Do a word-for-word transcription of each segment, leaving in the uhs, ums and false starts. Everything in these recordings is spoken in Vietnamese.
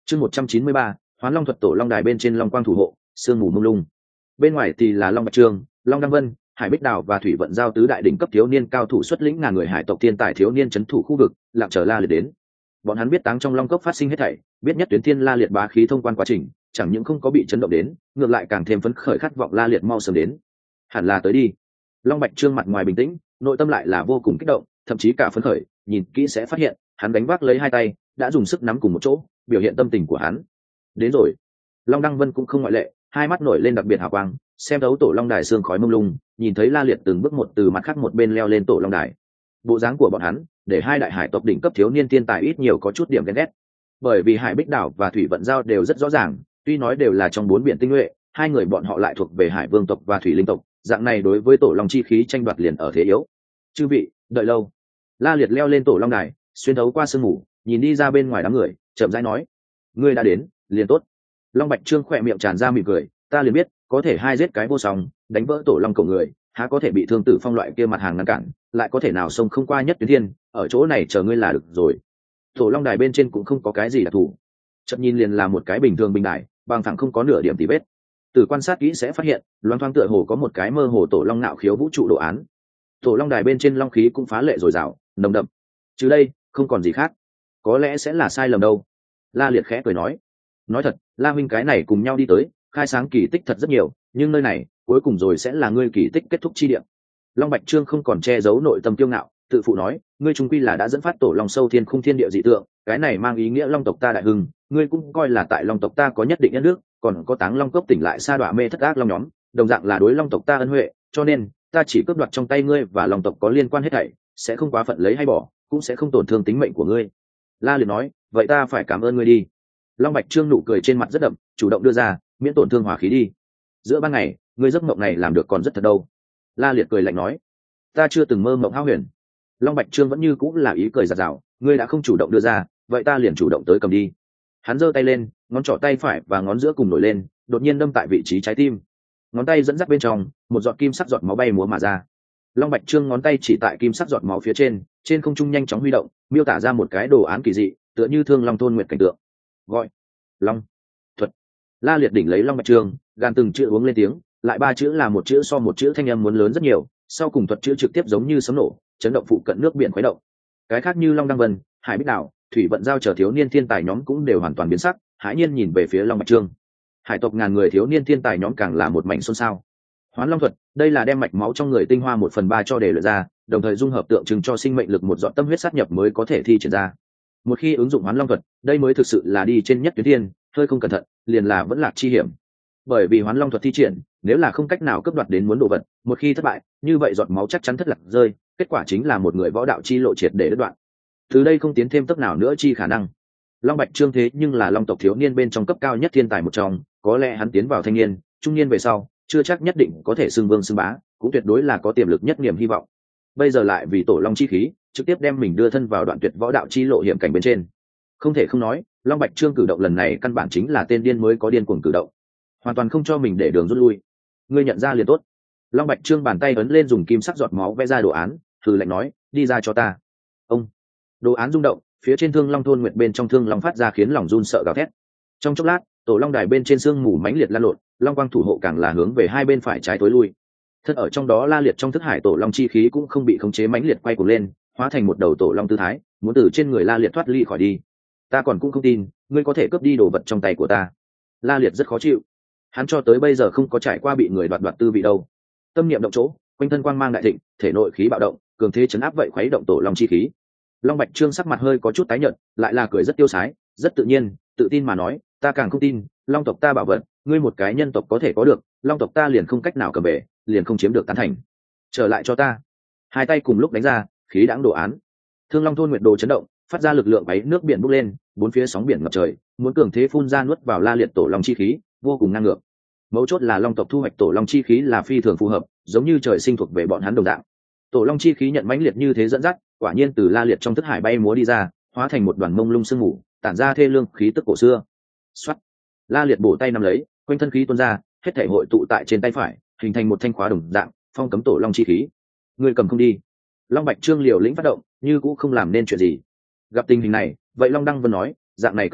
chương một trăm chín mươi ba hoán long thuật. Tổ long đài bên trên long quang thủ hộ, sương mù mông lung. Bên ngoài thì là long bạch trương, long đăng vân, hải bích đào và thủy vận giao tứ đại đỉnh cấp thiếu niên cao thủ xuất lĩnh ngàn người hải tộc thiên tài thiếu niên trấn thủ khu vực lặng chờ La Liệt đến. Bọn hắn biết táng trong long cốc phát sinh hết thảy, biết nhất tuyến thiên La Liệt bá khí thông quan quá trình, chẳng những không có bị chấn động đến, ngược lại càng thêm phấn khởi khát vọng La Liệt mau sớm đến. Hẳn là tới đi. Long bạch trương mặt ngoài bình tĩnh, nội tâm lại là vô cùng kích động, thậm chí cả phấn khởi, nhìn kỹ sẽ phát hiện hắn đánh vác lấy hai tay đã dùng sức nắm cùng một chỗ, biểu hiện tâm tình của hắn. Đến rồi. Long đăng vân cũng không ngoại lệ, hai mắt nổi lên đặc biệt hào quang, xem thấu tổ long đài sương khói mông lung, nhìn thấy La Liệt từng bước một từ mặt khác một bên leo lên tổ long đài. Bộ dáng của bọn hắn để hai đại hải tộc đỉnh cấp thiếu niên thiên tài ít nhiều có chút điểm ghen ghét, bởi vì hải bích đảo và thủy vận giao đều rất rõ ràng, tuy nói đều là trong bốn biển tinh nhuệ, hai người bọn họ lại thuộc về hải vương tộc và thủy linh tộc, dạng này đối với tổ long chi khí tranh đoạt liền ở thế yếu. Chư vị đợi lâu. La Liệt leo lên tổ long đài, xuyên thấu qua sương mù, nhìn đi ra bên ngoài đám người, chậm rãi nói: ngươi đã đến, liền tốt. Long bạch trương khỏe miệng tràn ra mỉm cười, ta liền biết có thể hai giết cái vô song, đánh vỡ tổ long cổ người, há có thể bị thương tử phong loại kia mặt hàng ngăn cản, lại có thể nào xông không qua nhất tuyến thiên, ở chỗ này chờ ngươi là được rồi. Tổ long đài bên trên cũng không có cái gì đặc thù, chậm nhìn liền là một cái bình thường bình đài, bằng thẳng không có nửa điểm tì vết. Từ quan sát kỹ sẽ phát hiện loáng thoáng tựa hồ có một cái mơ hồ tổ long nạo khiếu vũ trụ đồ án. Tổ long đài bên trên long khí cũng phá lệ dồi dào, nồng đậm, chứ đây không còn gì khác. Có lẽ sẽ là sai lầm đâu. La Liệt khẽ cười nói: nói thật, La huynh cái này cùng nhau đi tới, khai sáng kỳ tích thật rất nhiều, nhưng nơi này cuối cùng rồi sẽ là ngươi kỳ tích kết thúc chi điểm. Long bạch trương không còn che giấu nội tâm kiêu ngạo, tự phụ nói: ngươi trung quy là đã dẫn phát tổ long sâu thiên khung thiên địa dị tượng, cái này mang ý nghĩa long tộc ta đại hưng, ngươi cũng coi là tại long tộc ta có nhất định nhân nước, còn có táng long cốc tỉnh lại sa đọa mê thất ác long nhóm, đồng dạng là đối long tộc ta ân huệ, cho nên ta chỉ cướp đoạt trong tay ngươi và long tộc có liên quan hết thảy, sẽ không quá phận lấy hay bỏ, cũng sẽ không tổn thương tính mệnh của ngươi. La Liệt nói: vậy ta phải cảm ơn ngươi đi. Long bạch trương nụ cười trên mặt rất đậm, chủ động đưa ra: miễn tổn thương hỏa khí đi. Giữa ban ngày ngươi giấc mộng này làm được còn rất thật đâu. La Liệt cười lạnh nói: ta chưa từng mơ mộng hão huyền. Long bạch trương vẫn như cũng là ý cười giạt rào: ngươi đã không chủ động đưa ra, vậy ta liền chủ động tới cầm đi. Hắn giơ tay lên, ngón trỏ tay phải và ngón giữa cùng nổi lên, đột nhiên đâm tại vị trí trái tim. Ngón tay dẫn dắt bên trong, một giọt kim sắc giọt máu bay múa mà ra. Long bạch trương ngón tay chỉ tại kim sắc giọt máu phía trên, trên không trung nhanh chóng huy động, miêu tả ra một cái đồ án kỳ dị, tựa như thương long thôn nguyệt cảnh tượng. Gọi long thuật. La Liệt đỉnh lấy long bạch trương, gan từng chữ uống lên tiếng, lại ba chữ là một chữ so một chữ thanh âm muốn lớn rất nhiều, sau cùng thuật chữ trực tiếp giống như sấm nổ, chấn động phụ cận nước biển khuấy động. Cái khác như long đăng vân, hải bích đảo, thủy vận giao chờ thiếu niên thiên tài nhóm cũng đều hoàn toàn biến sắc, hãi nhiên nhìn về phía long bạch trương. Hải tộc ngàn người thiếu niên thiên tài nhóm càng là một mảnh xôn xao. Hoán long thuật, đây là đem mạch máu trong người tinh hoa một phần ba cho để luyện ra, đồng thời dung hợp tượng trưng cho sinh mệnh lực một dọn tâm huyết sát nhập mới có thể thi triển ra. Một khi ứng dụng hoán long thuật, đây mới thực sự là đi trên nhất tuyến thiên, hơi không cẩn thận liền là vẫn lạc chi hiểm. Bởi vì hoán long thuật thi triển, nếu là không cách nào cướp đoạt đến muốn đồ vật, một khi thất bại, như vậy giọt máu chắc chắn thất lạc rơi, kết quả chính là một người võ đạo chi lộ triệt để đứt đoạn. Từ đây không tiến thêm tốc nào nữa chi khả năng. Long bạch trương thế nhưng là long tộc thiếu niên bên trong cấp cao nhất thiên tài một trong, có lẽ hắn tiến vào thanh niên, trung niên về sau, chưa chắc nhất định có thể xưng vương xưng bá, cũng tuyệt đối là có tiềm lực nhất niềm hy vọng. Bây giờ lại vì tổ long chi khí, trực tiếp đem mình đưa thân vào đoạn tuyệt võ đạo chi lộ hiểm cảnh bên trên. Không thể không nói, long bạch trương cử động lần này căn bản chính là tên điên mới có điên cuồng cử động, hoàn toàn không cho mình để đường rút lui. Ngươi nhận ra liền tốt. Long bạch trương bàn tay ấn lên dùng kim sắc giọt máu vẽ ra đồ án, thử lạnh nói: đi ra cho ta. Ông. Đồ án rung động, phía trên thương long thôn nguyệt bên trong thương long phát ra khiến lòng run sợ gào thét. Trong chốc lát, tổ long đài bên trên sương mù mãnh liệt lan lộn, long quang thủ hộ càng là hướng về hai bên phải trái tối lui. Thân ở trong đó La Liệt trong thức hải tổ long chi khí cũng không bị khống chế mãnh liệt quay cuồng lên, hóa thành một đầu tổ long tư thái, muốn từ trên người La Liệt thoát ly khỏi đi. Ta còn cũng không tin ngươi có thể cướp đi đồ vật trong tay của ta. La Liệt rất khó chịu, hắn cho tới bây giờ không có trải qua bị người đoạt đoạt tư vị đâu. Tâm niệm động chỗ, quanh thân quang mang đại thịnh, thể nội khí bạo động, cường thế chấn áp vậy khuấy động tổ long chi khí. Long bạch trương sắc mặt hơi có chút tái nhợt, lại là cười rất tiêu sái, rất tự nhiên, tự tin mà nói: ta càng không tin long tộc ta bảo vật, ngươi một cái nhân tộc có thể có được, long tộc ta liền không cách nào cầm bể, liền không chiếm được tán thành. Trở lại cho ta. Hai tay cùng lúc đánh ra, khí đãng đồ án. Thương long thôn nguyệt đồ chấn động, phát ra lực lượng váy nước biển bốc lên, bốn phía sóng biển ngập trời, muốn cường thế phun ra nuốt vào La Liệt tổ long chi khí, vô cùng ngang ngược. Mấu chốt là long tộc thu hoạch tổ long chi khí là phi thường phù hợp, giống như trời sinh thuộc về bọn hắn đồng dạng. Tổ long chi khí nhận mãnh liệt như thế dẫn dắt, quả nhiên từ La Liệt trong thức hải bay múa đi ra, hóa thành một đoàn mông lung sương mù, tản ra thê lương khí tức cổ xưa. Xoát. La Liệt bổ tay nắm lấy, quanh thân khí tuôn ra, hết thảy hội tụ tại trên tay phải, hình thành một thanh khóa đồng dạng, phong cấm tổ long chi khí. Người cầm không đi. Long bạch trương liều lĩnh phát động, như cũng không làm nên chuyện gì. Gặp tình hình này, vậy long đăng vân nói: dạng này cất đoạn,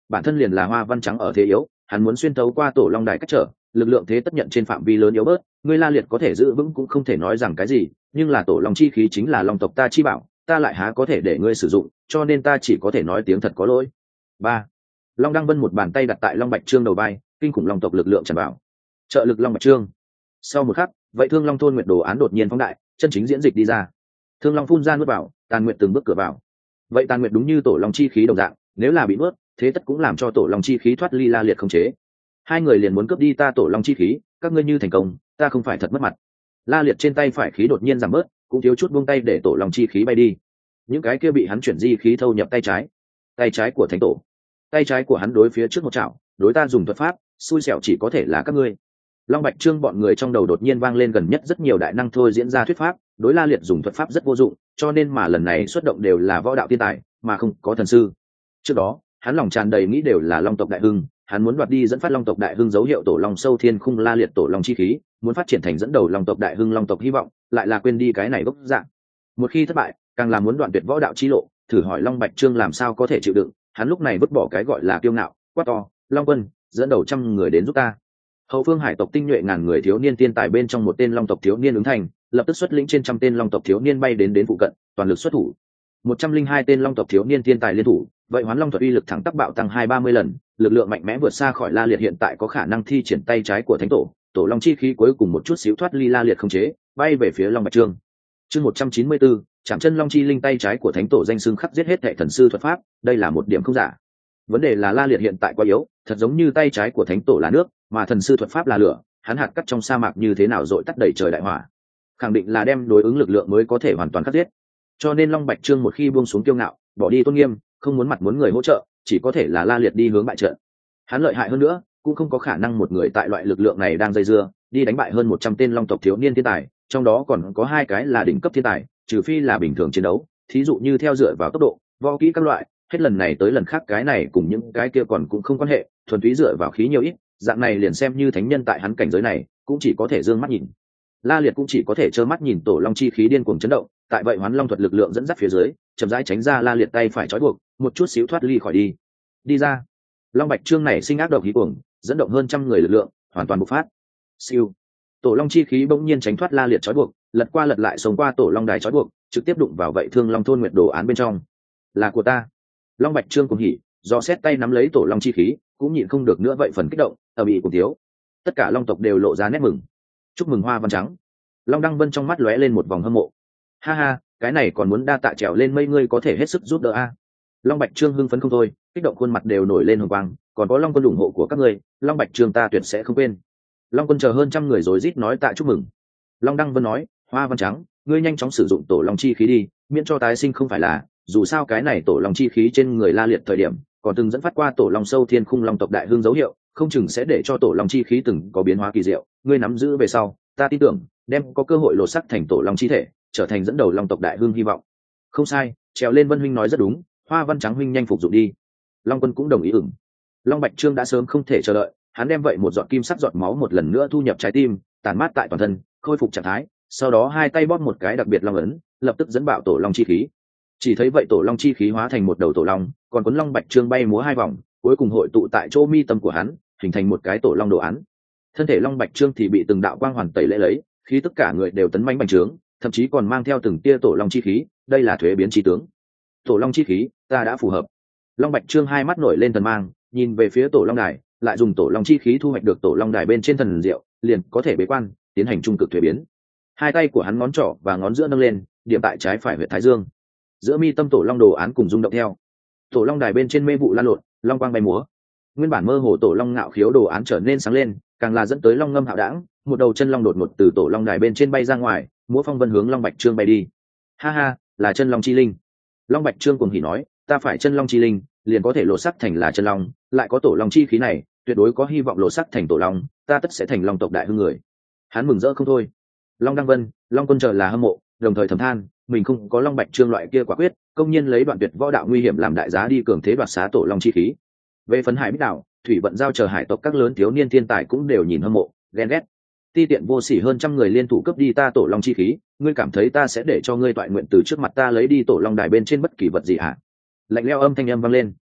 bản thân liền là Hoa Văn Trắng ở thế yếu, hắn muốn xuyên thấu qua tổ long đài cách trở, lực lượng thế tất nhận trên phạm vi lớn yếu bớt, ngươi La Liệt có thể giữ vững cũng không thể nói rằng cái gì, nhưng là tổ long chi khí chính là long tộc ta chi bảo, ta lại há có thể để ngươi sử dụng, cho nên ta chỉ có thể nói tiếng thật có lỗi. Ba. Long Đăng Vân một bàn tay đặt tại Long Bạch Trương đầu vai, kinh khủng long tộc lực lượng tràn vào. Trợ lực Long Bạch Trương. Sau một khắc, vậy Thương Long thôn nguyệt đồ án đột nhiên phóng đại, chân chính diễn dịch đi ra. Thương Long phun ra nuốt vào, Tàn Nguyệt từng bước cửa vào. Vậy Tàn Nguyệt đúng như tổ long chi khí đồng dạng, nếu là bị nuốt, thế tất cũng làm cho tổ long chi khí thoát ly La Liệt không chế. Hai người liền muốn cướp đi ta tổ long chi khí, các ngươi như thành công, ta không phải thật mất mặt. La Liệt trên tay phải khí đột nhiên giảm bớt, cũng thiếu chút buông tay để tổ long chi khí bay đi. Những cái kia bị hắn chuyển di khí thâu nhập tay trái, tay trái của thánh tổ, tay trái của hắn đối phía trước một chảo, đối ta dùng thuật pháp, xui xẻo chỉ có thể là các ngươi. Long Bạch Trương bọn người trong đầu đột nhiên vang lên gần nhất rất nhiều đại năng thôi diễn ra thuyết pháp, đối La Liệt dùng thuật pháp rất vô dụng, cho nên mà lần này xuất động đều là võ đạo tiên tài, mà không có thần sư. Trước đó, hắn lòng tràn đầy nghĩ đều là long tộc đại hưng, hắn muốn đoạt đi dẫn phát long tộc đại hưng dấu hiệu tổ long sâu thiên khung La Liệt tổ long chi khí, muốn phát triển thành dẫn đầu long tộc đại hưng long tộc hy vọng, lại là quên đi cái này gốc dạng. Một khi thất bại, càng là muốn đoạn tuyệt võ đạo chi lộ, thử hỏi Long Bạch Trương làm sao có thể chịu đựng, hắn lúc này vứt bỏ cái gọi là kiêu ngạo, quát to, Long Quân, dẫn đầu trăm người đến giúp ta. Hậu phương hải tộc tinh nhuệ ngàn người thiếu niên tiên tài bên trong một tên long tộc thiếu niên ứng thành, lập tức xuất lĩnh trên trăm tên long tộc thiếu niên bay đến đến phụ cận, toàn lực xuất thủ. Một trăm linh hai tên long tộc thiếu niên tiên tài liên thủ, vậy Hoán Long thuật uy lực thẳng tắc bạo tăng hai ba mươi lần, lực lượng mạnh mẽ vượt xa khỏi La Liệt hiện tại có khả năng thi triển tay trái của thánh tổ, tổ long chi khí cuối cùng một chút xíu thoát ly La Liệt không chế, bay về phía Long Bạch Trương. Chương một trăm chín mươi bốn, chạm chân long chi linh tay trái của thánh tổ danh xưng khắc giết hết hệ thần sư thuật pháp, đây là một điểm không giả. Vấn đề là La Liệt hiện tại quá yếu, thật giống như tay trái của thánh tổ là nước, mà thần sư thuật pháp là lửa, hắn hạt cắt trong sa mạc như thế nào dội tắt đầy trời đại hỏa, khẳng định là đem đối ứng lực lượng mới có thể hoàn toàn khắc giết. Cho nên Long Bạch Trương một khi buông xuống kiêu ngạo, bỏ đi tôn nghiêm, không muốn mặt muốn người hỗ trợ, chỉ có thể là La Liệt đi hướng bại trận. Hắn lợi hại hơn nữa, cũng không có khả năng một người tại loại lực lượng này đang dây dưa, đi đánh bại hơn một trăm tên long tộc thiếu niên thiên tài, trong đó còn có hai cái là đỉnh cấp thiên tài, trừ phi là bình thường chiến đấu, thí dụ như theo dựa vào tốc độ, võ kỹ các loại, hết lần này tới lần khác cái này cùng những cái kia còn cũng không quan hệ, thuần túy dựa vào khí nhiều ít, dạng này liền xem như thánh nhân tại hắn cảnh giới này, cũng chỉ có thể dương mắt nhìn. La Liệt cũng chỉ có thể trơ mắt nhìn tổ long chi khí điên cuồng chấn động, tại vậy Hoán Long thuật lực lượng dẫn dắt phía dưới, chậm rãi tránh ra La Liệt tay phải trói buộc, một chút xíu thoát ly khỏi đi. Đi ra. Long Bạch Trương này sinh ác độc khí cuồng, dẫn động hơn trăm người lực lượng, hoàn toàn bộc phát. Siêu. Tổ long chi khí bỗng nhiên tránh thoát La Liệt trói buộc, lật qua lật lại sống qua tổ long đài trói buộc, trực tiếp đụng vào vậy Thương Long thôn nguyệt đồ án bên trong. Là của ta. Long Bạch Trương cuồng hỉ, do xét tay nắm lấy tổ long chi khí, cũng nhịn không được nữa vậy phần kích động, ở bị cùng thiếu. Tất cả long tộc đều lộ ra nét mừng. Chúc mừng Hoa Văn Trắng. Long Đăng Vân trong mắt lóe lên một vòng hâm mộ. Ha ha, cái này còn muốn đa tạ trèo lên mây ngươi có thể hết sức giúp đỡ a. Long Bạch Trương hưng phấn không thôi, kích động khuôn mặt đều nổi lên hồng quang, còn có Long Quân ủng hộ của các ngươi, Long Bạch Trương ta tuyệt sẽ không quên. Long Quân chờ hơn trăm người rối rít nói tạ chúc mừng. Long Đăng Vân nói, Hoa Văn Trắng, ngươi nhanh chóng sử dụng tổ long chi khí đi, miễn cho tái sinh không phải là, dù sao cái này tổ long chi khí trên người La Liệt thời điểm, còn từng dẫn phát qua tổ long sâu thiên khung long tộc đại hương dấu hiệu, không chừng sẽ để cho tổ long chi khí từng có biến hóa kỳ diệu, ngươi nắm giữ về sau, ta tin tưởng, đem có cơ hội lột sắc thành tổ long chi thể, trở thành dẫn đầu long tộc đại hương hy vọng. Không sai, trèo lên Vân huynh nói rất đúng, Hoa Văn Trắng huynh nhanh phục dụng đi. Long Quân cũng đồng ý ửng. Long Bạch Trương đã sớm không thể chờ đợi, hắn đem vậy một giọt kim sắc giọt máu một lần nữa thu nhập trái tim, tàn mát tại toàn thân, khôi phục trạng thái, sau đó hai tay bóp một cái đặc biệt long ấn, lập tức dẫn bạo tổ long chi khí. Chỉ thấy vậy tổ long chi khí hóa thành một đầu tổ long, còn cuốn Long Bạch Trương bay múa hai vòng, cuối cùng hội tụ tại chỗ mi tâm của hắn, hình thành một cái tổ long đồ án. Thân thể Long Bạch Trương thì bị từng đạo quang hoàn tẩy lễ lấy, khí tất cả người đều tấn mãnh bành trướng, thậm chí còn mang theo từng tia tổ long chi khí, đây là thuế biến chi tướng. Tổ long chi khí, ta đã phù hợp. Long Bạch Trương hai mắt nổi lên thần mang, nhìn về phía tổ long đài, lại dùng tổ long chi khí thu hoạch được tổ long đài bên trên thần diệu, liền có thể bế quan, tiến hành trung cực thuế biến. Hai tay của hắn ngón trỏ và ngón giữa nâng lên, điểm tại trái phải huyệt thái dương. Giữa mi tâm tổ long đồ án cùng rung động theo. Tổ long đài bên trên mê vụ lan lộn, long quang bay múa. Nguyên bản mơ hồ tổ long ngạo khiếu đồ án trở nên sáng lên, càng là dẫn tới long ngâm hạo đãng, một đầu chân long đột ngột từ tổ long đài bên trên bay ra ngoài, múa phong vân hướng Long Bạch Trương bay đi. Ha ha, là chân long chi linh. Long Bạch Trương cuồng hỉ nói, ta phải chân long chi linh, liền có thể lộ sắc thành là chân long, lại có tổ long chi khí này, tuyệt đối có hy vọng lộ sắc thành tổ long, ta tất sẽ thành long tộc đại hưng người. Hắn mừng rỡ không thôi. Long Đăng Vân, Long Quân chờ là hâm mộ, đồng thời thầm than, mình không có Long Bạch Trương loại kia quả quyết, công nhiên lấy đoạn tuyệt võ đạo nguy hiểm làm đại giá đi cường thế đoạt xá tổ long chi khí. Về phấn hải bích đảo, thủy vận giao chờ hải tộc các lớn thiếu niên thiên tài cũng đều nhìn hâm mộ, ghen ghét. Ti tiện vô sỉ hơn trăm người liên thủ cướp đi ta tổ long chi khí, ngươi cảm thấy ta sẽ để cho ngươi toại nguyện từ trước mặt ta lấy đi tổ long đài bên trên bất kỳ vật gì hả? Lạnh lẽo âm thanh âm vang lên.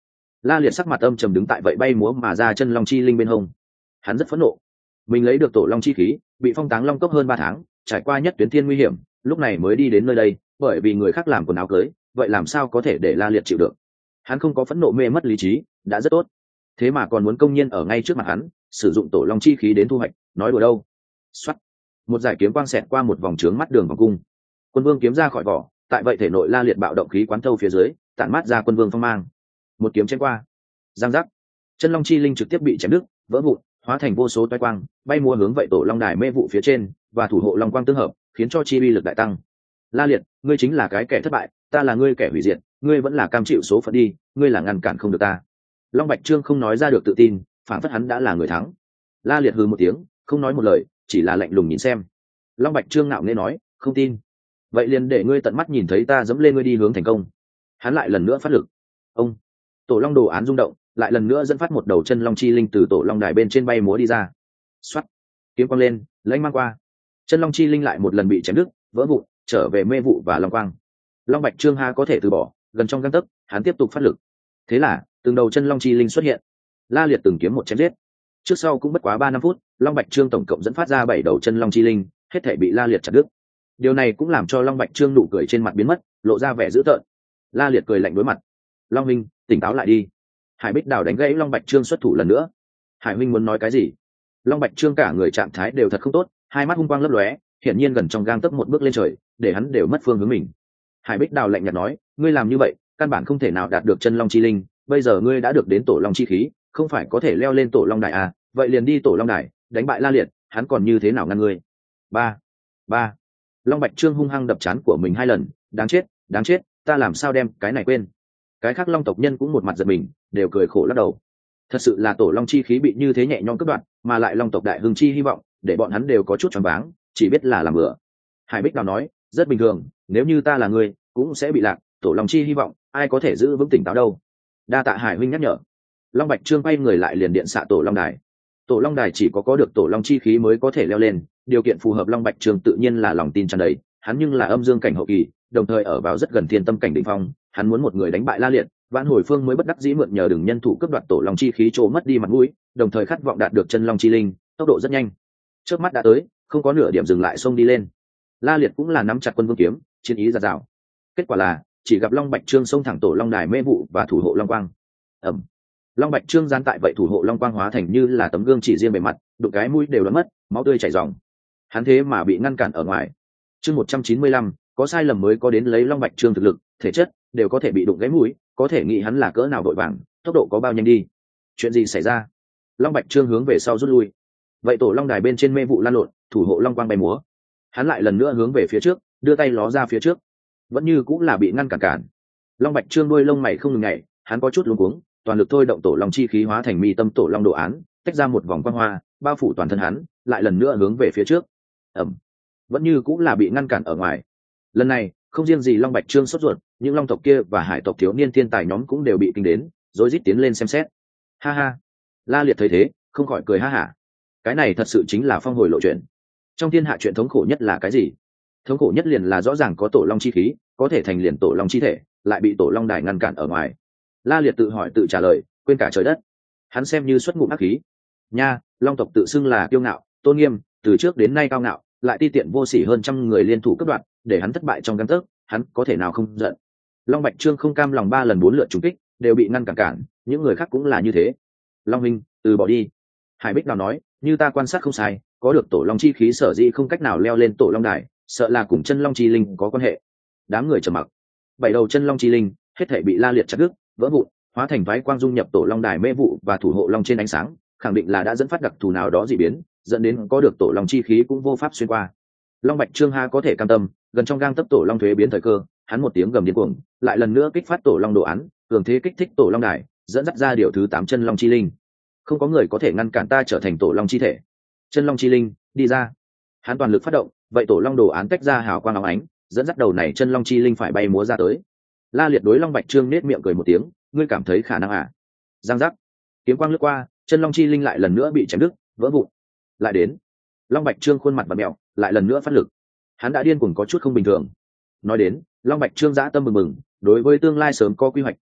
La Liệt sắc mặt âm trầm đứng tại vậy bay múa mà ra chân long chi linh bên hông. Hắn rất phẫn nộ, mình lấy được tổ long chi khí, bị phong táng long cốc hơn ba tháng, trải qua nhất tuyến thiên nguy hiểm, lúc này mới đi đến nơi đây, bởi vì người khác làm quần áo cưới, vậy làm sao có thể để La Liệt chịu được? Hắn không có phẫn nộ mê mất lý trí, đã rất tốt. Thế mà còn muốn công nhiên ở ngay trước mặt hắn, sử dụng tổ long chi khí đến thu hoạch, nói đùa đâu? Soát. Một giải kiếm quang xẹt qua một vòng trướng mắt đường vòng cung. Quân vương kiếm ra khỏi vỏ, tại vậy thể nội La Liệt bạo động khí quán thâu phía dưới, tản mát ra quân vương phong mang. Một kiếm chém qua, giang giác, chân long chi linh trực tiếp bị chém đứt, vỡ vụn, hóa thành vô số toái quang, bay múa hướng vậy tổ long đài mê vụ phía trên, và thủ hộ long quang tương hợp, khiến cho chi uy lực đại tăng. La Liệt, ngươi chính là cái kẻ thất bại, ta là ngươi kẻ hủy diệt, ngươi vẫn là cam chịu số phận đi, ngươi là ngăn cản không được ta. Long Bạch Trương không nói ra được tự tin, phản phất hắn đã là người thắng. La Liệt hừ một tiếng, không nói một lời, chỉ là lạnh lùng nhìn xem. Long Bạch Trương ngạo nghễ nói, không tin, vậy liền để ngươi tận mắt nhìn thấy ta dẫm lên ngươi đi hướng thành công. Hắn lại lần nữa phát lực. Ông, tổ long đồ án rung động, lại lần nữa dẫn phát một đầu chân long chi linh từ tổ long đài bên trên bay múa đi ra. Xoát, kiếm quang lên, lãnh mang qua, chân long chi linh lại một lần bị chém đứt, vỡ vụn, trở về mê vụ và long quang. Long Bạch Trương ha có thể từ bỏ, gần trong gang tấc, hắn tiếp tục phát lực. Thế là từng đầu chân long chi linh xuất hiện. La Liệt từng kiếm một chém giết. Trước sau cũng bất quá ba năm phút, Long Bạch Trương tổng cộng dẫn phát ra bảy đầu chân long chi linh, hết thảy bị La Liệt chặt đứt. Điều này cũng làm cho Long Bạch Trương nụ cười trên mặt biến mất, lộ ra vẻ dữ tợn. La Liệt cười lạnh đối mặt. Long huynh, tỉnh táo lại đi. Hải Bích Đào đánh gãy Long Bạch Trương xuất thủ lần nữa. Hải huynh muốn nói cái gì? Long Bạch Trương cả người trạng thái đều thật không tốt, hai mắt hung quang lấp lóe, hiển nhiên gần trong gang tấc một bước lên trời, để hắn đều mất phương hướng mình. Hải Bích Đào lạnh nhạt nói, ngươi làm như vậy, căn bản không thể nào đạt được chân long chi linh, bây giờ ngươi đã được đến tổ long chi khí, không phải có thể leo lên tổ long đài à, vậy liền đi tổ long đài, đánh bại La Liệt, hắn còn như thế nào ngăn ngươi? Ba, ba. Long Bạch Trương hung hăng đập chán của mình hai lần, đáng chết, đáng chết, ta làm sao đem cái này quên? Cái khác long tộc nhân cũng một mặt giật mình, đều cười khổ lắc đầu. Thật sự là tổ long chi khí bị như thế nhẹ nhõm cướp đoạt, mà lại long tộc đại hưng chi hy vọng, để bọn hắn đều có chút choáng váng, chỉ biết là làm bừa. Hải Bích Đào nói, rất bình thường, nếu như ta là ngươi, cũng sẽ bị lạc, tổ long chi hy vọng, ai có thể giữ vững tỉnh táo đâu. Đa tạ Hải huynh nhắc nhở. Long Bạch Trương quay người lại liền điện xạ tổ long đài. Tổ long đài chỉ có có được tổ long chi khí mới có thể leo lên, điều kiện phù hợp Long Bạch Trương tự nhiên là lòng tin tràn đầy, hắn nhưng là âm dương cảnh hậu kỳ, đồng thời ở vào rất gần thiên tâm cảnh đỉnh phong, hắn muốn một người đánh bại La Liệt, Vãn Hồi Phương mới bất đắc dĩ mượn nhờ đừng nhân thủ cướp đoạt tổ long chi khí trổ mất đi mặt mũi, đồng thời khát vọng đạt được chân long chi linh, tốc độ rất nhanh. Trước mắt đã tới, không có nửa điểm dừng lại xông đi lên. La Liệt cũng là nắm chặt quân vương kiếm, chiến ý dạt dào. Kết quả là, chỉ gặp Long Bạch Trương xông thẳng tổ long đài mê vụ và thủ hộ long quang. Ầm. Long Bạch Trương gián tại vậy thủ hộ long quang hóa thành như là tấm gương chỉ riêng bề mặt, đụng cái mũi đều đã mất, máu tươi chảy ròng. Hắn thế mà bị ngăn cản ở ngoài. Chương một trăm chín mươi lăm, có sai lầm mới có đến lấy Long Bạch Trương thực lực, thể chất đều có thể bị đụng cái mũi, có thể nghĩ hắn là cỡ nào vội vàng, tốc độ có bao nhanh đi. Chuyện gì xảy ra? Long Bạch Trương hướng về sau rút lui. Vậy tổ long đài bên trên mê vụ lan lộn, thủ hộ long quang bay múa. Hắn lại lần nữa hướng về phía trước, đưa tay ló ra phía trước, vẫn như cũng là bị ngăn cản cản. Long Bạch Trương đuôi lông mày không ngừng nhảy, hắn có chút luống cuống, toàn lực thôi động tổ long chi khí hóa thành mi tâm tổ long đồ án, tách ra một vòng quang hoa, bao phủ toàn thân hắn, lại lần nữa hướng về phía trước. Ẩm, vẫn như cũng là bị ngăn cản ở ngoài. Lần này, không riêng gì Long Bạch Trương sốt ruột, những long tộc kia và hải tộc thiếu niên thiên tài nhóm cũng đều bị kinh đến, rối rít tiến lên xem xét. Ha ha, La Liệt thấy thế, không khỏi cười ha hả. Cái này thật sự chính là phong hồi lộ chuyện. Trong thiên hạ chuyện thống khổ nhất là cái gì? Thống khổ nhất liền là rõ ràng có tổ long chi khí, có thể thành liền tổ long chi thể, lại bị tổ long đài ngăn cản ở ngoài. La Liệt tự hỏi tự trả lời, quên cả trời đất. Hắn xem như xuất ngụm ác khí. Nha, long tộc tự xưng là kiêu ngạo, tôn nghiêm, từ trước đến nay cao ngạo, lại ti tiện vô sỉ hơn trăm người liên thủ cướp đoạt, để hắn thất bại trong gang tấc, hắn có thể nào không giận? Long Bạch Trương không cam lòng ba lần bốn lượt trúng kích, đều bị ngăn cản cản, những người khác cũng là như thế. Long huynh, từ bỏ đi. Hải Bích Đào nói, như ta quan sát không sai, có được tổ long chi khí sở dĩ không cách nào leo lên tổ long đài, sợ là cùng chân long chi linh có quan hệ. Đám người trầm mặc. Bảy đầu chân long chi linh, hết thảy bị La Liệt chặt đứt, vỡ vụn, hóa thành vái quang dung nhập tổ long đài mê vụ và thủ hộ long trên ánh sáng, khẳng định là đã dẫn phát đặc thù nào đó dị biến, dẫn đến có được tổ long chi khí cũng vô pháp xuyên qua. Long Bạch Trương ha có thể cam tâm, gần trong gang tấc tổ long thuế biến thời cơ, hắn một tiếng gầm điên cuồng, lại lần nữa kích phát tổ long đồ án, cường thế kích thích tổ long đài, dẫn dắt ra điều thứ tám chân long chi linh. Không có người có thể ngăn cản ta trở thành tổ long chi thể. Chân long chi linh, đi ra. Hắn toàn lực phát động, vậy tổ long đồ án tách ra hào quang óng ánh, dẫn dắt đầu này chân long chi linh phải bay múa ra tới. La Liệt đối Long Bạch Trương nết miệng cười một tiếng, ngươi cảm thấy khả năng à? Giang giác, kiếm quang lướt qua, chân long chi linh lại lần nữa bị chém đứt, vỡ vụn. Lại đến, Long Bạch Trương khuôn mặt bặm mèo, lại lần nữa phát lực. Hắn đã điên cuồng có chút không bình thường. Nói đến, Long Bạch Trương dã tâm mừng mừng, đối với tương lai sớm có quy hoạch,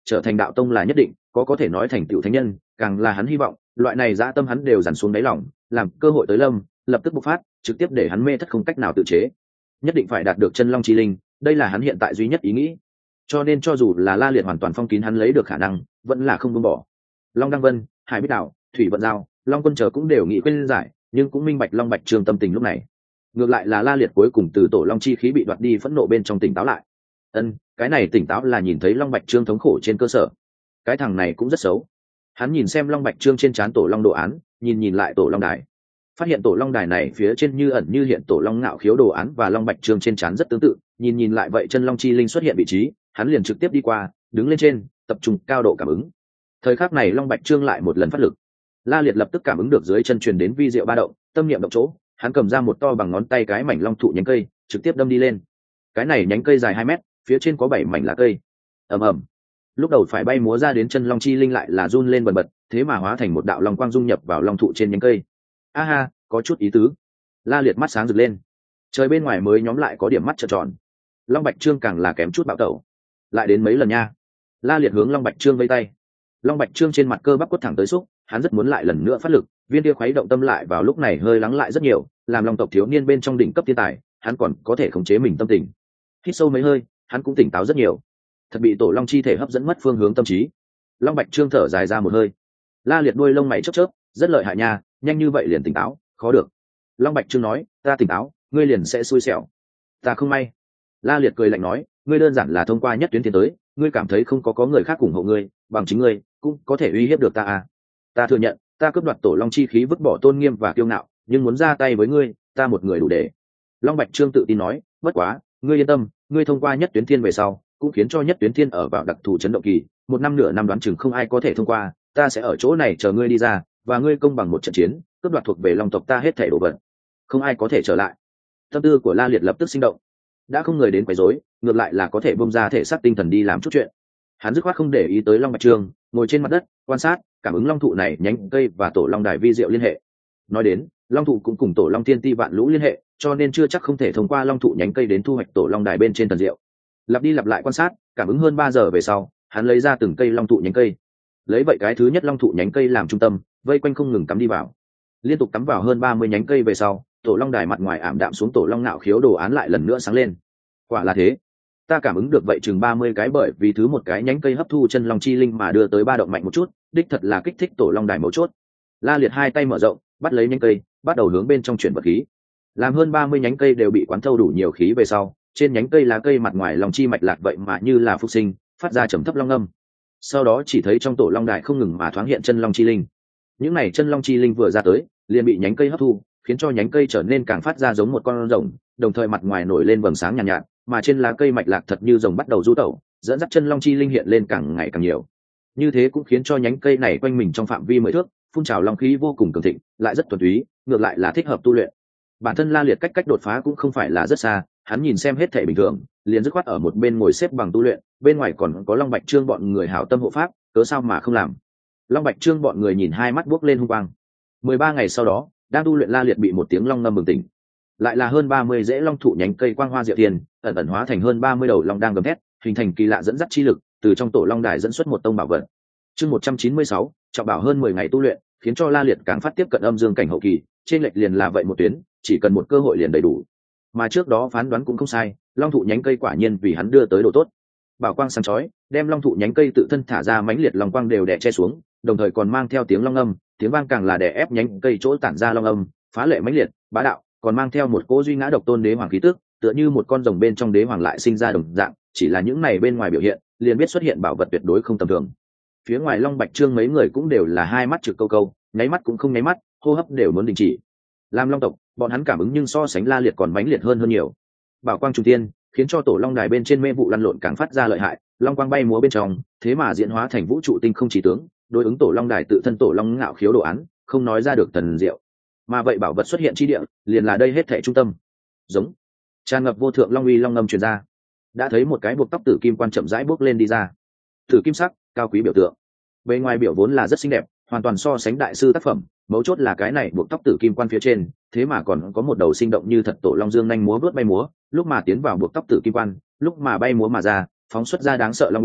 trở thành đạo tông là nhất định, có có thể nói thành tựu thánh nhân, càng là hắn hy vọng, loại này dã tâm hắn đều dằn xuống đáy lòng, làm cơ hội tới lâm, lập tức bộc phát, trực tiếp để hắn mê thất không cách nào tự chế. Nhất định phải đạt được chân long chi linh, đây là hắn hiện tại duy nhất ý nghĩ. Cho nên cho dù là La Liệt hoàn toàn phong kín hắn lấy được khả năng, vẫn là không buông bỏ. Long Đăng Vân, Hải Bích Đảo, Thủy Vận Giao, Long Quân chờ cũng đều nghĩ quên giải, nhưng cũng minh bạch Long Bạch Trương tâm tình lúc này. Ngược lại là La Liệt cuối cùng từ tổ long chi khí bị đoạt đi phẫn nộ bên trong tỉnh táo lại. Ân, cái này tỉnh táo là nhìn thấy Long Bạch Trương thống khổ trên cơ sở. Cái thằng này cũng rất xấu. Hắn nhìn xem Long Bạch Trương trên trán tổ long đồ án, nhìn nhìn lại tổ long đài, phát hiện tổ long đài này phía trên như ẩn như hiện tổ long ngạo khiếu đồ án và Long Bạch Trương trên trán rất tương tự, nhìn nhìn lại vậy chân long chi linh xuất hiện vị trí, hắn liền trực tiếp đi qua, đứng lên trên, tập trung cao độ cảm ứng. Thời khắc này Long Bạch Trương lại một lần phát lực. La Liệt lập tức cảm ứng được dưới chân truyền đến vi diệu ba động, tâm niệm động chỗ, hắn cầm ra một to bằng ngón tay cái mảnh long thụ nhánh cây, trực tiếp đâm đi lên. Cái này nhánh cây dài hai mét, phía trên có bảy mảnh lá cây. Ầm ầm. Lúc đầu phải bay múa ra đến chân long chi linh lại là run lên bần bật, thế mà hóa thành một đạo long quang dung nhập vào long thụ trên nhánh cây. A ha, có chút ý tứ. La Liệt mắt sáng rực lên. Trời bên ngoài mới nhóm lại có điểm mắt trợn tròn. Long Bạch Trương càng là kém chút bạo tẩu. Lại đến mấy lần nha. La Liệt hướng Long Bạch Trương vây tay. Long Bạch Trương trên mặt cơ bắp quất thẳng tới xúc, hắn rất muốn lại lần nữa phát lực, viên kia khuấy động tâm lại vào lúc này hơi lắng lại rất nhiều, làm long tộc thiếu niên bên trong đỉnh cấp thiên tài, hắn còn có thể khống chế mình tâm tình. Hít sâu mấy hơi, hắn cũng tỉnh táo rất nhiều. Thật bị tổ long chi thể hấp dẫn mất phương hướng tâm trí. Long Bạch Trương thở dài ra một hơi. La Liệt đuôi lông mày chớp chớp, rất lợi hại nha, nhanh như vậy liền tỉnh táo, khó được. Long Bạch Trương nói, ta tỉnh táo, ngươi liền sẽ xui xẻo. Ta không may. La Liệt cười lạnh nói, ngươi đơn giản là thông qua nhất tuyến tiến tới, ngươi cảm thấy không có có người khác ủng hộ ngươi, bằng chính ngươi cũng có thể uy hiếp được ta à? Ta thừa nhận, ta cướp đoạt tổ long chi khí, vứt bỏ tôn nghiêm và kiêu ngạo, nhưng muốn ra tay với ngươi, ta một người đủ để. Long Bạch Trương tự tin nói, bất quá, ngươi yên tâm, ngươi thông qua nhất tuyến thiên về sau, cũng khiến cho nhất tuyến thiên ở vào đặc thù chấn động kỳ, một năm nửa năm đoán chừng không ai có thể thông qua, ta sẽ ở chỗ này chờ ngươi đi ra, và ngươi công bằng một trận chiến, cướp đoạt thuộc về long tộc ta hết thảy đồ vật, không ai có thể trở lại. Tâm tư của La Liệt lập tức sinh động, đã không người đến quấy rối, ngược lại là có thể bung ra thể xác tinh thần đi làm chút chuyện. Hắn dứt khoát không để ý tới Long Bạch Trương, ngồi trên mặt đất quan sát, cảm ứng long thụ này nhánh cây và tổ long đài vi diệu liên hệ. Nói đến, long thụ cũng cùng tổ long tiên ti vạn lũ liên hệ, cho nên chưa chắc không thể thông qua long thụ nhánh cây đến thu hoạch tổ long đài bên trên thần diệu. Lặp đi lặp lại quan sát, cảm ứng hơn ba giờ về sau, hắn lấy ra từng cây long thụ nhánh cây, lấy vậy cái thứ nhất long thụ nhánh cây làm trung tâm, vây quanh không ngừng cắm đi vào, liên tục cắm vào hơn ba mươi nhánh cây về sau, tổ long đài mặt ngoài ảm đạm xuống tổ long ngạo khiếu đồ án lại lần nữa sáng lên. Quả là thế, ta cảm ứng được vậy chừng ba mươi cái, bởi vì thứ một cái nhánh cây hấp thu chân long chi linh mà đưa tới ba động mạnh một chút, đích thật là kích thích tổ long đài mấu chốt. La Liệt hai tay mở rộng, bắt lấy nhánh cây, bắt đầu hướng bên trong chuyển vật khí. Làm hơn ba mươi nhánh cây đều bị quán thâu đủ nhiều khí về sau, trên nhánh cây lá cây mặt ngoài lòng chi mạch lạc vậy mà như là phục sinh, phát ra trầm thấp long âm. Sau đó chỉ thấy trong tổ long đài không ngừng mà thoáng hiện chân long chi linh. Những này chân long chi linh vừa ra tới, liền bị nhánh cây hấp thu, khiến cho nhánh cây trở nên càng phát ra giống một con rồng, đồng thời mặt ngoài nổi lên vầng sáng nhàn nhạt, nhạt, mà trên lá cây mạch lạc thật như rồng bắt đầu du tẩu, dẫn dắt chân long chi linh hiện lên càng ngày càng nhiều. Như thế cũng khiến cho nhánh cây này quanh mình trong phạm vi mười thước, phun trào long khí vô cùng cường thịnh, lại rất thuần túy, ngược lại là thích hợp tu luyện. Bản thân La Liệt cách cách đột phá cũng không phải là rất xa, hắn nhìn xem hết thảy bình thường, liền dứt khoát ở một bên ngồi xếp bằng tu luyện, bên ngoài còn có Long Bạch Trương bọn người hảo tâm hộ pháp, cớ sao mà không làm. Long Bạch Trương bọn người nhìn hai mắt buốc lên hung quang. mười ba ngày sau đó, đang tu luyện La Liệt bị một tiếng long ngâm bừng tỉnh. Lại là hơn ba mươi rễ long thụ nhánh cây quang hoa diệu tiền, ẩn ẩn hóa thành hơn ba mươi đầu long đang gầm thét, hình thành kỳ lạ dẫn dắt chi lực, từ trong tổ long đài dẫn xuất một tông bảo vật. Chương một trăm chín mươi sáu, trọng bảo hơn mười ngày tu luyện, khiến cho La Liệt càng phát tiếp cận âm dương cảnh hậu kỳ, trên lệch liền là vậy một tuyến, chỉ cần một cơ hội liền đầy đủ. Mà trước đó phán đoán cũng không sai, long thụ nhánh cây quả nhiên vì hắn đưa tới đồ tốt. Bảo quang sáng chói, đem long thụ nhánh cây tự thân thả ra mãnh liệt long quang đều đè che xuống, đồng thời còn mang theo tiếng long âm, tiếng vang càng là đè ép nhánh cây chỗ tản ra long âm, phá lệ mãnh liệt, bá đạo, còn mang theo một cỗ duy ngã độc tôn đế hoàng khí tức, tựa như một con rồng bên trong đế hoàng lại sinh ra đồng dạng, chỉ là những này bên ngoài biểu hiện, liền biết xuất hiện bảo vật tuyệt đối không tầm thường. Phía ngoài Long Bạch Trương mấy người cũng đều là hai mắt trực câu câu, nháy mắt cũng không nháy mắt, hô hấp đều muốn đình chỉ. Làm long tộc, bọn hắn cảm ứng nhưng so sánh La Liệt còn mãnh liệt hơn hơn nhiều. Bảo quang trung tiên, khiến cho tổ long đài bên trên mê vụ lăn lộn càng phát ra lợi hại, long quang bay múa bên trong, thế mà diễn hóa thành vũ trụ tinh không chỉ tướng, đối ứng tổ long đài tự thân tổ long ngạo khiếu đồ án, không nói ra được thần diệu. Mà vậy bảo vật xuất hiện chi địa, liền là đây hết thảy trung tâm. Giống, tràn ngập vô thượng long uy long ngâm truyền ra. Đã thấy một cái buộc tóc tử kim quan chậm rãi bước lên đi ra. Tử kim sắc, cao quý biểu tượng. Bề ngoài biểu vốn là rất xinh đẹp, hoàn toàn so sánh đại sư tác phẩm, mấu chốt là cái này buộc tóc tử kim quan phía trên, thế mà còn có một đầu sinh động như thật tổ long dương nhanh múa vớt bay múa, lúc mà tiến vào buộc tóc tử kim quan, lúc mà bay múa mà ra, phóng xuất ra đáng sợ long uy,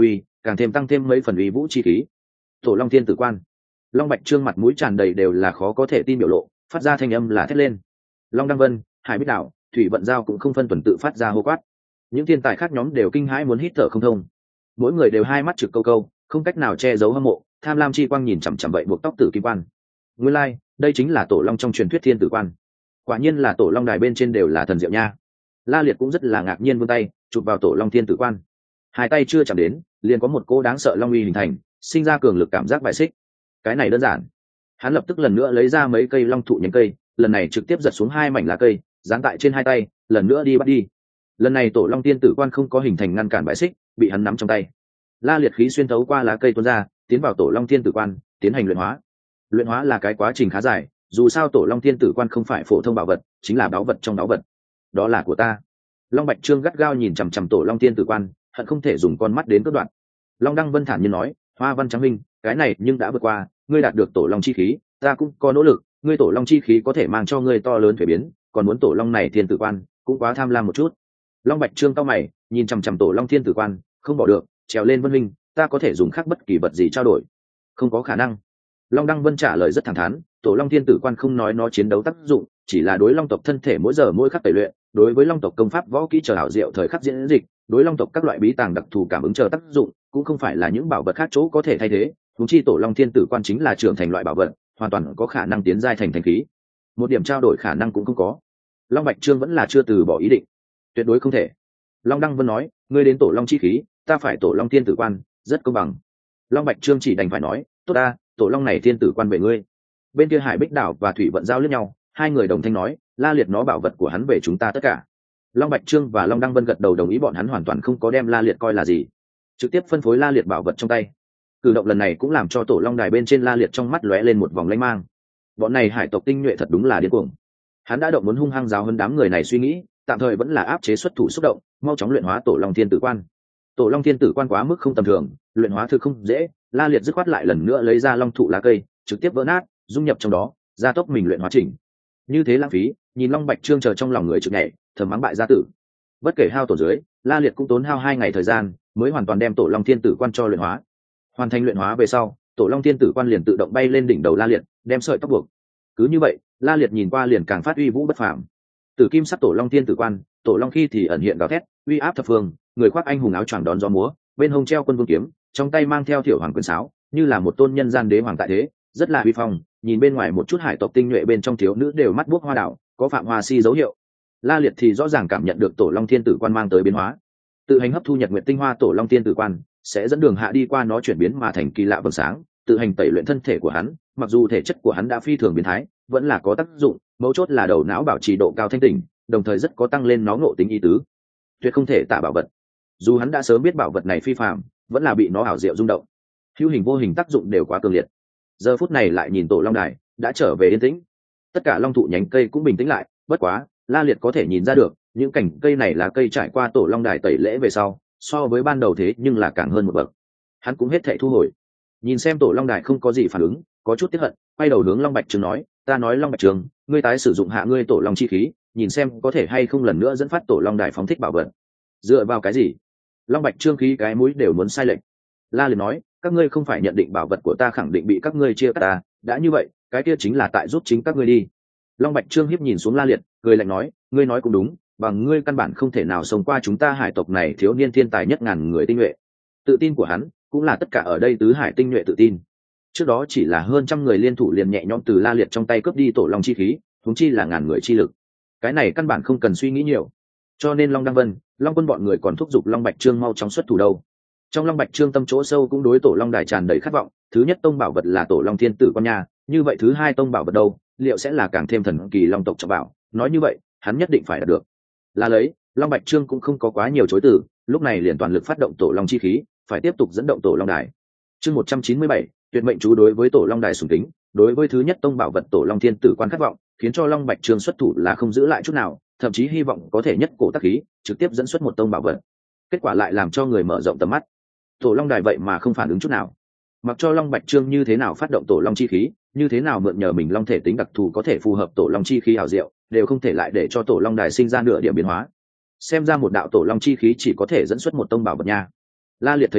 càng thêm tăng thêm mấy phần uy vũ chi khí. Tổ long thiên tử quan. Long Bạch Trương mặt mũi tràn đầy đều là khó có thể tin biểu lộ, phát ra thanh âm là thét lên. Long Đăng Vân, Hải Bích Đảo, Thủy Vận Giao cũng không phân tuần tự phát ra hô quát. Những thiên tài khác nhóm đều kinh hãi muốn hít thở không thông, mỗi người đều hai mắt trực câu câu, không cách nào che giấu hâm mộ, tham lam chi quang nhìn chằm chằm vậy buộc tóc tử kim quan. Nguyên lai, like, đây chính là tổ long trong truyền thuyết thiên tử quan. Quả nhiên là tổ long đài bên trên đều là thần diệu nha. La Liệt cũng rất là ngạc nhiên vươn tay chụp vào tổ long thiên tử quan. Hai tay chưa chạm đến, liền có một cô đáng sợ long uy hình thành, sinh ra cường lực cảm giác bại xích. Cái này đơn giản. Hắn lập tức lần nữa lấy ra mấy cây long thụ nhánh cây, lần này trực tiếp giật xuống hai mảnh lá cây, dán tại trên hai tay, lần nữa đi bắt đi. Lần này tổ long thiên tử quan không có hình thành ngăn cản bại xích, bị hắn nắm trong tay. La Liệt khí xuyên thấu qua lá cây tuôn ra, tiến vào tổ long thiên tử quan, tiến hành luyện hóa. Luyện hóa là cái quá trình khá dài, dù sao tổ long thiên tử quan không phải phổ thông bảo vật, chính là báu vật trong báu vật. Đó là của ta. Long Bạch Trương gắt gao nhìn chằm chằm tổ long thiên tử quan, hận không thể dùng con mắt đến cướp đoạn. Long Đăng Vân thản nhiên nói, Hoa Văn Trắng Minh, cái này nhưng đã vượt qua, ngươi đạt được tổ long chi khí, ta cũng có nỗ lực, ngươi tổ long chi khí có thể mang cho ngươi to lớn thuế biến, còn muốn tổ long này thiên tử quan, cũng quá tham lam một chút. Long Bạch Trương cau mày, nhìn chằm chằm tổ long thiên tử quan, không bỏ được, trèo lên Vân Minh, ta có thể dùng khác bất kỳ vật gì trao đổi. Không có khả năng. Long Đăng Vân trả lời rất thẳng thắn, tổ long thiên tử quan không nói nó chiến đấu tác dụng, chỉ là đối long tộc thân thể mỗi giờ mỗi khắc tẩy luyện, đối với long tộc công pháp võ kỹ chờ hảo diệu thời khắc diễn dịch, đối long tộc các loại bí tàng đặc thù cảm ứng chờ tác dụng, cũng không phải là những bảo vật khác chỗ có thể thay thế. Huống chi tổ long thiên tử quan chính là trưởng thành loại bảo vật, hoàn toàn có khả năng tiến giai thành thành khí. Một điểm trao đổi khả năng cũng không có. Long Bạch Trương vẫn là chưa từ bỏ ý định. Tuyệt đối không thể. Long Đăng Vân nói, ngươi đến tổ long chi khí, ta phải tổ long thiên tử quan, rất công bằng. Long Bạch Trương chỉ đành phải nói, tốt ta, tổ long này thiên tử quan về ngươi. Bên kia Hải Bích Đảo và Thủy Vận Giao lướt nhau, hai người đồng thanh nói, La Liệt nó bảo vật của hắn về chúng ta tất cả. Long Bạch Trương và Long Đăng Vân gật đầu đồng ý, bọn hắn hoàn toàn không có đem La Liệt coi là gì, trực tiếp phân phối La Liệt bảo vật trong tay. Cử động lần này cũng làm cho tổ long đài bên trên La Liệt trong mắt lóe lên một vòng lanh mang. Bọn này hải tộc tinh nhuệ thật đúng là điên cuồng. Hắn đã động muốn hung hăng giáo hơn đám người này suy nghĩ, tạm thời vẫn là áp chế xuất thủ xúc động, mau chóng luyện hóa tổ long thiên tử quan. Tổ long thiên tử quan quá mức không tầm thường, luyện hóa thực không dễ. La Liệt dứt khoát lại lần nữa lấy ra long thụ lá cây, trực tiếp vỡ nát, dung nhập trong đó, gia tốc mình luyện hóa trình. Như thế lãng phí, nhìn Long Bạch Trương chờ trong lòng người trực nhảy, thầm mắng bại gia tử. Bất kể hao tổn dưới, La Liệt cũng tốn hao hai ngày thời gian, mới hoàn toàn đem tổ long thiên tử quan cho luyện hóa. Hoàn thành luyện hóa về sau, tổ long thiên tử quan liền tự động bay lên đỉnh đầu La Liệt, đem sợi tóc buộc. Cứ như vậy, La Liệt nhìn qua liền càng phát uy vũ bất phàm. Tử kim sắc tổ long thiên tử quan, tổ long khi thì ẩn hiện gào thét, uy áp thập phương, người khoác anh hùng áo choàng đón gió múa, bên hông treo quân vương kiếm, trong tay mang theo thiểu hoàng quyền sáo, như là một tôn nhân gian đế hoàng tại thế, rất là uy phong. Nhìn bên ngoài một chút hải tộc tinh nhuệ bên trong thiếu nữ đều mắt buốc hoa đảo, có phạm hoa si dấu hiệu. La Liệt thì rõ ràng cảm nhận được tổ long thiên tử quan mang tới biến hóa. Tự hành hấp thu nhật nguyệt tinh hoa tổ long thiên tử quan sẽ dẫn đường hạ đi qua nó chuyển biến mà thành kỳ lạ vầng sáng, tự hành tẩy luyện thân thể của hắn. Mặc dù thể chất của hắn đã phi thường biến thái, vẫn là có tác dụng, mấu chốt là đầu não bảo trì độ cao thanh tỉnh, đồng thời rất có tăng lên nó ngộ tính ý tứ. Tuyệt không thể tả bảo vật. Dù hắn đã sớm biết bảo vật này phi phàm, vẫn là bị nó ảo diệu rung động. Hữu hình vô hình tác dụng đều quá cường liệt. Giờ phút này lại nhìn tổ long đài đã trở về yên tĩnh, tất cả long thụ nhánh cây cũng bình tĩnh lại. Bất quá La Liệt có thể nhìn ra được, những cành cây này là cây trải qua tổ long đài tẩy lễ về sau, so với ban đầu thế nhưng là càng hơn một bậc. Hắn cũng hết thảy thu hồi, nhìn xem tổ long đài không có gì phản ứng, có chút tiếc hận, quay đầu hướng Long Bạch Trương nói, ta nói Long Bạch Trương, ngươi tái sử dụng hạ ngươi tổ long chi khí, nhìn xem có thể hay không lần nữa dẫn phát tổ long đài phóng thích bảo vật. Dựa vào cái gì? Long Bạch Trương khí cái mũi đều muốn sai lệch. La Liệt nói, các ngươi không phải nhận định bảo vật của ta khẳng định bị các ngươi chia cắt ta, đã như vậy, cái kia chính là tại giúp chính các ngươi đi. Long Bạch Trương hiếp nhìn xuống La Liệt, cười lạnh nói, ngươi nói cũng đúng, bằng ngươi căn bản không thể nào sống qua chúng ta hải tộc này thiếu niên thiên tài nhất ngàn người tinh nhuệ. Tự tin của hắn cũng là tất cả ở đây tứ hải tinh nhuệ tự tin. Trước đó chỉ là hơn trăm người liên thủ liền nhẹ nhõm từ La Liệt trong tay cướp đi tổ long chi khí, huống chi là ngàn người chi lực. Cái này căn bản không cần suy nghĩ nhiều. Cho nên Long Đăng Vân, Long Quân bọn người còn thúc giục Long Bạch Trương mau chóng xuất thủ đâu. Trong Long Bạch Trương tâm chỗ sâu cũng đối tổ long đài tràn đầy khát vọng. Thứ nhất tông bảo vật là tổ long thiên tử con nhà, như vậy thứ hai tông bảo vật đâu, liệu sẽ là càng thêm thần kỳ long tộc trọng bảo. Nói như vậy, hắn nhất định phải đạt được. Là lấy, Long Bạch Trương cũng không có quá nhiều chối từ, lúc này liền toàn lực phát động tổ long chi khí, phải tiếp tục dẫn động tổ long đài. Chương một trăm chín mươi bảy, tuyệt mệnh chú đối với tổ long đài sùng kính, đối với thứ nhất tông bảo vật tổ long thiên tử quan khát vọng, khiến cho Long Bạch Trương xuất thủ là không giữ lại chút nào, thậm chí hy vọng có thể nhất cổ tác khí, trực tiếp dẫn xuất một tông bảo vật. Kết quả lại làm cho người mở rộng tầm mắt. Tổ long đài vậy mà không phản ứng chút nào. Mặc cho Long Bạch Trương như thế nào phát động tổ long chi khí, như thế nào mượn nhờ mình long thể tính đặc thù có thể phù hợp tổ long chi khí hảo diệu, đều không thể lại để cho tổ long đài sinh ra nửa điểm biến hóa. Xem ra một đạo tổ long chi khí chỉ có thể dẫn xuất một tông bảo vật nha. La Liệt thấy thế,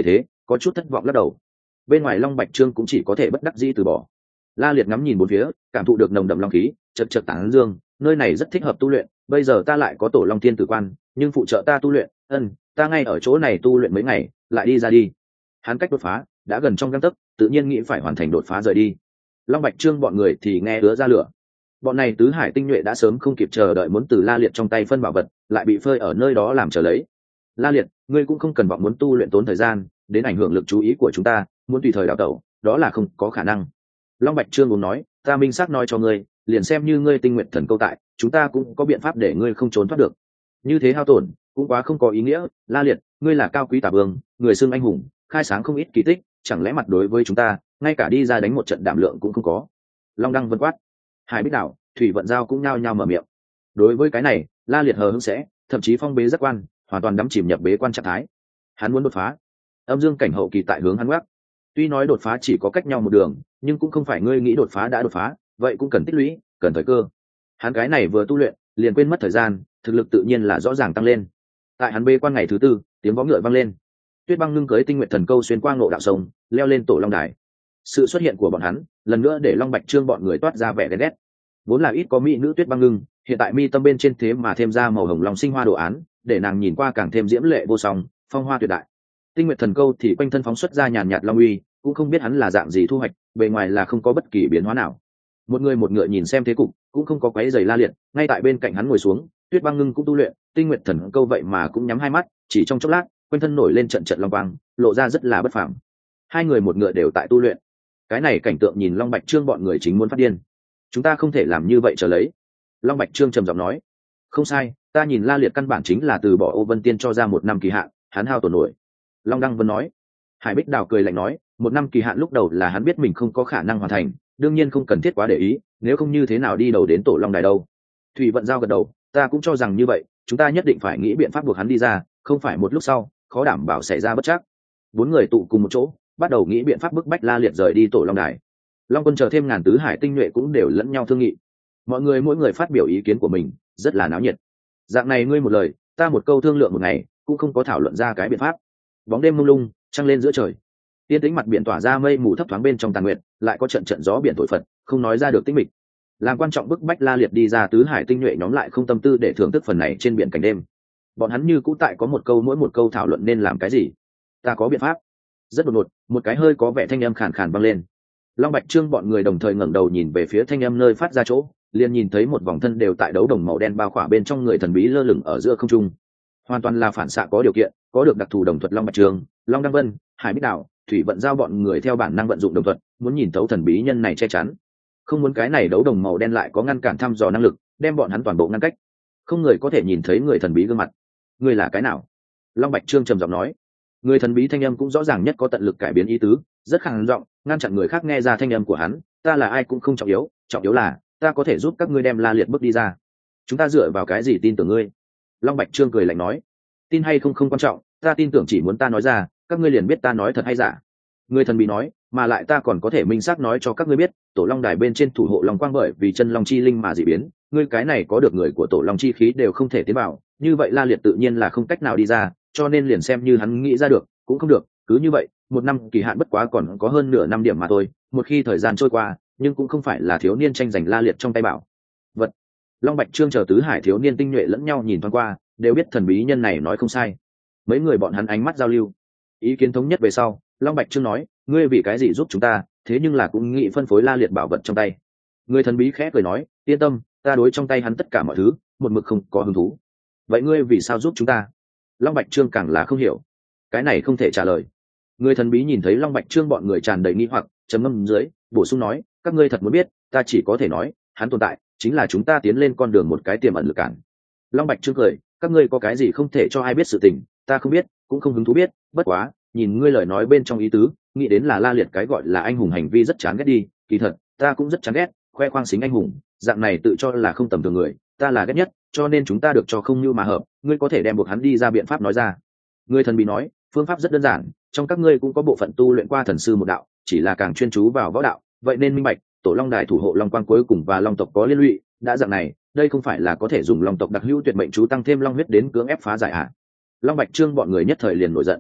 có chút thất vọng lắc đầu. Bên ngoài Long Bạch Trương cũng chỉ có thể bất đắc dĩ từ bỏ. La Liệt ngắm nhìn bốn phía, cảm thụ được nồng đậm long khí, chật chật tán dương, nơi này rất thích hợp tu luyện, bây giờ ta lại có tổ Long Thiên Tử Quan, nhưng phụ trợ ta tu luyện, ân, ta ngay ở chỗ này tu luyện mấy ngày, lại đi ra đi. Hắn cách đột phá đã gần trong gang tấc, tự nhiên nghĩ phải hoàn thành đột phá rời đi. Long Bạch Trương bọn người thì nghe ứa ra lửa. Bọn này tứ hải tinh nhuệ đã sớm không kịp chờ đợi muốn từ La Liệt trong tay phân bảo vật, lại bị phơi ở nơi đó làm chờ lấy. La Liệt, ngươi cũng không cần vọng muốn tu luyện tốn thời gian, đến ảnh hưởng lực chú ý của chúng ta, muốn tùy thời đào tẩu, đó là không có khả năng. Long Bạch Trương muốn nói, ta minh xác nói cho ngươi, liền xem như ngươi tinh nguyện thần câu tại, chúng ta cũng có biện pháp để ngươi không trốn thoát được. Như thế hao tổn, cũng quá không có ý nghĩa. La Liệt, ngươi là cao quý tả vương, người xưng anh hùng, khai sáng không ít kỳ tích, chẳng lẽ mặt đối với chúng ta, ngay cả đi ra đánh một trận đảm lượng cũng không có. Long Đăng vân quát. Hải Bích Đảo, Thủy Vận Giao cũng nhao nhao mở miệng. Đối với cái này, La Liệt hờ hững sẽ, thậm chí phong bế giác quan, hoàn toàn đắm chìm nhập bế quan trạng thái. Hắn muốn đột phá. Âm dương cảnh hậu kỳ tại hướng hắn ngoắc. Tuy nói đột phá chỉ có cách nhau một đường, nhưng cũng không phải ngươi nghĩ đột phá đã đột phá, vậy cũng cần tích lũy, cần thời cơ. Hắn cái này vừa tu luyện, liền quên mất thời gian, thực lực tự nhiên là rõ ràng tăng lên. Tại hắn bế quan ngày thứ tư, tiếng vó ngựa vang lên. Tuyết Băng Ngưng cưới Tinh Nguyệt Thần Câu xuyên qua ngộ đạo sông, leo lên tổ Long Đài. Sự xuất hiện của bọn hắn, lần nữa để Long Bạch Trương bọn người toát ra vẻ ghen ghét. Vốn là ít có mỹ nữ Tuyết Băng Ngưng, hiện tại mi tâm bên trên thế mà thêm ra màu hồng long sinh hoa đồ án, để nàng nhìn qua càng thêm diễm lệ vô song, phong hoa tuyệt đại. Tinh Nguyệt Thần Câu thì quanh thân phóng xuất ra nhàn nhạt long uy, cũng không biết hắn là dạng gì thu hoạch, bề ngoài là không có bất kỳ biến hóa nào. Một người một ngựa nhìn xem thế cục, cũng không có quấy giày La Liệt, ngay tại bên cạnh hắn ngồi xuống, Tuyết Băng Ngưng cũng tu luyện, Tinh Nguyệt Thần Câu vậy mà cũng nhắm hai mắt, chỉ trong chốc lát, quanh thân nổi lên trận trận long quang, lộ ra rất là bất phàm. Hai người một ngựa đều tại tu luyện. Cái này cảnh tượng nhìn Long Bạch Trương bọn người chính muốn phát điên. Chúng ta không thể làm như vậy trở lấy. Long Bạch Trương trầm giọng nói. Không sai, ta nhìn La Liệt căn bản chính là từ bỏ Ô Vân Tiên cho ra một năm kỳ hạn, hắn hao tổn nổi. Long Đăng Vân nói. Hải Bích Đào cười lạnh nói, một năm kỳ hạn lúc đầu là hắn biết mình không có khả năng hoàn thành, đương nhiên không cần thiết quá để ý, nếu không như thế nào đi đầu đến tổ Long Đài đâu. Thủy Vận Giao gật đầu, ta cũng cho rằng như vậy, chúng ta nhất định phải nghĩ biện pháp buộc hắn đi ra, không phải một lúc sau, khó đảm bảo xảy ra bất trắc. Bốn người tụ cùng một chỗ, bắt đầu nghĩ biện pháp bức bách La Liệt rời đi tổ Long Đài. Long Quân chờ thêm ngàn tứ hải tinh nhuệ cũng đều lẫn nhau thương nghị. Mọi người mỗi người phát biểu ý kiến của mình, rất là náo nhiệt. Dạng này ngươi một lời, ta một câu thương lượng một ngày, cũng không có thảo luận ra cái biện pháp. Bóng đêm mông lung, trăng lên giữa trời. Tiên tĩnh mặt biển tỏa ra mây mù thấp thoáng bên trong tàn nguyện, lại có trận trận gió biển thổi phật, không nói ra được tĩnh mịch. Làm quan trọng bức bách La Liệt đi ra tứ hải tinh nhuệ nhóm lại không tâm tư để thưởng thức phần này trên biển cảnh đêm. Bọn hắn như cũ tại có một câu mỗi một câu thảo luận nên làm cái gì. Ta có biện pháp. Rất đột ngột, một cái hơi có vẻ thanh âm khàn khàn vang lên. Long Bạch Trương bọn người đồng thời ngẩng đầu nhìn về phía thanh âm nơi phát ra chỗ, liền nhìn thấy một vòng thân đều tại đấu đồng màu đen bao khỏa bên trong người thần bí lơ lửng ở giữa không trung. Hoàn toàn là phản xạ có điều kiện, có được đặc thù đồng thuật Long Bạch Trương, Long Đăng Vân, Hải Bích Đào, Thủy Vận Giao bọn người theo bản năng vận dụng đồng thuật, muốn nhìn thấu thần bí nhân này che chắn. Không muốn cái này đấu đồng màu đen lại có ngăn cản thăm dò năng lực, đem bọn hắn toàn bộ ngăn cách. Không người có thể nhìn thấy người thần bí gương mặt. Người là cái nào? Long Bạch Trương trầm giọng nói. Người thần bí thanh âm cũng rõ ràng nhất có tận lực cải biến ý tứ, rất khàn giọng, ngăn chặn người khác nghe ra thanh âm của hắn. Ta là ai cũng không trọng yếu, trọng yếu là ta có thể giúp các ngươi đem La Liệt bước đi ra. Chúng ta dựa vào cái gì tin tưởng ngươi? Long Bạch Trương cười lạnh nói. Tin hay không không quan trọng, ta tin tưởng chỉ muốn ta nói ra, các ngươi liền biết ta nói thật hay giả. Người thần bí nói, mà lại ta còn có thể minh xác nói cho các ngươi biết, tổ Long Đài bên trên thủ hộ Long Quang bởi vì chân Long chi linh mà dị biến, ngươi cái này có được người của tổ Long chi khí đều không thể tiến vào, như vậy La Liệt tự nhiên là không cách nào đi ra, cho nên liền xem như hắn nghĩ ra được, cũng không được, cứ như vậy, một năm kỳ hạn bất quá còn có hơn nửa năm điểm mà thôi, một khi thời gian trôi qua, nhưng cũng không phải là thiếu niên tranh giành La Liệt trong tay bảo vật. Long Bạch Trương chờ tứ hải thiếu niên tinh nhuệ lẫn nhau nhìn thoáng qua, đều biết thần bí nhân này nói không sai. Mấy người bọn hắn ánh mắt giao lưu, ý kiến thống nhất về sau, Long Bạch Trương nói, ngươi vì cái gì giúp chúng ta, thế nhưng là cũng nghĩ phân phối La Liệt bảo vật trong tay. Người thần bí khẽ cười nói, yên tâm, ta đối trong tay hắn tất cả mọi thứ, một mực không có hứng thú. Vậy ngươi vì sao giúp chúng ta? Long Bạch Trương càng là không hiểu, cái này không thể trả lời. Người thần bí nhìn thấy Long Bạch Trương bọn người tràn đầy nghi hoặc, trầm ngâm dưới, bổ sung nói, các ngươi thật muốn biết, ta chỉ có thể nói, hắn tồn tại, chính là chúng ta tiến lên con đường một cái tiềm ẩn lực cản. Long Bạch Trương cười, các ngươi có cái gì không thể cho ai biết sự tình, ta không biết, cũng không hứng thú biết, bất quá, nhìn ngươi lời nói bên trong ý tứ, nghĩ đến là La Liệt cái gọi là anh hùng hành vi rất chán ghét đi, kỳ thật, ta cũng rất chán ghét, khoe khoang xính anh hùng, dạng này tự cho là không tầm thường người, ta là ghét nhất, cho nên chúng ta được cho không như mà hợp, ngươi có thể đem buộc hắn đi ra biện pháp nói ra. Người thần bí nói, phương pháp rất đơn giản, trong các ngươi cũng có bộ phận tu luyện qua thần sư một đạo, chỉ là càng chuyên chú vào võ đạo, vậy nên minh bạch, tổ Long Đài thủ hộ Long Quang cuối cùng và Long tộc có liên lụy, đã dạng này, đây không phải là có thể dùng Long tộc đặc hữu tuyệt mệnh chú tăng thêm long huyết đến cưỡng ép phá giải à? Long Bạch Trương bọn người nhất thời liền nổi giận.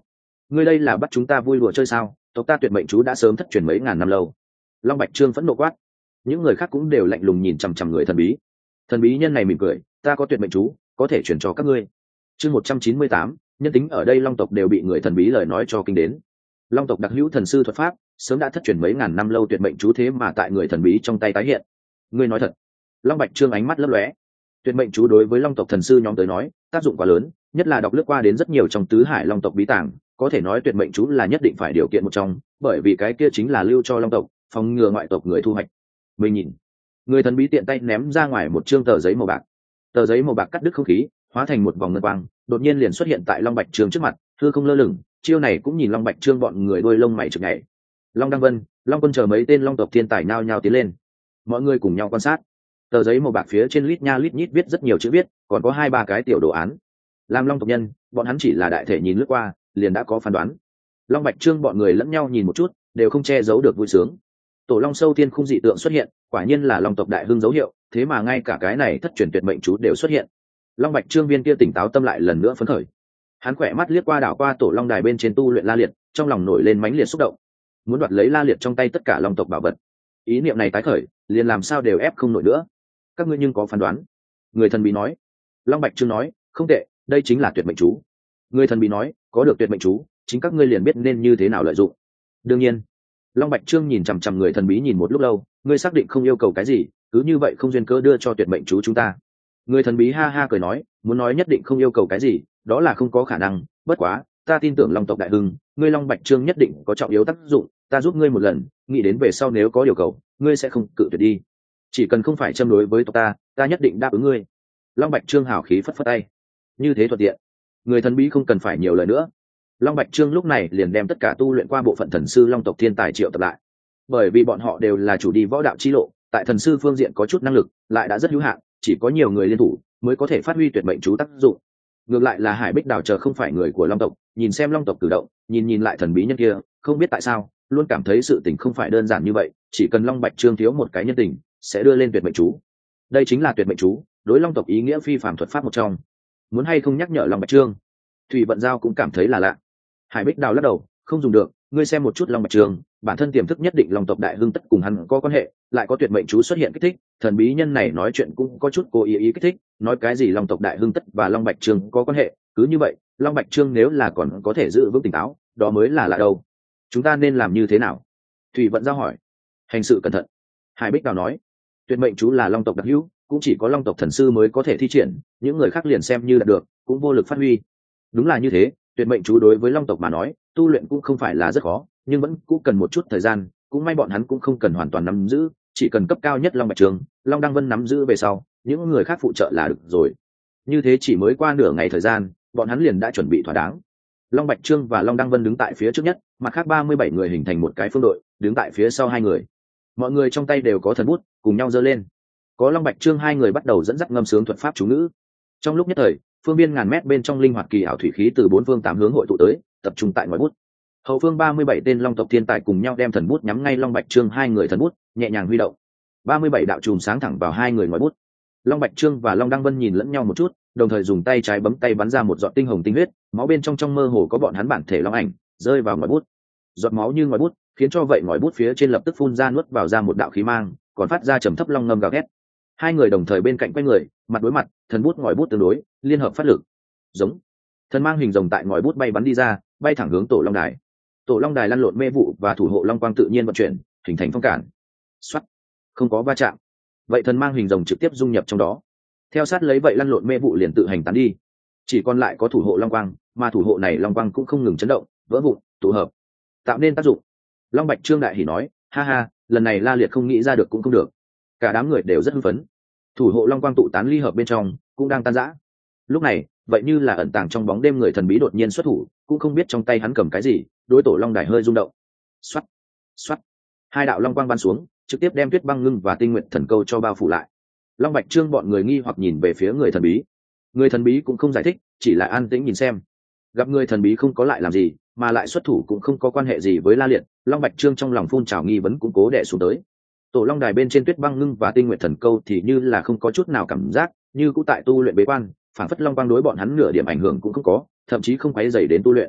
ngươi đây là bắt chúng ta vui lùa chơi sao? Tộc ta tuyệt mệnh chú đã sớm thất truyền mấy ngàn năm lâu. Long Bạch Trương phẫn nộ quát. Những người khác cũng đều lạnh lùng nhìn chằm chằm người thần bí. Thần bí nhân này mỉm cười, ta có tuyệt mệnh chú, có thể chuyển cho các ngươi. Chương một trăm chín mươi tám, nhân tính ở đây long tộc đều bị người thần bí lời nói cho kinh đến. Long tộc đặc hữu thần sư thuật pháp, sớm đã thất truyền mấy ngàn năm lâu tuyệt mệnh chú thế mà tại người thần bí trong tay tái hiện. Ngươi nói thật? Long Bạch Trương ánh mắt lấp lóe. Tuyệt mệnh chú đối với long tộc thần sư nhóm tới nói, tác dụng quá lớn, nhất là đọc lướt qua đến rất nhiều trong tứ hải long tộc bí tàng, có thể nói tuyệt mệnh chú là nhất định phải điều kiện một trong, bởi vì cái kia chính là lưu cho long tộc, phòng ngừa ngoại tộc người thu hoạch. Mình nhìn, người thần bí tiện tay ném ra ngoài một trương tờ giấy màu bạc. Tờ giấy màu bạc cắt đứt không khí, hóa thành một vòng ngân quang, đột nhiên liền xuất hiện tại Long Bạch Trương trước mặt, hư không lơ lửng, chiêu này cũng nhìn Long Bạch Trương bọn người đuôi lông mày chực nhảy. Long Đăng Vân, Long Quân chờ mấy tên long tộc thiên tài nhao nhao tiến lên. Mọi người cùng nhau quan sát. Tờ giấy màu bạc phía trên lít nha lít nhít viết rất nhiều chữ viết, còn có hai ba cái tiểu đồ án. Làm long tộc nhân, bọn hắn chỉ là đại thể nhìn lướt qua, liền đã có phán đoán. Long Bạch Trương bọn người lẫn nhau nhìn một chút, đều không che giấu được vui sướng. Tổ long sâu thiên khung dị tượng xuất hiện, quả nhiên là long tộc đại hưng dấu hiệu, thế mà ngay cả cái này thất truyền tuyệt mệnh chú đều xuất hiện. Long Bạch Trương viên kia tỉnh táo tâm lại lần nữa phấn khởi. Hắn khỏe mắt liếc qua đảo qua tổ long đài bên trên tu luyện la liệt, trong lòng nổi lên mãnh liệt xúc động, muốn đoạt lấy la liệt trong tay tất cả long tộc bảo vật. Ý niệm này tái khởi, liền làm sao đều ép không nổi nữa. Các ngươi nhưng có phán đoán? Người thần bí nói. Long Bạch Trương nói, không tệ, đây chính là tuyệt mệnh chú. Người thần bí nói, có được tuyệt mệnh chú, chính các ngươi liền biết nên như thế nào lợi dụng. Đương nhiên. Long Bạch Trương nhìn chằm chằm người thần bí nhìn một lúc lâu, ngươi xác định không yêu cầu cái gì, cứ như vậy không duyên cớ đưa cho tuyệt mệnh chú chúng ta. Người thần bí ha ha cười nói, muốn nói nhất định không yêu cầu cái gì, đó là không có khả năng, bất quá, ta tin tưởng long tộc đại hưng, ngươi Long Bạch Trương nhất định có trọng yếu tác dụng, ta giúp ngươi một lần, nghĩ đến về sau nếu có điều cầu, ngươi sẽ không cự tuyệt đi. Chỉ cần không phải châm đối với tộc ta, ta nhất định đáp ứng ngươi. Long Bạch Trương hào khí phất phất tay. Như thế thuận tiện. Người thần bí không cần phải nhiều lời nữa. Long Bạch Trương lúc này liền đem tất cả tu luyện qua bộ phận thần sư long tộc thiên tài triệu tập lại. Bởi vì bọn họ đều là chủ đi võ đạo chi lộ, tại thần sư phương diện có chút năng lực, lại đã rất hữu hạn, chỉ có nhiều người liên thủ mới có thể phát huy tuyệt mệnh chú tác dụng. Ngược lại là Hải Bích Đào chờ không phải người của long tộc, nhìn xem long tộc cử động, nhìn nhìn lại thần bí nhân kia, không biết tại sao, luôn cảm thấy sự tình không phải đơn giản như vậy, chỉ cần Long Bạch Trương thiếu một cái nhân tình, sẽ đưa lên tuyệt mệnh chú. Đây chính là tuyệt mệnh chú, đối long tộc ý nghĩa phi phàm thuật pháp một trong. Muốn hay không nhắc nhở Long Bạch Trương? Thủy Vận Giao cũng cảm thấy là lạ. Hải Bích Đào lắc đầu, không dùng được, ngươi xem một chút Long Bạch Trương, bản thân tiềm thức nhất định long tộc đại hưng tất cùng hắn có quan hệ, lại có tuyệt mệnh chú xuất hiện kích thích, thần bí nhân này nói chuyện cũng có chút cố ý ý kích thích, nói cái gì long tộc đại hưng tất và Long Bạch Trương có quan hệ, cứ như vậy, Long Bạch Trương nếu là còn có thể giữ vững tỉnh táo, đó mới là lạ đâu. Chúng ta nên làm như thế nào? Thủy Vận Giao hỏi. Hành sự cẩn thận. Hải Bích Đào nói, tuyệt mệnh chú là long tộc đặc hữu, cũng chỉ có long tộc thần sư mới có thể thi triển, những người khác liền xem như đạt được, cũng vô lực phát huy. Đúng là như thế, tuyệt mệnh chú đối với long tộc mà nói, tu luyện cũng không phải là rất khó, nhưng vẫn cũng cần một chút thời gian, cũng may bọn hắn cũng không cần hoàn toàn nắm giữ, chỉ cần cấp cao nhất Long Bạch Trương, Long Đăng Vân nắm giữ về sau, những người khác phụ trợ là được rồi. Như thế chỉ mới qua nửa ngày thời gian, bọn hắn liền đã chuẩn bị thỏa đáng. Long Bạch Trương và Long Đăng Vân đứng tại phía trước nhất, mặt khác ba mươi bảy người hình thành một cái phương đội, đứng tại phía sau hai người. Mọi người trong tay đều có thần bút, cùng nhau giơ lên. Có Long Bạch Trương hai người bắt đầu dẫn dắt ngâm sướng thuật pháp chú ngữ. Trong lúc nhất thời, phương biên ngàn mét bên trong linh hoạt kỳ ảo thủy khí từ bốn phương tám hướng hội tụ tới, tập trung tại ngòi bút. Hậu phương ba mươi bảy tên long tộc thiên tài cùng nhau đem thần bút nhắm ngay Long Bạch Trương hai người thần bút, nhẹ nhàng huy động. ba mươi bảy đạo chùm sáng thẳng vào hai người ngòi bút. Long Bạch Trương và Long Đăng Vân nhìn lẫn nhau một chút, đồng thời dùng tay trái bấm tay bắn ra một giọt tinh hồng tinh huyết, máu bên trong trong mơ hồ có bọn hắn bản thể long ảnh, rơi vào ngòi bút. Giọt máu như ngòi bút, khiến cho vậy ngòi bút phía trên lập tức phun ra nuốt vào ra một đạo khí mang, còn phát ra trầm thấp long ngâm gào thét. Hai người đồng thời bên cạnh quay người, mặt đối mặt, thần bút ngòi bút tương đối, liên hợp phát lực. Giống. Thần mang hình rồng tại ngòi bút bay bắn đi ra, bay thẳng hướng tổ long đài. Tổ long đài lăn lộn mê vụ và thủ hộ long quang tự nhiên vận chuyển, hình thành phong cản. Soát. Không có va chạm. Vậy thần mang hình rồng trực tiếp dung nhập trong đó. Theo sát lấy vậy lăn lộn mê vụ liền tự hành tán đi. Chỉ còn lại có thủ hộ long quang, mà thủ hộ này long quang cũng không ngừng chấn động, vỡ vụn, tụ hợp, tạo nên tác dụng. Long Bạch Trương đại hỉ nói, ha ha, lần này La Liệt không nghĩ ra được cũng không được. Cả đám người đều rất hưng phấn. Thủ hộ long quang tụ tán ly hợp bên trong, cũng đang tan rã. Lúc này, vậy như là ẩn tàng trong bóng đêm người thần bí đột nhiên xuất thủ, cũng không biết trong tay hắn cầm cái gì, đối tổ long đài hơi rung động. Xoát, xoát, hai đạo long quang bắn xuống, trực tiếp đem Tuyết Băng Ngưng và Tinh Nguyệt Thần Câu cho bao phủ lại. Long Bạch Trương bọn người nghi hoặc nhìn về phía người thần bí. Người thần bí cũng không giải thích, chỉ là an tĩnh nhìn xem. Gặp người thần bí không có lại làm gì, mà lại xuất thủ cũng không có quan hệ gì với La Liệt, Long Bạch Trương trong lòng phun trào nghi vấn cũng cố đè xuống tới. Tổ long đài bên trên Tuyết Băng Ngưng và Tinh Nguyệt Thần Câu thì như là không có chút nào cảm giác, như cũ tại tu luyện bế quan, phản phất long quang đối bọn hắn nửa điểm ảnh hưởng cũng không có, thậm chí không quấy rầy đến tu luyện.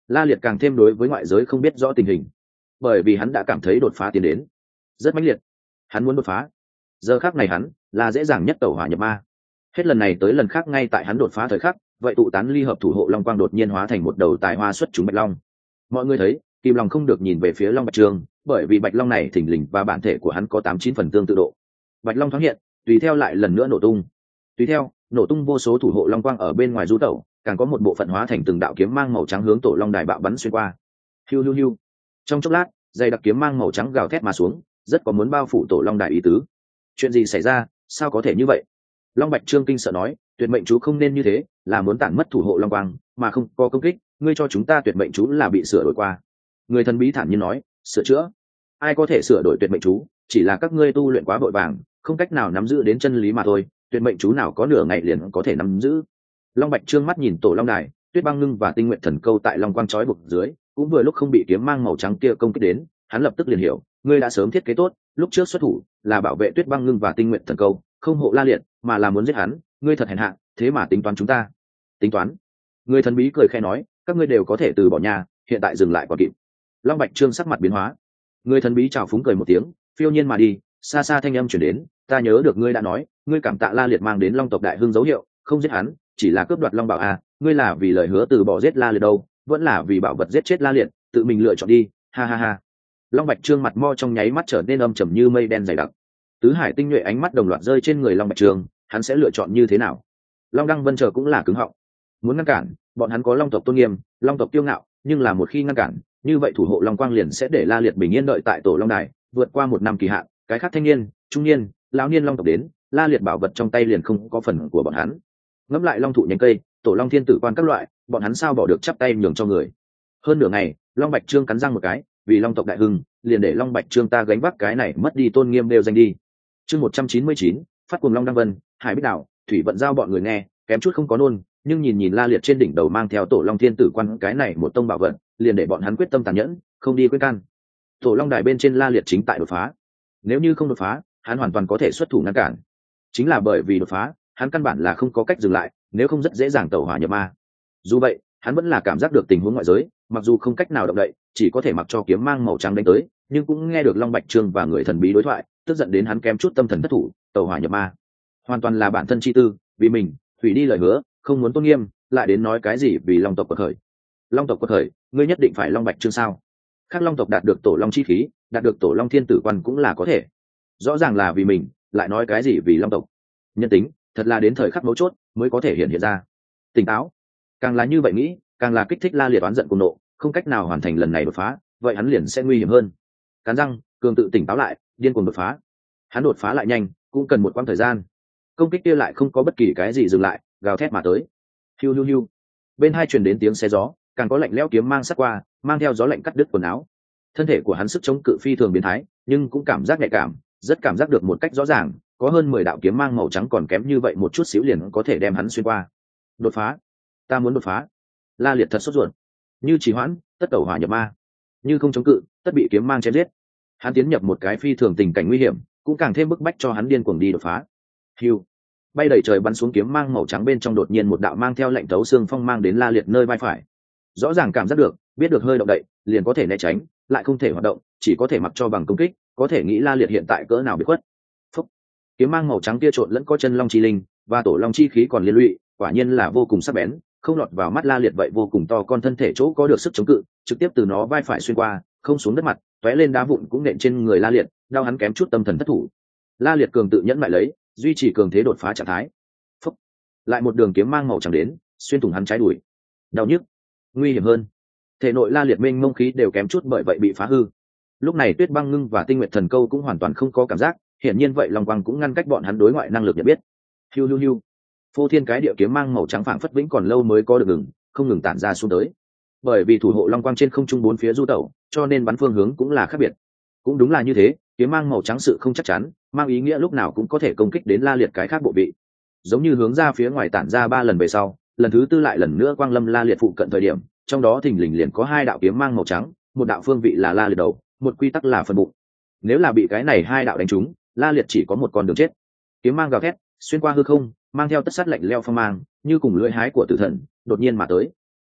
La Liệt càng thêm đối với ngoại giới không biết rõ tình hình, bởi vì hắn đã cảm thấy đột phá tiến đến rất mãnh liệt, hắn muốn đột phá. Giờ khắc này hắn là dễ dàng nhất tẩu hỏa nhập ma. Hết lần này tới lần khác ngay tại hắn đột phá thời khắc, vậy tụ tán ly hợp thủ hộ long quang đột nhiên hóa thành một đầu tài hoa xuất chúng bạch long. Mọi người thấy, Kim Long không được nhìn về phía Long Bạch Trương, bởi vì bạch long này thình lình và bản thể của hắn có tám chín phần tương tự độ. Bạch long thoáng hiện, tùy theo lại lần nữa nổ tung. Tùy theo, nổ tung vô số thủ hộ long quang ở bên ngoài du tẩu, càng có một bộ phận hóa thành từng đạo kiếm mang màu trắng hướng tổ long đài bạo bắn xuyên qua. Hiu hiu hiu. Trong chốc lát, dày đặc kiếm mang màu trắng gào thét mà xuống, rất có muốn bao phủ tổ long đài ý tứ. Chuyện gì xảy ra, sao có thể như vậy? Long Bạch Trương kinh sợ nói, tuyệt mệnh chú không nên như thế, là muốn tản mất thủ hộ long quang, mà không có công kích, ngươi cho chúng ta tuyệt mệnh chú là bị sửa đổi qua. Người thần bí thản nhiên nói, sửa chữa? Ai có thể sửa đổi tuyệt mệnh chú, chỉ là các ngươi tu luyện quá vội vàng, không cách nào nắm giữ đến chân lý mà thôi, tuyệt mệnh chú nào có nửa ngày liền có thể nắm giữ. Long Bạch Trương mắt nhìn tổ long đài, Tuyết Băng Ngưng và Tinh Nguyện Thần Câu tại long quang chói buộc dưới, cũng vừa lúc không bị kiếm mang màu trắng kia công kích đến, hắn lập tức liền hiểu, ngươi đã sớm thiết kế tốt, lúc trước xuất thủ là bảo vệ Tuyết Băng Ngưng và Tinh Nguyện Thần Câu, không hộ La Liệt, mà là muốn giết hắn, ngươi thật hèn hạ, thế mà tính toán chúng ta. Tính toán? Người thần bí cười khẽ nói, các ngươi đều có thể từ bỏ nhà, hiện tại dừng lại còn kịp. Long Bạch Trương sắc mặt biến hóa. Người thần bí chào phúng cười một tiếng, phiêu nhiên mà đi, xa xa thanh âm truyền đến, ta nhớ được ngươi đã nói, ngươi cảm tạ La Liệt mang đến Long tộc đại hưng dấu hiệu, không giết hắn, chỉ là cướp đoạt Long bảo à, ngươi là vì lời hứa từ bỏ giết La Liệt đâu, vẫn là vì bảo vật giết chết La Liệt, tự mình lựa chọn đi, ha ha ha. Long Bạch Trương mặt mo trong nháy mắt trở nên âm trầm như mây đen dày đặc. Tứ hải tinh nhuệ ánh mắt đồng loạt rơi trên người Long Bạch Trương, hắn sẽ lựa chọn như thế nào? Long Đăng Vân chờ cũng là cứng họng, muốn ngăn cản, bọn hắn có Long tộc tôn nghiêm, Long tộc kiêu ngạo, nhưng là một khi ngăn cản, như vậy thủ hộ Long Quang liền sẽ để La Liệt bình yên đợi tại tổ Long Đài, vượt qua một năm kỳ hạn, cái khác thanh niên, trung niên, lão niên Long tộc đến, La Liệt bảo vật trong tay liền không có phần của bọn hắn. Ngẫm lại Long thụ nhánh cây, tổ Long thiên tử quan các loại, bọn hắn sao bỏ được chắp tay nhường cho người? Hơn nửa ngày, Long Bạch Trương cắn răng một cái, vì Long tộc đại hưng, liền để Long Bạch Trương ta gánh vác cái này mất đi tôn nghiêm đều danh đi. Chương một trăm chín mươi chín, phát cuồng Long Đăng Vân, Hải Bích Đảo, Thủy Vận Giao bọn người nghe, kém chút không có nôn, nhưng nhìn nhìn La Liệt trên đỉnh đầu mang theo tổ Long thiên tử quan cái này một tông bảo vật, liền để bọn hắn quyết tâm tàn nhẫn, không đi quên can. Tổ Long đài bên trên La Liệt chính tại đột phá, nếu như không đột phá, hắn hoàn toàn có thể xuất thủ ngăn cản. Chính là bởi vì đột phá, hắn căn bản là không có cách dừng lại, nếu không rất dễ dàng tẩu hỏa nhập ma. Dù vậy, hắn vẫn là cảm giác được tình huống ngoại giới, mặc dù không cách nào động đậy, chỉ có thể mặc cho kiếm mang màu trắng đánh tới, nhưng cũng nghe được Long Bạch Trương và người thần bí đối thoại, tức giận đến hắn kém chút tâm thần thất thủ, tẩu hỏa nhập ma. Hoàn toàn là bản thân chi tư, vì mình, hủy đi lời hứa, không muốn tôn nghiêm, lại đến nói cái gì vì Long tộc quật khởi. Long tộc quật khởi, ngươi nhất định phải Long Bạch Trương sao? Khác Long tộc đạt được tổ Long chi khí, đạt được tổ Long thiên tử quan cũng là có thể. Rõ ràng là vì mình, lại nói cái gì vì Long tộc. Nhân tính, thật là đến thời khắc mấu chốt mới có thể hiện hiện ra. Tỉnh táo. Càng là như vậy nghĩ, càng là kích thích La Liệt oán giận cùng nộ, không cách nào hoàn thành lần này đột phá, vậy hắn liền sẽ nguy hiểm hơn. Cắn răng, cường tự tỉnh táo lại, điên cuồng đột phá. Hắn đột phá lại nhanh, cũng cần một quãng thời gian. Công kích kia lại không có bất kỳ cái gì dừng lại, gào thét mà tới. Hiu hiu hiu. Bên hai truyền đến tiếng xe gió, càng có lạnh lẽo kiếm mang sát qua, mang theo gió lạnh cắt đứt quần áo. Thân thể của hắn sức chống cự phi thường biến thái, nhưng cũng cảm giác nhạy cảm, rất cảm giác được một cách rõ ràng, có hơn mười đạo kiếm mang màu trắng còn kém như vậy một chút xíu liền có thể đem hắn xuyên qua. Đột phá, ta muốn đột phá. La Liệt thật sốt ruột, như trì hoãn, tất tẩu hỏa nhập ma, như không chống cự, tất bị kiếm mang chém giết. Hắn tiến nhập một cái phi thường tình cảnh nguy hiểm, cũng càng thêm bức bách cho hắn điên cuồng đi đột phá. Hiu, bay đầy trời bắn xuống kiếm mang màu trắng bên trong đột nhiên một đạo mang theo lệnh tấu xương phong mang đến La Liệt nơi vai phải. Rõ ràng cảm giác được, biết được hơi động đậy, liền có thể né tránh, lại không thể hoạt động, chỉ có thể mặc cho bằng công kích, có thể nghĩ La Liệt hiện tại cỡ nào bị khuất. Phúc. Kiếm mang màu trắng kia trộn lẫn có chân long chi linh và tổ long chi khí còn liên lụy, quả nhiên là vô cùng sắc bén, không lọt vào mắt La Liệt vậy vô cùng to con thân thể chỗ có được sức chống cự, trực tiếp từ nó vai phải xuyên qua, không xuống đất mặt, tóe lên đá vụn cũng nện trên người La Liệt, đau hắn kém chút tâm thần thất thủ. La Liệt cường tự nhẫn lại lấy, duy trì cường thế đột phá trạng thái. Phúc. Lại một đường kiếm mang màu trắng đến, xuyên thủng hắn trái đùi. Đau nhức, nguy hiểm hơn. Thể nội La Liệt mênh mông khí đều kém chút bởi vậy bị phá hư. Lúc này Tuyết Băng Ngưng và Tinh Nguyệt Thần Câu cũng hoàn toàn không có cảm giác, hiển nhiên vậy Long Quang cũng ngăn cách bọn hắn đối ngoại năng lực nhận biết. Hiu hiu hiu. Phô thiên cái địa kiếm mang màu trắng phảng phất vĩnh còn lâu mới có được ngừng, không ngừng tản ra xuống tới. Bởi vì thủ hộ Long Quang trên không trung bốn phía du tẩu, cho nên bắn phương hướng cũng là khác biệt. Cũng đúng là như thế, kiếm mang màu trắng sự không chắc chắn, mang ý nghĩa lúc nào cũng có thể công kích đến La Liệt cái khác bộ vị. Giống như hướng ra phía ngoài tản ra ba lần về sau, lần thứ tư lại lần nữa quang lâm La Liệt phụ cận thời điểm, trong đó thình lình liền có hai đạo kiếm mang màu trắng, một đạo phương vị là La Liệt đầu, một quy tắc là phần bụng. Nếu là bị cái này hai đạo đánh trúng, La Liệt chỉ có một con đường chết. Kiếm mang gào thét, xuyên qua hư không, mang theo tất sát lạnh leo phong mang, như cùng lưỡi hái của tử thần, đột nhiên mà tới.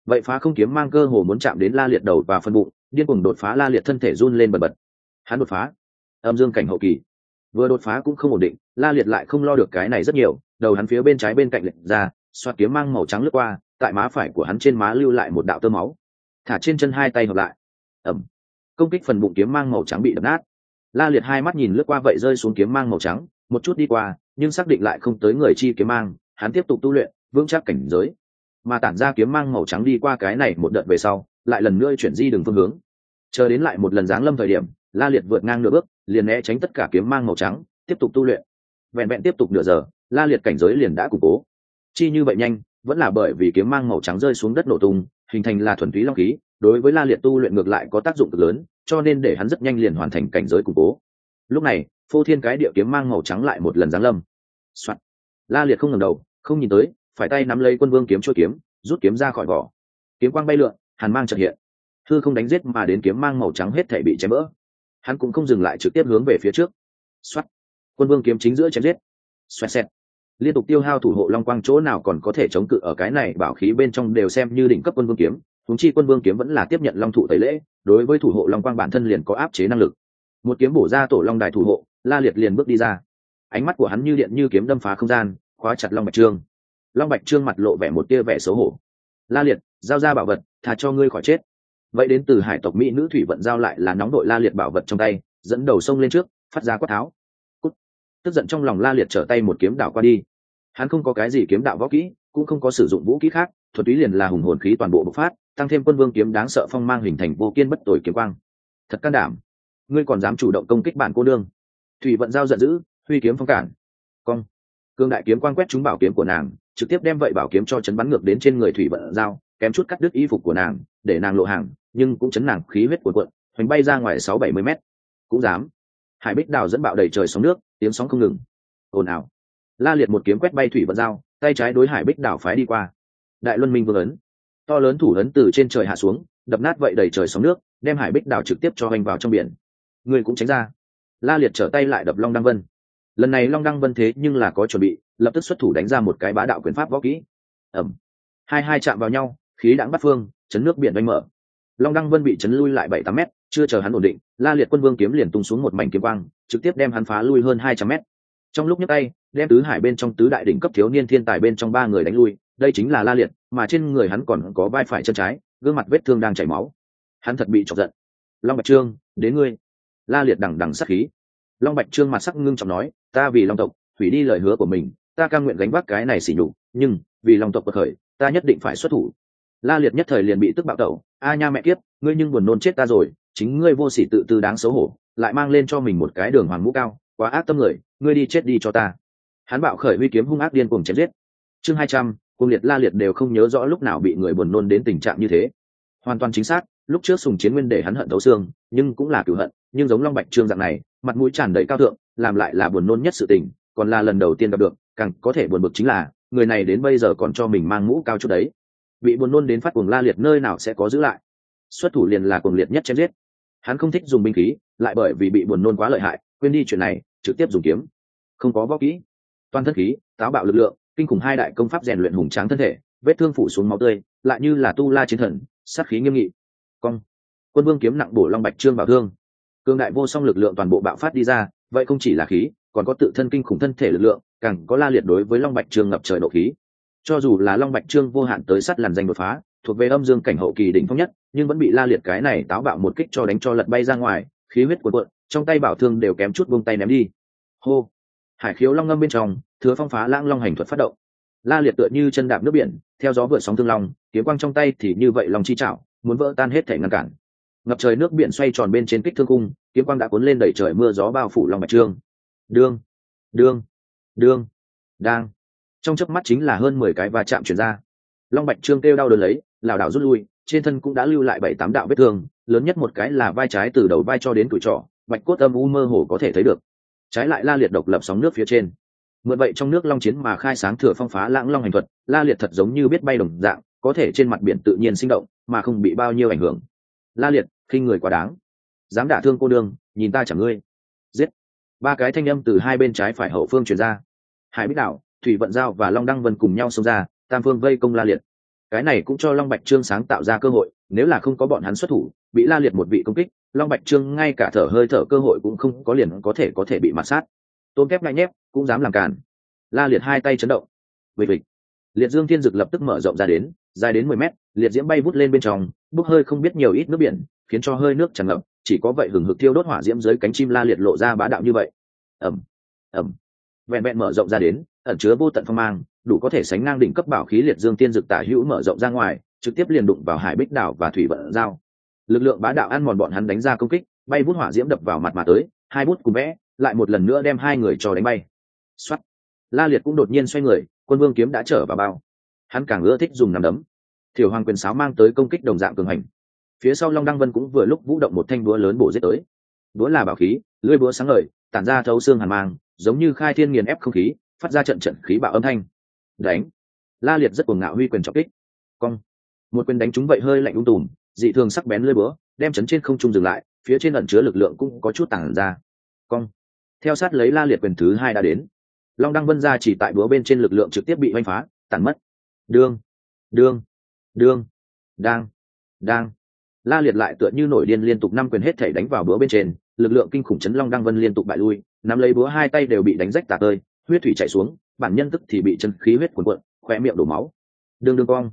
vậy phá không kiếm mang cơ hồ muốn chạm đến La Liệt đầu và phân bụng, điên cuồng đột phá. La Liệt thân thể run lên bần bật. Hắn đột phá âm dương cảnh hậu kỳ, vừa đột phá cũng không ổn định. La Liệt lại không lo được cái này rất nhiều, đầu hắn phía bên trái bên cạnh lệch ra, xoạt kiếm mang màu trắng lướt qua, tại má phải của hắn trên má lưu lại một đạo tơ máu. Thả trên chân hai tay hợp lại, ẩm, công kích phần bụng kiếm mang màu trắng bị đập nát. La Liệt hai mắt nhìn lướt qua vậy rơi xuống kiếm mang màu trắng, một chút đi qua, nhưng xác định lại không tới người chi kiếm mang, hắn tiếp tục tu luyện, vững chắc cảnh giới. Mà tản ra kiếm mang màu trắng đi qua cái này một đợt về sau, lại lần nữa chuyển di đường phương hướng. Chờ đến lại một lần giáng lâm thời điểm, La Liệt vượt ngang nửa bước, liền né tránh tất cả kiếm mang màu trắng, tiếp tục tu luyện. Vẹn vẹn tiếp tục nửa giờ, La Liệt cảnh giới liền đã củng cố. Chi như vậy nhanh, vẫn là bởi vì kiếm mang màu trắng rơi xuống đất nổ tung, hình thành là thuần túy long khí, đối với La Liệt tu luyện ngược lại có tác dụng cực lớn, cho nên để hắn rất nhanh liền hoàn thành cảnh giới củng cố. Lúc này, phô thiên cái địa kiếm mang màu trắng lại một lần giáng lâm. Soạn. La Liệt không ngẩng đầu, không nhìn tới, phải tay nắm lấy Quân Vương kiếm chuôi kiếm, rút kiếm ra khỏi vỏ. Kiếm quang bay lượn, hàn mang chợt hiện. Hư không đánh giết mà đến kiếm mang màu trắng hết thảy bị chém vỡ. Hắn cũng không dừng lại, trực tiếp hướng về phía trước. Soát. Quân Vương kiếm chính giữa chém giết. Xoẹt xẹt. Liên tục tiêu hao thủ hộ long quang, chỗ nào còn có thể chống cự ở cái này bảo khí bên trong, đều xem như đỉnh cấp Quân Vương kiếm. Huống chi Quân Vương kiếm vẫn là tiếp nhận long thụ tẩy lễ, đối với thủ hộ long quang bản thân liền có áp chế năng lực. Một kiếm bổ ra tổ long đài thủ hộ, La Liệt liền bước đi ra. Ánh mắt của hắn như điện như kiếm đâm phá không gian, khóa chặt Long Bạch Trương. Long Bạch Trương mặt lộ vẻ một tia vẻ xấu hổ. La Liệt, giao ra bảo vật, thà cho ngươi khỏi chết. Vậy đến từ hải tộc mỹ nữ thủy vận giao lại là nóng đội La Liệt bảo vật trong tay, dẫn đầu sông lên trước, phát ra quát tháo. Cút. Tức giận trong lòng La Liệt trở tay một kiếm đảo qua đi. Hắn không có cái gì kiếm đạo võ kỹ, cũng không có sử dụng vũ kỹ khác, thuật túy liền là hùng hồn khí toàn bộ bộc phát, tăng thêm Quân Vương kiếm đáng sợ phong mang hình thành vô kiên bất tồi kiếm quang. Thật can đảm, ngươi còn dám chủ động công kích bản cô đương. Thủy vận giao giận dữ, huy kiếm phong cản. Cong. Cương đại kiếm quang quét trúng bảo kiếm của nàng, trực tiếp đem vậy bảo kiếm cho chấn bắn ngược đến trên người thủy vận giao, kém chút cắt đứt y phục của nàng, để nàng lộ hàng, nhưng cũng chấn nàng khí huyết cuồn cuộn, hoành bay ra ngoài sáu bảy mươi mét. Cũng dám. Hải Bích Đào dẫn bạo đầy trời sóng nước, tiếng sóng không ngừng. Ồn ào. La Liệt một kiếm quét bay thủy vận giao, tay trái đối Hải Bích Đào phái đi qua. Đại Luân Minh Vương ấn. To lớn thủ ấn từ trên trời hạ xuống, đập nát vậy đầy trời sóng nước, đem Hải Bích Đào trực tiếp cho hoành vào trong biển. Người cũng tránh ra. La Liệt trở tay lại đập Long Đăng Vân. Lần này Long Đăng Vân thế nhưng là có chuẩn bị, lập tức xuất thủ đánh ra một cái bá đạo quyền pháp võ kỹ. Ẩm. Hai hai chạm vào nhau, khí đãng bắt phương, chấn nước biển vanh mở. Long Đăng Vân bị chấn lui lại bảy tám mét, chưa chờ hắn ổn định, La Liệt Quân Vương kiếm liền tung xuống một mảnh kiếm quang, trực tiếp đem hắn phá lui hơn hai trăm mét. Trong lúc nhấc tay, đem tứ hải bên trong tứ đại đỉnh cấp thiếu niên thiên tài bên trong ba người đánh lui, đây chính là La Liệt, mà trên người hắn còn có vai phải chân trái, gương mặt vết thương đang chảy máu. Hắn thật bị chọc giận. Long Bạch Trương, đến ngươi. La Liệt đằng đằng sát khí. Long Bạch Trương mặt sắc ngưng trọng nói, ta vì Long tộc hủy đi lời hứa của mình, ta cam nguyện gánh vác cái này xỉ nhục, nhưng vì Long tộc bậc khởi, ta nhất định phải xuất thủ. La Liệt nhất thời liền bị tức bạo tẩu, a nha mẹ kiếp, ngươi nhưng buồn nôn chết ta rồi, chính ngươi vô sỉ tự tư đáng xấu hổ, lại mang lên cho mình một cái đường hoàng mũ cao, quá ác tâm người, ngươi đi chết đi cho ta. Hắn bạo khởi huy kiếm hung ác điên cuồng chém giết. Chương hai trăm, Cuồng Liệt. La Liệt đều không nhớ rõ lúc nào bị người buồn nôn đến tình trạng như thế. Hoàn toàn chính xác, lúc trước Sùng Chiến Nguyên để hắn hận thấu xương, nhưng cũng là cửu hận, nhưng giống Long Bạch Trương dạng này, mặt mũi tràn đầy cao thượng, làm lại là buồn nôn nhất sự tình, còn là lần đầu tiên gặp được, càng có thể buồn bực chính là, người này đến bây giờ còn cho mình mang mũ cao chút đấy. Bị buồn nôn đến phát cuồng La Liệt nơi nào sẽ có giữ lại. Xuất thủ liền là cuồng liệt nhất chém giết. Hắn không thích dùng binh khí, lại bởi vì bị buồn nôn quá lợi hại, quên đi chuyện này, trực tiếp dùng kiếm. Không có võ kỹ, toàn thân khí, táo bạo lực lượng, kinh khủng hai đại công pháp rèn luyện hùng tráng thân thể, vết thương phủ xuống máu tươi, lại như là tu la chiến thần, sát khí nghiêm nghị. Cong. Quân Vương kiếm nặng bổ Long Bạch Trương vào thương. Cương đại vô song lực lượng toàn bộ bạo phát đi ra, vậy không chỉ là khí, còn có tự thân kinh khủng thân thể lực lượng, càng có La Liệt đối với Long Bạch Trương ngập trời nộ khí. Cho dù là Long Bạch Trương vô hạn tới sắt làn danh đột phá, thuộc về âm dương cảnh hậu kỳ đỉnh phong nhất, nhưng vẫn bị La Liệt cái này táo bạo một kích cho đánh cho lật bay ra ngoài, khí huyết cuồn cuộn, trong tay bảo thương đều kém chút buông tay ném đi. Hô. Hải khiếu long ngâm bên trong, Thừa Phong phá lãng long hành thuật phát động. La Liệt tựa như chân đạp nước biển, theo gió vượt sóng thương long, kiếm quang trong tay thì như vậy long chi chảo, muốn vỡ tan hết thể ngăn cản. Ngập trời nước biển xoay tròn bên trên kích thương cung, kiếm quang đã cuốn lên đẩy trời mưa gió bao phủ Long Bạch Trương. Đương, đương, đương, đang. Trong chớp mắt chính là hơn mười cái va chạm chuyển ra. Long Bạch Trương kêu đau đớn lấy, lảo đảo rút lui, trên thân cũng đã lưu lại bảy tám đạo vết thương, lớn nhất một cái là vai trái từ đầu vai cho đến cùi trỏ, bạch cốt âm u mơ hồ có thể thấy được. Trái lại La Liệt độc lập sóng nước phía trên. Mượn vậy trong nước long chiến mà khai sáng Thừa Phong phá lãng long hành thuật, La Liệt thật giống như biết bay đồng dạng, có thể trên mặt biển tự nhiên sinh động, mà không bị bao nhiêu ảnh hưởng. La Liệt, khinh người quá đáng, dám đả thương cô đương, nhìn ta chẳng ngươi. Giết. Ba cái thanh âm từ hai bên trái phải hậu phương truyền ra. Hải Bích Đảo, Thủy Vận Giao và Long Đăng Vân cùng nhau xông ra, tam phương vây công La Liệt. cái này cũng cho Long Bạch Trương sáng tạo ra cơ hội, nếu là không có bọn hắn xuất thủ, bị La Liệt một vị công kích, Long Bạch Trương ngay cả thở hơi thở cơ hội cũng không có, liền có thể có thể bị mạt sát. Tôm kép ngay nhép cũng dám làm cản. La Liệt hai tay chấn động. Vịch vịch. Liệt Dương Thiên Dực lập tức mở rộng ra đến, dài đến mười mét, liệt diễm bay vút lên bên trong, bốc hơi không biết nhiều ít nước biển, khiến cho hơi nước tràn ngập, chỉ có vậy hừng hực thiêu đốt hỏa diễm dưới cánh chim La Liệt lộ ra bá đạo như vậy. Ầm, ầm. Vẹn vẹn mở rộng ra đến, ẩn chứa vô tận phong mang, đủ có thể sánh ngang đỉnh cấp bảo khí Liệt Dương Thiên Dực tả hữu mở rộng ra ngoài, trực tiếp liền đụng vào Hải Bích Đảo và Thủy Vận Giao. Lực lượng bá đạo ăn mòn bọn hắn đánh ra công kích, bay vút hỏa diễm đập vào mặt mà tới, hai bút cùng vẽ, lại một lần nữa đem hai người cho đánh bay. Soát. La Liệt cũng đột nhiên xoay người, Quân Vương kiếm đã trở vào bao. Hắn càng ưa thích dùng nắm đấm. Thiểu Hoàng quyền sáo mang tới công kích đồng dạng cường hành. Phía sau Long Đăng Vân cũng vừa lúc vũ động một thanh búa lớn bổ giết tới. Búa là bảo khí, lưỡi búa sáng ngời, tản ra thấu xương hàn mang, giống như khai thiên nghiền ép không khí, phát ra trận trận khí bạo âm thanh. Đánh. La Liệt rất cuồng ngạo huy quyền trọng kích. Cong. Một quyền đánh trúng vậy hơi lạnh ung tùm, dị thường sắc bén lưỡi búa, đem chấn trên không trung dừng lại, phía trên ẩn chứa lực lượng cũng có chút tản ra. Cong. Theo sát lấy La Liệt quyền thứ hai đã đến. Long Đăng Vân ra chỉ tại búa bên trên lực lượng trực tiếp bị hoành phá, tàn mất. Đương, đương, đương, đang, đang. La Liệt lại tựa như nổi điên liên tục năm quyền hết thể đánh vào búa bên trên, lực lượng kinh khủng chấn Long Đăng Vân liên tục bại lui, nắm lấy búa hai tay đều bị đánh rách tả tơi, huyết thủy chảy xuống, bản nhân tức thì bị chân khí huyết cuồn cuộn, khóe miệng đổ máu. Đương đương cong.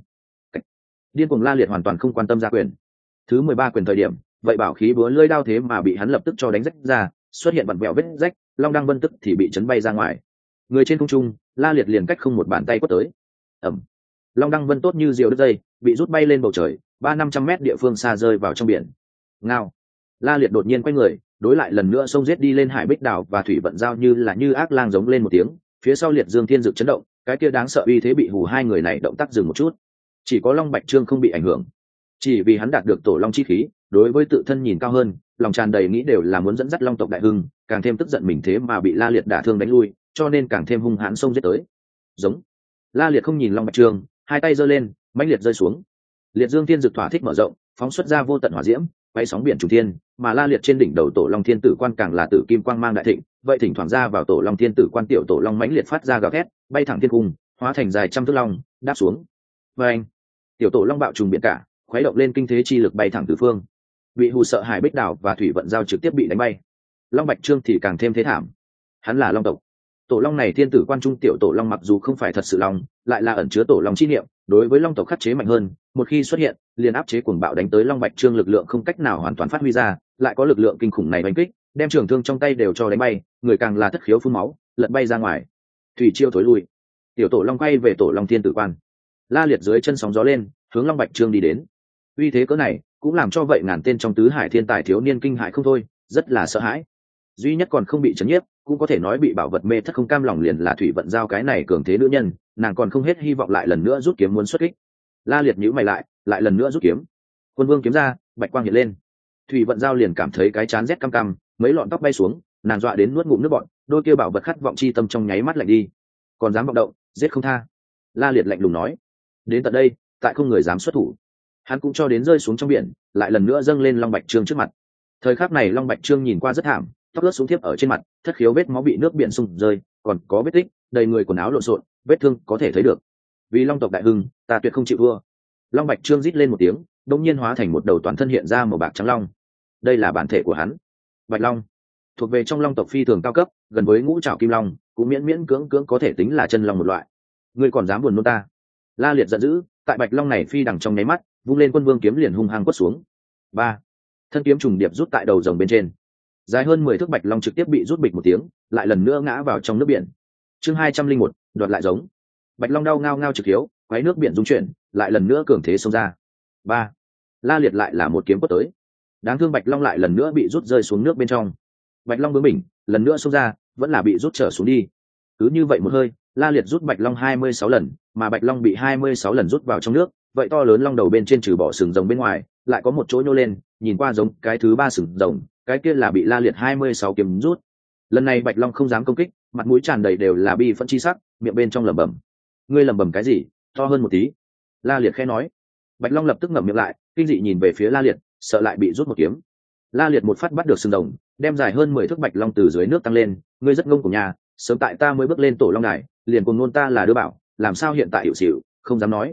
Điên cuồng La Liệt hoàn toàn không quan tâm ra quyền. Thứ mười ba quyền thời điểm, vậy bảo khí búa lưỡi đao thế mà bị hắn lập tức cho đánh rách ra, xuất hiện vặn vẹo vết rách, Long Đăng Vân tức thì bị chấn bay ra ngoài. Người trên không trung, La Liệt liền cách không một bàn tay quất tới. Ầm. Long Đăng Vân tốt như diều đứt dây, bị rút bay lên bầu trời, ba năm trăm mét địa phương xa rơi vào trong biển. Ngao. La Liệt đột nhiên quay người, đối lại lần nữa xông giết đi lên Hải Bích Đảo và Thủy Vận Giao như là như ác lang giống lên một tiếng, phía sau Liệt Dương Thiên Dực chấn động, cái kia đáng sợ uy thế bị hù hai người này động tác dừng một chút. Chỉ có Long Bạch Trương không bị ảnh hưởng, chỉ vì hắn đạt được tổ long chi khí, đối với tự thân nhìn cao hơn, lòng tràn đầy nghĩ đều là muốn dẫn dắt Long tộc đại hưng, càng thêm tức giận mình thế mà bị La Liệt đả thương đánh lui, cho nên càng thêm hung hãn xông giết tới. Giống. La Liệt không nhìn Long Bạch Trương, hai tay giơ lên, mãnh liệt rơi xuống. Liệt Dương Thiên Dực thỏa thích mở rộng, phóng xuất ra vô tận hỏa diễm, quay sóng biển trùng thiên, mà La Liệt trên đỉnh đầu tổ long thiên tử quan càng là tử kim quang mang đại thịnh, vậy thỉnh thoảng ra vào tổ long thiên tử quan tiểu tổ long mãnh liệt phát ra gào thét, bay thẳng thiên cung, hóa thành dài trăm thước long, đáp xuống. Và anh, tiểu tổ long bạo trùng biển cả, khuấy động lên kinh thế chi lực bay thẳng tứ phương. Bị hù sợ Hải Bích Đảo và Thủy Vận Giao trực tiếp bị đánh bay. Long Bạch Trương thì càng thêm thế thảm. Hắn là long tộc. Tổ long này thiên tử quan trung tiểu tổ long mặc dù không phải thật sự long, lại là ẩn chứa tổ long chi niệm, đối với long tộc khắc chế mạnh hơn, một khi xuất hiện, liền áp chế cuồng bạo đánh tới Long Bạch Trương lực lượng không cách nào hoàn toàn phát huy ra, lại có lực lượng kinh khủng này đánh kích, đem trường thương trong tay đều cho đánh bay, người càng là thất khiếu phun máu, lật bay ra ngoài. Thủy chiêu thối lui, tiểu tổ long quay về tổ long thiên tử quan. La Liệt dưới chân sóng gió lên, hướng Long Bạch Trương đi đến. Uy thế cỡ này, cũng làm cho vậy ngàn tên trong tứ hải thiên tài thiếu niên kinh hãi không thôi, rất là sợ hãi. Duy nhất còn không bị chấn nhiếp, cũng có thể nói bị bảo vật mê thất không cam lòng liền là Thủy Vận Giao cái này cường thế nữ nhân, nàng còn không hết hy vọng lại lần nữa rút kiếm muốn xuất kích. La Liệt nhíu mày lại, lại lần nữa rút kiếm. Quân Vương kiếm ra, bạch quang hiện lên. Thủy Vận Giao liền cảm thấy cái chán rét căm căm, mấy lọn tóc bay xuống, nàng dọa đến nuốt ngụm nước bọt, đôi kia bảo vật khát vọng chi tâm trong nháy mắt lạnh đi. Còn dám vọng động, giết không tha. La Liệt lạnh lùng nói. Đến tận đây, tại không người dám xuất thủ. Hắn cũng cho đến rơi xuống trong biển, lại lần nữa dâng lên Long Bạch Trương trước mặt. Thời khắc này Long Bạch Trương nhìn qua rất thảm, tóc ướt xuống tiếp ở trên mặt, thất khiếu vết máu bị nước biển sung rơi, còn có vết tích, đầy người quần áo lộn xộn, vết thương có thể thấy được. Vì Long tộc đại hưng, ta tuyệt không chịu thua. Long Bạch Trương rít lên một tiếng, đột nhiên hóa thành một đầu toàn thân hiện ra màu bạc trắng long. Đây là bản thể của hắn, Bạch Long, thuộc về trong Long tộc phi thường cao cấp, gần với ngũ trảo kim long, cũng miễn miễn cưỡng cưỡng có thể tính là chân long một loại. Ngươi còn dám buồn nôn ta? La Liệt giận dữ, tại Bạch Long này phi đằng trong nháy mắt, vung lên Quân Vương kiếm liền hung hăng quất xuống. Ba, thân kiếm trùng điệp rút tại đầu rồng bên trên, dài hơn mười thước Bạch Long trực tiếp bị rút bịch một tiếng, lại lần nữa ngã vào trong nước biển. Chương hai trăm linh một, đoạt lại giống. Bạch Long đau ngao ngao trực hiếu, quấy nước biển rung chuyển, lại lần nữa cường thế xông ra. Ba, La Liệt lại là một kiếm quất tới. Đáng thương Bạch Long lại lần nữa bị rút rơi xuống nước bên trong. Bạch Long bướng bỉnh, lần nữa xông ra, vẫn là bị rút trở xuống đi. Cứ như vậy một hơi, La Liệt rút Bạch Long hai mươi sáu lần, mà Bạch Long bị hai mươi sáu lần rút vào trong nước, vậy to lớn long đầu bên trên trừ bỏ sừng rồng bên ngoài, lại có một chỗ nhô lên, nhìn qua giống cái thứ ba sừng rồng, cái kia là bị La Liệt hai mươi sáu kiếm rút. Lần này Bạch Long không dám công kích, mặt mũi tràn đầy đều là bi phẫn chi sắc, miệng bên trong lẩm bẩm. Ngươi lẩm bẩm cái gì? To hơn một tí. La Liệt khẽ nói. Bạch Long lập tức ngậm miệng lại, kinh dị nhìn về phía La Liệt, sợ lại bị rút một kiếm. La Liệt một phát bắt được sừng rồng, đem dài hơn mười thước Bạch Long từ dưới nước tăng lên. Ngươi rất ngông của nhà, sớm tại ta mới bước lên tổ long đài, liền cùng nôn ta là đứa bảo, làm sao hiện tại hiệu xỉu, không dám nói.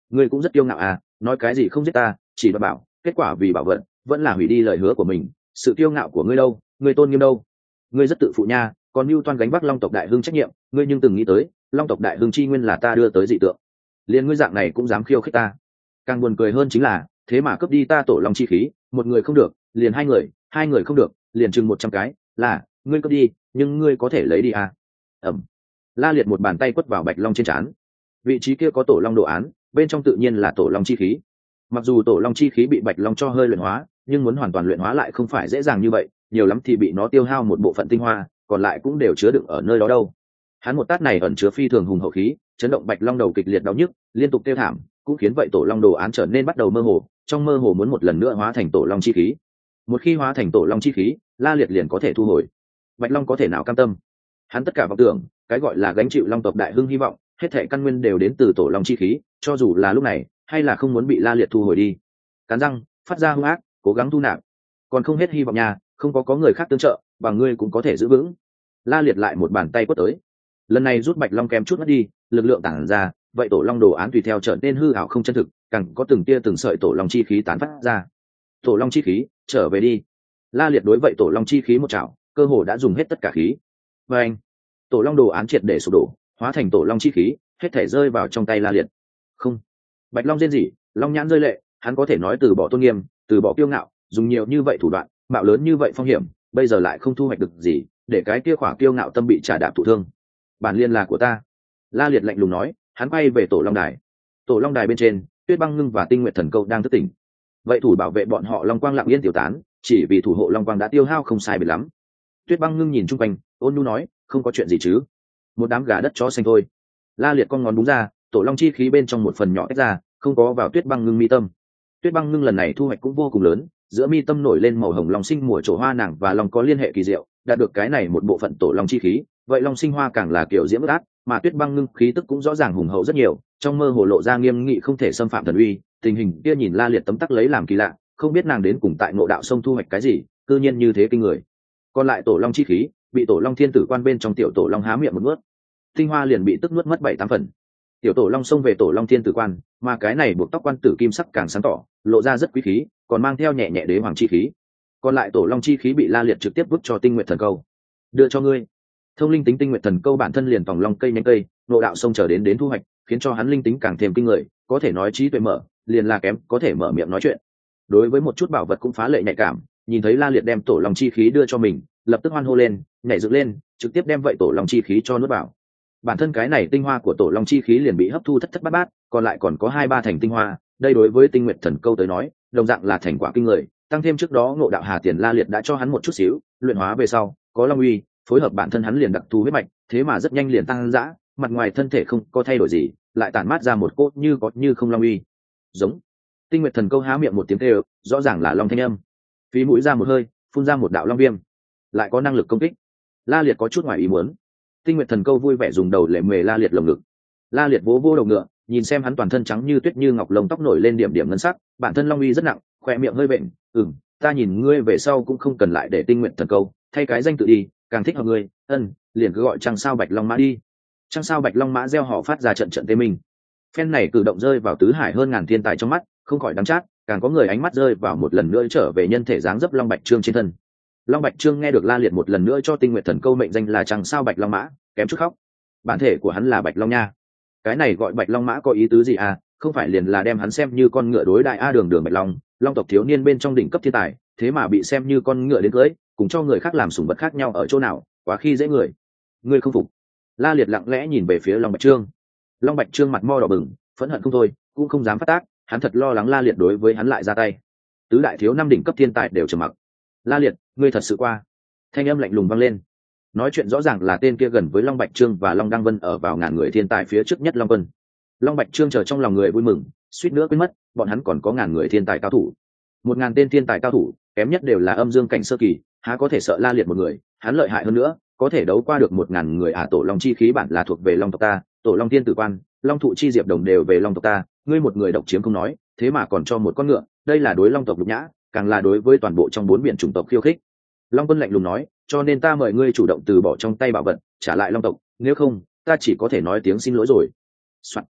Ngươi cũng rất kiêu ngạo à, nói cái gì không giết ta, chỉ đoạt bảo, kết quả vì bảo vật vẫn là hủy đi lời hứa của mình. Sự kiêu ngạo của ngươi đâu, ngươi tôn nghiêm đâu? Ngươi rất tự phụ nha, còn mưu toan gánh vác long tộc đại hưng trách nhiệm, ngươi nhưng từng nghĩ tới long tộc đại hưng chi nguyên là ta đưa tới dị tượng, liền ngươi dạng này cũng dám khiêu khích ta. Càng buồn cười hơn chính là thế mà cướp đi ta tổ long chi khí, một người không được liền hai người, hai người không được liền chừng một trăm cái, là ngươi cướp đi nhưng ngươi có thể lấy đi à? Ẩm. La Liệt một bàn tay quất vào bạch long trên trán. Vị trí kia có tổ long đồ án, bên trong tự nhiên là tổ long chi khí. Mặc dù tổ long chi khí bị bạch long cho hơi luyện hóa, nhưng muốn hoàn toàn luyện hóa lại không phải dễ dàng như vậy, nhiều lắm thì bị nó tiêu hao một bộ phận tinh hoa, còn lại cũng đều chứa đựng ở nơi đó đâu. Hắn một tát này ẩn chứa phi thường hùng hậu khí, chấn động bạch long đầu kịch liệt đau nhức, liên tục kêu thảm, cũng khiến vậy tổ long đồ án trở nên bắt đầu mơ hồ, trong mơ hồ muốn một lần nữa hóa thành tổ long chi khí. Một khi hóa thành tổ long chi khí, La Liệt liền có thể thu hồi. Bạch long có thể nào cam tâm? Hắn tất cả vọng tưởng, cái gọi là gánh chịu long tộc đại hưng hy vọng, hết thảy căn nguyên đều đến từ tổ long chi khí, cho dù là lúc này, hay là không muốn bị La Liệt thu hồi đi. Cắn răng, phát ra hung ác, cố gắng thu nạp. Còn không hết hy vọng nha, không có có người khác tương trợ, bằng ngươi cũng có thể giữ vững. La Liệt lại một bàn tay quất tới. Lần này rút bạch long kém chút mất đi, lực lượng tản ra, vậy tổ long đồ án tùy theo trở nên hư ảo không chân thực, càng có từng tia từng sợi tổ long chi khí tán phát ra. Tổ long chi khí, trở về đi. La Liệt đối vậy tổ long chi khí một chảo, cơ hồ đã dùng hết tất cả khí. Và anh, tổ long đồ án triệt để sụp đổ, hóa thành tổ long chi khí, hết thể rơi vào trong tay La Liệt. Không. Bạch long rên rỉ, long nhãn rơi lệ, hắn có thể nói từ bỏ tôn nghiêm, từ bỏ kiêu ngạo, dùng nhiều như vậy thủ đoạn, mạo lớn như vậy phong hiểm, bây giờ lại không thu hoạch được gì, để cái kia khỏa kiêu ngạo tâm bị trả đạp thụ thương. Bản liên là của ta. La Liệt lạnh lùng nói, hắn quay về tổ long đài. Tổ long đài bên trên, Tuyết Băng Ngưng và Tinh Nguyệt Thần Câu đang thức tỉnh. Vậy thủ bảo vệ bọn họ long quang lặng yên tiểu tán, chỉ vì thủ hộ long quang đã tiêu hao không sai biệt lắm. Tuyết Băng Ngưng nhìn chung quanh, ôn nhu nói, không có chuyện gì chứ? Một đám gà đất chó xanh thôi. La Liệt con ngón đúng ra, tổ long chi khí bên trong một phần nhỏ tách ra, không có vào Tuyết Băng Ngưng mi tâm. Tuyết Băng Ngưng lần này thu hoạch cũng vô cùng lớn, giữa mi tâm nổi lên màu hồng long sinh mùa trổ hoa nàng và long có liên hệ kỳ diệu, đạt được cái này một bộ phận tổ long chi khí, vậy long sinh hoa càng là kiểu diễm ướt át, mà Tuyết Băng Ngưng khí tức cũng rõ ràng hùng hậu rất nhiều, trong mơ hồ lộ ra nghiêm nghị không thể xâm phạm thần uy. Tình hình kia nhìn La Liệt tấm tắc lấy làm kỳ lạ, không biết nàng đến cùng tại ngộ đạo sông thu hoạch cái gì, cư nhiên như thế kinh người. Còn lại tổ long chi khí, bị tổ long thiên tử quan bên trong tiểu tổ long há miệng một nuốt, tinh hoa liền bị tức nuốt mất bảy tám phần. Tiểu tổ long xông về tổ long thiên tử quan, mà cái này buộc tóc quan tử kim sắc càng sáng tỏ, lộ ra rất quý khí, còn mang theo nhẹ nhẹ đế hoàng chi khí. Còn lại tổ long chi khí bị La Liệt trực tiếp vứt cho Tinh Nguyệt Thần Câu. Đưa cho ngươi. Thông linh tính Tinh Nguyệt Thần Câu bản thân liền vòng long cây nhánh cây, ngộ đạo sông chờ đến đến thu hoạch, khiến cho hắn linh tính càng thêm kinh người, có thể nói trí tuệ mở, liền là kém, có thể mở miệng nói chuyện. Đối với một chút bảo vật cũng phá lệ nhạy cảm, nhìn thấy La Liệt đem tổ long chi khí đưa cho mình, lập tức hoan hô lên, nhảy dựng lên, trực tiếp đem vậy tổ long chi khí cho nuốt vào. Bản thân cái này tinh hoa của tổ long chi khí liền bị hấp thu thất thất bát bát, còn lại còn có hai ba thành tinh hoa, đây đối với Tinh Nguyệt Thần Câu tới nói, đồng dạng là thành quả kinh người, tăng thêm trước đó ngộ đạo Hà Tiền La Liệt đã cho hắn một chút xíu, luyện hóa về sau, có long uy, phối hợp bản thân hắn liền đặc thù huyết mạch, thế mà rất nhanh liền tăng dã, mặt ngoài thân thể không có thay đổi gì, lại tản mát ra một cốt như có như không long uy. Giống. Tinh Nguyệt Thần Câu há miệng một tiếng kêu, rõ ràng là long thanh âm. Phí mũi ra một hơi, phun ra một đạo long viêm, lại có năng lực công kích. La Liệt có chút ngoài ý muốn. Tinh Nguyệt Thần Câu vui vẻ dùng đầu lệ mề La Liệt lồng ngực. La Liệt vỗ vỗ đầu ngựa, nhìn xem hắn toàn thân trắng như tuyết như ngọc, lông tóc nổi lên điểm điểm ngân sắc, bản thân long uy rất nặng, khỏe miệng hơi bệnh. Ừm, ta nhìn ngươi về sau cũng không cần lại để Tinh Nguyệt Thần Câu, thay cái danh tự đi, càng thích hợp ngươi. Ân, liền cứ gọi Trăng Sao Bạch Long Mã đi. Trăng Sao Bạch Long Mã reo hò phát ra trận trận tê minh. Phen này cử động rơi vào tứ hải hơn ngàn thiên tài trong mắt, không khỏi đắng chát, càng có người ánh mắt rơi vào một lần nữa trở về nhân thể dáng dấp Long Bạch Trương trên thân. Long Bạch Trương nghe được La Liệt một lần nữa cho Tinh Nguyệt Thần Câu mệnh danh là Trăng Sao Bạch Long Mã, kém chút khóc. Bản thể của hắn là Bạch Long nha. Cái này gọi Bạch Long Mã có ý tứ gì à? Không phải liền là đem hắn xem như con ngựa đối đại a đường đường Bạch Long, Long tộc thiếu niên bên trong đỉnh cấp thiên tài, thế mà bị xem như con ngựa đến cưới, cùng cho người khác làm sủng vật khác nhau ở chỗ nào, quá khi dễ người. Ngươi không phục? La Liệt lặng lẽ nhìn về phía Long Bạch Trương. Long Bạch Trương mặt mo đỏ bừng, phẫn hận không thôi, cũng không dám phát tác, hắn thật lo lắng La Liệt đối với hắn lại ra tay. Tứ đại thiếu năm đỉnh cấp thiên tài đều trầm mặc. La Liệt, ngươi thật sự qua. Thanh âm lạnh lùng vang lên. Nói chuyện rõ ràng là tên kia gần với Long Bạch Trương và Long Đăng Vân ở vào ngàn người thiên tài phía trước nhất Long Quân. Long Bạch Trương chờ trong lòng người vui mừng, suýt nữa quên mất, bọn hắn còn có ngàn người thiên tài cao thủ. Một ngàn tên thiên tài cao thủ, kém nhất đều là âm dương cảnh sơ kỳ, há có thể sợ La Liệt một người, hắn lợi hại hơn nữa, có thể đấu qua được một ngàn người à. Tổ Long chi khí bản là thuộc về Long tộc ta, Tổ Long Thiên Tử Quan, Long Thụ chi diệp đồng đều về Long tộc ta, ngươi một người độc chiếm không nói, thế mà còn cho một con ngựa, đây là đối Long tộc nhục nhã, càng là đối với toàn bộ trong bốn biển chủng tộc khiêu khích. Long Quân lạnh lùng nói, cho nên ta mời ngươi chủ động từ bỏ trong tay bảo vật, trả lại Long tộc, nếu không, ta chỉ có thể nói tiếng xin lỗi rồi. Soạn.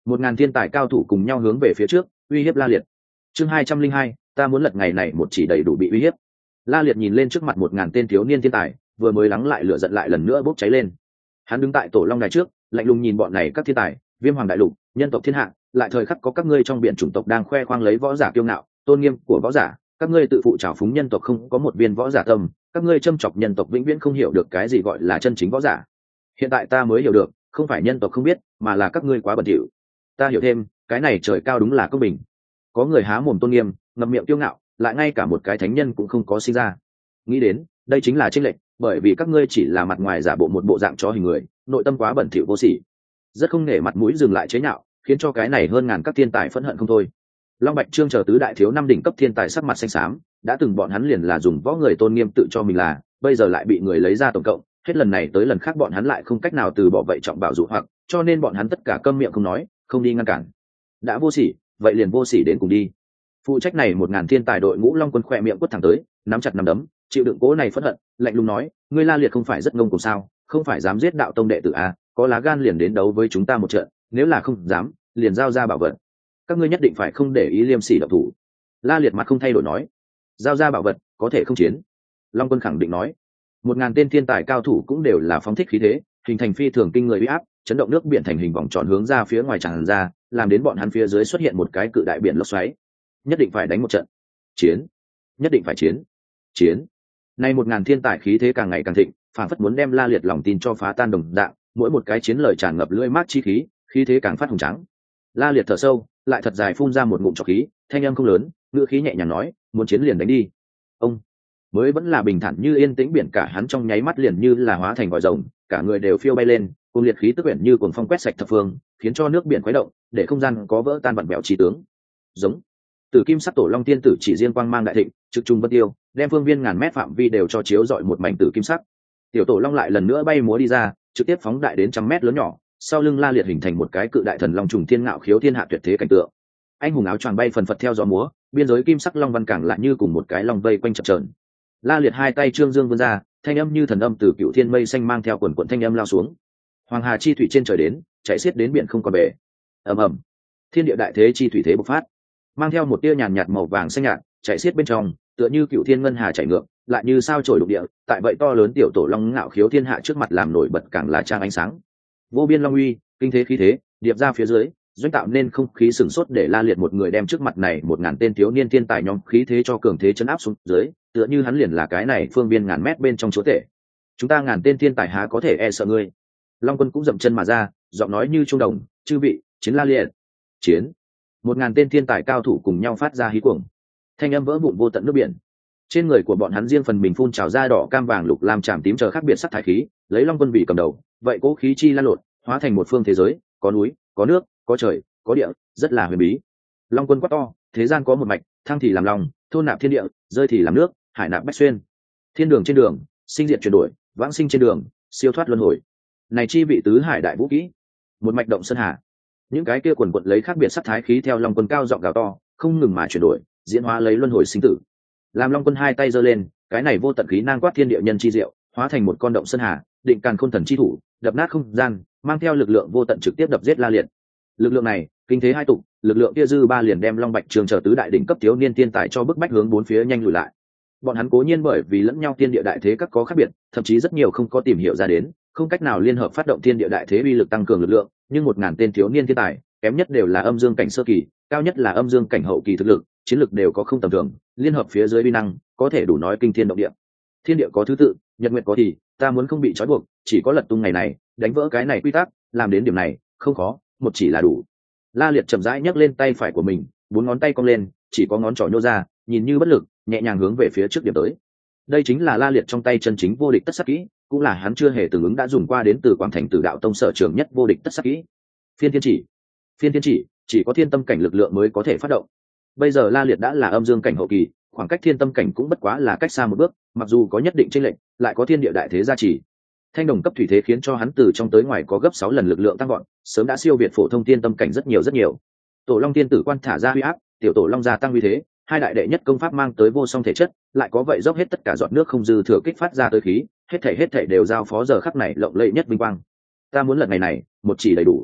một ngàn thiên tài cao thủ cùng nhau hướng về phía trước uy hiếp La Liệt. Chương hai trăm linh hai, ta muốn lật ngày này một chỉ đầy đủ bị uy hiếp. La Liệt nhìn lên trước mặt một ngàn tên thiếu niên thiên tài, vừa mới lắng lại lửa giận lại lần nữa bốc cháy lên. Hắn đứng tại tổ long đài trước, lạnh lùng nhìn bọn này các thiên tài, Viêm Hoàng đại lục, nhân tộc thiên hạ, lại thời khắc có các ngươi trong biển chủng tộc đang khoe khoang lấy võ giả kiêu ngạo, tôn nghiêm của võ giả, các ngươi tự phụ trào phúng nhân tộc không có một viên võ giả tâm, các ngươi châm chọc nhân tộc vĩnh viễn không hiểu được cái gì gọi là chân chính võ giả. Hiện tại ta mới hiểu được, không phải nhân tộc không biết, mà là các ngươi quá bẩn thỉu. Ta hiểu thêm, cái này trời cao đúng là công bình. Có người há mồm tôn nghiêm, ngậm miệng kiêu ngạo, lại ngay cả một cái thánh nhân cũng không có sinh ra. Nghĩ đến, đây chính là chênh lệch, bởi vì các ngươi chỉ là mặt ngoài giả bộ một bộ dạng chó hình người, nội tâm quá bẩn thỉu vô sỉ. Rất không nể mặt mũi dừng lại chế nhạo, khiến cho cái này hơn ngàn các thiên tài phẫn hận không thôi. Long Bạch Trương chờ tứ đại thiếu năm đỉnh cấp thiên tài sắc mặt xanh xám, đã từng bọn hắn liền là dùng võ người tôn nghiêm tự cho mình là, bây giờ lại bị người lấy ra tổng cộng, hết lần này tới lần khác bọn hắn lại không cách nào từ bỏ vậy trọng bảo dụ hoặc, cho nên bọn hắn tất cả câm miệng không nói, không đi ngăn cản. Đã vô sỉ, vậy liền vô sỉ đến cùng đi. Phụ trách này một ngàn thiên tài đội ngũ Long Quân khỏe miệng quất thẳng tới, nắm chặt nắm đấm, chịu đựng cố này phẫn hận, lạnh lùng nói, ngươi La Liệt không phải rất ngông cuồng sao, không phải dám giết đạo tông đệ tử à, có lá gan liền đến đấu với chúng ta một trận, nếu là không dám, liền giao ra bảo vật. Các ngươi nhất định phải không để ý liêm sỉ động thủ. La Liệt mặt không thay đổi nói, giao ra bảo vật, có thể không chiến. Long Quân khẳng định nói, một ngàn tên thiên tài cao thủ cũng đều là phóng thích khí thế, hình thành phi thường kinh người uy áp, chấn động nước biển thành hình vòng tròn hướng ra phía ngoài tràn ra, làm đến bọn hắn phía dưới xuất hiện một cái cự đại biển lốc xoáy. Nhất định phải đánh một trận, chiến, nhất định phải chiến, chiến. Nay một ngàn thiên tài khí thế càng ngày càng thịnh, phản phất muốn đem La Liệt lòng tin cho phá tan đồng dạng, mỗi một cái chiến lời tràn ngập lưỡi mát chi khí, khí thế càng phát hùng tráng. La Liệt thở sâu, lại thật dài phun ra một ngụm trọc khí, thanh âm không lớn, ngữ khí nhẹ nhàng nói, muốn chiến liền đánh đi. Ông mới vẫn là bình thản như yên tĩnh biển cả, hắn trong nháy mắt liền như là hóa thành vòi rồng, cả người đều phiêu bay lên, cùng liệt khí tức quyển như cuồng phong quét sạch thập phương, khiến cho nước biển khuấy động, để không gian có vỡ tan vặn vẹo trí tướng. Giống Tử Kim Sắc Tổ Long Tiên Tử chỉ riêng quang mang đại thịnh, trực trung vân tiêu, đem phương viên ngàn mét phạm vi đều cho chiếu rọi một mảnh tử kim sắc. Tiểu Tổ Long lại lần nữa bay múa đi ra, trực tiếp phóng đại đến trăm mét lớn nhỏ, sau lưng La Liệt hình thành một cái cự đại thần long trùng thiên ngạo khiếu thiên hạ tuyệt thế cảnh tượng. Anh hùng áo choàng bay phần phật theo gió múa, biên giới kim sắc long văn càng lại như cùng một cái long vây quanh chập chờn. La Liệt hai tay trương dương vươn ra, thanh âm như thần âm từ cựu thiên mây xanh mang theo quần quần thanh âm lao xuống. Hoàng hà chi thủy trên trời đến, chạy xiết đến biển không còn bể. Ầm ầm, thiên địa đại thế chi thủy thế bộc phát, mang theo một tia nhàn nhạt màu vàng xanh nhạt, chạy xiết bên trong, tựa như cựu thiên ngân hà chảy ngược, lại như sao chổi lục địa. Tại vậy to lớn tiểu tổ long ngạo khiếu thiên hạ trước mặt làm nổi bật càng là trang ánh sáng. Vô biên long uy, kinh thế khí thế, điệp ra phía dưới, doanh tạo nên không khí sừng sốt, để La Liệt một người đem trước mặt này một ngàn tên thiếu niên thiên tài nhóm khí thế cho cường thế chấn áp xuống dưới, tựa như hắn liền là cái này phương viên ngàn mét bên trong chúa tể. Chúng ta ngàn tên thiên tài há có thể e sợ ngươi? Long Quân cũng dậm chân mà ra, giọng nói như trung đồng, chư vị, chiến La Liệt, chiến. Một ngàn tên thiên tài cao thủ cùng nhau phát ra hí cuồng, thanh âm vỡ vụn vô tận nước biển. Trên người của bọn hắn riêng phần mình phun trào ra đỏ cam vàng lục lam tràm tím chờ khác biệt sắc thái khí, lấy Long Quân vị cầm đầu, vậy cố khí chi lan lộn, hóa thành một phương thế giới, có núi, có nước, có trời, có địa, rất là huyền bí. Long Quân quát to, thế gian có một mạch, thăng thì làm lòng, thôn nạp thiên địa, rơi thì làm nước, hải nạp bách xuyên. Thiên đường trên đường, sinh diệt chuyển đổi, vãng sinh trên đường, siêu thoát luân hồi. Này chi vị tứ hải đại vũ kỹ, một mạch động sơn hà. Những cái kia quần quật lấy khác biệt sắc thái khí theo Long Quân cao giọng gào to, không ngừng mà chuyển đổi, diễn hóa lấy luân hồi sinh tử. Làm Long Quân hai tay giơ lên, cái này vô tận khí nang quát thiên địa nhân chi diệu, hóa thành một con động sơn hà, định càn khôn thần chi thủ, đập nát không gian, mang theo lực lượng vô tận trực tiếp đập giết La Liệt. Lực lượng này, kinh thế hai tục, lực lượng kia dư ba liền đem Long Bạch Trường chờ tứ đại đỉnh cấp thiếu niên tiên tài cho bức bách hướng bốn phía nhanh lùi lại. Bọn hắn cố nhiên bởi vì lẫn nhau thiên địa đại thế các có khác biệt, thậm chí rất nhiều không có tìm hiểu ra đến, không cách nào liên hợp phát động thiên địa đại thế uy lực tăng cường lực lượng, nhưng một ngàn tên thiếu niên thiên tài, kém nhất đều là âm dương cảnh sơ kỳ, cao nhất là âm dương cảnh hậu kỳ thực lực, chiến lực đều có không tầm thường, liên hợp phía dưới uy năng, có thể đủ nói kinh thiên động địa. Thiên địa có thứ tự, nhật nguyệt có thì, ta muốn không bị trói buộc, chỉ có lật tung ngày này, đánh vỡ cái này quy tắc, làm đến điểm này, không khó, một chỉ là đủ. La Liệt chậm rãi nhấc lên tay phải của mình, bốn ngón tay cong lên, chỉ có ngón trỏ nhô ra, nhìn như bất lực, nhẹ nhàng hướng về phía trước điểm tới. Đây chính là La Liệt trong tay chân chính vô địch tất sát kỹ, cũng là hắn chưa hề từng ứng đã dùng qua đến từ Quảng Thành Tử Đạo Tông sở trường nhất vô địch tất sát kỹ. Phiên thiên chỉ, phiên thiên chỉ, chỉ có thiên tâm cảnh lực lượng mới có thể phát động. Bây giờ La Liệt đã là âm dương cảnh hậu kỳ, khoảng cách thiên tâm cảnh cũng bất quá là cách xa một bước, mặc dù có nhất định chênh lệch, lại có thiên địa đại thế gia trì. Thanh đồng cấp thủy thế khiến cho hắn từ trong tới ngoài có gấp sáu lần lực lượng tăng gọn, sớm đã siêu việt phổ thông tiên tâm cảnh rất nhiều rất nhiều. Tổ Long tiên tử quan thả ra uy áp, tiểu tổ Long gia tăng uy thế, hai đại đệ nhất công pháp mang tới vô song thể chất, lại có vậy dốc hết tất cả giọt nước không dư thừa kích phát ra tới khí, hết thảy hết thảy đều giao phó giờ khắc này lộng lẫy nhất vinh quang. Ta muốn lần ngày này, một chỉ đầy đủ.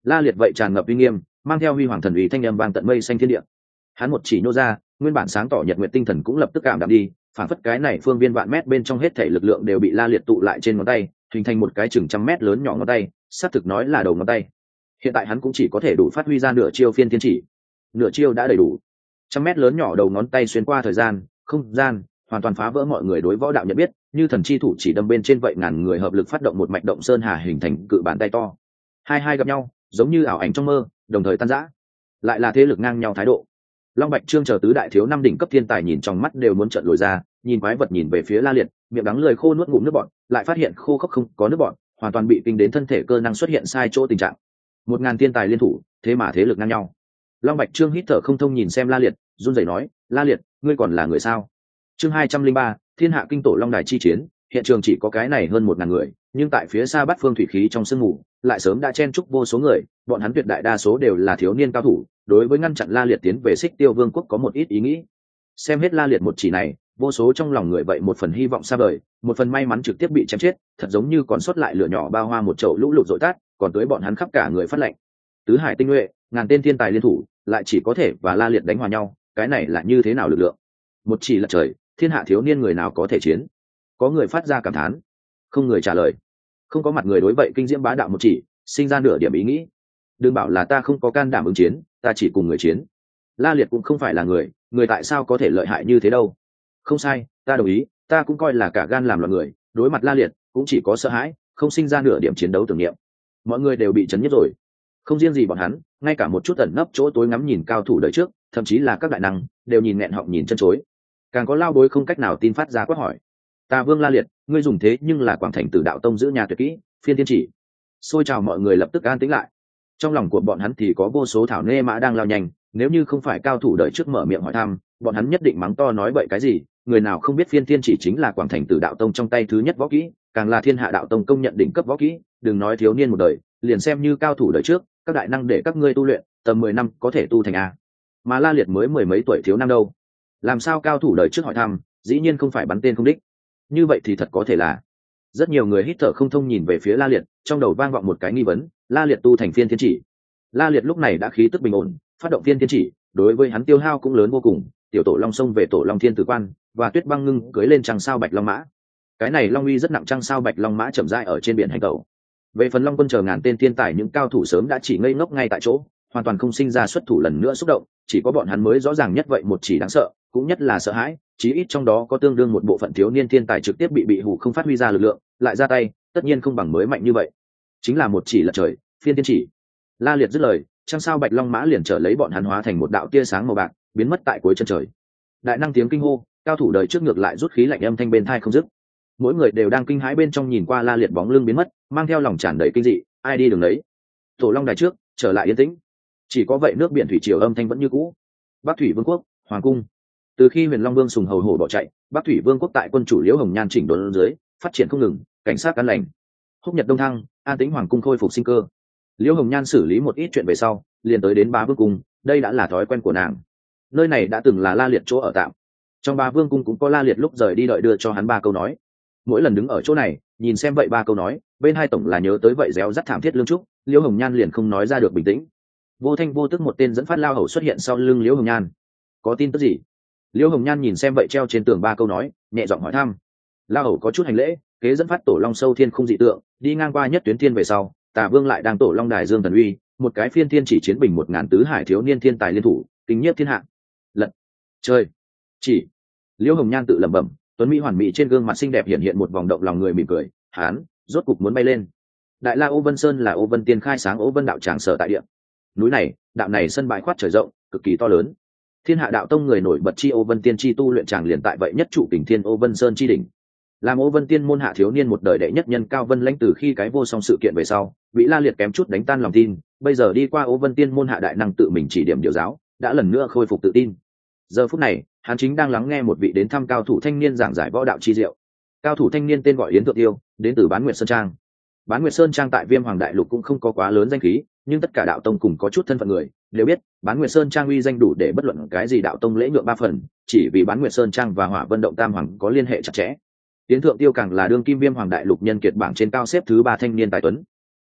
La Liệt vậy tràn ngập uy nghiêm, mang theo huy hoàng thần uy thanh âm vang tận mây xanh thiên địa. Hắn một chỉ nô ra, nguyên bản sáng tỏ nhật nguyện tinh thần cũng lập tức cảm đạm đi, phản phất cái này phương viên vạn mét bên trong hết thể lực lượng đều bị La Liệt tụ lại trên ngón tay, hình thành một cái chừng trăm mét lớn nhỏ ngón tay, xác thực nói là đầu ngón tay. Hiện tại hắn cũng chỉ có thể đủ phát huy ra nửa chiêu phiên thiên chỉ. Nửa chiêu đã đầy đủ. Trăm mét lớn nhỏ đầu ngón tay xuyên qua thời gian, không gian, hoàn toàn phá vỡ mọi người đối võ đạo nhận biết, như thần chi thủ chỉ đâm bên trên vậy ngàn người hợp lực phát động một mạch động sơn hà hình thành cự bàn tay to. Hai hai gặp nhau, giống như ảo ảnh trong mơ, đồng thời tan rã. Lại là thế lực ngang nhau thái độ. Long Bạch Trương chờ tứ đại thiếu năm đỉnh cấp thiên tài nhìn trong mắt đều muốn trợn lồi ra, nhìn quái vật nhìn về phía La Liệt, miệng đắng lười khô nuốt ngụm nước bọt, lại phát hiện khô khốc không có nước bọt, hoàn toàn bị kinh đến thân thể cơ năng xuất hiện sai chỗ tình trạng. Một ngàn thiên tài liên thủ, thế mà thế lực ngang nhau. Long Bạch Trương hít thở không thông nhìn xem La Liệt, run rẩy nói, La Liệt, ngươi còn là người sao? Chương hai trăm linh ba, Thiên Hạ Kinh Tổ Long Đài chi chiến, hiện trường chỉ có cái này hơn một ngàn người, nhưng tại phía xa Bát Phương thủy khí trong sương mù, lại sớm đã chen chúc vô số người, bọn hắn tuyệt đại đa số đều là thiếu niên cao thủ, đối với ngăn chặn La Liệt tiến về Xích Tiêu Vương quốc có một ít ý nghĩ. Xem hết La Liệt một chỉ này, vô số trong lòng người vậy một phần hy vọng xa vời, một phần may mắn trực tiếp bị chém chết, thật giống như còn sót lại lửa nhỏ bao hoa một chậu lũ lụt dội tát, còn tới bọn hắn khắp cả người phát lạnh. Tứ hải tinh nhuệ, ngàn tên thiên tài liên thủ, lại chỉ có thể và La Liệt đánh hòa nhau, cái này là như thế nào lực lượng? Một chỉ lật trời, thiên hạ thiếu niên người nào có thể chiến? Có người phát ra cảm thán, không người trả lời. Không có mặt người đối vậy kinh diễm bá đạo một chỉ, sinh ra nửa điểm ý nghĩ. Đừng bảo là ta không có can đảm ứng chiến, ta chỉ cùng người chiến. La Liệt cũng không phải là người, người tại sao có thể lợi hại như thế đâu? Không sai, ta đồng ý, ta cũng coi là cả gan làm loạn người, đối mặt La Liệt cũng chỉ có sợ hãi, không sinh ra nửa điểm chiến đấu tưởng niệm. Mọi người đều bị chấn nhất rồi. Không riêng gì bọn hắn, ngay cả một chút ẩn nấp chỗ tối ngắm nhìn cao thủ đời trước, thậm chí là các đại năng đều nhìn nghẹn họng nhìn chân chối. Càng có lao bối không cách nào tin phát ra quát hỏi, ta Vương La Liệt, ngươi dùng thế nhưng là Quảng Thành Tử Đạo Tông giữ nhà tuyệt kỹ phiên thiên chỉ. Xôi trào mọi người lập tức an tĩnh lại. Trong lòng của bọn hắn thì có vô số thảo nê mã đang lao nhanh, nếu như không phải cao thủ đời trước mở miệng hỏi thăm, bọn hắn nhất định mắng to nói bậy cái gì. Người nào không biết phiên thiên chỉ chính là Quảng Thành Tử Đạo Tông trong tay thứ nhất võ kỹ, càng là Thiên Hạ Đạo Tông công nhận đỉnh cấp võ kỹ, đừng nói thiếu niên một đời, liền xem như cao thủ đời trước, các đại năng để các ngươi tu luyện, tầm mười năm có thể tu thành a. Mà La Liệt mới mười mấy tuổi thiếu năm đâu, làm sao cao thủ đời trước hỏi thăm, dĩ nhiên không phải bắn tên không đích. Như vậy thì thật có thể là. Rất nhiều người hít thở không thông nhìn về phía La Liệt, trong đầu vang vọng một cái nghi vấn, La Liệt tu thành phiên thiên chỉ. La Liệt lúc này đã khí tức bình ổn, phát động phiên thiên chỉ, đối với hắn tiêu hao cũng lớn vô cùng. Tiểu Tổ Long sông về Tổ Long Thiên Tử Quan, và Tuyết Băng Ngưng cưới lên trăng sao Bạch Long mã. Cái này Long uy rất nặng, trăng sao Bạch Long mã chậm rãi ở trên biển hành tẩu. Về phần Long quân chờ ngàn tên thiên tài, những cao thủ sớm đã chỉ ngây ngốc ngay tại chỗ, hoàn toàn không sinh ra xuất thủ lần nữa xúc động, chỉ có bọn hắn mới rõ ràng nhất vậy một chỉ đáng sợ, cũng nhất là sợ hãi, chí ít trong đó có tương đương một bộ phận thiếu niên thiên tài trực tiếp bị bị hủ không phát huy ra lực lượng, lại ra tay, tất nhiên không bằng mới mạnh như vậy. Chính là một chỉ lật trời, phiên thiên chỉ. La Liệt dứt lời, trăng sao Bạch Long mã liền trở lấy bọn hắn hóa thành một đạo tia sáng màu bạc, biến mất tại cuối chân trời. Đại năng tiếng kinh hô, cao thủ đời trước ngược lại rút khí lạnh âm thanh bên tai không dứt. Mỗi người đều đang kinh hãi bên trong nhìn qua La Liệt bóng lưng biến mất, mang theo lòng tràn đầy kinh dị, ai đi đường đấy. Tổ Long đài trước, trở lại yên tĩnh. Chỉ có vậy nước biển thủy triều âm thanh vẫn như cũ. Bắc Thủy Vương quốc, hoàng cung. Từ khi Huyền Long Vương Sùng hầu hổ bỏ chạy, Bắc Thủy Vương quốc tại quân chủ Liễu Hồng Nhan chỉnh đốn dưới, phát triển không ngừng, cảnh sát an lành. Húc Nhật Đông Thăng, an tĩnh hoàng cung khôi phục sinh cơ. Liễu Hồng Nhan xử lý một ít chuyện về sau, liền tới đến Bá Vương cung, đây đã là thói quen của nàng. Nơi này đã từng là La Liệt chỗ ở tạm. Trong Bá Vương cung cũng có La Liệt lúc rời đi đợi đưa cho hắn ba câu nói. Mỗi lần đứng ở chỗ này, nhìn xem vậy ba câu nói, bên hai tổng là nhớ tới vậy réo rắt thảm thiết lương trúc, Liễu Hồng Nhan liền không nói ra được bình tĩnh. Vô thanh vô tức một tên dẫn phát lao hầu xuất hiện sau lưng Liễu Hồng Nhan. Có tin tức gì? Liễu Hồng Nhan nhìn xem vậy treo trên tường ba câu nói, nhẹ giọng hỏi thăm. Lao hầu có chút hành lễ, kế dẫn phát Tổ Long sâu thiên không dị tượng, đi ngang qua nhất tuyến thiên về sau, Tả Vương lại đang Tổ Long đài dương thần uy, một cái phiên thiên chỉ chiến bình một ngàn tứ hải thiếu niên thiên tài liên thủ, kinh nhiếp thiên hạ. Lật, chơi, chỉ. Liễu Hồng Nhan tự lẩm bẩm, tuấn mỹ hoàn mỹ trên gương mặt xinh đẹp hiện hiện một vòng động lòng người mỉm cười, hán, rốt cục muốn bay lên. Đại La Ô Vân Sơn là Ô Vân Tiên khai sáng Ô Vân đạo tràng sở tại địa. Núi này, đạo này sân bãi khoát trời rộng, cực kỳ to lớn. Thiên Hạ đạo tông người nổi bật chi Ô Vân Tiên chi tu luyện tràng liền tại vậy nhất trụ đỉnh thiên Ô Vân Sơn chi đỉnh. Làm Ô Vân Tiên môn hạ thiếu niên một đời đệ nhất nhân Cao Vân Lãnh từ khi cái vô song sự kiện về sau, bị La Liệt kém chút đánh tan lòng tin, bây giờ đi qua Ô Vân Tiên môn hạ đại năng tự mình chỉ điểm điều giáo, đã lần nữa khôi phục tự tin. Giờ phút này, hắn chính đang lắng nghe một vị đến thăm cao thủ thanh niên giảng giải võ đạo chi diệu. Cao thủ thanh niên tên gọi Yến Thượng Tiêu, đến từ Bán Nguyệt Sơn Trang. Bán Nguyệt Sơn Trang tại Viêm Hoàng Đại Lục cũng không có quá lớn danh khí, nhưng tất cả đạo tông cùng có chút thân phận người đều biết, Bán Nguyệt Sơn Trang uy danh đủ để bất luận cái gì đạo tông lễ nhượng ba phần, chỉ vì Bán Nguyệt Sơn Trang và Hỏa Vân Động Tam Hoàng có liên hệ chặt chẽ. Yến Thượng Tiêu càng là đương kim Viêm Hoàng Đại Lục nhân kiệt bảng trên cao xếp thứ ba thanh niên tài tuấn.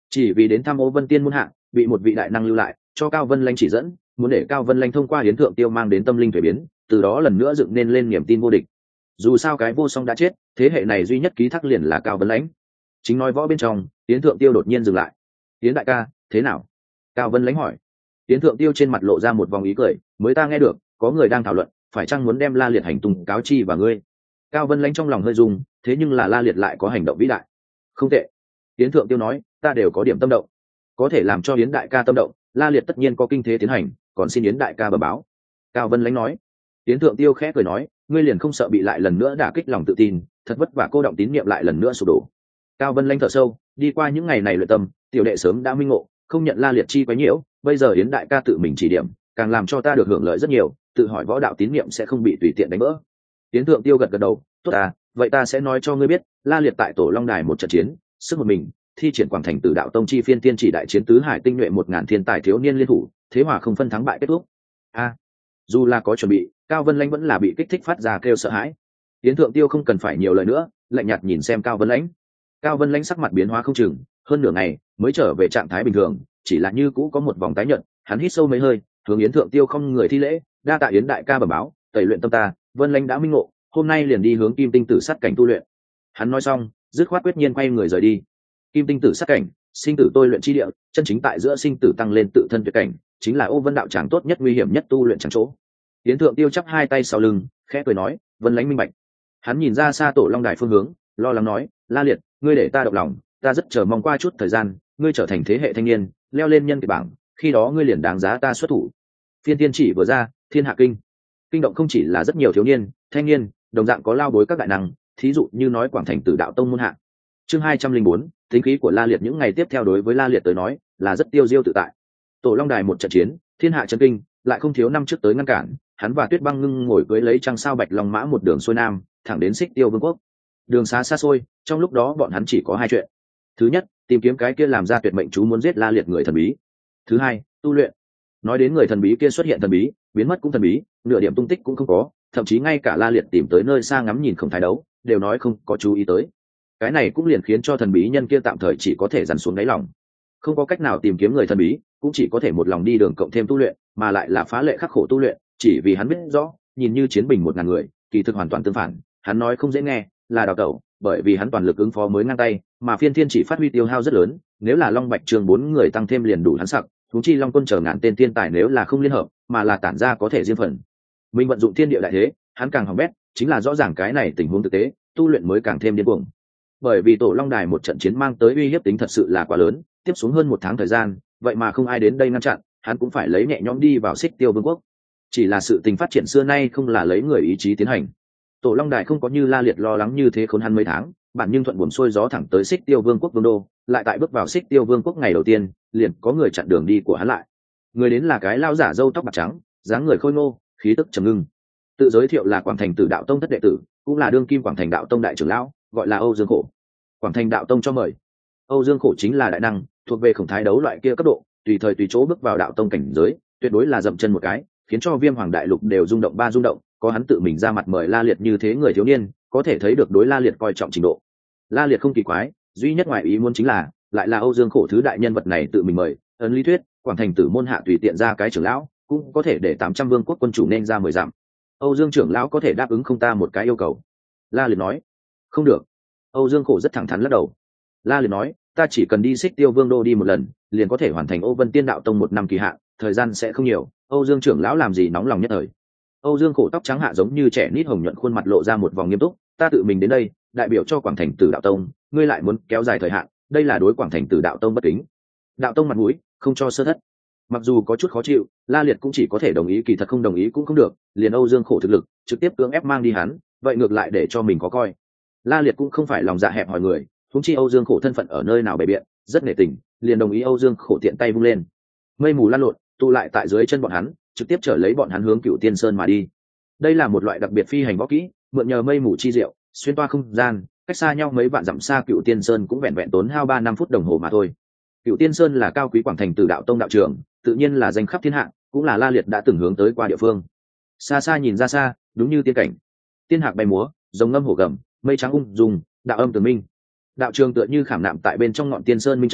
chỉ vì đến thăm Ô Vân Tiên môn hạ, bị một vị đại năng lưu lại cho Cao Vân Lanh chỉ dẫn, muốn để Cao Vân Lanh thông qua hiến thượng tiêu mang đến tâm linh thuế biến, từ đó lần nữa dựng nên lên niềm tin vô địch. Dù sao cái vô song đã chết, thế hệ này duy nhất ký thác liền là Cao Vân Lãnh. Chính nói võ bên trong, hiến thượng tiêu đột nhiên dừng lại. Hiến đại ca, thế nào? Cao Vân Lãnh hỏi. Hiến thượng tiêu trên mặt lộ ra một vòng ý cười, mới ta nghe được có người đang thảo luận phải chăng muốn đem La Liệt hành tung cáo chi và ngươi. Cao Vân Lãnh trong lòng hơi rung, thế nhưng là La Liệt lại có hành động vĩ đại. Không tệ. Hiến thượng tiêu nói, ta đều có điểm tâm động, có thể làm cho Hiến đại ca tâm động, La Liệt tất nhiên có kinh thế tiến hành, còn xin Hiến đại ca bẩm báo. Cao Vân Lãnh nói. Hiến thượng tiêu khẽ cười nói, ngươi liền không sợ bị lại lần nữa đả kích lòng tự tin, thật vất vả cô động tín niệm lại lần nữa sụp đổ. Cao Vân Lãnh thở sâu, đi qua những ngày này luyện tâm, tiểu đệ sớm đã minh ngộ, không nhận La Liệt chi quấy nhiễu, bây giờ Hiến đại ca tự mình chỉ điểm, càng làm cho ta được hưởng lợi rất nhiều, tự hỏi võ đạo tín niệm sẽ không bị tùy tiện đánh vỡ. Hiến thượng tiêu gật gật đầu, tốt à, vậy ta sẽ nói cho ngươi biết, La Liệt tại Tổ Long Đài một trận chiến, sức một mình, thi triển Quảng Thành Tử Đạo Tông chi phiên tiên chỉ đại chiến tứ hải tinh nhuệ một ngàn thiên tài thiếu niên liên thủ, thế hòa không phân thắng bại kết thúc. A, à, dù là có chuẩn bị, Cao Vân Lãnh vẫn là bị kích thích phát ra kêu sợ hãi. Hiến thượng tiêu không cần phải nhiều lời nữa, lạnh nhạt nhìn xem Cao Vân Lãnh. Cao Vân Lãnh sắc mặt biến hóa không chừng, hơn nửa ngày mới trở về trạng thái bình thường, chỉ là như cũ có một vòng tái nhợt. Hắn hít sâu mấy hơi, hướng Yến thượng tiêu không người thi lễ, đa tạ Yến đại ca bẩm báo, tẩy luyện tâm ta, Vân Lãnh đã minh ngộ, hôm nay liền đi hướng Kim Tinh Tử sát cảnh tu luyện. Hắn nói xong, dứt khoát quyết nhiên quay người rời đi. Kim Tinh Tử sát cảnh, sinh tử tôi luyện chi địa, chân chính tại giữa sinh tử tăng lên tự thân tuyệt cảnh, chính là Ô Vân đạo tràng tốt nhất nguy hiểm nhất tu luyện chẳng chỗ. Yến thượng tiêu chắp hai tay sau lưng, khẽ cười nói, Vân Lãnh minh bạch. Hắn nhìn ra xa Tổ Long Đài phương hướng, lo lắng nói, La Liệt, ngươi để ta động lòng, ta rất chờ mong qua chút thời gian, ngươi trở thành thế hệ thanh niên, leo lên nhân kiệt bảng, khi đó ngươi liền đáng giá ta xuất thủ. Phiên tiên chỉ vừa ra, thiên hạ kinh. Kinh động không chỉ là rất nhiều thiếu niên, thanh niên, đồng dạng có lao bối các đại năng, thí dụ như nói Quảng Thành Tử Đạo Tông môn hạ. Chương hai trăm linh bốn, tính khí của La Liệt những ngày tiếp theo đối với La Liệt tới nói, là rất tiêu diêu tự tại. Tổ Long Đài một trận chiến, thiên hạ chấn kinh, lại không thiếu năm trước tới ngăn cản, hắn và Tuyết Băng Ngưng ngồi cưới lấy trăng sao bạch long mã một đường xuôi nam, thẳng đến Xích Tiêu Vương quốc. Đường xá xa xôi, trong lúc đó bọn hắn chỉ có hai chuyện. Thứ nhất, tìm kiếm cái kia làm ra tuyệt mệnh chú muốn giết La Liệt người thần bí. Thứ hai, tu luyện. Nói đến người thần bí kia xuất hiện thần bí, biến mất cũng thần bí, nửa điểm tung tích cũng không có, thậm chí ngay cả La Liệt tìm tới nơi xa ngắm nhìn không thái đấu, đều nói không có chú ý tới. Cái này cũng liền khiến cho thần bí nhân kia tạm thời chỉ có thể dằn xuống đáy lòng, không có cách nào tìm kiếm người thần bí, cũng chỉ có thể một lòng đi đường cộng thêm tu luyện, mà lại là phá lệ khắc khổ tu luyện, chỉ vì hắn biết rõ, nhìn như chiến bình một ngàn người, kỳ thực hoàn toàn tương phản, hắn nói không dễ nghe, là đào tẩu, bởi vì hắn toàn lực ứng phó mới ngang tay, mà phiên thiên chỉ phát huy tiêu hao rất lớn, nếu là Long Bạch Trường bốn người tăng thêm liền đủ hắn sặc, thú chi Long Quân chờ ngàn tên thiên tài nếu là không liên hợp, mà là tản ra có thể riêng phần. Mình vận dụng thiên địa đại thế, hắn càng hỏng bét, chính là rõ ràng cái này tình huống thực tế, tu luyện mới càng thêm điên cuồng. Bởi vì Tổ Long Đài một trận chiến mang tới uy hiếp tính thật sự là quá lớn, tiếp xuống hơn một tháng thời gian, vậy mà không ai đến đây ngăn chặn, hắn cũng phải lấy nhẹ nhõm đi vào Xích Tiêu Vương quốc. Chỉ là sự tình phát triển xưa nay không là lấy người ý chí tiến hành. Tổ Long Đài không có như La Liệt lo lắng như thế khốn hắn mấy tháng, bản nhưng thuận buồm xuôi gió thẳng tới Xích Tiêu Vương quốc vương đô, lại tại bước vào Xích Tiêu Vương quốc ngày đầu tiên, liền có người chặn đường đi của hắn lại. Người đến là cái lao giả râu tóc bạc trắng, dáng người khôi ngô, khí tức trầm ngưng. Tự giới thiệu là Quảng Thành Tử Đạo Tông thất đệ tử, cũng là đương kim Quảng Thành Đạo Tông đại trưởng lão, gọi là Âu Dương Khổ. Quảng Thành Đạo Tông cho mời. Âu Dương Khổ chính là đại năng, thuộc về khổng thái đấu loại kia cấp độ, tùy thời tùy chỗ bước vào đạo tông cảnh giới, tuyệt đối là dậm chân một cái, khiến cho Viêm Hoàng đại lục đều rung động ba rung động, có hắn tự mình ra mặt mời La Liệt như thế người thiếu niên, có thể thấy được đối La Liệt coi trọng trình độ. La Liệt không kỳ quái, duy nhất ngoại ý muốn chính là, lại là Âu Dương Khổ thứ đại nhân vật này tự mình mời, ấn lý thuyết, Quảng Thành Tử môn hạ tùy tiện ra cái trưởng lão, cũng có thể để tám trăm vương quốc quân chủ nên ra mười dặm. Âu Dương trưởng lão có thể đáp ứng không ta một cái yêu cầu? La Liệt nói. Không được. Âu Dương Khổ rất thẳng thắn lắc đầu. La Liệt nói, ta chỉ cần đi Xích Tiêu Vương đô đi một lần, liền có thể hoàn thành Ô Vân Tiên Đạo Tông một năm kỳ hạn, thời gian sẽ không nhiều. Âu Dương trưởng lão làm gì nóng lòng nhất thời. Âu Dương Khổ tóc trắng hạ giống như trẻ nít hồng nhuận, khuôn mặt lộ ra một vòng nghiêm túc, ta tự mình đến đây, đại biểu cho Quảng Thành Tử Đạo Tông, ngươi lại muốn kéo dài thời hạn, đây là đối Quảng Thành Tử Đạo Tông bất kính. Đạo Tông mặt mũi, không cho sơ thất. Mặc dù có chút khó chịu, La Liệt cũng chỉ có thể đồng ý, kỳ thật không đồng ý cũng không được, liền Âu Dương Khổ thực lực, trực tiếp cưỡng ép mang đi hắn, vậy ngược lại để cho mình có coi. La Liệt cũng không phải lòng dạ hẹp hòi người, huống chi Âu Dương Khổ thân phận ở nơi nào bày biện, rất nể tình, liền đồng ý. Âu Dương Khổ tiện tay vung lên, mây mù lan lộn, tụ lại tại dưới chân bọn hắn, trực tiếp trở lấy bọn hắn hướng Cựu Tiên Sơn mà đi. Đây là một loại đặc biệt phi hành võ kỹ, mượn nhờ mây mù chi diệu, xuyên toa không gian, cách xa nhau mấy vạn dặm xa Cựu Tiên Sơn cũng vẹn vẹn tốn hao ba năm phút đồng hồ mà thôi. Cựu Tiên Sơn là cao quý Quảng Thành Tử Đạo Tông đạo trường, tự nhiên là danh khắp thiên hạ, cũng là La Liệt đã từng hướng tới qua địa phương. Xa xa nhìn ra xa, đúng như tiên cảnh, tiên hạc bay múa, rồng ngâm hổ gầm, mây trắng ung dung, đạo âm tường minh. Đạo trường tựa như khảm nạm tại bên trong ngọn Tiên Sơn Minh Châu,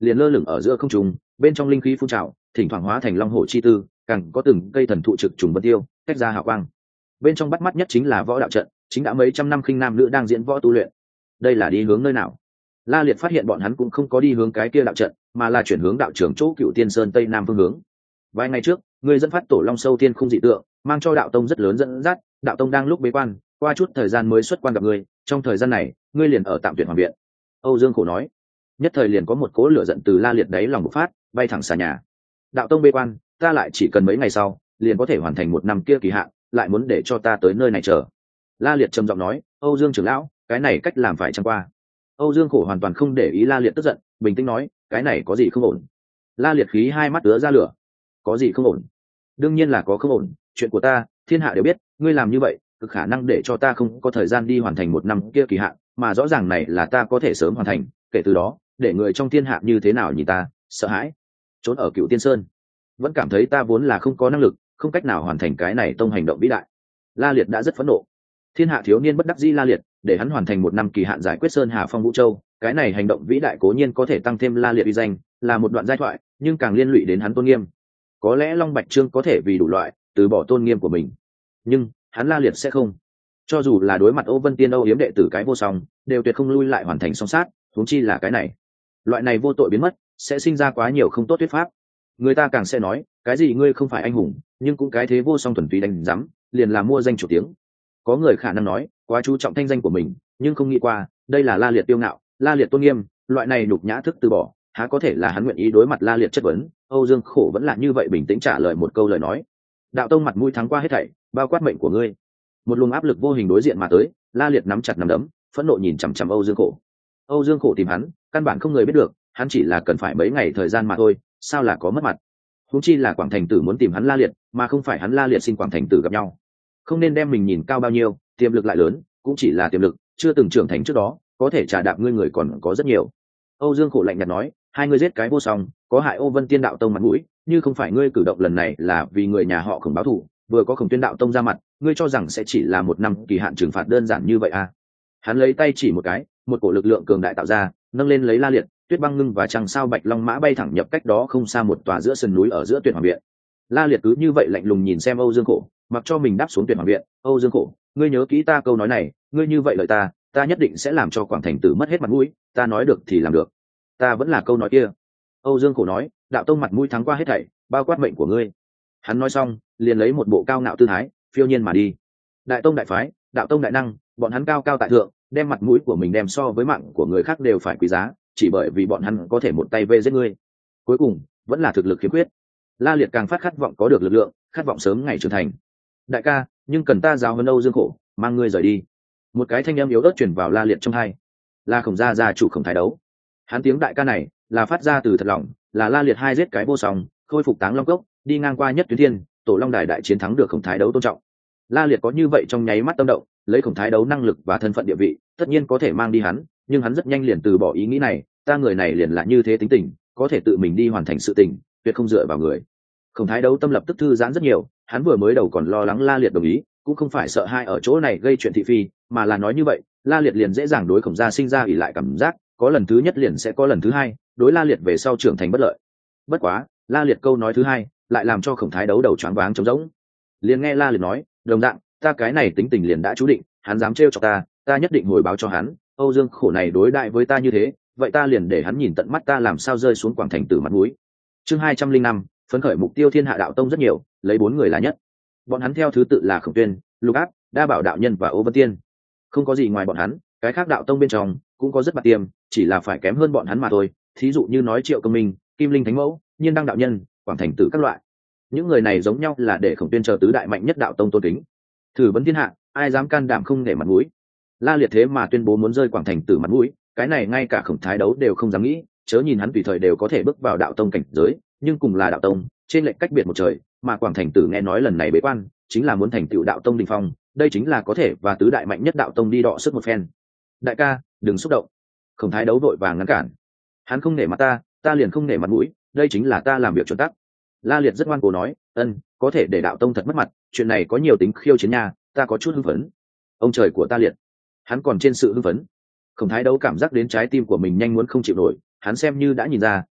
liền lơ lửng ở giữa không trung, bên trong linh khí phun trào, thỉnh thoảng hóa thành long hổ chi tư, càng có từng cây thần thụ trực trùng vân tiêu cách ra hào quang. Bên trong bắt mắt nhất chính là võ đạo trận, chính đã mấy trăm năm khinh nam nữ đang diễn võ tu luyện. Đây là đi hướng nơi nào? La Liệt phát hiện bọn hắn cũng không có đi hướng cái kia đạo trận, mà là chuyển hướng đạo trưởng chỗ Cựu Tiên Sơn tây nam phương hướng. Vài ngày trước, người dẫn phát tổ long sâu tiên không dị tượng, mang cho đạo tông rất lớn dẫn dắt. Đạo tông đang lúc bế quan, qua chút thời gian mới xuất quan gặp ngươi. Trong thời gian này, ngươi liền ở tạm tuyển hoàng viện. Âu Dương Khổ nói. Nhất thời liền có một cỗ lửa giận từ La Liệt đáy lòng bộc phát, bay thẳng xa nhà. Đạo tông bế quan, ta lại chỉ cần mấy ngày sau, liền có thể hoàn thành một năm kia kỳ hạn, lại muốn để cho ta tới nơi này chờ. La Liệt trầm giọng nói, Âu Dương trưởng lão, cái này cách làm phải chăng qua? Âu Dương Khổ hoàn toàn không để ý La Liệt tức giận, bình tĩnh nói, cái này có gì không ổn? La Liệt khí hai mắt ứa ra lửa. Có gì không ổn? Đương nhiên là có không ổn, chuyện của ta, thiên hạ đều biết, ngươi làm như vậy, cực khả năng để cho ta không có thời gian đi hoàn thành một năm kia kỳ hạn, mà rõ ràng này là ta có thể sớm hoàn thành, kể từ đó, để người trong thiên hạ như thế nào nhìn ta, sợ hãi. Trốn ở Cựu Tiên Sơn, vẫn cảm thấy ta vốn là không có năng lực, không cách nào hoàn thành cái này tông hành động vĩ đại. La Liệt đã rất phẫn nộ. Thiên hạ thiếu niên bất đắc dĩ La Liệt, để hắn hoàn thành một năm kỳ hạn giải quyết Sơn Hà Phong Vũ Châu, cái này hành động vĩ đại cố nhiên có thể tăng thêm La Liệt uy danh, là một đoạn giai thoại, nhưng càng liên lụy đến hắn tôn nghiêm. Có lẽ Long Bạch Trương có thể vì đủ loại, từ bỏ tôn nghiêm của mình, nhưng hắn La Liệt sẽ không. Cho dù là đối mặt Ô Vân Tiên Âu Yếm đệ tử cái vô song, đều tuyệt không lui lại hoàn thành song sát, huống chi là cái này. Loại này vô tội biến mất, sẽ sinh ra quá nhiều không tốt thuyết pháp. Người ta càng sẽ nói, cái gì ngươi không phải anh hùng, nhưng cũng cái thế vô song thuần túy đánh rắm, liền là mua danh chủ tiếng. Có người khả năng nói, quá chú trọng thanh danh của mình, nhưng không nghĩ qua, đây là La Liệt tiêu ngạo, La Liệt tôn nghiêm, loại này nhục nhã thức từ bỏ, há có thể là hắn nguyện ý đối mặt La Liệt chất vấn. Âu Dương Khổ vẫn là như vậy bình tĩnh trả lời một câu lời nói. Đạo tông mặt mũi thắng qua hết thảy, bao quát mệnh của ngươi. Một luồng áp lực vô hình đối diện mà tới, La Liệt nắm chặt nắm đấm, phẫn nộ nhìn chằm chằm Âu Dương Khổ. Âu Dương Khổ tìm hắn, căn bản không người biết được, hắn chỉ là cần phải mấy ngày thời gian mà thôi, sao là có mất mặt. Huống chi là Quảng Thành Tử muốn tìm hắn La Liệt, mà không phải hắn La Liệt xin Quảng Thành Tử gặp nhau. Không nên đem mình nhìn cao bao nhiêu, tiềm lực lại lớn, cũng chỉ là tiềm lực, chưa từng trưởng thành trước đó, có thể trả đạp ngươi người còn có rất nhiều. Âu Dương Khổ lạnh nhạt nói, hai ngươi giết cái vô song, có hại Ô Vân Tiên đạo tông mặt mũi, như không phải ngươi cử động lần này là vì người nhà họ Khổng báo thù, vừa có Khổng Tuyên đạo tông ra mặt, ngươi cho rằng sẽ chỉ là một năm kỳ hạn trừng phạt đơn giản như vậy à? Hắn lấy tay chỉ một cái, một cổ lực lượng cường đại tạo ra, nâng lên lấy La Liệt, Tuyết Băng Ngưng và Trăng Sao Bạch Long mã bay thẳng nhập cách đó không xa một tòa giữa sườn núi ở giữa Tuyệt Hoàng viện. La Liệt cứ như vậy lạnh lùng nhìn xem Âu Dương Khổ, mặc cho mình đáp xuống Tuyệt Hoàng viện. Âu Dương Khổ, ngươi nhớ kỹ ta câu nói này, ngươi như vậy lời ta, ta nhất định sẽ làm cho Quảng Thành Tử mất hết mặt mũi, ta nói được thì làm được. Ta vẫn là câu nói kia. Âu Dương Khổ nói, đạo tông mặt mũi thắng qua hết thảy, bao quát mệnh của ngươi. Hắn nói xong, liền lấy một bộ cao ngạo tư thái, phiêu nhiên mà đi. Đại tông đại phái, đạo tông đại năng, bọn hắn cao cao tại thượng, đem mặt mũi của mình đem so với mạng của người khác đều phải quý giá, chỉ bởi vì bọn hắn có thể một tay vây giết ngươi. Cuối cùng, vẫn là thực lực khiếm khuyết. La Liệt càng phát khát vọng có được lực lượng, khát vọng sớm ngày trưởng thành. Đại ca, nhưng cần ta giáo huấn Âu Dương Khổ, mang ngươi rời đi. Một cái thanh âm yếu ớt truyền vào La Liệt trong tai. La Khổng gia gia chủ Khổng Thái Đấu. Hắn tiếng đại ca này là phát ra từ thật lòng, là La Liệt hai giết cái vô song, khôi phục Táng Long Cốc, đi ngang qua Nhất Tuyến Thiên, Tổ Long Đài đại chiến thắng được Khổng Thái Đấu tôn trọng. La Liệt có như vậy trong nháy mắt tâm động, lấy Khổng Thái Đấu năng lực và thân phận địa vị, tất nhiên có thể mang đi hắn, nhưng hắn rất nhanh liền từ bỏ ý nghĩ này, ta người này liền là như thế tính tình, có thể tự mình đi hoàn thành sự tình, tuyệt không dựa vào người. Khổng Thái Đấu tâm lập tức thư giãn rất nhiều, hắn vừa mới đầu còn lo lắng La Liệt đồng ý, cũng không phải sợ hai ở chỗ này gây chuyện thị phi, mà là nói như vậy, La Liệt liền dễ dàng đối Khổng gia sinh ra ỷ lại cảm giác, có lần thứ nhất liền sẽ có lần thứ hai, đối La Liệt về sau trưởng thành bất lợi. Bất quá, La Liệt câu nói thứ hai, lại làm cho Khổng Thái Đấu đầu choáng váng trống rỗng. Liền nghe La Liệt nói, đồng dạng, ta cái này tính tình liền đã chú định, hắn dám trêu chọc ta, ta nhất định hồi báo cho hắn, Âu Dương Khổ này đối đại với ta như thế, vậy ta liền để hắn nhìn tận mắt ta làm sao rơi xuống Quảng Thành Tử mặt mũi. Chương hai trăm linh năm, phấn khởi mục tiêu Thiên Hạ đạo tông rất nhiều, lấy bốn người là nhất. Bọn hắn theo thứ tự là Khổng Tuyên, Lục Áp, Đa Bảo đạo nhân và Ô Vân Tiên. Không có gì ngoài bọn hắn, cái khác đạo tông bên trong cũng có rất bạc tiềm, chỉ là phải kém hơn bọn hắn mà thôi. Thí dụ như nói Triệu Công Minh, Kim Linh Thánh Mẫu, Nhiên Đăng đạo nhân, Quảng Thành Tử các loại. Những người này giống nhau là để Khổng Tuyên chờ tứ đại mạnh nhất đạo tông tôn kính. Thử vấn thiên hạ, ai dám can đảm không để mặt mũi. La Liệt thế mà tuyên bố muốn rơi Quảng Thành Tử mặt mũi, cái này ngay cả Khổng Thái Đấu đều không dám nghĩ, chớ nhìn hắn tùy thời đều có thể bước vào đạo tông cảnh giới, nhưng cùng là đạo tông, trên lệnh cách biệt một trời, mà Quảng Thành Tử nghe nói lần này bế quan, chính là muốn thành tựu đạo tông đỉnh phong, đây chính là có thể và tứ đại mạnh nhất đạo tông đi đọ sức một phen. Đại ca, đừng xúc động. Khổng Thái Đấu vội vàng ngăn cản. Hắn không nể mặt ta, ta liền không nể mặt mũi, đây chính là ta làm việc chuẩn tắc. La Liệt rất ngoan cố nói, ân, có thể để đạo tông thật mất mặt, chuyện này có nhiều tính khiêu chiến nha, ta có chút hưng phấn. Ông trời của ta Liệt, hắn còn trên sự hưng phấn. Khổng Thái Đấu cảm giác đến trái tim của mình nhanh muốn không chịu nổi, hắn xem như đã nhìn ra,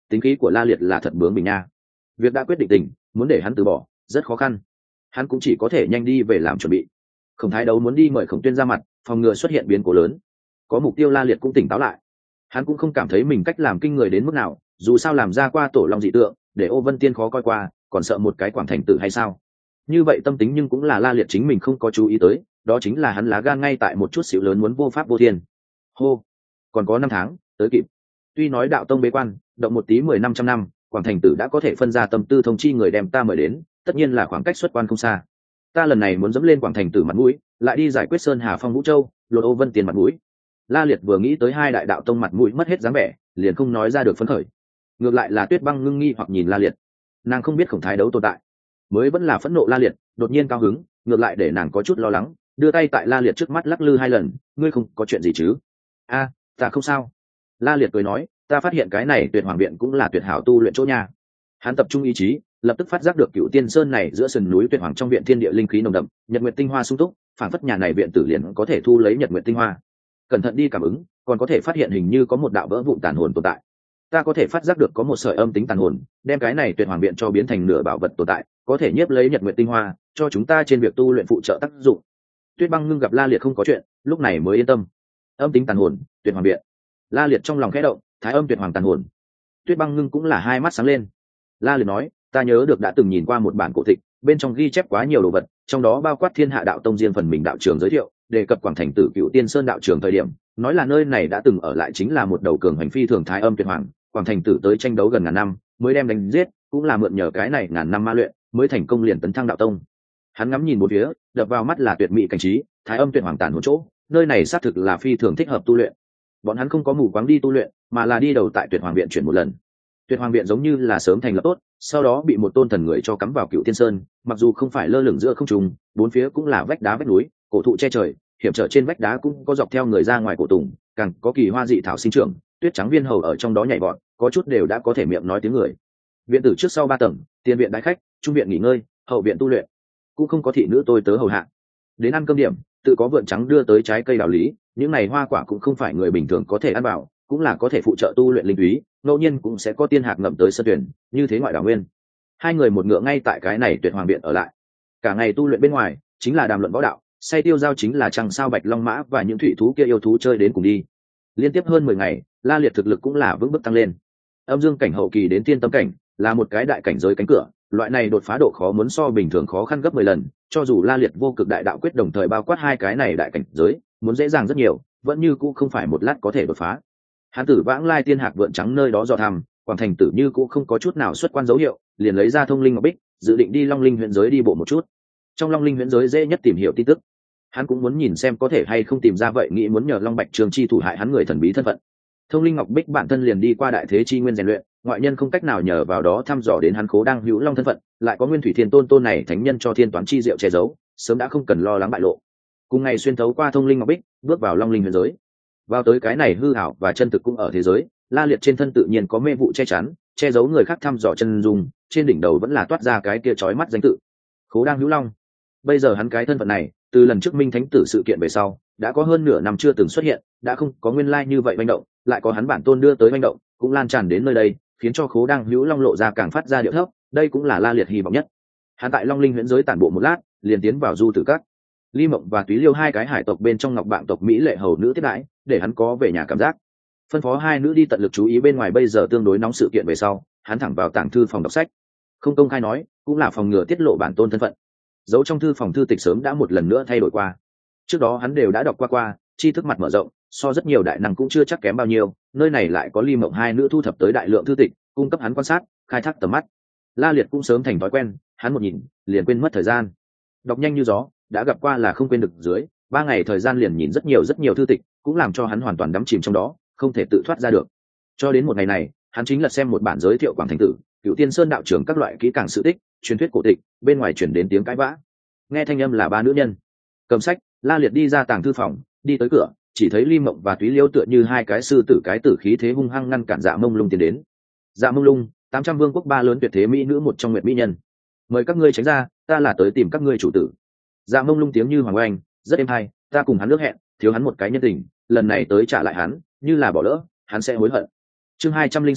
tính khí của La Liệt là thật bướng bỉnh nha. Việc đã quyết định tình, muốn để hắn từ bỏ rất khó khăn, hắn cũng chỉ có thể nhanh đi về làm chuẩn bị. Khổng Thái Đấu muốn đi mời Khổng Tuyên ra mặt, phòng ngừa xuất hiện biến cố lớn. Có mục tiêu, La Liệt cũng tỉnh táo lại. Hắn cũng không cảm thấy mình cách làm kinh người đến mức nào, dù sao làm ra qua tổ long dị tượng, để Ô Vân Tiên khó coi qua, còn sợ một cái Quảng Thành Tử hay sao? Như vậy tâm tính nhưng cũng là La Liệt chính mình không có chú ý tới, đó chính là hắn lá gan ngay tại một chút xíu lớn muốn vô pháp vô thiên. Hô, còn có năm tháng, tới kịp. Tuy nói đạo tông bế quan, động một tí mười năm trăm năm, Quảng Thành Tử đã có thể phân ra tâm tư thông chi người đem ta mời đến, tất nhiên là khoảng cách xuất quan không xa. Ta lần này muốn dẫm lên Quảng Thành Tử mặt mũi, lại đi giải quyết Sơn Hà Phong Vũ Châu, lột Ô Vân Tiên mặt mũi. La Liệt vừa nghĩ tới hai đại đạo tông mặt mũi mất hết dáng vẻ, liền không nói ra được phấn khởi. Ngược lại là Tuyết Băng ngưng nghi hoặc nhìn La Liệt, nàng không biết Khổng Thái Đấu tồn tại, mới vẫn là phẫn nộ La Liệt, đột nhiên cao hứng, ngược lại để nàng có chút lo lắng, đưa tay tại La Liệt trước mắt lắc lư hai lần, ngươi không có chuyện gì chứ? A, ta không sao. La Liệt cười nói, ta phát hiện cái này Tuyệt Hoàng viện cũng là tuyệt hảo tu luyện chỗ nhà. Hắn tập trung ý chí, lập tức phát giác được Cựu Tiên Sơn này giữa sườn núi Tuyệt Hoàng trong viện thiên địa linh khí nồng đậm, nhật nguyệt tinh hoa sung túc, phản phất nhà này viện tử liền có thể thu lấy nhật nguyệt tinh hoa. Cẩn thận đi cảm ứng, còn có thể phát hiện hình như có một đạo vỡ vụn tàn hồn tồn tại. Ta có thể phát giác được có một sợi âm tính tàn hồn, đem cái này Tuyệt Hoàng viện cho biến thành nửa bảo vật tồn tại, có thể nhiếp lấy nhật nguyệt tinh hoa, cho chúng ta trên việc tu luyện phụ trợ tác dụng. Tuyết Băng ngưng gặp La Liệt không có chuyện, lúc này mới yên tâm. Âm tính tàn hồn, Tuyệt Hoàng viện. La Liệt trong lòng khẽ động, thái âm Tuyệt Hoàng tàn hồn. Tuyết Băng ngưng cũng là hai mắt sáng lên. La Liệt nói, ta nhớ được đã từng nhìn qua một bản cổ tịch, bên trong ghi chép quá nhiều đồ vật, trong đó bao quát Thiên Hạ đạo tông riêng phần mình đạo trường giới thiệu, đề cập Quảng Thành Tử Cựu Tiên Sơn đạo trường thời điểm, nói là nơi này đã từng ở lại chính là một đầu cường hành phi thường thái âm Tuyệt Hoàng, Quảng Thành Tử tới tranh đấu gần ngàn năm, mới đem đánh giết, cũng là mượn nhờ cái này ngàn năm ma luyện, mới thành công liền tấn thăng đạo tông. Hắn ngắm nhìn một phía, đập vào mắt là tuyệt mỹ cảnh trí, thái âm Tuyệt Hoàng tàn hồn chỗ, nơi này xác thực là phi thường thích hợp tu luyện. Bọn hắn không có mù quáng đi tu luyện, mà là đi đầu tại Tuyệt Hoàng viện chuyển một lần. Tuyệt Hoàng viện giống như là sớm thành lập tốt, sau đó bị một tôn thần người cho cắm vào Cựu Tiên Sơn, mặc dù không phải lơ lửng giữa không trung, bốn phía cũng là vách đá vách núi, cổ thụ che trời, hiểm trở trên vách đá cũng có dọc theo người ra ngoài cổ tùng, càng có kỳ hoa dị thảo sinh trưởng, tuyết trắng viên hầu ở trong đó nhảy vọt, có chút đều đã có thể miệng nói tiếng người. Viện tử trước sau ba tầng, tiền viện đái khách, trung viện nghỉ ngơi, hậu viện tu luyện, cũng không có thị nữ tôi tớ hầu hạ. Đến ăn cơm điểm, tự có vượn trắng đưa tới trái cây đạo lý, những này hoa quả cũng không phải người bình thường có thể ăn vào, cũng là có thể phụ trợ tu luyện linh túy, ngẫu nhiên cũng sẽ có tiên hạc ngậm tới sân tuyển, như thế ngoại đảo nguyên. Hai người một ngựa ngay tại cái này Tuyệt Hoàng viện ở lại, cả ngày tu luyện bên ngoài chính là đàm luận võ đạo, say tiêu giao chính là trăng sao bạch long mã và những thủy thú kia yêu thú chơi đến cùng đi. Liên tiếp hơn mười ngày, La Liệt thực lực cũng là vững bước tăng lên. Âm dương cảnh hậu kỳ đến tiên tâm cảnh là một cái đại cảnh giới cánh cửa, loại này đột phá độ khó muốn so bình thường khó khăn gấp mười lần, cho dù La Liệt vô cực đại đạo quyết đồng thời bao quát hai cái này đại cảnh giới, muốn dễ dàng rất nhiều, vẫn như cũng không phải một lát có thể đột phá. Hán tử vãng lai tiên hạc vượn trắng nơi đó dò thăm, Quảng Thành Tử như cũng không có chút nào xuất quan dấu hiệu, liền lấy ra thông linh ngọc bích, dự định đi Long Linh huyện giới đi bộ một chút. Trong Long Linh huyện giới dễ nhất tìm hiểu tin tức, hắn cũng muốn nhìn xem có thể hay không tìm ra, vậy nghĩ muốn nhờ Long Bạch Trường chi thủ hại hắn người thần bí thân phận. Thông linh ngọc bích bản thân liền đi qua đại thế chi nguyên rèn luyện, ngoại nhân không cách nào nhờ vào đó thăm dò đến hắn Khố Đang Hữu Long thân phận, lại có Nguyên Thủy Thiên Tôn tôn này thánh nhân cho thiên toán chi diệu che giấu, sớm đã không cần lo lắng bại lộ. Cùng ngày xuyên thấu qua thông linh ngọc bích, bước vào Long Linh huyện giới. Vào tới cái này hư ảo và chân thực cũng ở thế giới, La Liệt trên thân tự nhiên có mê vụ che chắn, che giấu người khác thăm dò chân dung, trên đỉnh đầu vẫn là toát ra cái kia chói mắt danh tự, Khố Đang Hữu Long. Bây giờ hắn cái thân phận này, từ lần trước Minh Thánh Tử sự kiện về sau, đã có hơn nửa năm chưa từng xuất hiện, đã không có nguyên lai như vậy manh động, lại có hắn bản tôn đưa tới manh động, cũng lan tràn đến nơi đây, khiến cho Khố Đang Hữu Long lộ ra càng phát ra điệu thấp, đây cũng là La Liệt hy vọng nhất. Hắn tại Long Linh huyễn giới tản bộ một lát, liền tiến vào Du Tử Các. Ly Mộng và Túy Liêu hai cái hải tộc bên trong Ngọc Bạn tộc mỹ lệ hầu nữ tiếp đãi, để hắn có về nhà cảm giác. Phân phó hai nữ đi tận lực chú ý bên ngoài bây giờ tương đối nóng sự kiện về sau, hắn thẳng vào tàng thư phòng đọc sách. Không công khai nói, cũng là phòng ngừa tiết lộ bản tôn thân phận. Giấu trong thư phòng thư tịch sớm đã một lần nữa thay đổi qua. Trước đó hắn đều đã đọc qua qua, tri thức mặt mở rộng, so rất nhiều đại năng cũng chưa chắc kém bao nhiêu, nơi này lại có Ly Mộng hai nữ thu thập tới đại lượng thư tịch, cung cấp hắn quan sát, khai thác tầm mắt. La Liệt cũng sớm thành thói quen, hắn một nhìn, liền quên mất thời gian. Đọc nhanh như gió, đã gặp qua là không quên được dưới, ba ngày thời gian liền nhìn rất nhiều rất nhiều thư tịch, cũng làm cho hắn hoàn toàn đắm chìm trong đó, không thể tự thoát ra được. Cho đến một ngày này, hắn chính là xem một bản giới thiệu Quảng Thành Tử, Cựu Tiên Sơn đạo trưởng các loại kỹ càng sự tích, truyền thuyết cổ tịch, bên ngoài truyền đến tiếng cãi vã. Nghe thanh âm là ba nữ nhân. Cầm sách, La Liệt đi ra tàng thư phòng, đi tới cửa, chỉ thấy Ly Mộng và Túy Liêu tựa như hai cái sư tử cái tử khí thế hung hăng ngăn cản Dạ Mông Lung tiến đến. Dạ Mông Lung, tám trăm vương quốc ba lớn tuyệt thế mỹ nữ một trong nguyệt mỹ nhân. Mời các ngươi tránh ra, ta là tới tìm các ngươi chủ tử. Dạ Mông Lung tiếng như hoàng oanh, rất êm hay, ta cùng hắn nước hẹn, thiếu hắn một cái nhân tình, lần này tới trả lại hắn, như là bỏ lỡ, hắn sẽ hối hận. Chương hai trăm linh sáu,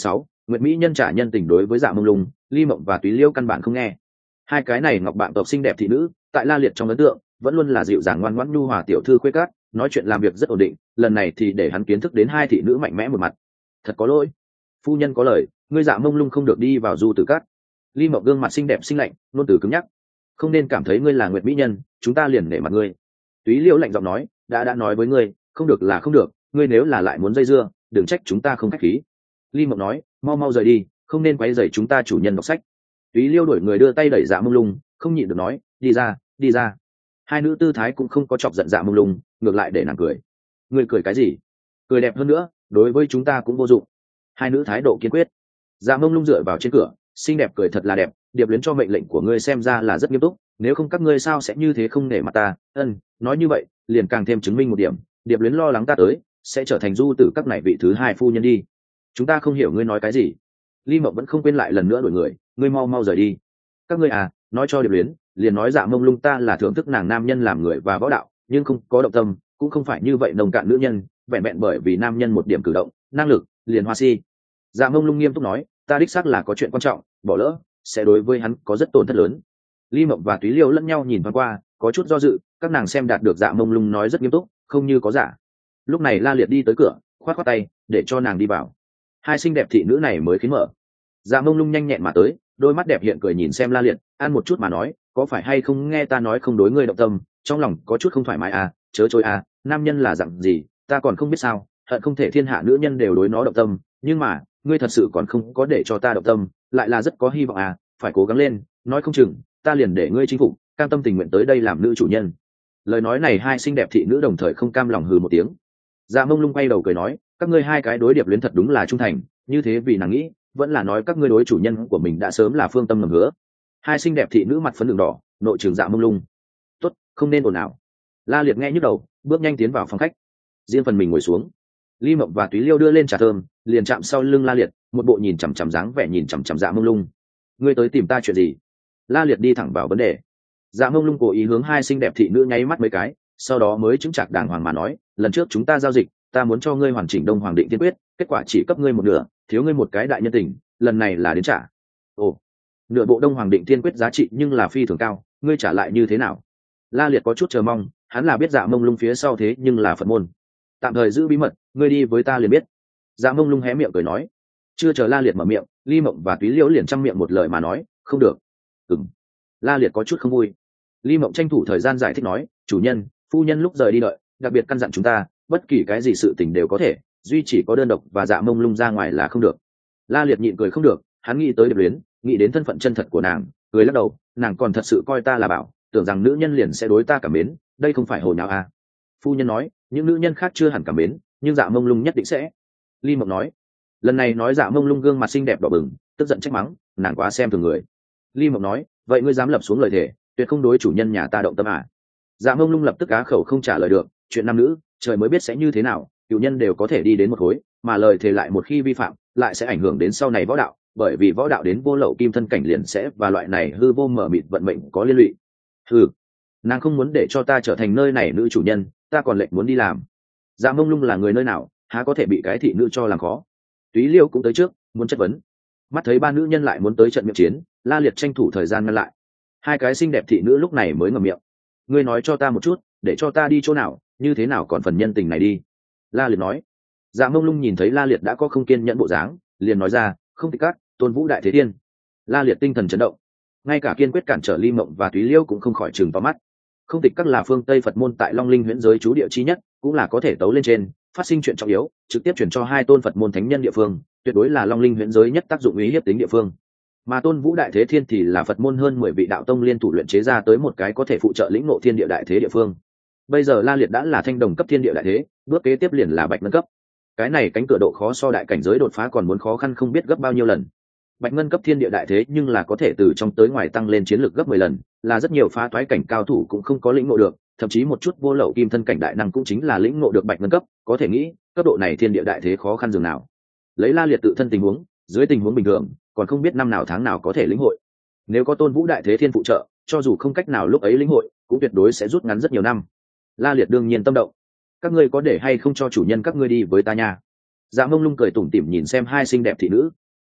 Nguyệt mỹ nhân trả nhân tình đối với Dạ Mông Lung, Ly Mộng và Túy Liêu căn bản không nghe. Hai cái này ngọc bạn tộc xinh đẹp thị nữ, tại La Liệt trong ấn tượng vẫn luôn là dịu dàng ngoan ngoãn nhu hòa tiểu thư khuê cát, nói chuyện làm việc rất ổn định, lần này thì để hắn kiến thức đến hai thị nữ mạnh mẽ một mặt. Thật có lỗi, phu nhân có lời, ngươi Dạ Mông Lung không được đi vào du tử cát. Ly Mộng gương mặt xinh đẹp xinh lạnh, luôn từ cứng nhắc. Không nên cảm thấy ngươi là Nguyệt mỹ nhân, chúng ta liền nể mặt ngươi. Túy Liêu lạnh giọng nói, đã đã nói với ngươi, không được là không được, ngươi nếu là lại muốn dây dưa, đừng trách chúng ta không khách khí. Ly Mộng nói, mau mau rời đi, không nên quấy rầy chúng ta chủ nhân đọc sách. Túy Liêu đổi người đưa tay đẩy Dạ Mông Lung, không nhịn được nói, đi ra, đi ra. Hai nữ tư thái cũng không có chọc giận Dạ Mông Lung, ngược lại để nàng cười. Ngươi cười cái gì? Cười đẹp hơn nữa, đối với chúng ta cũng vô dụng. Hai nữ thái độ kiên quyết. Dạ Mông Lung dựa vào trên cửa, xinh đẹp cười thật là đẹp, điệp luyến cho mệnh lệnh của ngươi xem ra là rất nghiêm túc, nếu không các ngươi sao sẽ như thế không nể mặt ta. Ân, nói như vậy liền càng thêm chứng minh một điểm, điệp luyến lo lắng ta tới sẽ trở thành du tử các này vị thứ hai phu nhân đi. Chúng ta không hiểu ngươi nói cái gì. Ly Mộng vẫn không quên lại lần nữa đuổi người, ngươi mau mau rời đi. Các ngươi à, nói cho điệp luyến, liền nói Dạ Mông Lung ta là thưởng thức nàng nam nhân làm người và võ đạo, nhưng không có động tâm, cũng không phải như vậy nồng cạn nữ nhân, vẹn vẹn bởi vì nam nhân một điểm cử động năng lực liền hoa si. Dạ Mông Lung nghiêm túc nói, ta đích xác là có chuyện quan trọng, bỏ lỡ sẽ đối với hắn có rất tổn thất lớn. Ly Mộng và Túy Liêu lẫn nhau nhìn thoáng qua, có chút do dự, các nàng xem đạt được Dạ Mông Lung nói rất nghiêm túc, không như có giả. Lúc này La Liệt đi tới cửa, khoát khoát tay để cho nàng đi vào. Hai xinh đẹp thị nữ này mới khiến mở. Dạ Mông Lung nhanh nhẹn mà tới, đôi mắt đẹp hiện cười nhìn xem La Liệt, ăn một chút mà nói, có phải hay không nghe ta nói không đối ngươi động tâm, trong lòng có chút không thoải mái à, chớ chối à, nam nhân là dạng gì ta còn không biết sao, hận không thể thiên hạ nữ nhân đều đối nó động tâm, nhưng mà ngươi thật sự còn không có để cho ta động tâm, lại là rất có hy vọng à, phải cố gắng lên, nói không chừng ta liền để ngươi chinh phục, cam tâm tình nguyện tới đây làm nữ chủ nhân. Lời nói này hai xinh đẹp thị nữ đồng thời không cam lòng hừ một tiếng. Dạ Mông Lung quay đầu cười nói, các ngươi hai cái đối điệp luyến thật đúng là trung thành, như thế vì nàng nghĩ vẫn là nói các ngươi đối chủ nhân của mình đã sớm là phương tâm ngầm hứa. Hai xinh đẹp thị nữ mặt phấn đường đỏ, nội trường Dạ Mông Lung. Tốt, không nên ồn ào. La Liệt nghe nhức đầu, bước nhanh tiến vào phòng khách, riêng phần mình ngồi xuống. Ly Mộng và Túy Liêu đưa lên trà thơm, liền chạm sau lưng La Liệt, một bộ nhìn chằm chằm dáng vẻ nhìn chằm chằm Dạ Mông Lung. Ngươi tới tìm ta chuyện gì? La Liệt đi thẳng vào vấn đề. Dạ Mông Lung cố ý hướng hai xinh đẹp thị nữ nháy mắt mấy cái, sau đó mới chứng chạc đàng hoàng mà nói, lần trước chúng ta giao dịch, ta muốn cho ngươi hoàn chỉnh Đông Hoàng Định Tiên Quyết, kết quả chỉ cấp ngươi một nửa, thiếu ngươi một cái đại nhân tình, lần này là đến trả. Ồ, nửa bộ Đông Hoàng Định Tiên Quyết giá trị nhưng là phi thường cao, ngươi trả lại như thế nào? La Liệt có chút chờ mong, hắn là biết Dạ Mông Lung phía sau thế nhưng là Phật môn, tạm thời giữ bí mật, ngươi đi với ta liền biết. Dạ Mông Lung hé miệng cười nói. Chưa chờ La Liệt mở miệng, Ly Mộng và Túy Liễu liền trăm miệng một lời mà nói, không được. Ừm. La Liệt có chút không vui. Ly Mộng tranh thủ thời gian giải thích nói, chủ nhân, phu nhân lúc rời đi đợi, đặc biệt căn dặn chúng ta, bất kỳ cái gì sự tình đều có thể, duy chỉ có đơn độc và Dạ Mông Lung ra ngoài là không được. La Liệt nhịn cười không được, hắn nghĩ tới Điệp Luyến, nghĩ đến thân phận chân thật của nàng, cười lắc đầu, nàng còn thật sự coi ta là bảo, tưởng rằng nữ nhân liền sẽ đối ta cảm mến, đây không phải hồ nháo à. Phu nhân nói, những nữ nhân khác chưa hẳn cảm mến, nhưng Dạ Mông Lung nhất định sẽ. Ly Mộng nói. Lần này nói Dạ Mông Lung gương mặt xinh đẹp đỏ bừng, tức giận trách mắng, nàng quá xem thường người. Ly Mộng nói, vậy ngươi dám lập xuống lời thề, tuyệt không đối chủ nhân nhà ta động tâm à? Dạ Mông Lung lập tức á khẩu không trả lời được, chuyện nam nữ, trời mới biết sẽ như thế nào, cựu nhân đều có thể đi đến một khối, mà lời thề lại một khi vi phạm, lại sẽ ảnh hưởng đến sau này võ đạo, bởi vì võ đạo đến vô lậu kim thân cảnh liền sẽ và loại này hư vô mở mịt vận mệnh có liên lụy. Hừ, nàng không muốn để cho ta trở thành nơi này nữ chủ nhân, ta còn lệnh muốn đi làm. Dạ Mông Lung là người nơi nào, há có thể bị cái thị nữ cho làm khó. Túy Liêu cũng tới trước, muốn chất vấn. Mắt thấy ba nữ nhân lại muốn tới trận miệng chiến, La Liệt tranh thủ thời gian ngăn lại. Hai cái xinh đẹp thị nữ lúc này mới ngậm miệng. Ngươi nói cho ta một chút, để cho ta đi chỗ nào, như thế nào còn phần nhân tình này đi. La Liệt nói. Dạ Mông Lung nhìn thấy La Liệt đã có không kiên nhẫn bộ dáng, liền nói ra, không thích cắt, Tôn Vũ đại thế thiên. La Liệt tinh thần chấn động, ngay cả kiên quyết cản trở Ly Mộng và Túy Liêu cũng không khỏi trừng vào mắt. Không tịch các là phương Tây Phật môn tại Long Linh huyễn giới trú địa chi nhất, cũng là có thể tấu lên trên, phát sinh chuyện trọng yếu, trực tiếp chuyển cho hai tôn Phật môn thánh nhân địa phương, tuyệt đối là Long Linh huyễn giới nhất tác dụng ý hiếp tính địa phương. Mà Tôn Vũ đại thế thiên thì là Phật môn hơn mười vị đạo tông liên thủ luyện chế ra tới một cái có thể phụ trợ lĩnh ngộ thiên địa đại thế địa phương. Bây giờ La Liệt đã là thanh đồng cấp thiên địa đại thế, bước kế tiếp liền là bạch ngân cấp. Cái này cánh cửa độ khó so đại cảnh giới đột phá còn muốn khó khăn không biết gấp bao nhiêu lần. Bạch ngân cấp thiên địa đại thế nhưng là có thể từ trong tới ngoài tăng lên chiến lược gấp mười lần, là rất nhiều phá toái cảnh cao thủ cũng không có lĩnh ngộ được, thậm chí một chút vô lậu kim thân cảnh đại năng cũng chính là lĩnh ngộ được bạch ngân cấp, có thể nghĩ, cấp độ này thiên địa đại thế khó khăn dường nào. Lấy La Liệt tự thân tình huống, dưới tình huống bình thường, còn không biết năm nào tháng nào có thể lĩnh hội. Nếu có Tôn Vũ đại thế thiên phụ trợ, cho dù không cách nào lúc ấy lĩnh hội, cũng tuyệt đối sẽ rút ngắn rất nhiều năm. La Liệt đương nhiên tâm động. Các ngươi có để hay không cho chủ nhân các ngươi đi với ta nha? Dạ Mông Lung cười tủm tỉm nhìn xem hai xinh đẹp thị nữ.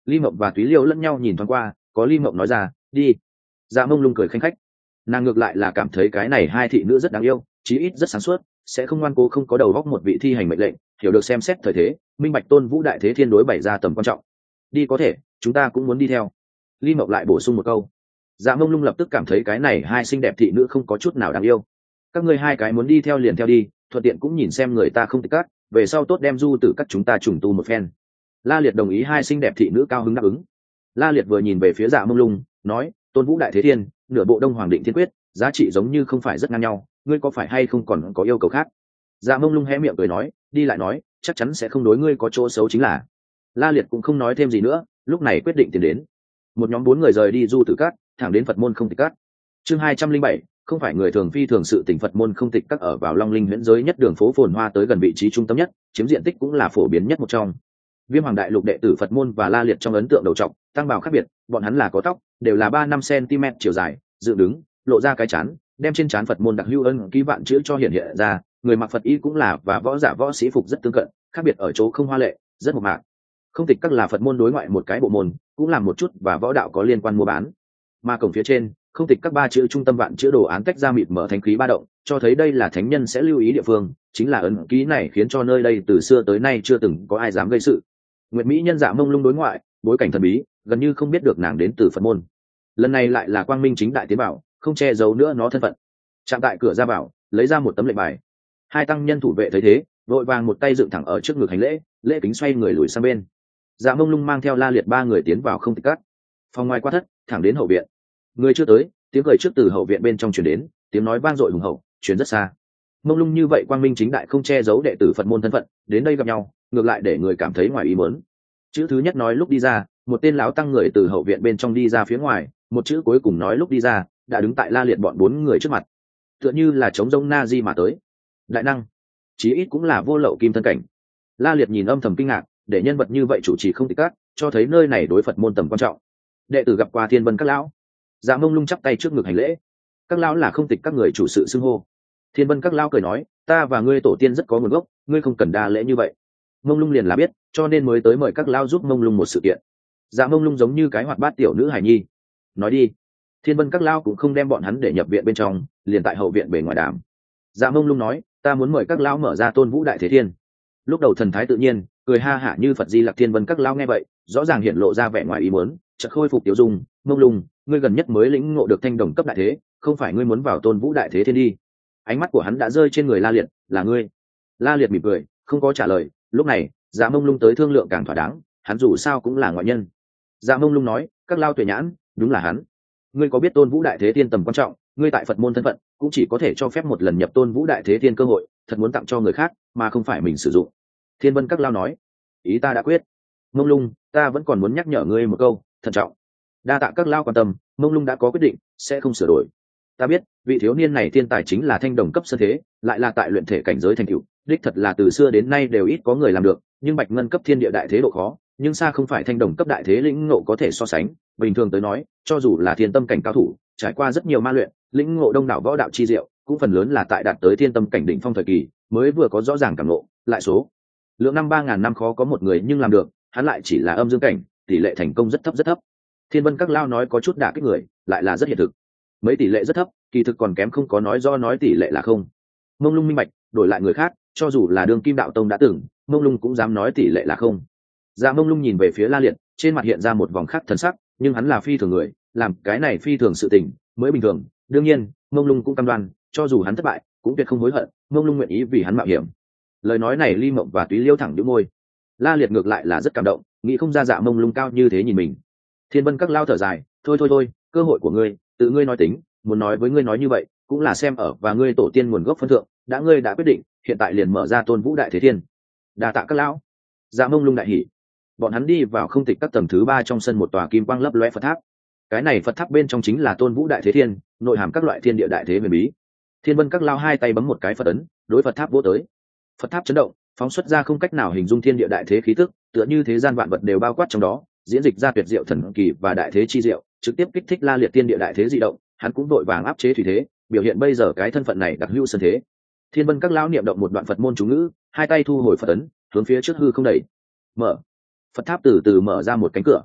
Ly Mộng và Túy Liêu lẫn nhau nhìn thoáng qua, có Ly Mộng nói ra đi. Dạ Mông Lung cười khanh khách, nàng ngược lại là cảm thấy cái này hai thị nữ rất đáng yêu, chí ít rất sáng suốt, sẽ không ngoan cố không có đầu góc một vị thi hành mệnh lệnh, hiểu được xem xét thời thế, minh bạch tôn vũ đại thế thiên đối bày ra tầm quan trọng. Đi có thể, chúng ta cũng muốn đi theo. Ly Mộng lại bổ sung một câu. Dạ Mông Lung lập tức cảm thấy cái này hai xinh đẹp thị nữ không có chút nào đáng yêu. Các ngươi hai cái muốn đi theo liền theo đi, thuận tiện cũng nhìn xem người ta không tịch các, về sau tốt đem du tử các chúng ta trùng tu một phen. La Liệt đồng ý, hai xinh đẹp thị nữ cao hứng đáp ứng. La Liệt vừa nhìn về phía Dạ Mông Lung, nói, tôn vũ đại thế thiên, nửa bộ đông hoàng định thiên quyết, giá trị giống như không phải rất ngang nhau, ngươi có phải hay không còn có yêu cầu khác? Dạ Mông Lung hé miệng cười nói, đi lại nói, chắc chắn sẽ không đối ngươi có chỗ xấu chính là. La Liệt cũng không nói thêm gì nữa, lúc này quyết định tiến đến. Một nhóm bốn người rời đi du tử cát, thẳng đến Phật môn không tịch cát. Chương hai trăm linh bảy, không phải người thường phi thường sự tỉnh Phật môn không tịch các ở vào Long Linh huyễn giới nhất đường phố phồn hoa tới gần vị trí trung tâm nhất, chiếm diện tích cũng là phổ biến nhất một trong. Viêm Hoàng đại lục đệ tử Phật môn và La Liệt trong ấn tượng đầu trọc, tăng bào khác biệt, bọn hắn là có tóc, đều là ba năm cm chiều dài, dựng đứng, lộ ra cái chán, đem trên trán Phật môn đặc hữu ân ký vạn chữ cho hiện hiện ra, người mặc Phật y cũng là và võ giả võ sĩ phục rất tương cận, khác biệt ở chỗ không hoa lệ, rất mộc mạc. Không tịch các là Phật môn đối ngoại một cái bộ môn, cũng làm một chút và võ đạo có liên quan mua bán. Mà cổng phía trên, không tịch các ba chữ trung tâm vạn chữ đồ án tách ra mịt mở thánh khí ba động, cho thấy đây là thánh nhân sẽ lưu ý địa phương, chính là ấn ký này khiến cho nơi đây từ xưa tới nay chưa từng có ai dám gây sự. Nguyệt Mỹ nhân Dạ Mông Lung đối ngoại, bối cảnh thần bí, gần như không biết được nàng đến từ Phật môn. Lần này lại là quang minh chính đại tiến bảo, không che giấu nữa nó thân phận. Chạm tại cửa ra bảo, lấy ra một tấm lệnh bài. Hai tăng nhân thủ vệ thấy thế, vội vàng một tay dựng thẳng ở trước ngực hành lễ, lễ kính xoay người lùi sang bên. Dạ Mông Lung mang theo La Liệt ba người tiến vào không tịch cắt. Phòng ngoài qua thất, thẳng đến hậu viện. Người chưa tới, tiếng cười trước từ hậu viện bên trong truyền đến, tiếng nói vang dội hùng hậu, truyền rất xa. Mông Lung như vậy quang minh chính đại không che giấu đệ tử Phật môn thân phận, đến đây gặp nhau, ngược lại để người cảm thấy ngoài ý muốn. Chữ thứ nhất nói lúc đi ra, một tên lão tăng người từ hậu viện bên trong đi ra phía ngoài, một chữ cuối cùng nói lúc đi ra, đã đứng tại La Liệt bọn bốn người trước mặt, tựa như là chống rông na di mà tới. Đại năng, chí ít cũng là vô lậu kim thân cảnh. La Liệt nhìn âm thầm kinh ngạc, để nhân vật như vậy chủ trì không tịch các, cho thấy nơi này đối Phật môn tầm quan trọng. Đệ tử gặp qua Thiên Vân các lão. Dạ Mông Lung chắp tay trước ngực hành lễ. Các lão là không tịch các người chủ sự xưng hô. Thiên Vân các lão cười nói, ta và ngươi tổ tiên rất có nguồn gốc, ngươi không cần đa lễ như vậy. Mông Lung liền là biết, cho nên mới tới mời các lão giúp Mông Lung một sự kiện. Dạ Mông Lung giống như cái hoạt bát tiểu nữ hài nhi. Nói đi. Thiên Vân các lão cũng không đem bọn hắn để nhập viện bên trong, liền tại hậu viện bề ngoài đàm. Dạ Mông Lung nói, ta muốn mời các lão mở ra tôn vũ đại thế thiên. Lúc đầu thần thái tự nhiên, cười ha hả như Phật Di Lặc. Thiên Vân các lão nghe vậy, rõ ràng hiện lộ ra vẻ ngoài ý muốn, chợt khôi phục tiểu dung. Mông Lung, ngươi gần nhất mới lĩnh ngộ được thanh đồng cấp đại thế, không phải ngươi muốn vào tôn vũ đại thế thiên đi? Ánh mắt của hắn đã rơi trên người La Liệt, là ngươi? La Liệt mỉm cười, không có trả lời. Lúc này, Dạ Mông Lung tới thương lượng càng thỏa đáng, hắn dù sao cũng là ngoại nhân. Dạ Mông Lung nói, các lao tuệ nhãn, đúng là hắn. Ngươi có biết tôn vũ đại thế thiên tầm quan trọng, ngươi tại Phật môn thân phận cũng chỉ có thể cho phép một lần nhập tôn vũ đại thế thiên cơ hội, thật muốn tặng cho người khác mà không phải mình sử dụng. Thiên Vân các lao nói, ý ta đã quyết. Mông Lung, ta vẫn còn muốn nhắc nhở ngươi một câu, thận trọng. Đa tạ các lao quan tâm, Mông Lung đã có quyết định, sẽ không sửa đổi. Ta biết, vị thiếu niên này thiên tài chính là thanh đồng cấp sơ thế, lại là tại luyện thể cảnh giới thành cựu, đích thật là từ xưa đến nay đều ít có người làm được, nhưng bạch ngân cấp thiên địa đại thế độ khó, nhưng xa không phải thanh đồng cấp đại thế lĩnh ngộ có thể so sánh. Bình thường tới nói, cho dù là thiên tâm cảnh cao thủ, trải qua rất nhiều ma luyện, lĩnh ngộ đông đảo võ đạo chi diệu, cũng phần lớn là tại đạt tới thiên tâm cảnh đỉnh phong thời kỳ, mới vừa có rõ ràng cảm ngộ, lại số lượng năm ba ngàn năm khó có một người nhưng làm được, hắn lại chỉ là âm dương cảnh, tỷ lệ thành công rất thấp rất thấp. Thiên Vân các lao nói có chút đả kích người, lại là rất hiện thực. Mấy tỷ lệ rất thấp, kỳ thực còn kém không có nói do nói tỷ lệ là không. Mông Lung minh bạch, đổi lại người khác, cho dù là Đường Kim đạo tông đã từng, Mông Lung cũng dám nói tỷ lệ là không. Dạ Mông Lung nhìn về phía La Liệt, trên mặt hiện ra một vòng khác thần sắc, nhưng hắn là phi thường người, làm cái này phi thường sự tình, mới bình thường. Đương nhiên, Mông Lung cũng cam đoan, cho dù hắn thất bại, cũng tuyệt không hối hận, Mông Lung nguyện ý vì hắn mạo hiểm. Lời nói này Ly Mộng và Túy Liêu thẳng nhíu môi. La Liệt ngược lại là rất cảm động, nghĩ không ra Dạ Mông Lung cao như thế nhìn mình. Thiên Vân các lao thở dài, thôi thôi thôi, cơ hội của ngươi, tự ngươi nói tính, muốn nói với ngươi nói như vậy, cũng là xem ở và ngươi tổ tiên nguồn gốc phân thượng, đã ngươi đã quyết định, hiện tại liền mở ra tôn vũ đại thế thiên. Đa tạ các lão. Dạ Mông Lung đại hỉ. Bọn hắn đi vào không tịch các tầng thứ ba trong sân một tòa kim quang lấp lóe Phật tháp. Cái này Phật tháp bên trong chính là tôn vũ đại thế thiên, nội hàm các loại thiên địa đại thế huyền bí. Thiên Vân các lao hai tay bấm một cái Phật ấn, đối Phật tháp vỗ tới. Phật tháp chấn động, phóng xuất ra không cách nào hình dung thiên địa đại thế khí tức, tựa như thế gian vạn vật đều bao quát trong đó, diễn dịch ra tuyệt diệu thần kỳ và đại thế chi diệu, trực tiếp kích thích La Liệt thiên địa đại thế dị động, hắn cũng đội vàng áp chế thủy thế, biểu hiện bây giờ cái thân phận này đặc hữu sơn thế. Thiên Vân các lão niệm động một đoạn Phật môn chú ngữ, hai tay thu hồi Phật ấn, hướng phía trước hư không đẩy. Mở. Phật tháp từ từ mở ra một cánh cửa.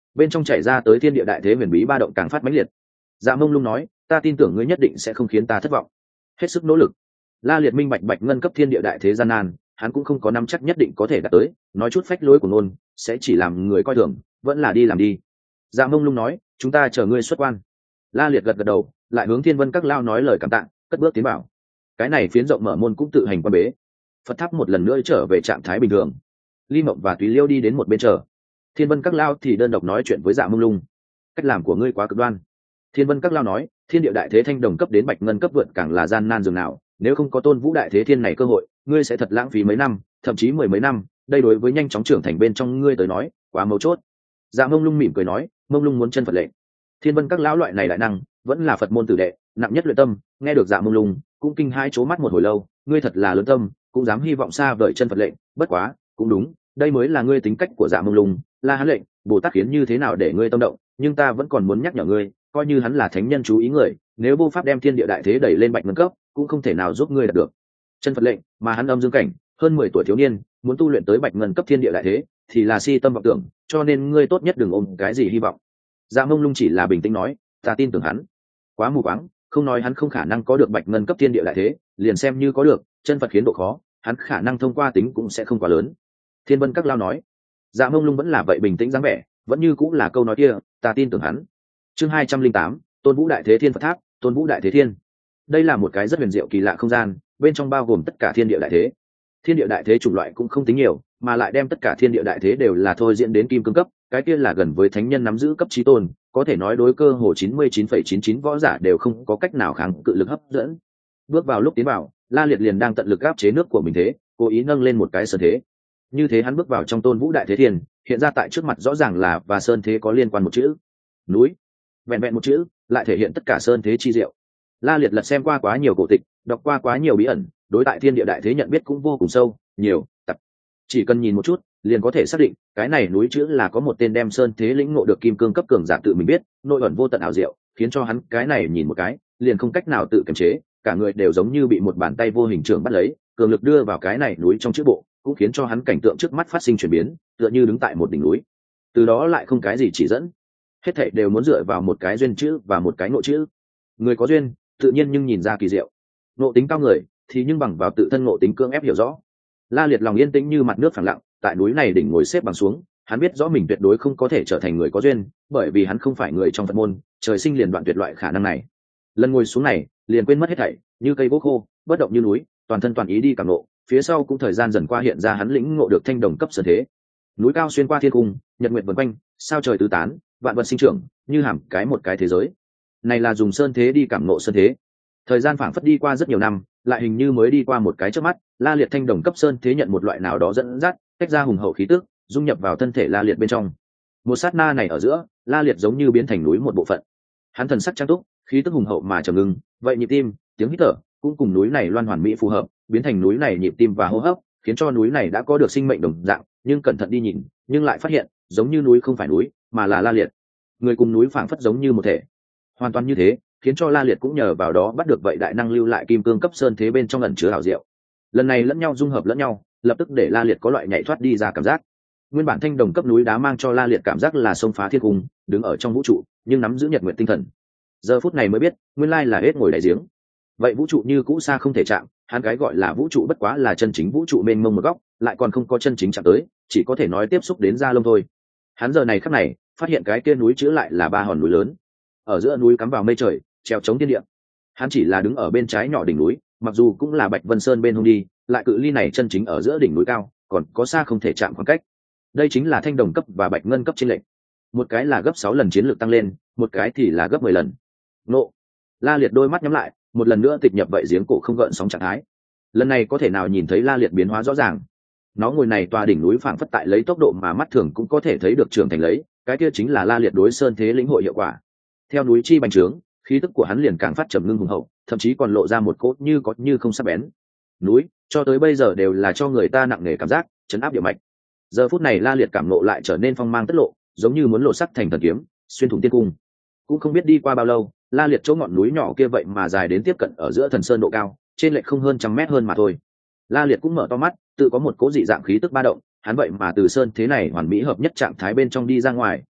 bên trong chảy ra tới thiên địa đại thế huyền bí ba động càng phát mãnh liệt. Dạ Mông Lung nói, ta tin tưởng ngươi nhất định sẽ không khiến ta thất vọng. Hết sức nỗ lực. La Liệt minh bạch bạch ngân cấp thiên địa đại thế gian nan, hắn cũng không có nắm chắc nhất định có thể đạt tới, nói chút phách lối của nôn sẽ chỉ làm người coi thường, vẫn là đi làm đi. Dạ Mông Lung nói, chúng ta chờ ngươi xuất quan. La Liệt gật gật đầu, lại hướng Thiên Vân Các lao nói lời cảm tạ, cất bước tiến vào. Cái này phiến rộng mở môn cũng tự hành quan bế. Phật tháp một lần nữa trở về trạng thái bình thường. Ly Mộng và Túy Liêu đi đến một bên chờ. Thiên Vân Các lao thì đơn độc nói chuyện với Dạ Mông Lung. Cách làm của ngươi quá cực đoan. Thiên Vân Các lao nói, thiên địa đại thế thanh đồng cấp đến bạch ngân cấp vượt càng là gian nan dường nào, nếu không có Tôn Vũ đại thế thiên này cơ hội, ngươi sẽ thật lãng phí mấy năm, thậm chí mười mấy năm, đây đối với nhanh chóng trưởng thành bên trong ngươi tới nói, quá mấu chốt. Dạ Mông Lung mỉm cười nói, Mông Lung muốn chân Phật lệnh. Thiên Vân Các lão loại này đại năng, vẫn là Phật môn tử đệ, nặng nhất luyện tâm, nghe được Dạ Mông Lung, cũng kinh hai chố mắt một hồi lâu, ngươi thật là lớn tâm, cũng dám hy vọng xa vời chân Phật lệnh, bất quá, cũng đúng, đây mới là ngươi tính cách của Dạ Mông Lung, La Hán lệnh, Bồ Tát khiến như thế nào để ngươi tâm động, nhưng ta vẫn còn muốn nhắc nhở ngươi, coi như hắn là thánh nhân chú ý người, nếu vô pháp đem thiên địa đại thế đẩy lên bạch ngân cấp, cũng không thể nào giúp ngươi đạt được chân Phật lệnh, mà hắn âm dương cảnh, hơn mười tuổi thiếu niên, muốn tu luyện tới bạch ngân cấp thiên địa đại thế, thì là si tâm vọng tưởng, cho nên ngươi tốt nhất đừng ôm cái gì hy vọng. Dạ Mông Lung chỉ là bình tĩnh nói, ta tin tưởng hắn. Quá mù quáng, không nói hắn không khả năng có được bạch ngân cấp thiên địa đại thế, liền xem như có được, chân Phật khiến độ khó, hắn khả năng thông qua tính cũng sẽ không quá lớn. Thiên Vân Các lao nói. Dạ Mông Lung vẫn là vậy bình tĩnh dáng vẻ, vẫn như cũng là câu nói kia, ta tin tưởng hắn. Chương hai trăm linh tám, Tôn Vũ đại thế thiên Phật tháp, Tôn Vũ đại thế thiên. Đây là một cái rất huyền diệu kỳ lạ không gian, bên trong bao gồm tất cả thiên địa đại thế. Thiên địa đại thế chủng loại cũng không tính nhiều, mà lại đem tất cả thiên địa đại thế đều là thôi diễn đến kim cương cấp, cái kia là gần với thánh nhân nắm giữ cấp chí tôn, có thể nói đối cơ hồ chín mươi chín phẩy chín chín võ giả đều không có cách nào kháng cự lực hấp dẫn. Bước vào lúc tiến vào, La Liệt liền đang tận lực áp chế nước của mình thế, cố ý nâng lên một cái sơn thế. Như thế hắn bước vào trong Tôn Vũ đại thế thiên, hiện ra tại trước mặt rõ ràng là và sơn thế có liên quan một chữ, núi. Vẹn vẹn một chữ, lại thể hiện tất cả sơn thế chi diệu. La Liệt lật xem qua quá nhiều cổ tịch, đọc qua quá nhiều bí ẩn, đối tại thiên địa đại thế nhận biết cũng vô cùng sâu, nhiều, tập. Chỉ cần nhìn một chút, liền có thể xác định, cái này núi chữ là có một tên đem sơn thế lĩnh ngộ được kim cương cấp cường giả tự mình biết, nội ẩn vô tận ảo diệu, khiến cho hắn cái này nhìn một cái, liền không cách nào tự kiềm chế, cả người đều giống như bị một bàn tay vô hình trường bắt lấy, cường lực đưa vào cái này núi trong chữ bộ, cũng khiến cho hắn cảnh tượng trước mắt phát sinh chuyển biến, tựa như đứng tại một đỉnh núi. Từ đó lại không cái gì chỉ dẫn, hết thảy đều muốn dựa vào một cái duyên chữ và một cái ngộ chữ. Người có duyên, tự nhiên nhưng nhìn ra kỳ diệu. Ngộ tính cao người, thì nhưng bằng vào tự thân ngộ tính cưỡng ép hiểu rõ. La Liệt lòng yên tĩnh như mặt nước phẳng lặng, tại núi này đỉnh ngồi xếp bằng xuống, hắn biết rõ mình tuyệt đối không có thể trở thành người có duyên, bởi vì hắn không phải người trong Phật môn, trời sinh liền đoạn tuyệt loại khả năng này. Lần ngồi xuống này, liền quên mất hết thảy, như cây gỗ khô, bất động như núi, toàn thân toàn ý đi cảm ngộ, phía sau cũng thời gian dần qua hiện ra hắn lĩnh ngộ được thanh đồng cấp sơn thế. Núi cao xuyên qua thiên cung, nhật nguyệt vần quanh, sao trời tứ tán, vạn vật sinh trưởng, như hàm cái một cái thế giới. Này là dùng sơn thế đi cảm ngộ sơn thế. Thời gian phảng phất đi qua rất nhiều năm, lại hình như mới đi qua một cái chớp mắt, La Liệt thanh đồng cấp sơn thế nhận một loại nào đó dẫn dắt, tách ra hùng hậu khí tức, dung nhập vào thân thể La Liệt bên trong. Một sát na này ở giữa, La Liệt giống như biến thành núi một bộ phận. Hắn thần sắc trang túc, khí tức hùng hậu mà trầm ngưng, vậy nhịp tim, tiếng hít thở cũng cùng núi này loan hoàn mỹ phù hợp, biến thành núi này nhịp tim và hô hấp, khiến cho núi này đã có được sinh mệnh đồng dạng, nhưng cẩn thận đi nhìn, nhưng lại phát hiện, giống như núi không phải núi, mà là La Liệt. Người cùng núi phảng phất giống như một thể. Hoàn toàn như thế, khiến cho La Liệt cũng nhờ vào đó bắt được vậy đại năng lưu lại kim cương cấp sơn thế bên trong ẩn chứa hảo diệu. Lần này lẫn nhau dung hợp lẫn nhau, lập tức để La Liệt có loại nhảy thoát đi ra cảm giác. Nguyên bản thanh đồng cấp núi đá mang cho La Liệt cảm giác là sông phá thiên cung, đứng ở trong vũ trụ, nhưng nắm giữ nhật nguyện tinh thần. Giờ phút này mới biết, nguyên lai là hết ngồi đại giếng. Vậy vũ trụ như cũ xa không thể chạm, hắn cái gọi là vũ trụ bất quá là chân chính vũ trụ mênh mông một góc, lại còn không có chân chính chạm tới, chỉ có thể nói tiếp xúc đến da lông thôi. Hắn giờ này khắc này, phát hiện cái kia núi chữ lại là ba hòn núi lớn. Ở giữa núi cắm vào mây trời, treo chống thiên địa. Hắn chỉ là đứng ở bên trái nhỏ đỉnh núi, mặc dù cũng là Bạch Vân Sơn bên hông đi, lại cự ly này chân chính ở giữa đỉnh núi cao, còn có xa không thể chạm khoảng cách. Đây chính là thanh đồng cấp và bạch ngân cấp chênh lệch. Một cái là gấp sáu lần chiến lược tăng lên, một cái thì là gấp mười lần. Nộ. La Liệt đôi mắt nhắm lại, một lần nữa tịch nhập vậy giếng cổ không gợn sóng trạng thái. Lần này có thể nào nhìn thấy La Liệt biến hóa rõ ràng. Nó ngồi này tòa đỉnh núi phảng phất tại lấy tốc độ mà mắt thường cũng có thể thấy được trưởng thành lấy, cái kia chính là La Liệt đối sơn thế lĩnh hội hiệu quả. Theo núi chi bành trướng, khí tức của hắn liền càng phát trầm ngưng hùng hậu, thậm chí còn lộ ra một cốt như có như không sắc bén. Núi, cho tới bây giờ đều là cho người ta nặng nề cảm giác, chấn áp địa mạch. Giờ phút này La Liệt cảm nộ lại trở nên phong mang tất lộ, giống như muốn lộ sắc thành thần kiếm, xuyên thủng tiên cung. Cũng không biết đi qua bao lâu, La Liệt chỗ ngọn núi nhỏ kia vậy mà dài đến tiếp cận ở giữa thần sơn độ cao, trên lệch không hơn trăm mét hơn mà thôi. La Liệt cũng mở to mắt, tự có một cố dị dạng khí tức ba động, hắn vậy mà từ sơn thế này hoàn mỹ hợp nhất trạng thái bên trong đi ra ngoài,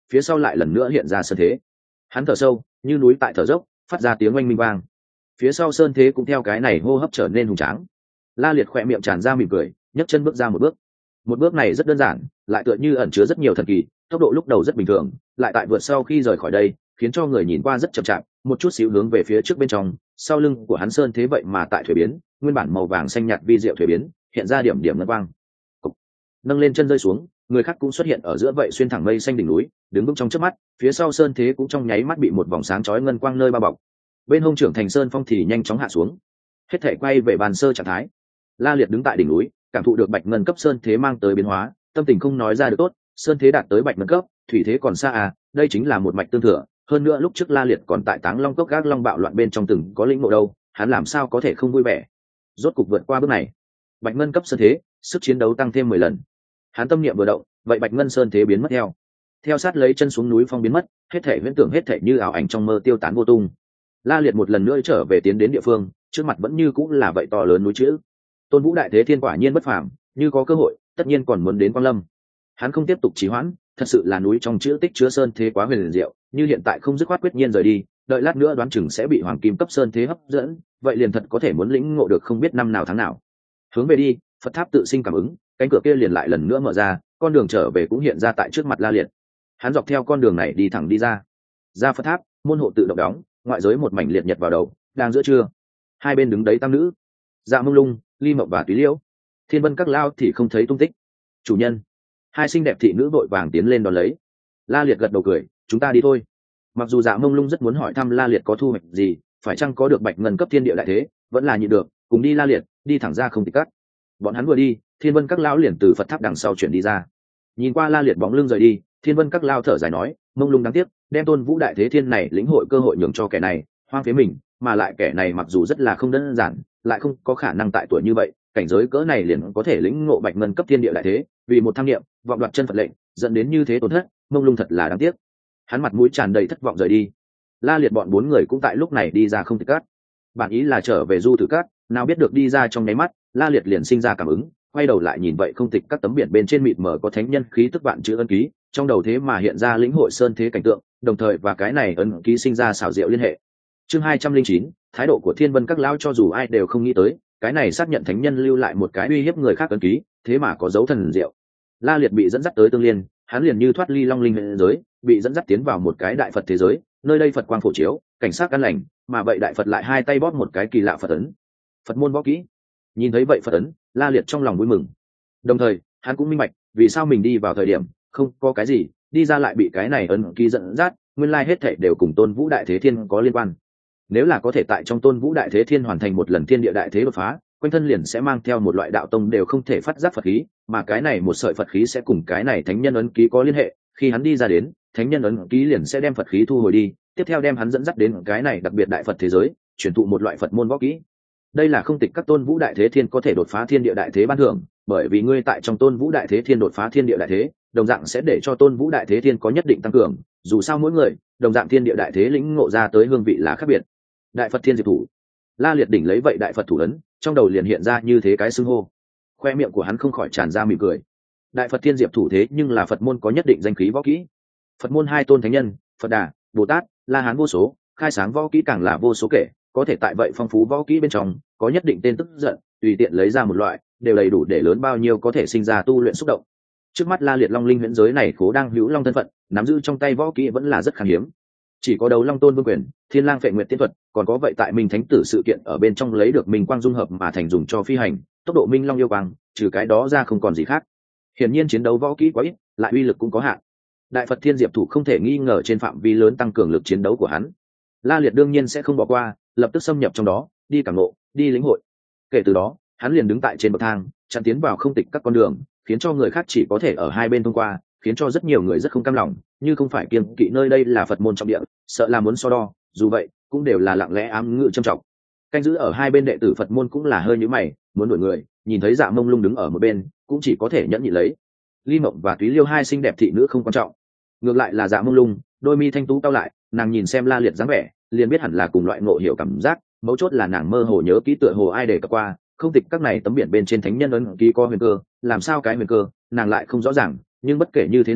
phía sau lại lần nữa hiện ra sơn thế. Hắn thở sâu như núi tại thở dốc, phát ra tiếng oanh minh vang. Phía sau sơn thế cũng theo cái này hô hấp trở nên hùng tráng. La Liệt khỏe miệng tràn ra mỉm cười, nhấc chân bước ra một bước. Một bước này rất đơn giản, lại tựa như ẩn chứa rất nhiều thần kỳ, tốc độ lúc đầu rất bình thường, lại tại vượt sau khi rời khỏi đây, khiến cho người nhìn qua rất chậm chạp, một chút xíu hướng về phía trước bên trong, sau lưng của hắn sơn thế vậy mà tại thủy biến, nguyên bản màu vàng xanh nhạt vi diệu thủy biến, hiện ra điểm điểm ngân quang. Cục. Nâng lên chân rơi xuống, người khác cũng xuất hiện ở giữa vậy xuyên thẳng mây xanh đỉnh núi, đứng vững trong trước mắt, phía sau sơn thế cũng trong nháy mắt bị một vòng sáng chói ngân quang nơi bao bọc. Bên hông trưởng thành sơn phong thì nhanh chóng hạ xuống, hết thể quay về bàn sơ trạng thái. La Liệt đứng tại đỉnh núi, cảm thụ được bạch ngân cấp sơn thế mang tới biến hóa, tâm tình không nói ra được tốt. Sơn thế đạt tới bạch ngân cấp, thủy thế còn xa à, đây chính là một mạch tương thừa. Hơn nữa lúc trước La Liệt còn tại Táng Long cốc gác long bạo loạn bên trong từng có lĩnh ngộ đâu, hắn làm sao có thể không vui vẻ. Rốt cục vượt qua bước này, bạch ngân cấp sơn thế, sức chiến đấu tăng thêm mười lần. Hắn tâm niệm vừa động, vậy bạch ngân sơn thế biến mất theo. Theo sát lấy chân xuống núi phong biến mất, hết thể huyễn tưởng hết thể như ảo ảnh trong mơ tiêu tán vô tung. La Liệt một lần nữa trở về tiến đến địa phương, trước mặt vẫn như cũng là vậy to lớn núi chữ. Tôn Vũ Đại Thế Thiên quả nhiên bất phàm, như có cơ hội, tất nhiên còn muốn đến Quang Lâm. Hắn không tiếp tục trì hoãn, thật sự là núi trong chữ tích chứa sơn thế quá huyền diệu, như hiện tại không dứt khoát quyết nhiên rời đi, đợi lát nữa đoán chừng sẽ bị hoàng kim cấp sơn thế hấp dẫn, vậy liền thật có thể muốn lĩnh ngộ được không biết năm nào tháng nào. Hướng về đi, Phật tháp tự sinh cảm ứng, cánh cửa kia liền lại lần nữa mở ra, con đường trở về cũng hiện ra tại trước mặt La Liệt. Hắn dọc theo con đường này đi thẳng đi ra. Ra Phật tháp, môn hộ tự động đóng, ngoại giới một mảnh liệt nhật vào đầu, đang giữa trưa. Hai bên đứng đấy tam nữ, Dạ Mông Lung, Ly Mộng và Túy Liễu. Thiên Vân các lao thì không thấy tung tích. Chủ nhân. Hai xinh đẹp thị nữ vội vàng tiến lên đón lấy. La Liệt gật đầu cười, chúng ta đi thôi. Mặc dù Dạ Mông Lung rất muốn hỏi thăm La Liệt có thu hoạch gì, phải chăng có được bạch ngân cấp thiên địa đại thế, vẫn là nhịn được, cùng đi La Liệt, đi thẳng ra không tịch cắt. Bọn hắn vừa đi, Thiên Vân các lão liền từ Phật tháp đằng sau chuyển đi ra. Nhìn qua La Liệt bóng lưng rời đi, Thiên Vân các lao thở dài nói, Mông Lung đáng tiếc, đem Tôn Vũ Đại Thế Thiên này lĩnh hội cơ hội nhường cho kẻ này, hoang phế mình, mà lại kẻ này mặc dù rất là không đơn giản, lại không có khả năng tại tuổi như vậy, cảnh giới cỡ này liền có thể lĩnh ngộ bạch ngân cấp thiên địa đại thế, vì một tham niệm, vọng đoạt chân Phật lệnh, dẫn đến như thế tổn thất, Mông Lung thật là đáng tiếc. Hắn mặt mũi tràn đầy thất vọng rời đi. La Liệt bọn bốn người cũng tại lúc này đi ra không tịch cát. Bản ý là trở về du thử cát, nào biết được đi ra trong nháy mắt, La Liệt liền sinh ra cảm ứng, quay đầu lại nhìn vậy không tịch các tấm biển bên trên mịt mờ có thánh nhân khí tức vạn chữ ân ký, trong đầu thế mà hiện ra lĩnh hội sơn thế cảnh tượng, đồng thời và cái này ân ký sinh ra xảo diệu liên hệ. Chương hai trăm linh chín, thái độ của Thiên Vân các lão cho dù ai đều không nghĩ tới, cái này xác nhận thánh nhân lưu lại một cái uy hiếp người khác ân ký, thế mà có dấu thần diệu. La Liệt bị dẫn dắt tới Tương Liên, hắn liền như thoát ly Long Linh hệ giới, bị dẫn dắt tiến vào một cái đại Phật thế giới, nơi đây Phật quang phổ chiếu, cảnh sát an lành, mà vậy đại Phật lại hai tay bóp một cái kỳ lạ Phật ấn. Phật môn võ kỹ. Nhìn thấy vậy Phật ấn, La Liệt trong lòng vui mừng. Đồng thời, hắn cũng minh bạch, vì sao mình đi vào thời điểm không có cái gì, đi ra lại bị cái này ấn ký dẫn dắt, nguyên lai hết thảy đều cùng Tôn Vũ Đại Thế Thiên có liên quan. Nếu là có thể tại trong Tôn Vũ Đại Thế Thiên hoàn thành một lần thiên địa đại thế đột phá, quanh thân liền sẽ mang theo một loại đạo tông đều không thể phát giác Phật khí, mà cái này một sợi Phật khí sẽ cùng cái này thánh nhân ấn ký có liên hệ, khi hắn đi ra đến, thánh nhân ấn ký liền sẽ đem Phật khí thu hồi đi, tiếp theo đem hắn dẫn dắt đến cái này đặc biệt đại Phật thế giới, truyền thụ một loại Phật môn võ kỹ. Đây là không tịch các Tôn Vũ Đại Thế Thiên có thể đột phá thiên địa đại thế ban thưởng, bởi vì ngươi tại trong Tôn Vũ Đại Thế Thiên đột phá thiên địa đại thế, đồng dạng sẽ để cho Tôn Vũ Đại Thế Thiên có nhất định tăng cường, dù sao mỗi người, đồng dạng thiên địa đại thế lĩnh ngộ ra tới hương vị là khác biệt. Đại Phật Thiên Diệp thủ. La Liệt đỉnh lấy vậy đại Phật thủ ấn, trong đầu liền hiện ra như thế cái xưng hô. Khoe miệng của hắn không khỏi tràn ra mỉm cười. Đại Phật Thiên Diệp thủ thế nhưng là Phật môn có nhất định danh khí võ kỹ. Phật môn hai tôn thánh nhân, Phật Đà, Bồ Tát, La Hán vô số, khai sáng võ kỹ càng là vô số kể, có thể tại vậy phong phú võ kỹ bên trong, có nhất định tên tức giận, tùy tiện lấy ra một loại, đều đầy đủ để lớn bao nhiêu có thể sinh ra tu luyện xúc động. Trước mắt La Liệt Long Linh huyễn giới này khố đang hữu long thân phận, nắm giữ trong tay võ kỹ vẫn là rất khan hiếm. Chỉ có Đấu Long Tôn Vương Quyền, Thiên Lang Phệ Nguyệt Tiên Thuật, còn có vậy tại Minh Thánh Tử sự kiện ở bên trong lấy được Minh Quang dung hợp mà thành dùng cho phi hành, tốc độ Minh Long yêu quang, trừ cái đó ra không còn gì khác. Hiển nhiên chiến đấu võ kỹ quá ít, lại uy lực cũng có hạn. Đại Phật Thiên Diệp thủ không thể nghi ngờ trên phạm vi lớn tăng cường lực chiến đấu của hắn. La Liệt đương nhiên sẽ không bỏ qua, lập tức xâm nhập trong đó, đi cảm ngộ, đi lĩnh hội. Kể từ đó, hắn liền đứng tại trên bậc thang, chặn tiến vào không tịch các con đường, khiến cho người khác chỉ có thể ở hai bên thông qua, khiến cho rất nhiều người rất không cam lòng, như không phải kiêng kỵ nơi đây là Phật môn trọng địa, sợ là muốn so đo, dù vậy, cũng đều là lặng lẽ ám ngự trầm trọng. Canh giữ ở hai bên đệ tử Phật môn cũng là hơi nhíu mày, muốn đuổi người, nhìn thấy Dạ Mông Lung đứng ở một bên, cũng chỉ có thể nhẫn nhịn lấy. Ly Mộng và Túy Liêu hai xinh đẹp thị nữ không quan trọng, ngược lại là Dạ Mông Lung, đôi mi thanh tú cau lại, nàng nhìn xem La Liệt dáng vẻ, liền biết hẳn là cùng loại ngộ hiểu cảm giác, mấu chốt là nàng mơ hồ nhớ kỹ tựa hồ ai đề cập qua, không tịch các này tấm biển bên trên thánh nhân ấn ký có huyền cơ, làm sao cái huyền cơ, nàng lại không rõ ràng, nhưng bất kể như thế nào,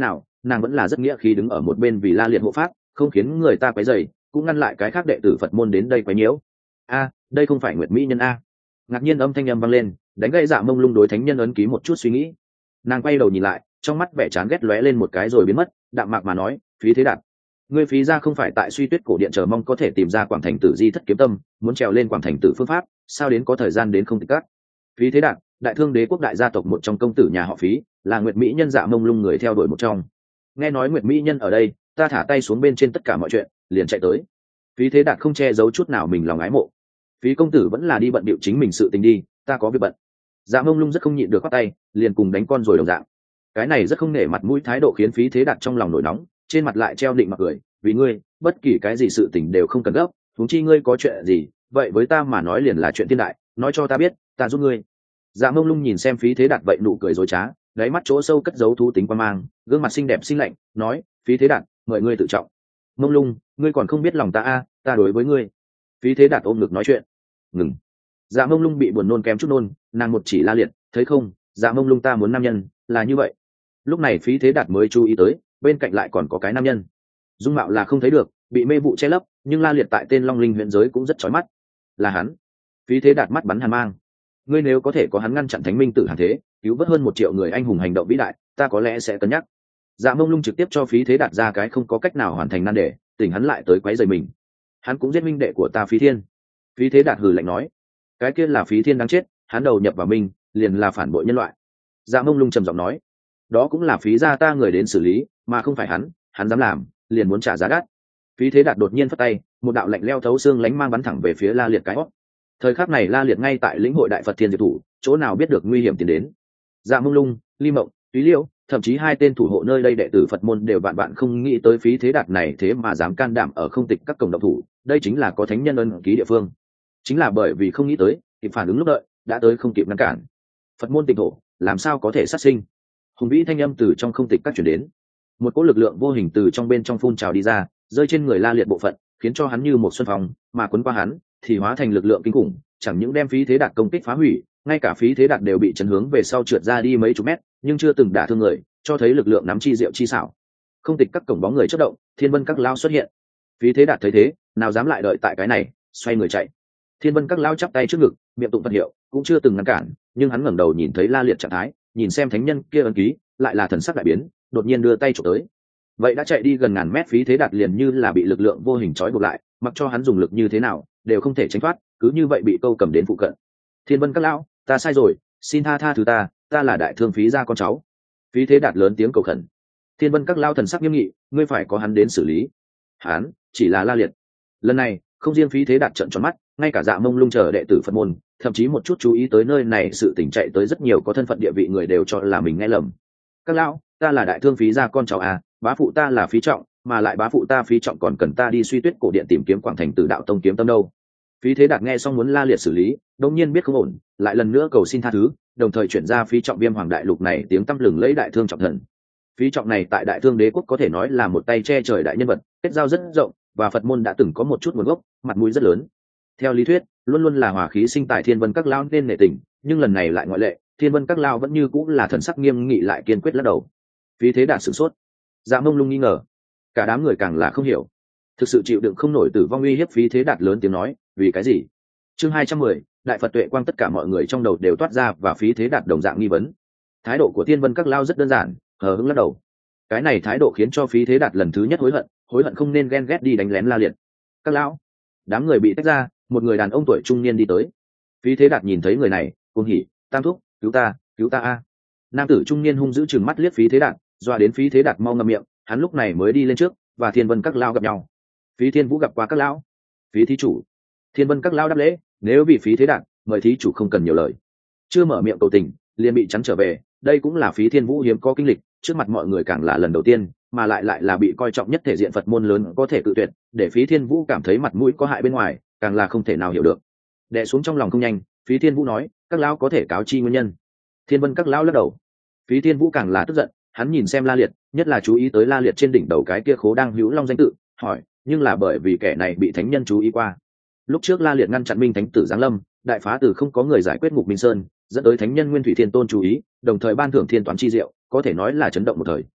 nàng vẫn là rất nghĩa khi đứng ở một bên vì La Liệt hộ pháp, không khiến người ta quấy rầy, cũng ngăn lại cái khác đệ tử Phật môn đến đây quấy nhiễu. A, đây không phải Nguyệt Mỹ Nhân a? Ngạc nhiên âm thanh âm vang lên, đánh gãy Dạ Mông Lung đối thánh nhân ấn ký một chút suy nghĩ. Nàng quay đầu nhìn lại, trong mắt vẻ chán ghét lóe lên một cái rồi biến mất, đạm mạc mà nói, Phí Thế Đạt, ngươi Phí gia không phải tại Suy Tuyết cổ điện chờ mong có thể tìm ra Quảng Thành Tử di thất kiếm tâm, muốn trèo lên Quảng Thành Tử phương pháp, sao đến có thời gian đến không tịch cắt? Phí Thế Đạt, đại thương đế quốc đại gia tộc một trong công tử nhà họ Phí, là Nguyệt Mỹ Nhân Dạ Mông Lung người theo đuổi một trong. Nghe nói Nguyệt Mỹ Nhân ở đây, ta thả tay xuống bên trên tất cả mọi chuyện, liền chạy tới. Phí Thế Đạt không che giấu chút nào mình lòng ái mộ. Phí công tử vẫn là đi bận bịu chính mình sự tình đi, ta có việc bận. Dạ Mông Lung rất không nhịn được khoát tay, liền cùng đánh con rồi đồng dạng. Cái này rất không nể mặt mũi thái độ khiến Phí Thế Đạt trong lòng nổi nóng, trên mặt lại treo định mặt cười, vì ngươi, bất kỳ cái gì sự tình đều không cần gấp, huống chi ngươi có chuyện gì, vậy với ta mà nói liền là chuyện thiên đại, nói cho ta biết, ta giúp ngươi. Dạ Mông Lung nhìn xem Phí Thế Đạt vậy nụ cười dối trá, đáy mắt chỗ sâu cất giấu thú tính quan mang, gương mặt xinh đẹp xinh lạnh, nói, Phí Thế Đạt, mời ngươi tự trọng. Mông Lung, ngươi còn không biết lòng ta a, ta đối với ngươi. Phí Thế Đạt ôm ngực nói chuyện. Ngừng. Dạ Mông Lung bị buồn nôn kém chút nôn, nàng một chỉ La Liệt, thấy không, Dạ Mông Lung ta muốn nam nhân, là như vậy. Lúc này Phí Thế Đạt mới chú ý tới, bên cạnh lại còn có cái nam nhân. Dung mạo là không thấy được, bị mê vụ che lấp, nhưng La Liệt tại tên Long Linh huyện giới cũng rất chói mắt. Là hắn. Phí Thế Đạt mắt bắn hàn mang. Ngươi nếu có thể có hắn ngăn chặn Thánh Minh Tử hàng thế, cứu vớt hơn một triệu người anh hùng hành động vĩ đại, ta có lẽ sẽ cân nhắc. Dạ Mông Lung trực tiếp cho Phí Thế Đạt ra cái không có cách nào hoàn thành nan đề, tỉnh hắn lại tới quấy rầy mình. Hắn cũng giết minh đệ của ta Phí Thiên. Phí Thế Đạt hừ lạnh nói, cái kia là Phí Thiên đáng chết, hắn đầu nhập vào mình, liền là phản bội nhân loại. Dạ Mông Lung trầm giọng nói, đó cũng là Phí gia ta người đến xử lý, mà không phải hắn, hắn dám làm, liền muốn trả giá đắt. Phí Thế Đạt đột nhiên phất tay, một đạo lạnh leo thấu xương lánh mang bắn thẳng về phía La Liệt cái hót. Thời khắc này La Liệt ngay tại lĩnh hội đại Phật Thiên Diệp thủ, chỗ nào biết được nguy hiểm tiến đến. Dạ Mông Lung, Ly Mộng, Túy Liêu, thậm chí hai tên thủ hộ nơi đây đệ tử Phật môn đều bạn bạn không nghĩ tới Phí Thế Đạt này thế mà dám can đảm ở không tịch các cổng động thủ, đây chính là có thánh nhân ân ký địa phương. Chính là bởi vì không nghĩ tới, kịp phản ứng lúc đợi, đã tới không kịp ngăn cản. Phật môn tịnh thổ, làm sao có thể sát sinh? Hùng vĩ thanh âm từ trong không tịch các chuyển đến, một cỗ lực lượng vô hình từ trong bên trong phun trào đi ra, rơi trên người La Liệt bộ phận, khiến cho hắn như một xuân phong, mà cuốn qua hắn thì hóa thành lực lượng kinh khủng, chẳng những đem Phí Thế Đạt công kích phá hủy, ngay cả Phí Thế Đạt đều bị chấn hướng về sau trượt ra đi mấy chục mét, nhưng chưa từng đả thương người, cho thấy lực lượng nắm chi diệu chi xảo. Không tịch các cổng bóng người chớp động, Thiên Vân các lao xuất hiện. Phí Thế Đạt thấy thế, nào dám lại đợi tại cái này, xoay người chạy. Thiên Vân các lao chắp tay trước ngực, miệng tụng Phật hiệu, cũng chưa từng ngăn cản, nhưng hắn ngẩng đầu nhìn thấy La Liệt trạng thái, nhìn xem thánh nhân kia ấn ký, lại là thần sắc đại biến, đột nhiên đưa tay chụp tới. Vậy đã chạy đi gần ngàn mét Phí Thế Đạt liền như là bị lực lượng vô hình trói buộc lại, mặc cho hắn dùng lực như thế nào, đều không thể tránh thoát, cứ như vậy bị câu cầm đến phụ cận. Thiên Vân các lão, ta sai rồi, xin tha tha thứ ta, ta là đại thương Phí gia con cháu. Phí Thế Đạt lớn tiếng cầu khẩn. Thiên Vân các lão thần sắc nghiêm nghị, ngươi phải có hắn đến xử lý. Hắn chỉ là La Liệt. Lần này, không riêng Phí Thế Đạt trợn tròn mắt, ngay cả Dạ Mông Lung chờ đệ tử Phật môn, thậm chí một chút chú ý tới nơi này sự tình chạy tới rất nhiều có thân phận địa vị người đều cho là mình nghe lầm. Các lão, ta là đại thương Phí gia con cháu à, bá phụ ta là Phí Trọng, mà lại bá phụ ta Phí Trọng còn cần ta đi Suy Tuyết cổ điện tìm kiếm Quảng Thành Tử đạo tông kiếm tâm đâu. Phí Thế Đạt nghe xong muốn La Liệt xử lý, đống nhiên biết không ổn, lại lần nữa cầu xin tha thứ, đồng thời chuyển ra Phí Trọng Viêm Hoàng đại lục này tiếng tăm lừng lấy đại thương trọng thần. Phí Trọng này tại đại thương đế quốc có thể nói là một tay che trời đại nhân vật, kết giao rất rộng, và Phật môn đã từng có một chút nguồn gốc, mặt mũi rất lớn. Theo lý thuyết, luôn luôn là hòa khí sinh tài Thiên Vân các lão nên nể tình, nhưng lần này lại ngoại lệ, Thiên Vân các lão vẫn như cũng là thần sắc nghiêm nghị lại kiên quyết lắc đầu. Phí Thế Đạt sửng sốt, Dạ Mông Lung nghi ngờ, cả đám người càng là không hiểu, thực sự chịu đựng không nổi tử vong uy hiếp Phí Thế Đạt lớn tiếng nói, vì cái gì? Chương hai trăm mười, đại Phật tuệ quang tất cả mọi người trong đầu đều toát ra và Phí Thế Đạt đồng dạng nghi vấn. Thái độ của Thiên Vân các lão rất đơn giản, hờ hững lắc đầu. Cái này thái độ khiến cho Phí Thế Đạt lần thứ nhất hối hận, hối hận không nên ghen ghét đi đánh lén La Liệt. Các lão, đám người bị tách ra, một người đàn ông tuổi trung niên đi tới. Phí Thế Đạt nhìn thấy người này, cuồng hỉ, tam thúc, cứu ta, cứu ta a! Nam tử trung niên hung dữ chừng mắt liếc Phí Thế Đạt, dọa đến Phí Thế Đạt mau ngậm miệng, hắn lúc này mới đi lên trước, và Thiên Vân các lão gặp nhau. Phí Thiên Vũ gặp qua các lão. Phí thí chủ. Thiên Vân các lão đáp lễ, nếu bị Phí Thế Đạt, mời thí chủ không cần nhiều lời. Chưa mở miệng cầu tình, liền bị chắn trở về, đây cũng là Phí Thiên Vũ hiếm có kinh lịch, trước mặt mọi người càng là lần đầu tiên, mà lại lại là bị coi trọng nhất thể diện Phật môn lớn có thể cự tuyệt, để Phí Thiên Vũ cảm thấy mặt mũi có hại bên ngoài, càng là không thể nào hiểu được. Đè xuống trong lòng không nhanh, Phí Thiên Vũ nói, các lão có thể cáo chi nguyên nhân. Thiên Vân các lão lắc đầu. Phí Thiên Vũ càng là tức giận, hắn nhìn xem La Liệt, nhất là chú ý tới La Liệt trên đỉnh đầu cái kia khố đang hữu long danh tự, hỏi, nhưng là bởi vì kẻ này bị thánh nhân chú ý qua. Lúc trước La Liệt ngăn chặn Minh Thánh Tử giáng lâm, đại phá tử không có người giải quyết Ngục Minh Sơn, dẫn tới thánh nhân Nguyên Thủy Thiên Tôn chú ý, đồng thời ban thưởng thiên toán chi diệu, có thể nói là chấn động một thời.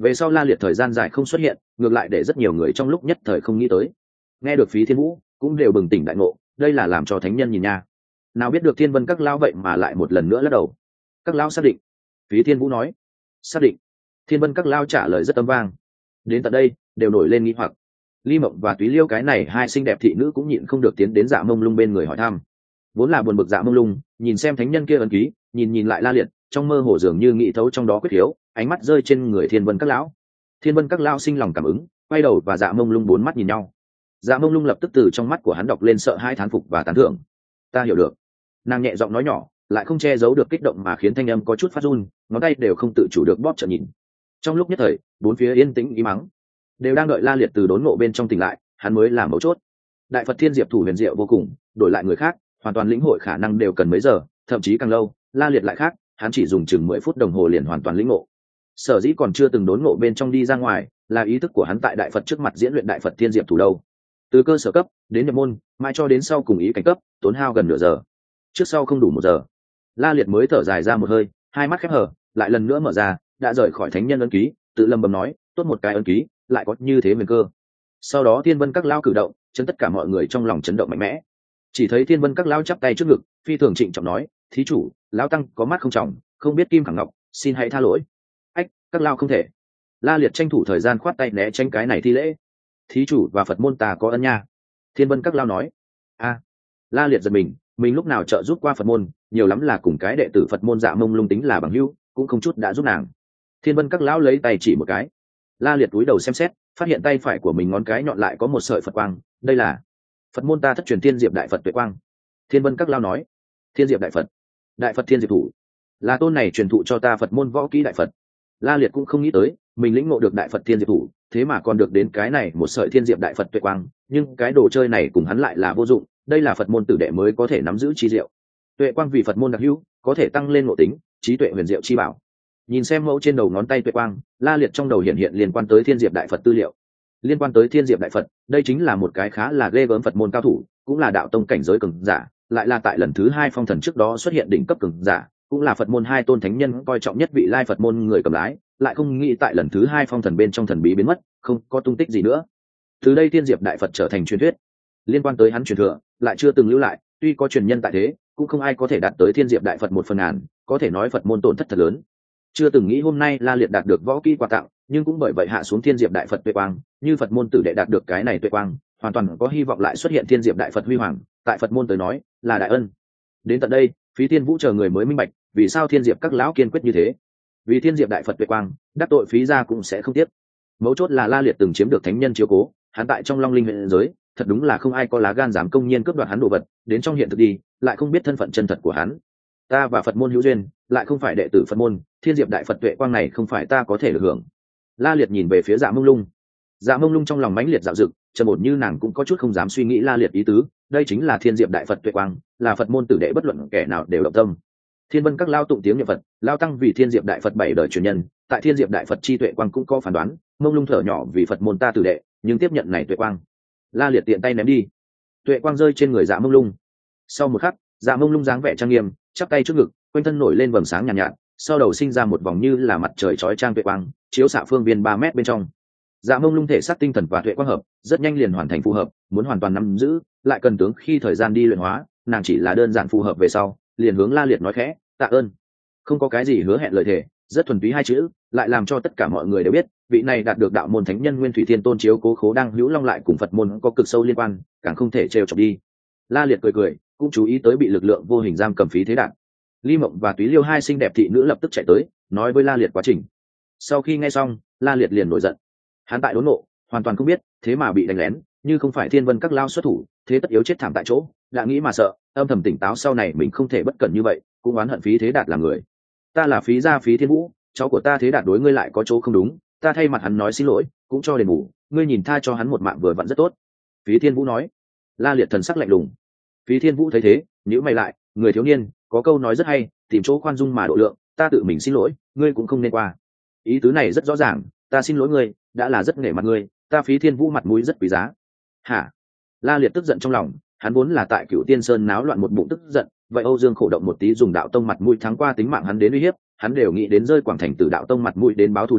về sau La Liệt thời gian dài không xuất hiện, ngược lại để rất nhiều người trong lúc nhất thời không nghĩ tới. Nghe được Phí Thiên Vũ cũng đều bừng tỉnh đại ngộ, đây là làm cho thánh nhân nhìn nha. Nào biết được Thiên Vân các lão vậy mà lại một lần nữa lắc đầu. Các lão xác định. Phí Thiên Vũ nói. Xác định. Thiên Vân các lão trả lời rất âm vang. Đến tận đây đều nổi lên nghi hoặc. Ly Mộng và Túy Liêu cái này hai xinh đẹp thị nữ cũng nhịn không được tiến đến Dạ Mông Lung bên người hỏi thăm. Vốn là buồn bực Dạ Mông Lung nhìn xem thánh nhân kia ấn ký, nhìn nhìn lại La Liệt, trong mơ hồ dường như nghĩ thấu trong đó quyết hiếu, ánh mắt rơi trên người Thiên Vân các lão. Thiên Vân các lão sinh lòng cảm ứng, quay đầu và Dạ Mông Lung bốn mắt nhìn nhau. Dạ Mông Lung lập tức từ trong mắt của hắn đọc lên sợ hãi thán phục và tán thưởng. Ta hiểu được. Nàng nhẹ giọng nói nhỏ, lại không che giấu được kích động mà khiến thanh âm có chút phát run, ngón tay đều không tự chủ được bóp chặt nhìn. Trong lúc nhất thời, bốn phía yên tĩnh ý mắng, đều đang đợi La Liệt từ đốn ngộ bên trong tỉnh lại, hắn mới là mấu chốt. Đại Phật Thiên Diệp thủ huyền diệu vô cùng, đổi lại người khác, hoàn toàn lĩnh hội khả năng đều cần mấy giờ, thậm chí càng lâu. La Liệt lại khác, hắn chỉ dùng chừng mười phút đồng hồ liền hoàn toàn lĩnh ngộ. Sở dĩ còn chưa từng đốn ngộ bên trong đi ra ngoài, là ý thức của hắn tại Đại Phật trước mặt diễn luyện Đại Phật Thiên Diệp thủ đâu. Từ cơ sở cấp đến nhập môn, mai cho đến sau cùng ý cảnh cấp, tốn hao gần nửa giờ. Trước sau không đủ một giờ. La Liệt mới thở dài ra một hơi, hai mắt khép hờ, lại lần nữa mở ra, đã rời khỏi thánh nhân ấn ký, tự lầm bầm nói, tốt một cái ấn ký, lại có như thế huyền cơ. Sau đó Thiên Vân các lão cử động, chấn tất cả mọi người trong lòng chấn động mạnh mẽ. Chỉ thấy Thiên Vân các lão chắp tay trước ngực, phi thường trịnh trọng nói, thí chủ, lão tăng có mắt không trọng, không biết kim khẳng ngọc, xin hãy tha lỗi. Ách, các lão không thể. La Liệt tranh thủ thời gian khoát tay né tránh cái này thi lễ. Thí chủ và Phật môn ta có ân nha. Thiên Vân các lão nói. A. La Liệt giật mình, mình lúc nào trợ giúp qua Phật môn, nhiều lắm là cùng cái đệ tử Phật môn Dạ Mông Lung tính là bằng hữu, cũng không chút đã giúp nàng. Thiên Vân các lão lấy tay chỉ một cái. La Liệt cúi đầu xem xét, phát hiện tay phải của mình ngón cái nhọn lại có một sợi Phật quang, đây là Phật môn ta thất truyền Thiên Diệp Đại Phật Tuệ Quang. Thiên Vân các lão nói. Thiên Diệp Đại Phật, Đại Phật Thiên Diệp thủ, là tôn này truyền thụ cho ta Phật môn võ kỹ Đại Phật. La Liệt cũng không nghĩ tới, mình lĩnh ngộ được Đại Phật Thiên Diệp thủ, thế mà còn được đến cái này một sợi Thiên Diệp Đại Phật Tuệ Quang, nhưng cái đồ chơi này cùng hắn lại là vô dụng, đây là Phật môn tử đệ mới có thể nắm giữ chi diệu. Tuệ Quang vì Phật môn đặc hữu, có thể tăng lên ngộ tính, trí tuệ huyền diệu chi bảo. Nhìn xem mẫu trên đầu ngón tay Tuệ Quang, La Liệt trong đầu hiện hiện liên quan tới Thiên Diệp Đại Phật tư liệu. Liên quan tới Thiên Diệp Đại Phật, đây chính là một cái khá là ghê gớm Phật môn cao thủ, cũng là đạo tông cảnh giới cường giả, lại là tại lần thứ hai phong thần trước đó xuất hiện đỉnh cấp cường giả, cũng là Phật môn hai tôn thánh nhân coi trọng nhất vị lai Phật môn người cầm lái, lại không nghĩ tại lần thứ hai phong thần bên trong thần bí biến mất, không có tung tích gì nữa. Từ đây Thiên Diệp Đại Phật trở thành truyền thuyết. Liên quan tới hắn truyền thừa, lại chưa từng lưu lại, tuy có truyền nhân tại thế, cũng không ai có thể đạt tới Thiên Diệp Đại Phật một phần ngàn, có thể nói Phật môn tổn thất thật lớn. Chưa từng nghĩ hôm nay La Liệt đạt được võ kỹ quà tặng, nhưng cũng bởi vậy hạ xuống Thiên Diệp Đại Phật Tuệ Quang, như Phật môn tử đệ đạt được cái này Tuệ Quang, hoàn toàn có hy vọng lại xuất hiện Thiên Diệp Đại Phật huy hoàng, tại Phật môn tới nói, là đại ân. Đến tận đây, Phí Thiên Vũ chờ người mới minh bạch, vì sao Thiên Diệp các lão kiên quyết như thế. Vì Thiên Diệp Đại Phật Tuệ Quang, đắc tội phí gia cũng sẽ không tiếc. Mấu chốt là La Liệt từng chiếm được thánh nhân chiếu cố, hắn tại trong Long Linh huyện giới, thật đúng là không ai có lá gan dám công nhiên cướp đoạt hắn đồ vật, đến trong hiện thực đi, lại không biết thân phận chân thật của hắn. Ta và Phật môn hữu duyên, lại không phải đệ tử Phật môn, Thiên Diệp Đại Phật Tuệ Quang này không phải ta có thể được hưởng. La Liệt nhìn về phía Dạ Mông Lung. Dạ Mông Lung trong lòng mãnh liệt dạo dực, trầm ổn như nàng cũng có chút không dám suy nghĩ La Liệt ý tứ, đây chính là Thiên Diệp Đại Phật Tuệ Quang, là Phật môn tử đệ bất luận kẻ nào đều động tâm. Thiên Vân các lao tụng tiếng niệm Phật, lao tăng vì Thiên Diệp Đại Phật bảy đời truyền nhân, tại Thiên Diệp Đại Phật chi Tuệ Quang cũng có phán đoán, Mông Lung thở nhỏ vì Phật môn ta tử đệ, nhưng tiếp nhận này Tuệ Quang. La Liệt tiện tay ném đi, Tuệ Quang rơi trên người Dạ Mông Lung. Sau một khắc, Dạ Mông Lung dáng vẻ trang nghiêm, chắp tay trước ngực, quanh thân nổi lên vầng sáng nhàn nhạt, nhạt, sau đầu sinh ra một vòng như là mặt trời chói chang Tuệ Quang, chiếu xạ phương viên ba mét bên trong. Dạ Mông Lung thể xác tinh thần và Tuệ Quang hợp, rất nhanh liền hoàn thành phù hợp, muốn hoàn toàn nắm giữ, lại cần tướng khi thời gian đi luyện hóa, nàng chỉ là đơn giản phù hợp về sau, liền hướng La Liệt nói khẽ, tạ ơn. Không có cái gì hứa hẹn lời thề, rất thuần túy hai chữ, lại làm cho tất cả mọi người đều biết, vị này đạt được đạo môn thánh nhân Nguyên Thủy Thiên Tôn chiếu cố khố đang hữu long lại cùng Phật môn có cực sâu liên quan, càng không thể trêu chọc đi. La Liệt cười cười, cũng chú ý tới bị lực lượng vô hình giam cầm Phí Thế Đạt. Ly Mộng và Túy Liêu hai xinh đẹp thị nữ lập tức chạy tới, nói với La Liệt quá trình. Sau khi nghe xong, La Liệt liền nổi giận. Hắn tại đốn ngộ, hoàn toàn không biết, thế mà bị đánh lén, như không phải Thiên Vân các lao xuất thủ, thế tất yếu chết thảm tại chỗ, đã nghĩ mà sợ, âm thầm tỉnh táo sau này mình không thể bất cẩn như vậy, cũng oán hận Phí Thế Đạt làm người. Ta là Phí gia Phí Thiên Vũ, cháu của ta Thế Đạt đối ngươi lại có chỗ không đúng, ta thay mặt hắn nói xin lỗi, cũng cho đền bù, ngươi nhìn tha cho hắn một mạng vừa vặn rất tốt. Phí Thiên Vũ nói. La Liệt thần sắc lạnh lùng. Phí Thiên Vũ thấy thế, nhíu mày lại, người thiếu niên, có câu nói rất hay, tìm chỗ khoan dung mà độ lượng, ta tự mình xin lỗi, ngươi cũng không nên qua. Ý tứ này rất rõ ràng, ta xin lỗi ngươi, đã là rất nể mặt ngươi, ta Phí Thiên Vũ mặt mũi rất quý giá. Hả? La Liệt tức giận trong lòng, hắn vốn là tại Cửu Tiên Sơn náo loạn một bụng tức giận, vậy Âu Dương khổ động một tí dùng đạo tông mặt mũi thắng qua tính mạng hắn đến uy hiếp, hắn đều nghĩ đến rơi Quảng Thành Tử đạo tông mặt mũi đến báo thù đâu,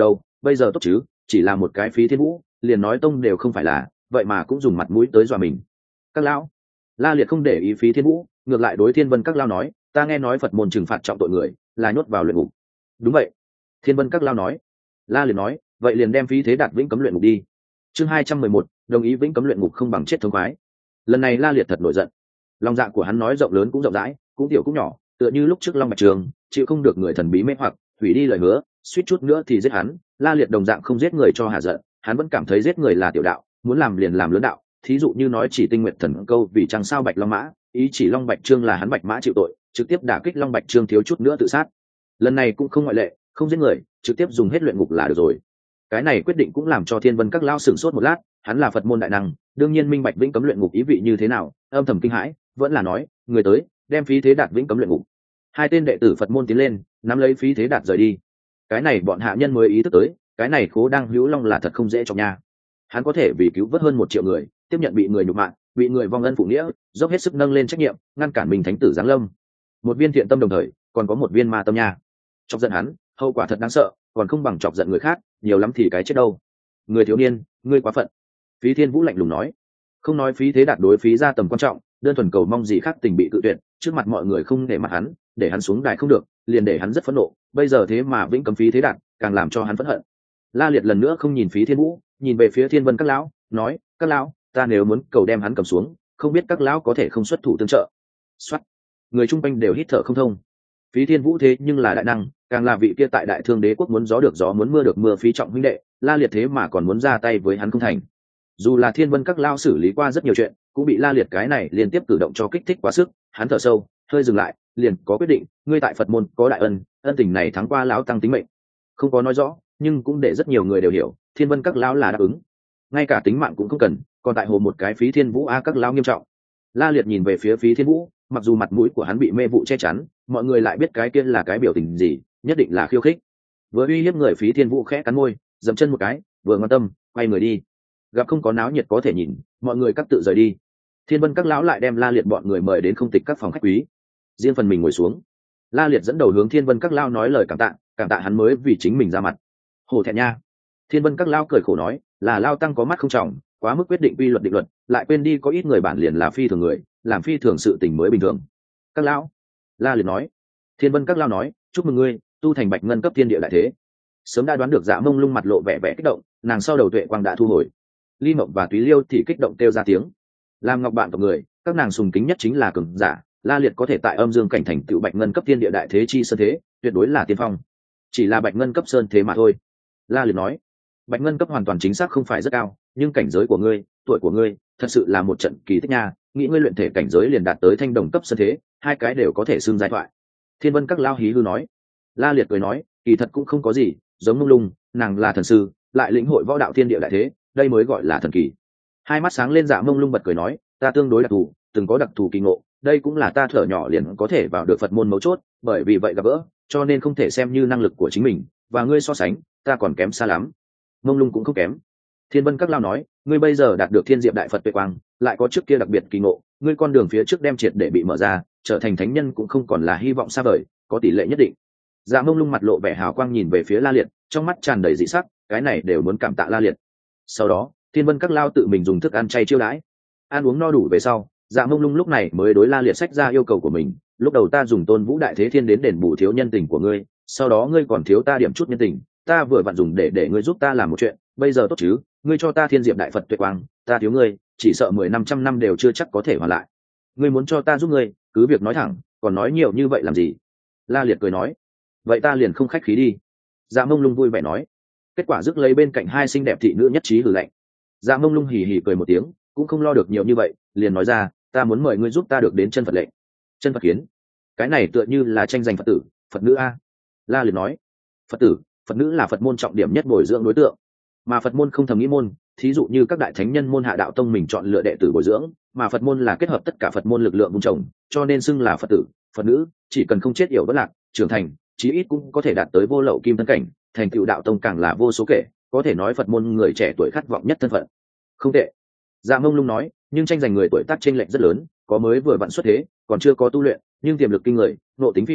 bây giờ tốt chứ, chỉ là một cái Phí Thiên Vũ liền nói tông đều không phải là, vậy mà cũng dùng mặt mũi tới dọa mình. Các lão, La Liệt không để ý Phí Thiên Vũ, ngược lại đối Thiên Vân các lão nói, ta nghe nói Phật môn trừng phạt trọng tội người là nhốt vào luyện ngục. Đúng vậy. Thiên Vân các lão nói. La Liệt nói, vậy liền đem Phí Thế Đạt vĩnh cấm luyện ngục đi. Chương hai trăm mười một, đồng ý vĩnh cấm luyện ngục không bằng chết thống khoái. Lần này La Liệt thật nổi giận. Lòng dạ của hắn nói rộng lớn cũng rộng rãi, cũng tiểu cũng nhỏ, tựa như lúc trước Long Bạch Trường chịu không được người thần bí mê hoặc, hủy đi lời hứa, suýt chút nữa thì giết hắn. La Liệt đồng dạng không giết người cho hạ giận, hắn vẫn cảm thấy giết người là tiểu đạo, muốn làm liền làm lớn đạo. Thí dụ như nói chỉ tinh nguyện thần câu vì chẳng sao Bạch Long Mã, ý chỉ Long Bạch Trương là hắn Bạch Mã chịu tội, trực tiếp đả kích Long Bạch Trương thiếu chút nữa tự sát. Lần này cũng không ngoại lệ, không giết người, trực tiếp dùng hết luyện ngục là được rồi. Cái này quyết định cũng làm cho Thiên Vân các lão sửng sốt một lát, hắn là Phật môn đại năng, đương nhiên minh bạch vĩnh cấm luyện ngục ý vị như thế nào, âm thầm kinh hãi, vẫn là nói, người tới, đem Phí Thế Đạt vĩnh cấm luyện ngục. Hai tên đệ tử Phật môn tiến lên, nắm lấy Phí Thế Đạt rời đi. Cái này bọn hạ nhân mới ý thức tới, cái này Khố Đang Hữu Long là thật không dễ cho nha. Hắn có thể vì cứu vớt hơn một triệu người, tiếp nhận bị người nhục mạ, bị người vong ân phụ nghĩa, dốc hết sức nâng lên trách nhiệm, ngăn cản mình thánh tử giáng lâm. Một viên thiện tâm đồng thời, còn có một viên ma tâm nha. Chọc giận hắn, hậu quả thật đáng sợ, còn không bằng chọc giận người khác, nhiều lắm thì cái chết đâu. Người thiếu niên, ngươi quá phận. Phí Thiên Vũ lạnh lùng nói, không nói Phí Thế Đạt đối phí ra tầm quan trọng, đơn thuần cầu mong gì khác tình bị cự tuyệt, trước mặt mọi người không để mặt hắn, để hắn xuống đài không được, liền để hắn rất phẫn nộ, bây giờ thế mà vĩnh cấm Phí Thế Đạt, càng làm cho hắn phẫn hận. La Liệt lần nữa không nhìn Phí Thiên Vũ, nhìn về phía Thiên Vân các lão, nói, các lão, ta nếu muốn cầu đem hắn cầm xuống, không biết các lão có thể không xuất thủ tương trợ. Soát. Người chung quanh đều hít thở không thông. Phí Thiên Vũ thế nhưng là đại năng, càng là vị kia tại Đại Thương Đế quốc muốn gió được gió muốn mưa được mưa Phí trọng huynh đệ, La Liệt thế mà còn muốn ra tay với hắn không thành. Dù là Thiên Vân các lão xử lý qua rất nhiều chuyện, cũng bị La Liệt cái này liên tiếp cử động cho kích thích quá sức, hắn thở sâu, hơi dừng lại, liền có quyết định, ngươi tại Phật môn có đại ân, ân tình này thắng qua lão tăng tính mệnh. Không có nói rõ, nhưng cũng để rất nhiều người đều hiểu, Thiên Vân các lão là đáp ứng. Ngay cả tính mạng cũng không cần, còn tại hồ một cái Phí Thiên Vũ a các lão nghiêm trọng. La Liệt nhìn về phía Phí Thiên Vũ, mặc dù mặt mũi của hắn bị mê vụ che chắn, mọi người lại biết cái kia là cái biểu tình gì, nhất định là khiêu khích. Vừa uy hiếp người, Phí Thiên Vũ khẽ cắn môi, dậm chân một cái, vừa ngoan tâm, quay người đi. Gặp không có náo nhiệt có thể nhìn, mọi người cắt tự rời đi. Thiên Vân các lão lại đem La Liệt bọn người mời đến không tịch các phòng khách quý, riêng phần mình ngồi xuống. La Liệt dẫn đầu hướng Thiên Vân các lão nói lời cảm tạ, cảm tạ hắn mới vì chính mình ra mặt. Hổ thẹn nha. Thiên Vân các lão cười khổ nói, là lao tăng có mắt không trọng, quá mức quyết định quy luật định luật, lại quên đi có ít người bản liền là phi thường người, làm phi thường sự tình mới bình thường. Các lão, La Liệt nói. Thiên Vân các lão nói, chúc mừng ngươi tu thành Bạch Ngân cấp thiên địa đại thế. Sớm đã đoán được Dạ Mông Lung mặt lộ vẻ vẻ kích động, nàng sau đầu tuệ quang đã thu hồi. Ly Mộng và Túy Liêu thì kích động kêu ra tiếng. Làm ngọc bạn tộc người, các nàng sùng kính nhất chính là cường giả, La Liệt có thể tại âm dương cảnh thành tựu Bạch Ngân cấp thiên địa đại thế chi sơn thế, tuyệt đối là tiên phong. Chỉ là Bạch Ngân cấp sơn thế mà thôi. La Liệt nói, Bạch Ngân cấp hoàn toàn chính xác không phải rất cao, nhưng cảnh giới của ngươi, tuổi của ngươi, thật sự là một trận kỳ tích nha, nghĩ ngươi luyện thể cảnh giới liền đạt tới thanh đồng cấp sơn thế, hai cái đều có thể xưng giai thoại. Thiên Vân các lao hí hư nói. La Liệt cười nói, kỳ thật cũng không có gì, giống Mông Lung, nàng là thần sư, lại lĩnh hội võ đạo thiên địa đại thế, đây mới gọi là thần kỳ. Hai mắt sáng lên, Dạ Mông Lung bật cười nói, ta tương đối đặc thù, từng có đặc thù kỳ ngộ, đây cũng là ta thở nhỏ liền có thể vào được Phật môn mấu chốt, bởi vì vậy gặp gỡ, cho nên không thể xem như năng lực của chính mình, và ngươi so sánh, ta còn kém xa lắm. Mông Lung cũng không kém. Thiên Vân các lao nói, ngươi bây giờ đạt được Thiên Diệp đại Phật tuệ quang, lại có trước kia đặc biệt kỳ ngộ, ngươi con đường phía trước đem triệt để bị mở ra, trở thành thánh nhân cũng không còn là hy vọng xa vời, có tỷ lệ nhất định. Dạ Mông Lung mặt lộ vẻ hào quang nhìn về phía La Liệt, trong mắt tràn đầy dị sắc, cái này đều muốn cảm tạ La Liệt. Sau đó, Thiên Vân các lao tự mình dùng thức ăn chay chiêu đãi, ăn uống no đủ về sau, Dạ Mông Lung lúc này mới đối La Liệt sách ra yêu cầu của mình. Lúc đầu ta dùng Tôn Vũ Đại Thế Thiên đến đền bù thiếu nhân tình của ngươi, sau đó ngươi còn thiếu ta điểm chút nhân tình, ta vừa vặn dùng để để ngươi giúp ta làm một chuyện, bây giờ tốt chứ, ngươi cho ta Thiên Diệp đại Phật tuệ quang, ta thiếu ngươi, chỉ sợ mười năm trăm năm đều chưa chắc có thể hoàn lại. Ngươi muốn cho ta giúp ngươi, cứ việc nói thẳng, còn nói nhiều như vậy làm gì? La Liệt cười nói, vậy ta liền không khách khí đi. Dạ Mông Lung vui vẻ nói. Kết quả rước lấy bên cạnh hai xinh đẹp thị nữ nhất trí hử lạnh. Dạ Mông Lung hì hì cười một tiếng, cũng không lo được nhiều như vậy, liền nói ra, ta muốn mời ngươi giúp ta được đến chân Phật lệnh. Chân Phật kiến, cái này tựa như là tranh giành Phật tử, Phật nữ a. La Liệt nói, Phật tử, Phật nữ là Phật môn trọng điểm nhất bồi dưỡng đối tượng, mà Phật môn không thầm nghĩ môn, thí dụ như các đại thánh nhân môn hạ đạo tông mình chọn lựa đệ tử bồi dưỡng, mà Phật môn là kết hợp tất cả Phật môn lực lượng vun trồng, cho nên xưng là Phật tử, Phật nữ, chỉ cần không chết yểu bất lạc, trưởng thành, chí ít cũng có thể đạt tới vô lậu kim thân cảnh, thành tựu đạo tông càng là vô số kể, có thể nói Phật môn người trẻ tuổi khát vọng nhất thân phận. Không tệ. Dạ Mông Lung nói, nhưng tranh giành người tuổi tác chênh lệch rất lớn, có mới vừa vặn xuất thế, còn chưa có tu luyện, nhưng tiềm lực kinh người, nội tính phi phàm,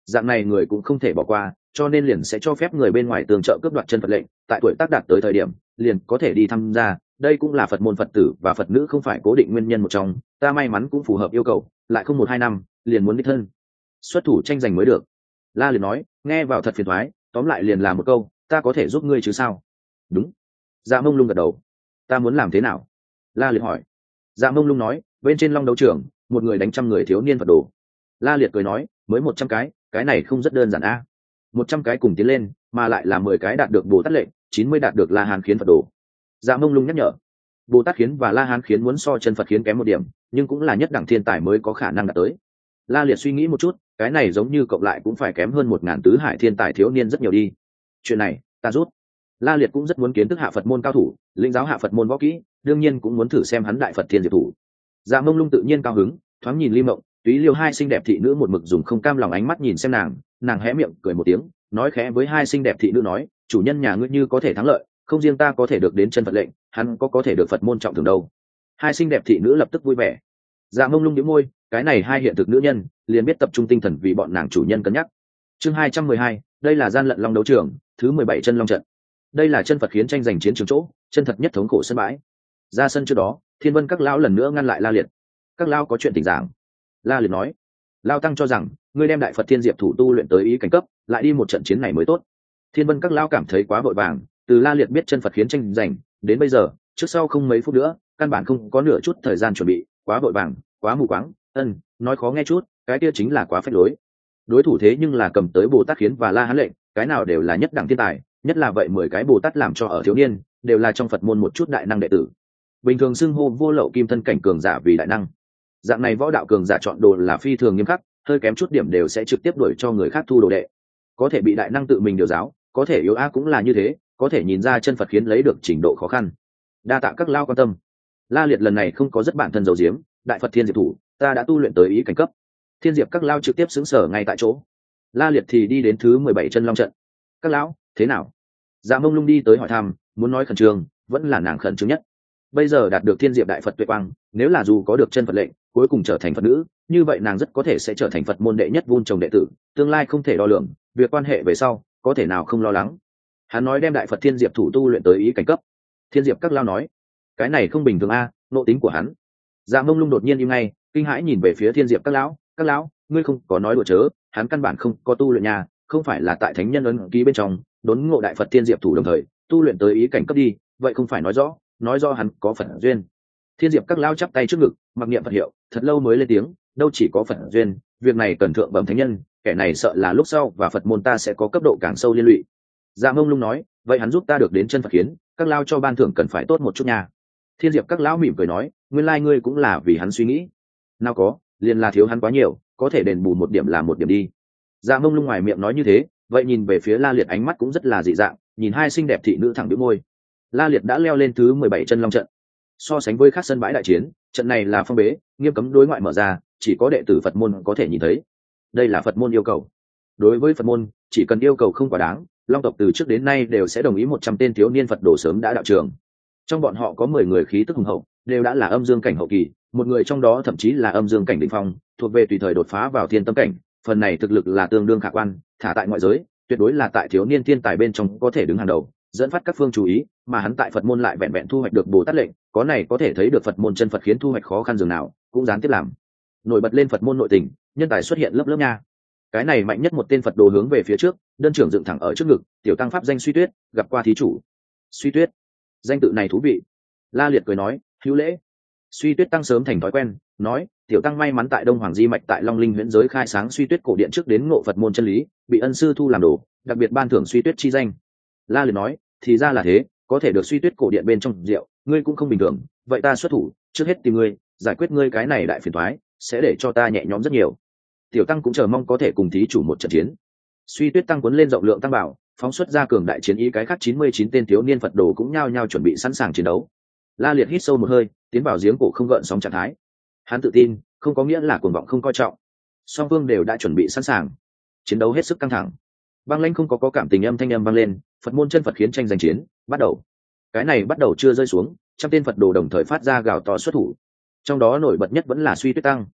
dạng này người cũng không thể bỏ qua, cho nên liền sẽ cho phép người bên ngoài tường trợ cướp đoạt chân Phật lệnh, tại tuổi tác đạt tới thời điểm liền có thể đi tham gia. Đây cũng là Phật môn Phật tử và Phật nữ không phải cố định nguyên nhân một trong, ta may mắn cũng phù hợp yêu cầu, lại không một hai năm liền muốn đích thân xuất thủ tranh giành mới được. La liền nói, nghe vào thật phiền thoái, tóm lại liền là một câu, ta có thể giúp ngươi chứ sao? Đúng. Dạ Mông Lung gật đầu. Ta muốn làm thế nào? La liền hỏi. Dạ Mông Lung nói, bên trên Long đấu trường một người đánh trăm người thiếu niên Phật đồ. La liệt cười nói, mới một trăm cái, cái này không rất đơn giản a? Một trăm cái cùng tiến lên, mà lại là mười cái đạt được Bồ Tát lệnh, chín mươi đạt được La Hán khiến Phật đồ. Dạ Mông Lung nhắc nhở, Bồ Tát khiến và La Hán khiến muốn so chân Phật khiến kém một điểm, nhưng cũng là nhất đẳng thiên tài mới có khả năng đạt tới. La liệt suy nghĩ một chút, cái này giống như cộng lại cũng phải kém hơn một ngàn tứ hải thiên tài thiếu niên rất nhiều đi. Chuyện này ta rút. La liệt cũng rất muốn kiến thức hạ Phật môn cao thủ, lĩnh giáo hạ Phật môn võ kỹ, đương nhiên cũng muốn thử xem hắn đại Phật thiên diệp thủ. Dạ Mông Lung tự nhiên cao hứng, thoáng nhìn Ly Mộng, Túy Liêu hai xinh đẹp thị nữ một mực dùng không cam lòng ánh mắt nhìn xem nàng, nàng hé miệng cười một tiếng, nói khẽ với hai xinh đẹp thị nữ nói, chủ nhân nhà ngươi như có thể thắng lợi, không riêng ta có thể được đến chân Phật lệnh, hắn có có thể được Phật môn trọng thưởng đâu. Hai xinh đẹp thị nữ lập tức vui vẻ. Dạ Mông Lung nhếch môi, cái này hai hiện thực nữ nhân liền biết tập trung tinh thần vì bọn nàng chủ nhân cân nhắc. Chương hai trăm mười hai, đây là gian lận Long đấu trường thứ mười bảy chân Long trận. Đây là chân Phật khiến tranh giành chiến trường chỗ, chân thật nhất thống khổ sân bãi. Ra sân trước đó, Thiên Vân các lão lần nữa ngăn lại La Liệt. Các lão có chuyện tình giảng. La Liệt nói, Lão tăng cho rằng ngươi đem đại Phật thiên diệp thủ tu luyện tới ý cảnh cấp, lại đi một trận chiến này mới tốt. Thiên Vân các lão cảm thấy quá vội vàng, từ La Liệt biết chân Phật khiến tranh giành đến bây giờ, trước sau không mấy phút nữa, căn bản không có nửa chút thời gian chuẩn bị, quá vội vàng, quá mù quáng. Ân, nói khó nghe chút, cái kia chính là quá phách lối. Đối thủ thế nhưng là cầm tới Bồ Tát khiến và La Hán lệnh, cái nào đều là nhất đẳng thiên tài, nhất là vậy mười cái Bồ Tát làm cho ở thiếu niên, đều là trong Phật môn một chút đại năng đệ tử. Bình thường xưng hô vô lậu kim thân cảnh cường giả vì đại năng. Dạng này võ đạo cường giả chọn đồ là phi thường nghiêm khắc, hơi kém chút điểm đều sẽ trực tiếp đuổi cho người khác thu đồ đệ. Có thể bị đại năng tự mình điều giáo, có thể yếu a cũng là như thế, có thể nhìn ra chân Phật khiến lấy được trình độ khó khăn. Đa tạ các lao quan tâm. La Liệt lần này không có rất bản thân dầu diếm, đại Phật thiên diệp thủ, ta đã tu luyện tới ý cảnh cấp. Thiên diệp các lao trực tiếp xứng sở ngay tại chỗ. La Liệt thì đi đến thứ mười bảy chân Long trận. Các lão, thế nào? Dạ Mông Lung đi tới hỏi thăm, muốn nói khẩn trương, vẫn là nàng khẩn trương nhất. Bây giờ đạt được thiên diệp đại Phật tuệ quang, nếu là dù có được chân Phật lệnh, cuối cùng trở thành Phật nữ, như vậy nàng rất có thể sẽ trở thành Phật môn đệ nhất vun trồng đệ tử, tương lai không thể đo lường, việc quan hệ về sau, có thể nào không lo lắng. Hắn nói đem đại Phật thiên diệp thủ tu luyện tới ý cảnh cấp. Thiên diệp các lao nói, cái này không bình thường a, nộ tính của hắn. Dạ Mông Lung đột nhiên im ngay, kinh hãi nhìn về phía thiên diệp các lão, các lão, ngươi không có nói đùa chớ, hắn căn bản không có tu luyện nhà, không phải là tại thánh nhân ấn ký bên trong đốn ngộ đại Phật thiên diệp thủ đồng thời tu luyện tới ý cảnh cấp đi, vậy không phải nói rõ nói rõ hắn có Phật duyên. Thiên diệp các lao chắp tay trước ngực, mặc niệm Phật hiệu, thật lâu mới lên tiếng, đâu chỉ có Phật duyên, việc này cần thượng bẩm thánh nhân, kẻ này sợ là lúc sau và Phật môn ta sẽ có cấp độ càng sâu liên lụy. Dạ Mông Lung nói, vậy hắn giúp ta được đến chân Phật khiến, các lao cho ban thưởng cần phải tốt một chút nha. Thiên diệp các lão mỉm cười nói, nguyên lai ngươi cũng là vì hắn suy nghĩ. Nào có, liền là thiếu hắn quá nhiều, có thể đền bù một điểm là một điểm đi. Dạ Mông Lung ngoài miệng nói như thế, vậy nhìn về phía La Liệt ánh mắt cũng rất là dị dạng, nhìn hai xinh đẹp thị nữ thẳng bĩu môi. La Liệt đã leo lên thứ mười bảy chân Long trận. So sánh với các sân bãi đại chiến, trận này là phong bế, nghiêm cấm đối ngoại mở ra, chỉ có đệ tử Phật môn có thể nhìn thấy. Đây là Phật môn yêu cầu. Đối với Phật môn, chỉ cần yêu cầu không quá đáng, Long tộc từ trước đến nay đều sẽ đồng ý một trăm tên thiếu niên Phật đồ sớm đã đạo trường. Trong bọn họ có mười người khí tức hùng hậu, đều đã là âm dương cảnh hậu kỳ, một người trong đó thậm chí là âm dương cảnh đỉnh phong, thuộc về tùy thời đột phá vào thiên tâm cảnh, phần này thực lực là tương đương khả quan, thả tại ngoại giới, tuyệt đối là tại thiếu niên thiên tài bên trong có thể đứng hàng đầu, dẫn phát các phương chú ý, mà hắn tại Phật môn lại vẹn vẹn thu hoạch được Bồ Tát lệnh, có này có thể thấy được Phật môn chân Phật khiến thu hoạch khó khăn dường nào, cũng gián tiếp làm nổi bật lên Phật môn nội tình, nhân tài xuất hiện lớp lớp nha. Cái này mạnh nhất một tên Phật đồ hướng về phía trước, đơn trưởng dựng thẳng ở trước ngực, tiểu tăng pháp danh Suy Tuyết, gặp qua thí chủ. Suy Tuyết, danh tự này thú vị. La Liệt cười nói, hữu lễ. Suy Tuyết tăng sớm thành thói quen, nói, tiểu tăng may mắn tại Đông Hoàng Di mạch tại Long Linh huyễn giới khai sáng Suy Tuyết cổ điện trước đến ngộ Phật môn chân lý, bị ân sư thu làm đồ, đặc biệt ban thưởng Suy Tuyết chi danh. La Liệt nói, thì ra là thế, có thể được Suy Tuyết cổ điện bên trong rượu, ngươi cũng không bình thường, vậy ta xuất thủ, trước hết tìm ngươi, giải quyết ngươi cái này đại phiền toái, sẽ để cho ta nhẹ nhõm rất nhiều. Tiểu tăng cũng chờ mong có thể cùng thí chủ một trận chiến. Suy Tuyết tăng cuốn lên rộng lượng tăng bảo, phóng xuất ra cường đại chiến ý, cái khác chín mươi chín tên thiếu niên Phật đồ cũng nhao nhao chuẩn bị sẵn sàng chiến đấu. La Liệt hít sâu một hơi, tiến vào giếng cổ không gợn sóng trạng thái. Hắn tự tin, không có nghĩa là cuồng vọng không coi trọng. Song phương đều đã chuẩn bị sẵn sàng, chiến đấu hết sức căng thẳng. Băng Lãnh không có có cảm tình âm thanh âm vang lên, Phật môn chân Phật khiến tranh giành chiến bắt đầu. Cái này bắt đầu chưa rơi xuống, trăm tên Phật đồ đồng thời phát ra gào to xuất thủ. Trong đó nổi bật nhất vẫn là Suy Tuyết tăng.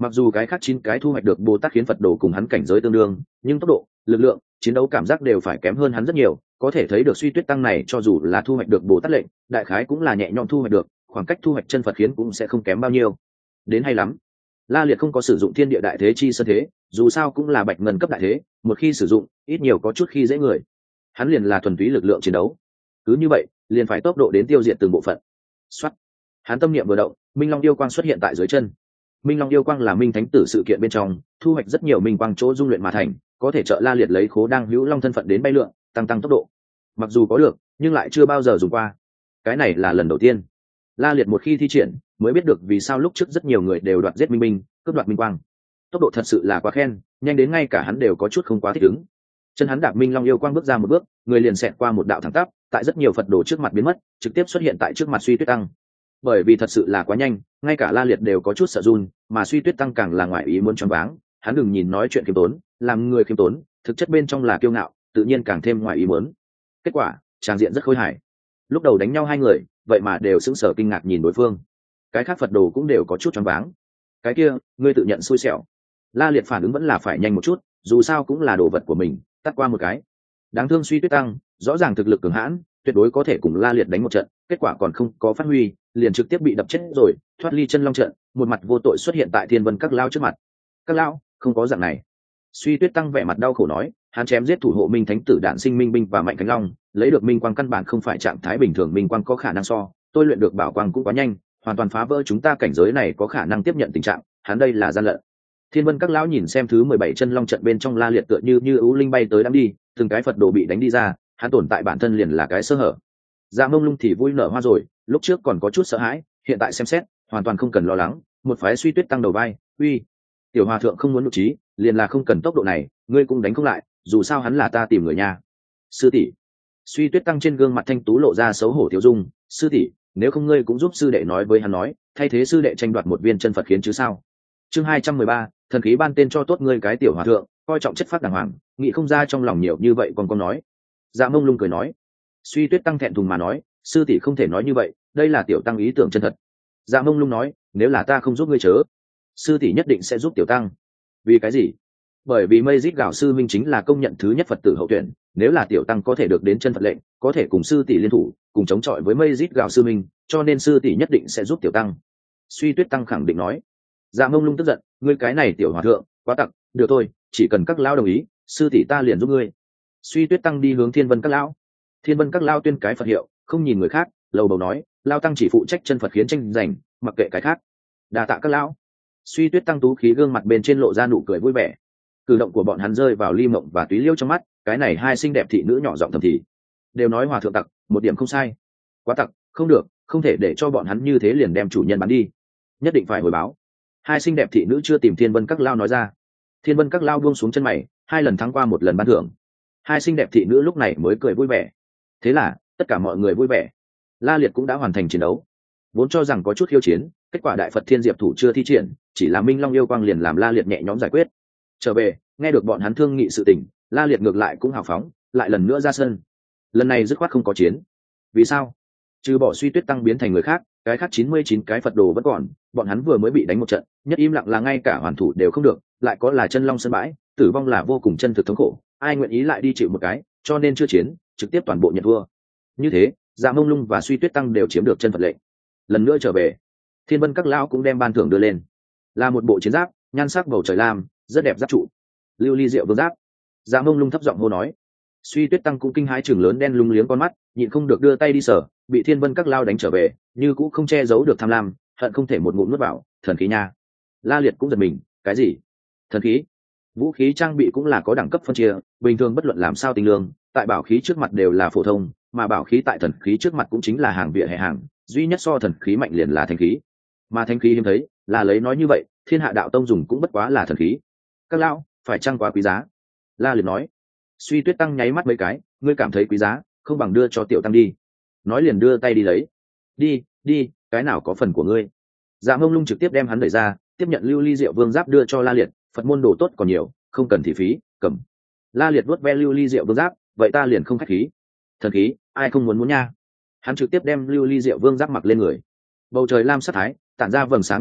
Mặc dù cái khác chín cái thu hoạch được bồ tát khiến Phật đồ cùng hắn cảnh giới tương đương, nhưng tốc độ, lực lượng, chiến đấu cảm giác đều phải kém hơn hắn rất nhiều. Có thể thấy được Suy Tuyết tăng này cho dù là thu hoạch được bồ tát lệnh, đại khái cũng là nhẹ nhõm thu hoạch được, khoảng cách thu hoạch chân Phật khiến cũng sẽ không kém bao nhiêu. Đến hay lắm. La Liệt không có sử dụng thiên địa đại thế chi sơn thế, dù sao cũng là bạch ngân cấp đại thế, một khi sử dụng, ít nhiều có chút khi dễ người. Hắn liền là thuần túy lực lượng chiến đấu. Cứ như vậy, liền phải tốc độ đến tiêu diệt từng bộ phận. Soát. Hắn tâm niệm vừa động, Minh Long yêu quang xuất hiện tại dưới chân. Minh Long yêu quang là minh thánh tử sự kiện bên trong, thu hoạch rất nhiều minh quang chỗ dung luyện mà thành, có thể trợ La Liệt lấy khố đang hữu long thân phận đến bay lượn, tăng tăng tốc độ. Mặc dù có được, nhưng lại chưa bao giờ dùng qua. Cái này là lần đầu tiên. La Liệt một khi thi triển, mới biết được vì sao lúc trước rất nhiều người đều đoạt giết minh minh, cướp đoạt minh quang. Tốc độ thật sự là quá khen, nhanh đến ngay cả hắn đều có chút không quá thích ứng. Chân hắn đạp Minh Long yêu quang bước ra một bước, người liền xẹt qua một đạo thẳng tắp, tại rất nhiều Phật đồ trước mặt biến mất, trực tiếp xuất hiện tại trước mặt Suy Tuyết tăng. Bởi vì thật sự là quá nhanh, ngay cả La Liệt đều có chút sợ run, mà Suy Tuyết tăng càng là ngoại ý muốn choáng váng. Hắn đừng nhìn nói chuyện khiêm tốn, làm người khiêm tốn, thực chất bên trong là kiêu ngạo, tự nhiên càng thêm ngoại ý muốn. Kết quả, tràng diện rất khôi hài. Lúc đầu đánh nhau hai người, vậy mà đều sững sờ kinh ngạc nhìn đối phương. Cái khác Phật đồ cũng đều có chút choáng váng. Cái kia, ngươi tự nhận xui xẻo. La Liệt phản ứng vẫn là phải nhanh một chút, dù sao cũng là đồ vật của mình, tắt qua một cái. Đáng thương Suy Tuyết tăng, rõ ràng thực lực cường hãn, tuyệt đối có thể cùng La Liệt đánh một trận, kết quả còn không có phát huy, liền trực tiếp bị đập chết rồi, thoát ly chân long trận, một mặt vô tội xuất hiện tại Thiên Vân các lao trước mặt. Các lao, không có dạng này. Suy Tuyết tăng vẻ mặt đau khổ nói, hắn chém giết thủ hộ minh thánh tử đạn sinh minh binh và mạnh khánh long, lấy được minh quang căn bản không phải trạng thái bình thường minh quang có khả năng so, tôi luyện được bảo quang cũng quá nhanh, hoàn toàn phá vỡ chúng ta cảnh giới này có khả năng tiếp nhận tình trạng, hắn đây là gian lận. Thiên Vân các lão nhìn xem thứ mười bảy chân long trận bên trong La Liệt tựa như như ưu linh bay tới đám đi, từng cái Phật đồ bị đánh đi ra, hắn tồn tại bản thân liền là cái sơ hở. Dạ Mông Lung thì vui nở hoa rồi, lúc trước còn có chút sợ hãi, hiện tại xem xét, hoàn toàn không cần lo lắng, một phái Suy Tuyết tăng đầu vai, uy, tiểu hòa thượng không muốn nội trí, liền là không cần tốc độ này, ngươi cũng đánh không lại, dù sao hắn là ta tìm người nhà. Sư tỷ. Suy Tuyết tăng trên gương mặt thanh tú lộ ra xấu hổ tiêu dung, sư tỷ, nếu không ngươi cũng giúp sư đệ nói với hắn nói, thay thế sư đệ tranh đoạt một viên chân Phật khiến chứ sao? Chương hai trăm mười ba, thần khí ban tên cho tốt ngươi cái tiểu hòa thượng, coi trọng chất phát đàng hoàng, nghĩ không ra trong lòng nhiều như vậy còn con nói. Dạ Mông Lung cười nói. Suy Tuyết tăng thẹn thùng mà nói, sư tỷ không thể nói như vậy, đây là tiểu tăng ý tưởng chân thật. Dạ Mông Lung nói, nếu là ta không giúp ngươi chớ, sư tỷ nhất định sẽ giúp tiểu tăng. Vì cái gì? Bởi vì Mây Dít Gạo sư minh chính là công nhận thứ nhất Phật tử hậu tuyển, nếu là tiểu tăng có thể được đến chân Phật lệnh, có thể cùng sư tỷ liên thủ, cùng chống chọi với Mây Dít Gạo sư minh, cho nên sư tỷ nhất định sẽ giúp tiểu tăng. Suy Tuyết tăng khẳng định nói. Dạ Mông Lung tức giận, ngươi cái này tiểu hòa thượng, quá tặc, được thôi, chỉ cần các lão đồng ý, sư tỷ ta liền giúp ngươi. Suy Tuyết tăng đi hướng Thiên Vân các lão. Thiên Vân các lão tuyên cái Phật hiệu, không nhìn người khác, lầu bầu nói, lão tăng chỉ phụ trách chân Phật khiến tranh giành, mặc kệ cái khác. Đa tạ các lão. Suy Tuyết tăng tú khí gương mặt bên trên lộ ra nụ cười vui vẻ. Cử động của bọn hắn rơi vào Ly Mộng và Túy Liêu trong mắt, cái này hai xinh đẹp thị nữ nhỏ giọng thầm thì, đều nói hòa thượng tặc, một điểm không sai. Quá tặc, không được, không thể để cho bọn hắn như thế liền đem chủ nhân bán đi, nhất định phải hồi báo. Hai xinh đẹp thị nữ chưa tìm Thiên Vân các lao nói ra. Thiên Vân các lao buông xuống chân mày, hai lần thắng qua một lần ban thưởng. Hai xinh đẹp thị nữ lúc này mới cười vui vẻ. Thế là tất cả mọi người vui vẻ. La Liệt cũng đã hoàn thành chiến đấu. Vốn cho rằng có chút khiêu chiến, kết quả Đại Phật Thiên Diệp thủ chưa thi triển, chỉ là Minh Long yêu quang liền làm La Liệt nhẹ nhõm giải quyết. Trở về, nghe được bọn hắn thương nghị sự tình, La Liệt ngược lại cũng hào phóng, lại lần nữa ra sân. Lần này dứt khoát không có chiến. Vì sao? Trừ bỏ Suy Tuyết tăng biến thành người khác, cái khác chín mươi chín cái Phật đồ vẫn còn, bọn hắn vừa mới bị đánh một trận, nhất im lặng là ngay cả hoàn thủ đều không được, lại có là chân long sân bãi, tử vong là vô cùng chân thực thống khổ, ai nguyện ý lại đi chịu một cái, cho nên chưa chiến, trực tiếp toàn bộ nhận thua. Như thế, Dạ Mông Lung và Suy Tuyết tăng đều chiếm được chân Phật lệnh. Lần nữa trở về, Thiên Vân các lão cũng đem ban thưởng đưa lên, là một bộ chiến giáp, nhan sắc bầu trời lam, rất đẹp giáp trụ. Lưu ly rượu vương giáp. Dạ Mông Lung thấp giọng hô nói. Suy Tuyết tăng cũng kinh hãi chừng lớn đen lung liếng con mắt, nhịn không được đưa tay đi sở, bị Thiên Vân các lao đánh trở về, như cũng không che giấu được tham lam, hận không thể một ngụm nuốt vào, thần khí nha. La Liệt cũng giật mình, cái gì? Thần khí? Vũ khí trang bị cũng là có đẳng cấp phân chia, bình thường bất luận làm sao tinh lương, tại bảo khí trước mặt đều là phổ thông, mà bảo khí tại thần khí trước mặt cũng chính là hàng vỉa hè hàng, duy nhất so thần khí mạnh liền là thanh khí. Mà thanh khí hiếm thấy, là lấy nói như vậy, Thiên Hạ đạo tông dùng cũng bất quá là thần khí. Các lão, phải chăng quá quý giá? La Liệt nói. Suy Tuyết tăng nháy mắt mấy cái, ngươi cảm thấy quý giá, không bằng đưa cho tiểu tăng đi. Nói liền đưa tay đi lấy. Đi, đi, cái nào có phần của ngươi. Dạ Mông Lung trực tiếp đem hắn đẩy ra, tiếp nhận lưu ly rượu vương giáp đưa cho La Liệt, Phật môn đồ tốt còn nhiều, không cần thị phí, cầm. La Liệt vuốt ve lưu ly rượu vương giáp, vậy ta liền không khách khí. Thần khí, ai không muốn muốn nha. Hắn trực tiếp đem lưu ly rượu vương giáp mặc lên người. Bầu trời lam sắc thái, tản ra vầng sáng nhàn nhạt, nhạt,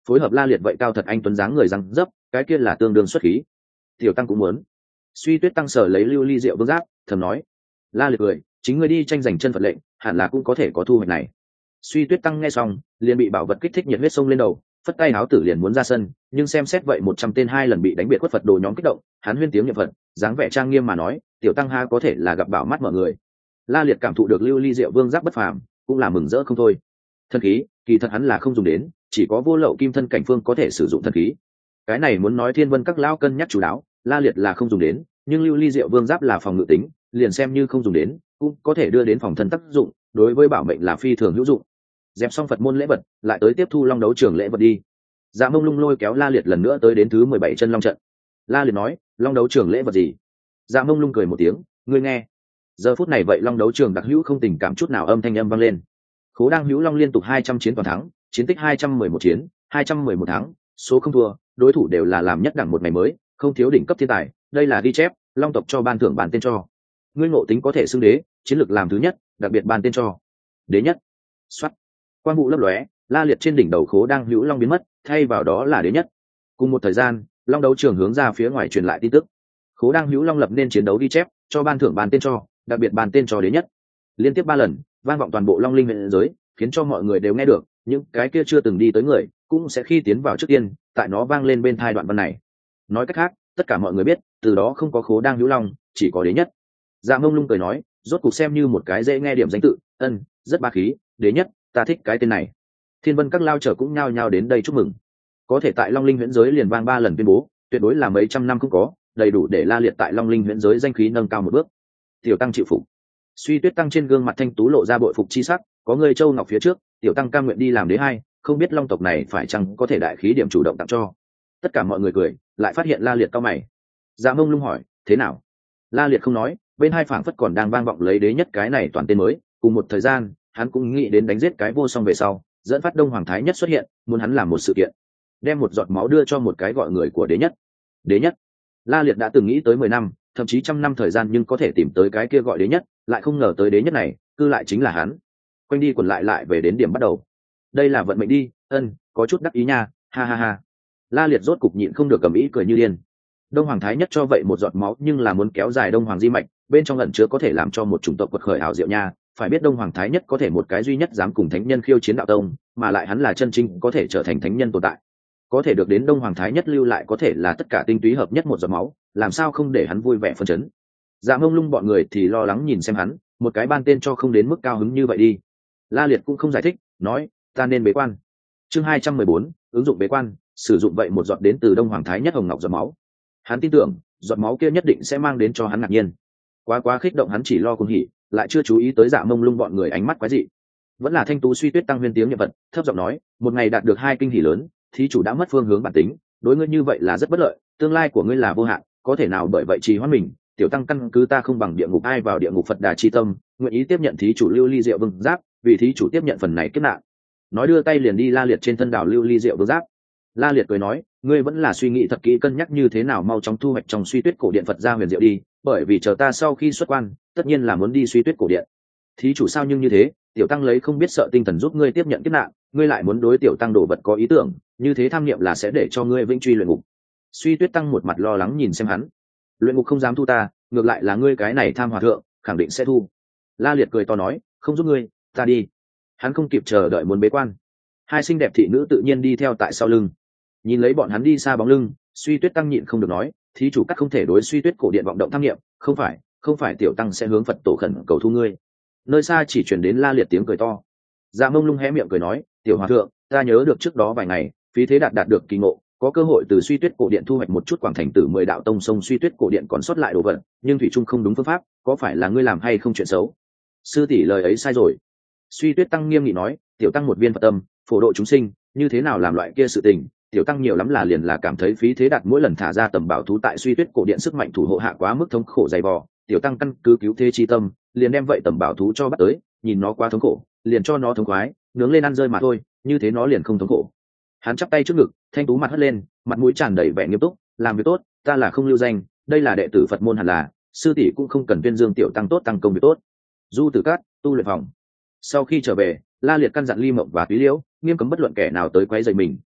phối hợp La Liệt vậy cao thật anh tuấn dáng người răng dấp, cái kia là tương đương xuất khí. Tiểu tăng cũng muốn. Suy Tuyết tăng sở lấy lưu ly rượu vương giáp, thầm nói. La Liệt cười, chính ngươi đi tranh giành chân Phật lệnh, hẳn là cũng có thể có thu hoạch này. Suy Tuyết tăng nghe xong, liền bị bảo vật kích thích nhiệt huyết sông lên đầu, phất tay áo tử liền muốn ra sân, nhưng xem xét vậy một trăm tên hai lần bị đánh biệt quất Phật đồ nhóm kích động, hắn huyên tiếng niệm Phật, dáng vẻ trang nghiêm mà nói, tiểu tăng ha có thể là gặp bảo mắt mọi người. La Liệt cảm thụ được lưu ly rượu vương giáp bất phàm, cũng là mừng rỡ không thôi. Thần khí, kỳ thật hắn là không dùng đến, chỉ có vô lậu kim thân cảnh phương có thể sử dụng thần khí. Cái này muốn nói Thiên Vân các lão cân nhắc chủ đáo, La Liệt là không dùng đến, nhưng lưu ly rượu vương giáp là phòng ngự tính, liền xem như không dùng đến, cũng có thể đưa đến phòng thân tác dụng, đối với bảo mệnh là phi thường hữu dụng. Dẹp xong Phật môn lễ vật, lại tới tiếp thu long đấu trường lễ vật đi. Dạ Mông Lung lôi kéo La Liệt lần nữa tới đến thứ mười bảy chân long trận. La Liệt nói, long đấu trường lễ vật gì? Dạ Mông Lung cười một tiếng, ngươi nghe. Giờ phút này vậy long đấu trường đặc hữu không tình cảm chút nào âm thanh âm vang lên. Khố đang hữu long liên tục hai trăm chiến toàn thắng, chiến tích hai trăm mười một chiến, hai trăm mười một thắng, số không thua, đối thủ đều là làm nhất đẳng một ngày mới, không thiếu đỉnh cấp thiên tài, đây là ghi chép, long tộc cho ban thưởng bản tên cho. Ngươi ngộ tính có thể xưng đế, chiến lược làm thứ nhất, đặc biệt ban tên cho đế nhất. Soát. Quang vụ lấp lóe, La Liệt trên đỉnh đầu khố đang hữu long biến mất, thay vào đó là đế nhất. Cùng một thời gian, long đấu trường hướng ra phía ngoài truyền lại tin tức. Khố đang hữu long lập nên chiến đấu ghi chép, cho ban thưởng ban tên cho, đặc biệt ban tên cho đế nhất. Liên tiếp ba lần, vang vọng toàn bộ long linh huyện giới, khiến cho mọi người đều nghe được, những cái kia chưa từng đi tới người, cũng sẽ khi tiến vào trước tiên, tại nó vang lên bên thai đoạn văn này. Nói cách khác, tất cả mọi người biết, từ đó không có khố đang hữu long, chỉ có đế nhất. Dạ Mông Lung cười nói, rốt cục xem như một cái dễ nghe điểm danh tự, ân, rất ba khí, đế nhất, ta thích cái tên này. Thiên Vân các lao trở cũng nhao nhao đến đây chúc mừng. Có thể tại Long Linh huyễn giới liền vang ba lần tuyên bố, tuyệt đối là mấy trăm năm không có, đầy đủ để La Liệt tại Long Linh huyễn giới danh khí nâng cao một bước. Tiểu tăng chịu phục. Suy Tuyết tăng trên gương mặt thanh tú lộ ra bội phục chi sắc, có người châu ngọc phía trước, tiểu tăng cam nguyện đi làm đế hai, không biết long tộc này phải chăng có thể đại khí điểm chủ động tặng cho. Tất cả mọi người cười, lại phát hiện La Liệt cao mày. Dạ Mông Lung hỏi, thế nào? La Liệt không nói, bên hai phảng phất còn đang vang vọng lấy đế nhất cái này toàn tên mới, cùng một thời gian, hắn cũng nghĩ đến đánh giết cái vô song về sau, dẫn phát Đông Hoàng Thái Nhất xuất hiện, muốn hắn làm một sự kiện, đem một giọt máu đưa cho một cái gọi người của đế nhất. Đế nhất. La Liệt đã từng nghĩ tới mười năm, thậm chí trăm năm thời gian nhưng có thể tìm tới cái kia gọi đế nhất, lại không ngờ tới đế nhất này, cư lại chính là hắn. Quanh đi quẩn lại lại về đến điểm bắt đầu. Đây là vận mệnh đi, ân, có chút đắc ý nha, ha ha ha. La Liệt rốt cục nhịn không được cầm ý cười như điên. Đông Hoàng Thái Nhất cho vậy một giọt máu nhưng là muốn kéo dài Đông Hoàng di mạch, bên trong ẩn chứa có thể làm cho một chủng tộc quật khởi ảo diệu nha. Phải biết Đông Hoàng Thái Nhất có thể một cái duy nhất dám cùng thánh nhân khiêu chiến đạo tông, mà lại hắn là chân chính có thể trở thành thánh nhân tồn tại. Có thể được đến Đông Hoàng Thái Nhất lưu lại có thể là tất cả tinh túy hợp nhất một giọt máu, làm sao không để hắn vui vẻ phân chấn. Dạ Mông Lung bọn người thì lo lắng nhìn xem hắn, một cái ban tên cho không đến mức cao hứng như vậy đi. La Liệt cũng không giải thích, nói, ta nên bế quan. Chương hai trăm mười bốn, ứng dụng bế quan, sử dụng vậy một giọt đến từ Đông Hoàng Thái Nhất hồng ngọc giọt máu. Hắn tin tưởng, giọt máu kia nhất định sẽ mang đến cho hắn ngạc nhiên. Quá quá kích động hắn chỉ lo cuồng hỉ, lại chưa chú ý tới Dạ Mông Lung bọn người ánh mắt quái dị. Vẫn là Thanh Tú Suy Tuyết tăng huyên tiếng niệm Phật, thấp giọng nói, một ngày đạt được hai kinh hỉ lớn, thí chủ đã mất phương hướng bản tính, đối ngươi như vậy là rất bất lợi, tương lai của ngươi là vô hạn, có thể nào bởi vậy trì hoãn mình, tiểu tăng căn cứ ta không bằng địa ngục ai vào địa ngục Phật Đà chi tâm, nguyện ý tiếp nhận thí chủ lưu ly rượu vương giáp, vì thí chủ tiếp nhận phần này kiếp nạn. Nói đưa tay liền đi La Liệt trên thân đảo lưu ly rượu vương giáp. La Liệt cười nói, ngươi vẫn là suy nghĩ thật kỹ cân nhắc như thế nào mau chóng thu hoạch trong Suy Tuyết cổ điện Phật gia huyền diệu đi, bởi vì chờ ta sau khi xuất quan, tất nhiên là muốn đi Suy Tuyết cổ điện. Thí chủ sao nhưng như thế, tiểu tăng lấy không biết sợ tinh thần giúp ngươi tiếp nhận kiếp nạn, ngươi lại muốn đối tiểu tăng đồ vật có ý tưởng, như thế tham niệm là sẽ để cho ngươi vĩnh truy luyện ngục. Suy Tuyết tăng một mặt lo lắng nhìn xem hắn. Luyện ngục không dám thu ta, ngược lại là ngươi cái này tham hòa thượng, khẳng định sẽ thu. La Liệt cười to nói, không giúp ngươi, ta đi. Hắn không kịp chờ đợi muốn bế quan. Hai xinh đẹp thị nữ tự nhiên đi theo tại sau lưng. Nhìn lấy bọn hắn đi xa bóng lưng, Suy Tuyết tăng nhịn không được nói, thí chủ cắt không thể đối Suy Tuyết cổ điện vọng động tham nghiệm, không phải, không phải tiểu tăng sẽ hướng Phật tổ khẩn cầu thu ngươi. Nơi xa chỉ truyền đến La Liệt tiếng cười to. Dạ Mông Lung hé miệng cười nói, tiểu hòa thượng, ta nhớ được trước đó vài ngày, phí thế đạt đạt được kỳ ngộ, có cơ hội từ Suy Tuyết cổ điện thu hoạch một chút quảng thành tử mười đạo tông sông Suy Tuyết cổ điện còn sót lại đồ vật, nhưng thủy trung không đúng phương pháp, có phải là ngươi làm hay không chuyện xấu? Sư tỷ lời ấy sai rồi. Suy Tuyết tăng nghiêm nghị nói, tiểu tăng một viên Phật tâm, phổ độ chúng sinh, như thế nào làm loại kia sự tình, tiểu tăng nhiều lắm là liền là cảm thấy phí thế đạt mỗi lần thả ra tầm bảo thú tại Suy Tuyết cổ điện sức mạnh thủ hộ hạ quá mức thống khổ dày vò, tiểu tăng căn cứ cứu thế chi tâm, liền đem vậy tầm bảo thú cho bắt tới, nhìn nó quá thống khổ, liền cho nó thống khoái, nướng lên ăn rơi mà thôi, như thế nó liền không thống khổ. Hắn chắp tay trước ngực, thanh tú mặt hất lên, mặt mũi tràn đầy vẻ nghiêm túc, làm việc tốt, ta là không lưu danh, đây là đệ tử Phật môn hẳn là, sư tỷ cũng không cần tuyên dương tiểu tăng tốt tăng công việc tốt. Du Tử Cát, tu luyện phòng. Sau khi trở về, La Liệt căn dặn Ly Mộng và Túy Liễu, nghiêm cấm bất luận kẻ nào tới quấy rầy mình,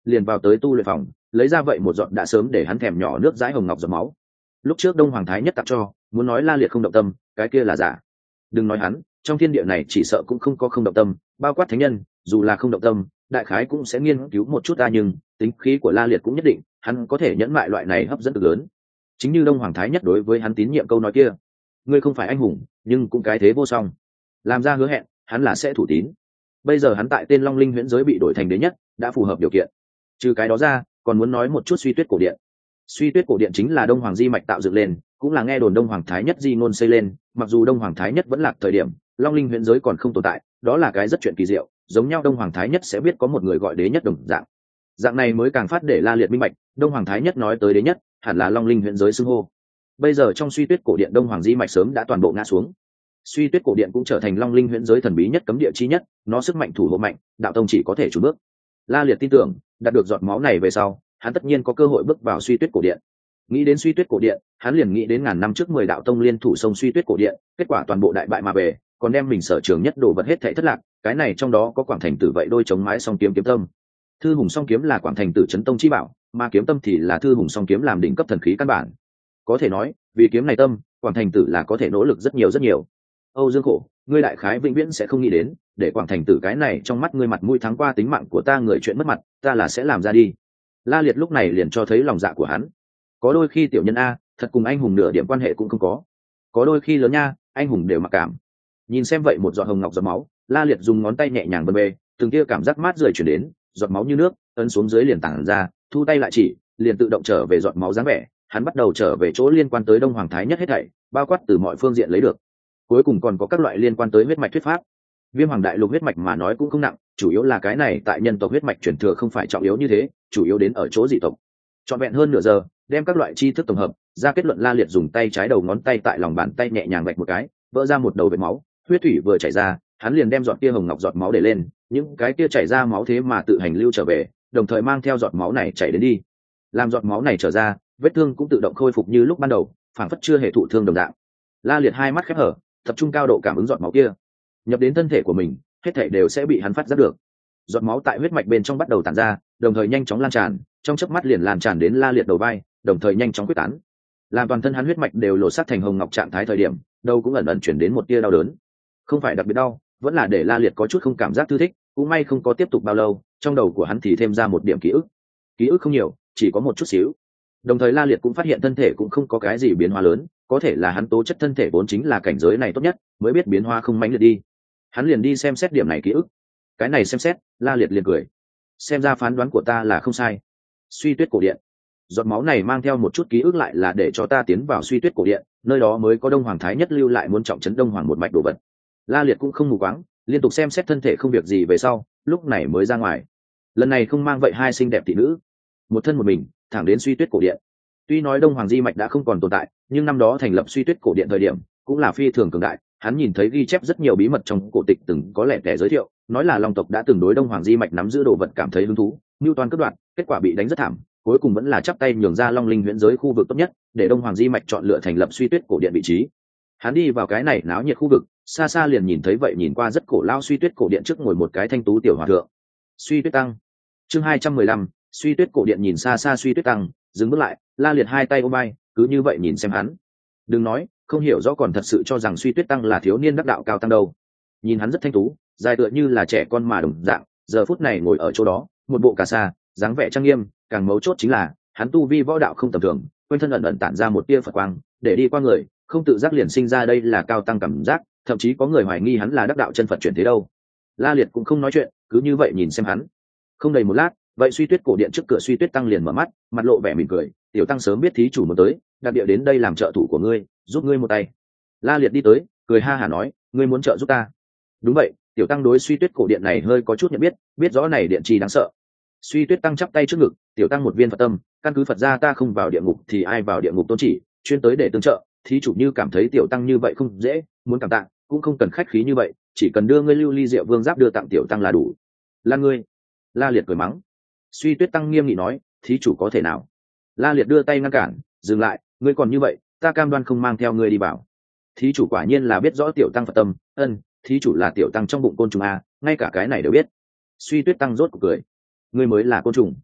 liền vào tới tu luyện phòng lấy ra vậy một giọt đã sớm để hắn thèm nhỏ nước dãi hồng ngọc giọt máu. Lúc trước đông hoàng thái nhất tặng cho, muốn nói La Liệt không động tâm, cái kia là giả. Đừng nói hắn, trong thiên địa này chỉ sợ cũng không có không động tâm, bao quát thánh nhân, dù là không động tâm, đại khái cũng sẽ nghiên cứu một chút ta, nhưng tính khí của La Liệt cũng nhất định, hắn có thể nhẫn mại loại này hấp dẫn cực lớn. Chính như đông hoàng thái nhất đối với hắn tín nhiệm câu nói kia, ngươi không phải anh hùng, nhưng cũng cái thế vô song. Làm ra hứa hẹn, hắn là sẽ thủ tín. Bây giờ hắn tại tên Long Linh huyễn giới bị đổi thành đế nhất, đã phù hợp điều kiện. Trừ cái đó ra, còn muốn nói một chút Suy Tuyết cổ điện. Suy Tuyết cổ điện chính là đông hoàng di mạch tạo dựng lên, cũng là nghe đồn đông hoàng thái nhất di ngôn xây lên. Mặc dù đông hoàng thái nhất vẫn lạc thời điểm Long Linh huyễn giới còn không tồn tại, đó là cái rất chuyện kỳ diệu, giống nhau đông hoàng thái nhất sẽ biết có một người gọi đế nhất đồng dạng. Dạng này mới càng phát để La Liệt minh bạch, đông hoàng thái nhất nói tới đế nhất hẳn là Long Linh huyễn giới xưng hô. Bây giờ trong Suy Tuyết cổ điện đông hoàng di mạch sớm đã toàn bộ ngã xuống. Suy Tuyết cổ điện cũng trở thành Long Linh huyễn giới thần bí nhất cấm địa chi nhất, nó sức mạnh thủ hộ mạnh, đạo tông chỉ có thể chủ bước. La Liệt tin tưởng, đạt được giọt máu này về sau, hắn tất nhiên có cơ hội bước vào Suy Tuyết cổ điện. Nghĩ đến Suy Tuyết cổ điện, hắn liền nghĩ đến ngàn năm trước mười đạo tông liên thủ sông Suy Tuyết cổ điện, kết quả toàn bộ đại bại mà về, còn đem mình sở trường nhất đồ vật hết thảy thất lạc, cái này trong đó có Quảng Thành Tử vậy đôi chống mái song kiếm kiếm tâm. Thư Hùng song kiếm là Quảng Thành Tử chấn tông chi bảo, mà kiếm tâm thì là Thư Hùng song kiếm làm đỉnh cấp thần khí căn bản. Có thể nói, vì kiếm này tâm, Quảng Thành Tử là có thể nỗ lực rất nhiều rất nhiều. Âu Dương Khổ, ngươi đại khái vĩnh viễn sẽ không nghĩ đến, để Quảng Thành Tử cái này trong mắt ngươi mặt mũi thắng qua tính mạng của ta người chuyện mất mặt, ta là sẽ làm ra đi. La Liệt lúc này liền cho thấy lòng dạ của hắn. Có đôi khi tiểu nhân a, thật cùng anh hùng nửa điểm quan hệ cũng không có. Có đôi khi lớn nha, anh hùng đều mặc cảm. Nhìn xem vậy một giọt hồng ngọc giọt máu, La Liệt dùng ngón tay nhẹ nhàng bâng bê, từng tia cảm giác mát rời chuyển đến, giọt máu như nước, ấn xuống dưới liền tản ra, thu tay lại chỉ, liền tự động trở về giọt máu dáng vẻ. Hắn bắt đầu trở về chỗ liên quan tới đông hoàng thái nhất hết thảy, bao quát từ mọi phương diện lấy được. Cuối cùng còn có các loại liên quan tới huyết mạch thuyết pháp. Viêm hoàng đại lục huyết mạch mà nói cũng không nặng, chủ yếu là cái này tại nhân tộc huyết mạch truyền thừa không phải trọng yếu như thế, chủ yếu đến ở chỗ dị tộc. Trọn vẹn hơn nửa giờ, đem các loại tri thức tổng hợp ra kết luận. La Liệt dùng tay trái đầu ngón tay tại lòng bàn tay nhẹ nhàng vạch một cái, vỡ ra một đầu vệt máu, huyết thủy vừa chảy ra, hắn liền đem giọt kia hồng ngọc giọt máu để lên, những cái kia chảy ra máu thế mà tự hành lưu trở về, đồng thời mang theo giọt máu này chảy đến đi. Làm giọt máu này trở ra, vết thương cũng tự động khôi phục như lúc ban đầu, phảng phất chưa hề thụ thương đồng dạng. La Liệt hai mắt khép hở, tập trung cao độ cảm ứng giọt máu kia nhập đến thân thể của mình, hết thể đều sẽ bị hắn phát giác được. Giọt máu tại huyết mạch bên trong bắt đầu tản ra, đồng thời nhanh chóng lan tràn, trong chớp mắt liền lan tràn đến La Liệt đầu vai, đồng thời nhanh chóng quyết tán. Làm toàn thân hắn huyết mạch đều lộ sắc thành hồng ngọc trạng thái thời điểm, đầu cũng ẩn ẩn chuyển đến một tia đau đớn. Không phải đặc biệt đau, vẫn là để La Liệt có chút không cảm giác thư thích, cũng may không có tiếp tục bao lâu, trong đầu của hắn thì thêm ra một điểm ký ức. Ký ức không nhiều, chỉ có một chút xíu. Đồng thời La Liệt cũng phát hiện thân thể cũng không có cái gì biến hóa lớn, có thể là hắn tố chất thân thể vốn chính là cảnh giới này tốt nhất, mới biết biến hóa không mãnh liệt đi. Hắn liền đi xem xét điểm này ký ức. Cái này xem xét, La Liệt liền cười. Xem ra phán đoán của ta là không sai. Suy Tuyết cổ điện. Giọt máu này mang theo một chút ký ức lại là để cho ta tiến vào Suy Tuyết cổ điện, nơi đó mới có đông hoàng thái nhất lưu lại muốn trọng trấn đông hoàng một mạch đồ vật. La Liệt cũng không mù quáng, liên tục xem xét thân thể không việc gì về sau, lúc này mới ra ngoài. Lần này không mang vậy hai xinh đẹp tỷ nữ, một thân một mình thẳng đến Suy Tuyết cổ điện. Tuy nói đông hoàng di mạch đã không còn tồn tại, nhưng năm đó thành lập Suy Tuyết cổ điện thời điểm cũng là phi thường cường đại. Hắn nhìn thấy ghi chép rất nhiều bí mật trong cổ tịch từng có lẻ tẻ giới thiệu, nói là long tộc đã từng đối đông hoàng di mạch nắm giữ đồ vật cảm thấy hứng thú, mưu toan cướp đoạt, kết quả bị đánh rất thảm, cuối cùng vẫn là chắp tay nhường ra Long Linh huyễn giới khu vực tốt nhất, để đông hoàng di mạch chọn lựa thành lập Suy Tuyết cổ điện vị trí. Hắn đi vào cái này náo nhiệt khu vực, xa xa liền nhìn thấy vậy nhìn qua rất cổ lao Suy Tuyết cổ điện trước ngồi một cái thanh tú tiểu hòa thượng. Suy Tuyết tăng. Chương hai trăm mười lăm, Suy Tuyết cổ điện. Nhìn xa xa Suy Tuyết tăng, dừng bước lại, La Liệt hai tay ôm vai, cứ như vậy nhìn xem hắn. Đừng nói, không hiểu rõ còn thật sự cho rằng Suy Tuyết tăng là thiếu niên đắc đạo cao tăng đâu. Nhìn hắn rất thanh tú, dài tựa như là trẻ con mà đồng dạng, giờ phút này ngồi ở chỗ đó, một bộ cà sa, dáng vẻ trang nghiêm, càng mấu chốt chính là hắn tu vi võ đạo không tầm thường, quanh thân ẩn ẩn tản ra một tia Phật quang, để đi qua người, không tự giác liền sinh ra đây là cao tăng cảm giác, thậm chí có người hoài nghi hắn là đắc đạo chân Phật chuyển thế đâu. La Liệt cũng không nói chuyện, cứ như vậy nhìn xem hắn. Không đầy một lát, vậy Suy Tuyết cổ điện trước cửa Suy Tuyết tăng liền mở mắt, mặt lộ vẻ mỉm cười, tiểu tăng sớm biết thí chủ muốn tới, đặc địa đến đây làm trợ thủ của ngươi, giúp ngươi một tay. La Liệt đi tới, cười ha hả nói, ngươi muốn trợ giúp ta? Đúng vậy, tiểu tăng đối Suy Tuyết cổ điện này hơi có chút nhận biết, biết rõ này điện trì đáng sợ. Suy Tuyết tăng chắp tay trước ngực, tiểu tăng một viên Phật tâm, căn cứ Phật gia ta không vào địa ngục thì ai vào địa ngục tôn chỉ, chuyên tới để tương trợ, thí chủ như cảm thấy tiểu tăng như vậy không dễ, muốn cảm tạ, cũng không cần khách khí như vậy, chỉ cần đưa ngươi lưu ly rượu vương giáp đưa tặng tiểu tăng là đủ. Là ngươi. La Liệt cười mắng. Suy Tuyết tăng nghiêm nghị nói, thí chủ có thể nào? La Liệt đưa tay ngăn cản, dừng lại, ngươi còn như vậy, ta cam đoan không mang theo ngươi đi vào. Thí chủ quả nhiên là biết rõ tiểu tăng Phật tâm, ân, thí chủ là tiểu tăng trong bụng côn trùng a, ngay cả cái này đều biết. Suy Tuyết tăng rốt cuộc cười, ngươi mới là côn trùng.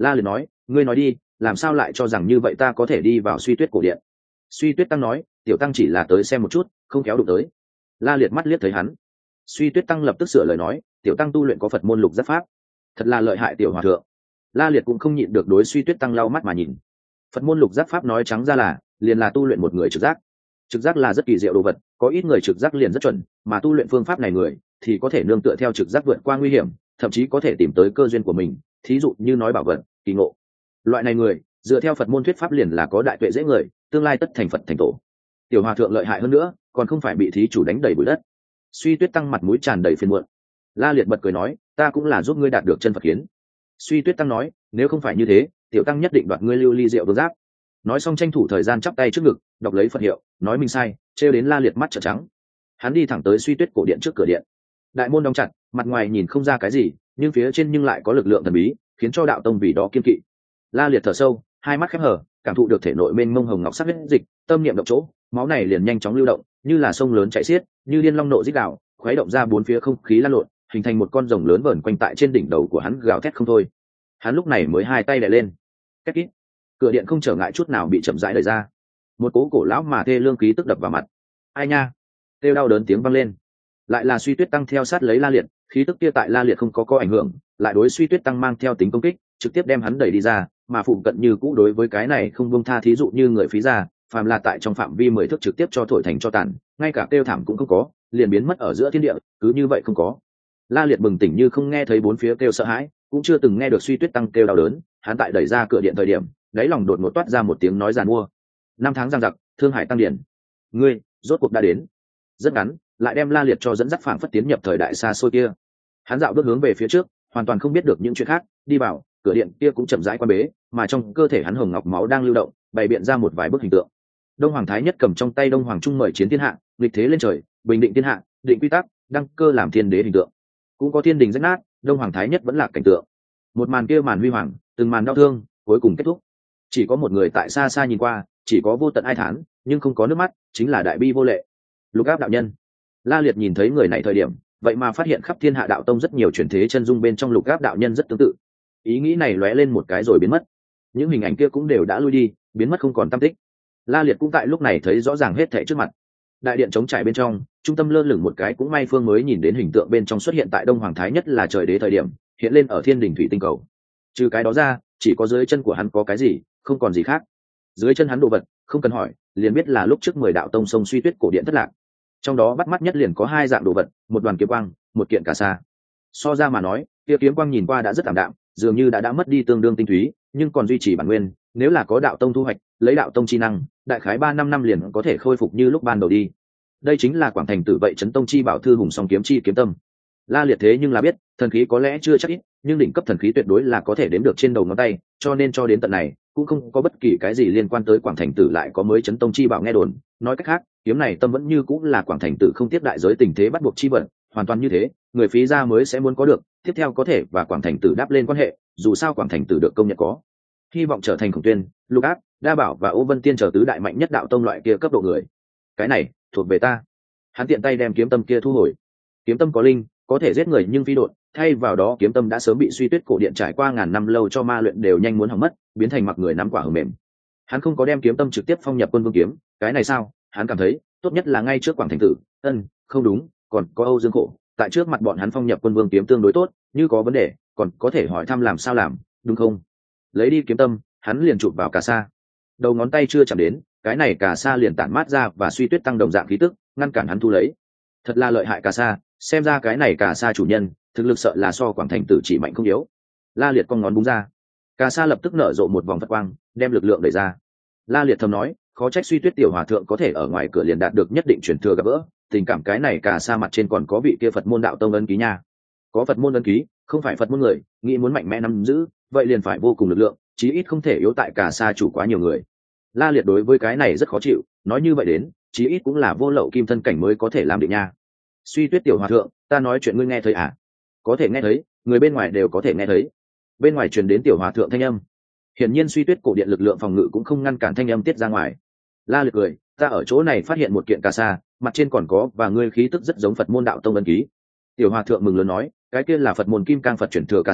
La Liệt nói, ngươi nói đi, làm sao lại cho rằng như vậy ta có thể đi vào Suy Tuyết cổ điện? Suy Tuyết tăng nói, tiểu tăng chỉ là tới xem một chút, không kéo đụng tới. La Liệt mắt liếc thấy hắn. Suy Tuyết tăng lập tức sửa lời nói, tiểu tăng tu luyện có Phật môn lục giác pháp, thật là lợi hại tiểu hòa thượng. La Liệt cũng không nhịn được đối Suy Tuyết tăng lau mắt mà nhìn. Phật môn lục giác pháp nói trắng ra là liền là tu luyện một người trực giác. Trực giác là rất kỳ diệu đồ vật, có ít người trực giác liền rất chuẩn, mà tu luyện phương pháp này người thì có thể nương tựa theo trực giác vượt qua nguy hiểm, thậm chí có thể tìm tới cơ duyên của mình, thí dụ như nói bảo vật, kỳ ngộ. Loại này người dựa theo Phật môn thuyết pháp liền là có đại tuệ dễ người, tương lai tất thành Phật thành tổ. Tiểu hòa thượng lợi hại hơn nữa, còn không phải bị thí chủ đánh đầy bụi đất. Suy Tuyết tăng mặt mũi tràn đầy phiền muộn. La Liệt bật cười nói, ta cũng là giúp ngươi đạt được chân Phật kiến. Suy Tuyết tăng nói, nếu không phải như thế, tiểu tăng nhất định đoạt ngươi lưu ly rượu vương giáp. Nói xong tranh thủ thời gian chắp tay trước ngực, đọc lấy Phật hiệu, nói mình sai, trêu đến La Liệt mắt trợn trắng. Hắn đi thẳng tới Suy Tuyết cổ điện trước cửa điện. Đại môn đóng chặt, mặt ngoài nhìn không ra cái gì, nhưng phía trên nhưng lại có lực lượng thần bí, khiến cho đạo tông vì đó kiên kỵ. La Liệt thở sâu, hai mắt khép hờ, cảm thụ được thể nội mênh mông hồng ngọc sắc huyết dịch, tâm niệm động chỗ, máu này liền nhanh chóng lưu động, như là sông lớn chảy xiết, như điên long nộ rít gào, khuấy động ra bốn phía không khí lan lộn, hình thành một con rồng lớn vờn quanh tại trên đỉnh đầu của hắn gào thét không thôi. Hắn lúc này mới hai tay đè lên. Két kít. Cửa điện không trở ngại chút nào bị chậm rãi đẩy ra. Một cố cổ lão mà thê lương khí tức đập vào mặt. Ai nha! Kêu đau đớn tiếng vang lên. Lại là Suy Tuyết tăng theo sát lấy La Liệt, khí tức kia tại La Liệt không có có ảnh hưởng, lại đối Suy Tuyết tăng mang theo tính công kích, trực tiếp đem hắn đẩy đi ra, mà phụ cận như cũ đối với cái này không buông tha, thí dụ như người phí ra, phàm là tại trong phạm vi mười thước trực tiếp cho thổi thành cho tàn, ngay cả kêu thảm cũng không có, liền biến mất ở giữa thiên địa, cứ như vậy không có. La Liệt bừng tỉnh như không nghe thấy bốn phía kêu sợ hãi, cũng chưa từng nghe được Suy Tuyết tăng kêu đau đớn, hắn tại đẩy ra cửa điện thời điểm, đáy lòng đột ngột toát ra một tiếng nói giàn mua. Năm tháng giang giặc, Thương Hải tăng điển. Ngươi, rốt cuộc đã đến. Rất ngắn, lại đem La Liệt cho dẫn dắt phảng phất tiến nhập thời đại xa xôi kia. Hắn dạo bước hướng về phía trước, hoàn toàn không biết được những chuyện khác, đi vào, cửa điện kia cũng chậm rãi qua bế, mà trong cơ thể hắn hồng ngọc máu đang lưu động, bày biện ra một vài bức hình tượng. Đông Hoàng Thái Nhất cầm trong tay Đông Hoàng Trung mời chiến thiên hạ, nghịch thế lên trời, bình định thiên hạ, định quy tắc, đăng cơ làm thiên đế hình tượng. Cũng có thiên đình rách nát, Đông Hoàng Thái Nhất vẫn là cảnh tượng. Một màn kia màn huy hoàng, từng màn đau thương, cuối cùng kết thúc. Chỉ có một người tại xa xa nhìn qua, chỉ có vô tận ai thán, nhưng không có nước mắt, chính là đại bi vô lệ. Lục Áp đạo nhân. La Liệt nhìn thấy người này thời điểm, vậy mà phát hiện khắp thiên hạ đạo tông rất nhiều truyền thế chân dung bên trong Lục Áp đạo nhân rất tương tự. Ý nghĩ này lóe lên một cái rồi biến mất. Những hình ảnh kia cũng đều đã lui đi, biến mất không còn tăm tích. La Liệt cũng tại lúc này thấy rõ ràng hết thảy trước mặt. Đại điện trống trải bên trong, trung tâm lơ lửng một cái cũng may phương mới nhìn đến hình tượng bên trong xuất hiện tại Đông Hoàng Thái Nhất là trời đế thời điểm, hiện lên ở thiên đình thủy tinh cầu. Trừ cái đó ra, chỉ có dưới chân của hắn có cái gì, không còn gì khác. Dưới chân hắn đồ vật, không cần hỏi, liền biết là lúc trước mười đạo tông sông Suy Tuyết cổ điện thất lạc. Trong đó bắt mắt nhất liền có hai dạng đồ vật, một đoàn kiếm quang, một kiện cà sa. So ra mà nói, kia kiếm quang nhìn qua đã rất ảm đạm, dường như đã đã mất đi tương đương tinh túy, nhưng còn duy trì bản nguyên, nếu là có đạo tông thu hoạch, lấy đạo tông chi năng, đại khái ba năm năm liền có thể khôi phục như lúc ban đầu đi. Đây chính là Quảng Thành Tử vậy chấn tông chi bảo thư hùng song kiếm chi kiếm tâm. La Liệt thế nhưng là biết, thần khí có lẽ chưa chắc ít, nhưng đỉnh cấp thần khí tuyệt đối là có thể đếm được trên đầu ngón tay, cho nên cho đến tận này, cũng không có bất kỳ cái gì liên quan tới Quảng Thành Tử lại có mới chấn tông chi bảo nghe đồn. Nói cách khác, kiếm này tâm vẫn như cũng là Quảng Thành Tử không tiếp đại giới tình thế bắt buộc chi vận, hoàn toàn như thế, người phí gia mới sẽ muốn có được, tiếp theo có thể và Quảng Thành Tử đáp lên quan hệ, dù sao Quảng Thành Tử được công nhận có hy vọng trở thành Khổng Tuyên, Lục Áp, Đa Bảo và Ô Vân Tiên chờ tứ đại mạnh nhất đạo tông loại kia cấp độ người. Cái này thuộc về ta. Hắn tiện tay đem kiếm tâm kia thu hồi. Kiếm tâm có linh, có thể giết người nhưng phi độn, thay vào đó kiếm tâm đã sớm bị Suy Tuyết cổ điện trải qua ngàn năm lâu cho ma luyện đều nhanh muốn hỏng mất, biến thành mặc người nắm quả hờ mềm. Hắn không có đem kiếm tâm trực tiếp phong nhập Quân Vương kiếm, cái này sao? Hắn cảm thấy, tốt nhất là ngay trước Quảng Thành Tử, ân, không đúng, còn có Âu Dương Khổ, tại trước mặt bọn hắn phong nhập Quân Vương kiếm tương đối tốt, như có vấn đề, còn có thể hỏi thăm làm sao làm, đúng không? Lấy đi kiếm tâm, hắn liền chụp vào cà sa. Đầu ngón tay chưa chạm đến, cái này cà sa liền tản mát ra và Suy Tuyết tăng đồng dạng khí tức, ngăn cản hắn thu lấy. Thật là lợi hại cà sa, xem ra cái này cà sa chủ nhân, thực lực sợ là so Quảng Thành Tử chỉ mạnh không yếu. La Liệt con ngón búng ra, cà sa lập tức nở rộ một vòng phật quang, đem lực lượng đẩy ra. La Liệt thầm nói, khó trách Suy Tuyết tiểu hòa thượng có thể ở ngoài cửa liền đạt được nhất định truyền thừa gặp gỡ, tình cảm cái này cà sa mặt trên còn có vị kia Phật môn đạo tông ấn ký nha. Có Phật môn ấn ký, không phải Phật môn người, nghĩ muốn mạnh mẽ nắm giữ, vậy liền phải vô cùng lực lượng, chí ít không thể yếu tại cà sa chủ quá nhiều người. La Liệt đối với cái này rất khó chịu, nói như vậy đến, chí ít cũng là vô lậu kim thân cảnh mới có thể làm định nha. Suy Tuyết tiểu hòa thượng, ta nói chuyện ngươi nghe thấy à? Có thể nghe thấy, người bên ngoài đều có thể nghe thấy. Bên ngoài truyền đến tiểu hòa thượng thanh âm. Hiển nhiên Suy Tuyết cổ điện lực lượng phòng ngự cũng không ngăn cản thanh âm tiết ra ngoài. La Liệt cười, ta ở chỗ này phát hiện một kiện cà sa, mặt trên còn có và ngươi khí tức rất giống Phật môn đạo tông ấn ký. Tiểu hòa thượng mừng lớn nói, cái kia là Phật môn kim cang Phật chuyển thừa cà sa,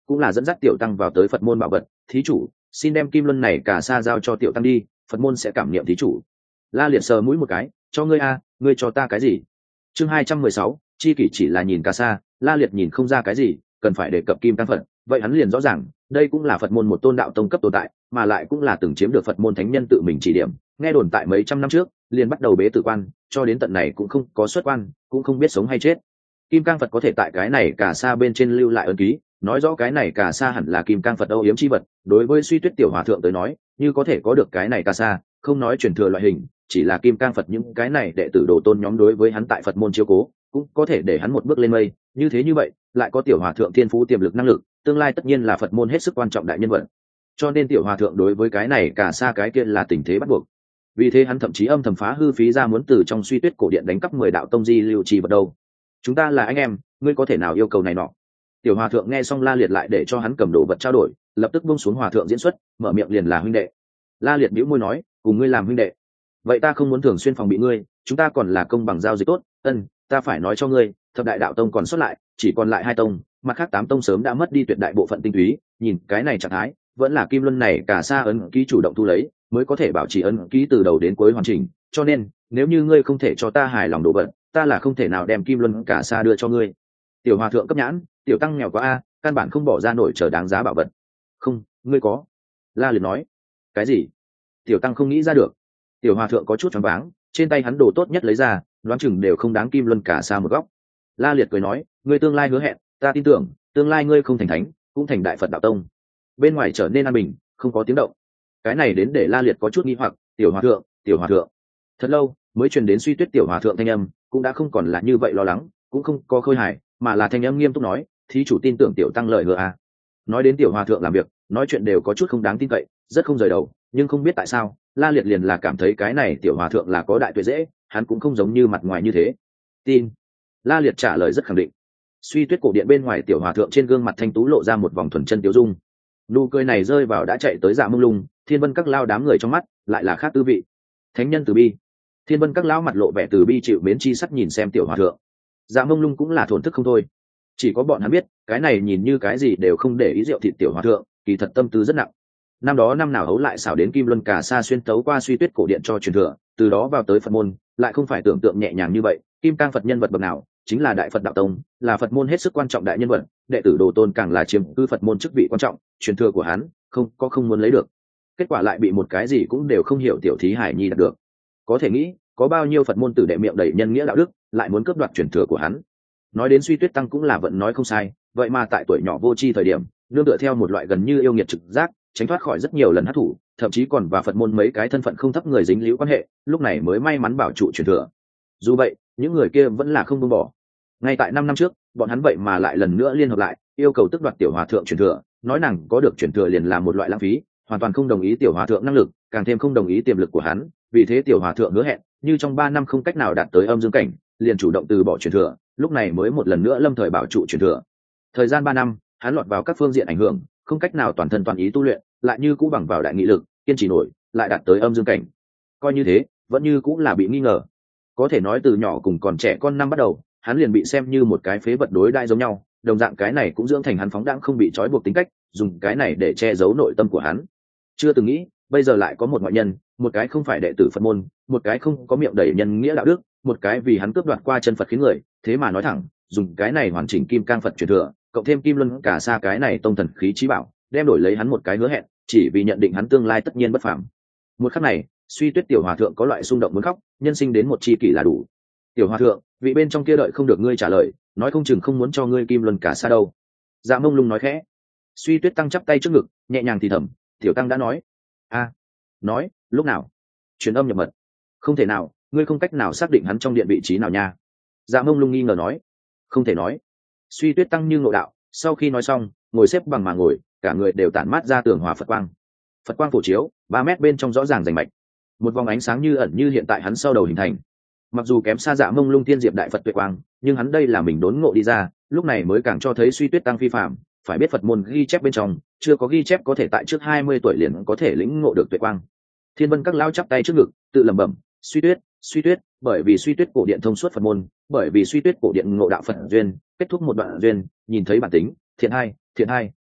cũng là dẫn dắt tiểu tăng vào tới Phật môn bảo vật. Thí chủ, xin đem kim luân này cả sa giao cho tiểu tăng đi, Phật môn sẽ cảm niệm thí chủ. La Liệt sờ mũi một cái, cho ngươi a, ngươi cho ta cái gì? Chương hai trăm mười sáu, chi kỷ chỉ là nhìn cả sa, La Liệt nhìn không ra cái gì, cần phải đề cập kim tăng Phật, vậy hắn liền rõ ràng, đây cũng là Phật môn một tôn đạo tông cấp tồn tại, mà lại cũng là từng chiếm được Phật môn thánh nhân tự mình chỉ điểm, nghe đồn tại mấy trăm năm trước, liền bắt đầu bế tử quan, cho đến tận này cũng không có xuất quan, cũng không biết sống hay chết. Kim cang Phật có thể tại cái này cả sa bên trên lưu lại ấn ký, nói rõ cái này cả sa hẳn là kim cang Phật âu yếm chi vật. Đối với Suy Tuyết tiểu hòa thượng tới nói, như có thể có được cái này cả sa, không nói truyền thừa loại hình, chỉ là kim cang Phật những cái này đệ tử đồ tôn nhóm đối với hắn tại Phật môn chiếu cố, cũng có thể để hắn một bước lên mây. Như thế như vậy, lại có tiểu hòa thượng thiên phú tiềm lực năng lực, tương lai tất nhiên là Phật môn hết sức quan trọng đại nhân vật. Cho nên tiểu hòa thượng đối với cái này cả sa cái kia là tình thế bắt buộc. Vì thế hắn thậm chí âm thầm phá hư phí ra muốn từ trong Suy Tuyết cổ điện đánh cắp mười đạo tông di lưu trì vật đâu. Chúng ta là anh em, ngươi có thể nào yêu cầu này nọ? Tiểu hòa thượng nghe xong La Liệt lại để cho hắn cầm đồ vật trao đổi, lập tức buông xuống hòa thượng diễn xuất, mở miệng liền là huynh đệ. La Liệt bĩu môi nói, cùng ngươi làm huynh đệ, vậy ta không muốn thường xuyên phòng bị ngươi, chúng ta còn là công bằng giao dịch tốt. Ân, ta phải nói cho ngươi, thập đại đạo tông còn xuất lại, chỉ còn lại hai tông, mặt khác tám tông sớm đã mất đi tuyệt đại bộ phận tinh túy, nhìn cái này trạng thái, vẫn là kim luân này cả sa ấn ký chủ động thu lấy, mới có thể bảo trì ấn ký từ đầu đến cuối hoàn chỉnh. Cho nên, nếu như ngươi không thể cho ta hài lòng đồ vật, ta là không thể nào đem kim luân cả sa đưa cho ngươi. Tiểu hòa thượng cấp nhãn, tiểu tăng nghèo quá a, căn bản không bỏ ra nổi trở đáng giá bảo vật. Không, ngươi có. La Liệt nói. Cái gì? Tiểu tăng không nghĩ ra được. Tiểu hòa thượng có chút choáng váng, trên tay hắn đồ tốt nhất lấy ra, đoán chừng đều không đáng kim luân cả sa một góc. La Liệt cười nói, ngươi tương lai hứa hẹn, ta tin tưởng, tương lai ngươi không thành thánh, cũng thành đại Phật đạo tông. Bên ngoài trở nên an bình, không có tiếng động. Cái này đến để La Liệt có chút nghi hoặc, tiểu hòa thượng, tiểu hòa thượng. Thật lâu mới truyền đến Suy Tuyết tiểu hòa thượng thanh âm, cũng đã không còn là như vậy lo lắng, cũng không có khôi hài, mà là thanh âm nghiêm túc nói, thí chủ tin tưởng tiểu tăng lời hứa à. Nói đến tiểu hòa thượng làm việc, nói chuyện đều có chút không đáng tin cậy, rất không rời đầu, nhưng không biết tại sao, La Liệt liền là cảm thấy cái này tiểu hòa thượng là có đại tuệ dễ, hắn cũng không giống như mặt ngoài như thế. Tin. La Liệt trả lời rất khẳng định. Suy Tuyết cổ điện bên ngoài tiểu hòa thượng trên gương mặt thanh tú lộ ra một vòng thuần chân tiêu dung. Nụ cười này rơi vào đã chạy tới Dạ Mông Lung, Thiên Vân các lao đám người trong mắt, lại là khác tư vị. Thánh nhân từ bi. Thiên Vân các lão mặt lộ vẻ từ bi chịu mến chi sắc nhìn xem tiểu hòa thượng. Dạ Mông Lung cũng là thổn thức không thôi. Chỉ có bọn hắn biết, cái này nhìn như cái gì đều không để ý rượu thịt tiểu hòa thượng, kỳ thật tâm tư rất nặng. Năm đó năm nào hấu lại xảo đến kim luân cả sa xuyên tấu qua Suy Tuyết cổ điện cho truyền thừa, từ đó vào tới Phật môn, lại không phải tưởng tượng nhẹ nhàng như vậy. Kim cang Phật nhân vật bậc nào, chính là đại Phật đạo tông, là Phật môn hết sức quan trọng đại nhân vật, đệ tử đồ tôn càng là chiếm cư Phật môn chức vị quan trọng, truyền thừa của hắn không có không muốn lấy được. Kết quả lại bị một cái gì cũng đều không hiểu tiểu thí hải nhi đạt được. Có thể nghĩ, có bao nhiêu Phật môn tử đệ miệng đầy nhân nghĩa đạo đức, lại muốn cướp đoạt truyền thừa của hắn. Nói đến Suy Tuyết tăng cũng là vận nói không sai, vậy mà tại tuổi nhỏ vô tri thời điểm, nương tựa theo một loại gần như yêu nghiệt trực giác, tránh thoát khỏi rất nhiều lần hắc thủ, thậm chí còn và Phật môn mấy cái thân phận không thấp người dính líu quan hệ, lúc này mới may mắn bảo trụ truyền thừa. Dù vậy, những người kia vẫn là không buông bỏ. Ngay tại năm năm trước, bọn hắn vậy mà lại lần nữa liên hợp lại, yêu cầu tước đoạt tiểu hòa thượng truyền thừa, nói nàng có được truyền thừa liền là một loại lãng phí, hoàn toàn không đồng ý tiểu hòa thượng năng lực, càng thêm không đồng ý tiềm lực của hắn. Vì thế tiểu hòa thượng hứa hẹn, như trong ba năm không cách nào đạt tới âm dương cảnh, liền chủ động từ bỏ truyền thừa, lúc này mới một lần nữa lâm thời bảo trụ truyền thừa. Thời gian ba năm, hắn lọt vào các phương diện ảnh hưởng, không cách nào toàn thân toàn ý tu luyện, lại như cũ bằng vào đại nghị lực, kiên trì nổi, lại đạt tới âm dương cảnh. Coi như thế, vẫn như cũng là bị nghi ngờ. Có thể nói từ nhỏ cùng còn trẻ con năm bắt đầu, hắn liền bị xem như một cái phế vật đối đãi giống nhau, đồng dạng cái này cũng dưỡng thành hắn phóng đãng không bị trói buộc tính cách, dùng cái này để che giấu nội tâm của hắn. Chưa từng nghĩ, bây giờ lại có một ngoại nhân, một cái không phải đệ tử Phật môn, một cái không có miệng đầy nhân nghĩa đạo đức, một cái vì hắn cướp đoạt qua chân Phật khiến người, thế mà nói thẳng, dùng cái này hoàn chỉnh kim cang Phật truyền thừa, cộng thêm kim luân cả sa cái này tông thần khí chí bảo, đem đổi lấy hắn một cái hứa hẹn, chỉ vì nhận định hắn tương lai tất nhiên bất phàm. Một khắc này, Suy Tuyết tiểu hòa thượng có loại xung động muốn khóc, nhân sinh đến một chi kỷ là đủ. Tiểu hòa thượng, vị bên trong kia đợi không được ngươi trả lời, nói không chừng không muốn cho ngươi kim luân cả sa đâu. Dạ Mông Lung nói khẽ. Suy Tuyết tăng chắp tay trước ngực, nhẹ nhàng thì thầm, tiểu tăng đã nói. A, nói, lúc nào? Truyền âm nhập mật. Không thể nào, ngươi không cách nào xác định hắn trong điện vị trí nào nha. Dạ Mông Lung nghi ngờ nói. Không thể nói. Suy Tuyết tăng như ngộ đạo, sau khi nói xong, ngồi xếp bằng mà ngồi, cả người đều tản mát ra tường hòa Phật quang. Phật quang phổ chiếu, ba mét bên trong rõ ràng rành mạch. Một vòng ánh sáng như ẩn như hiện tại hắn sau đầu hình thành. Mặc dù kém xa Dạ Mông Lung tiên diệp đại Phật tuệ quang, nhưng hắn đây là mình đốn ngộ đi ra, lúc này mới càng cho thấy Suy Tuyết tăng phi phạm. Phải biết Phật môn ghi chép bên trong, chưa có ghi chép có thể tại trước hai mươi tuổi liền có thể lĩnh ngộ được tuệ quang. Thiên Vân các lao chắp tay trước ngực, tự lẩm bẩm, Suy Tuyết, Suy Tuyết, bởi vì Suy Tuyết cổ điện thông suốt Phật môn, bởi vì Suy Tuyết cổ điện ngộ đạo Phật duyên, kết thúc một đoạn duyên, nhìn thấy bản tính, thiện hai, thiện hai.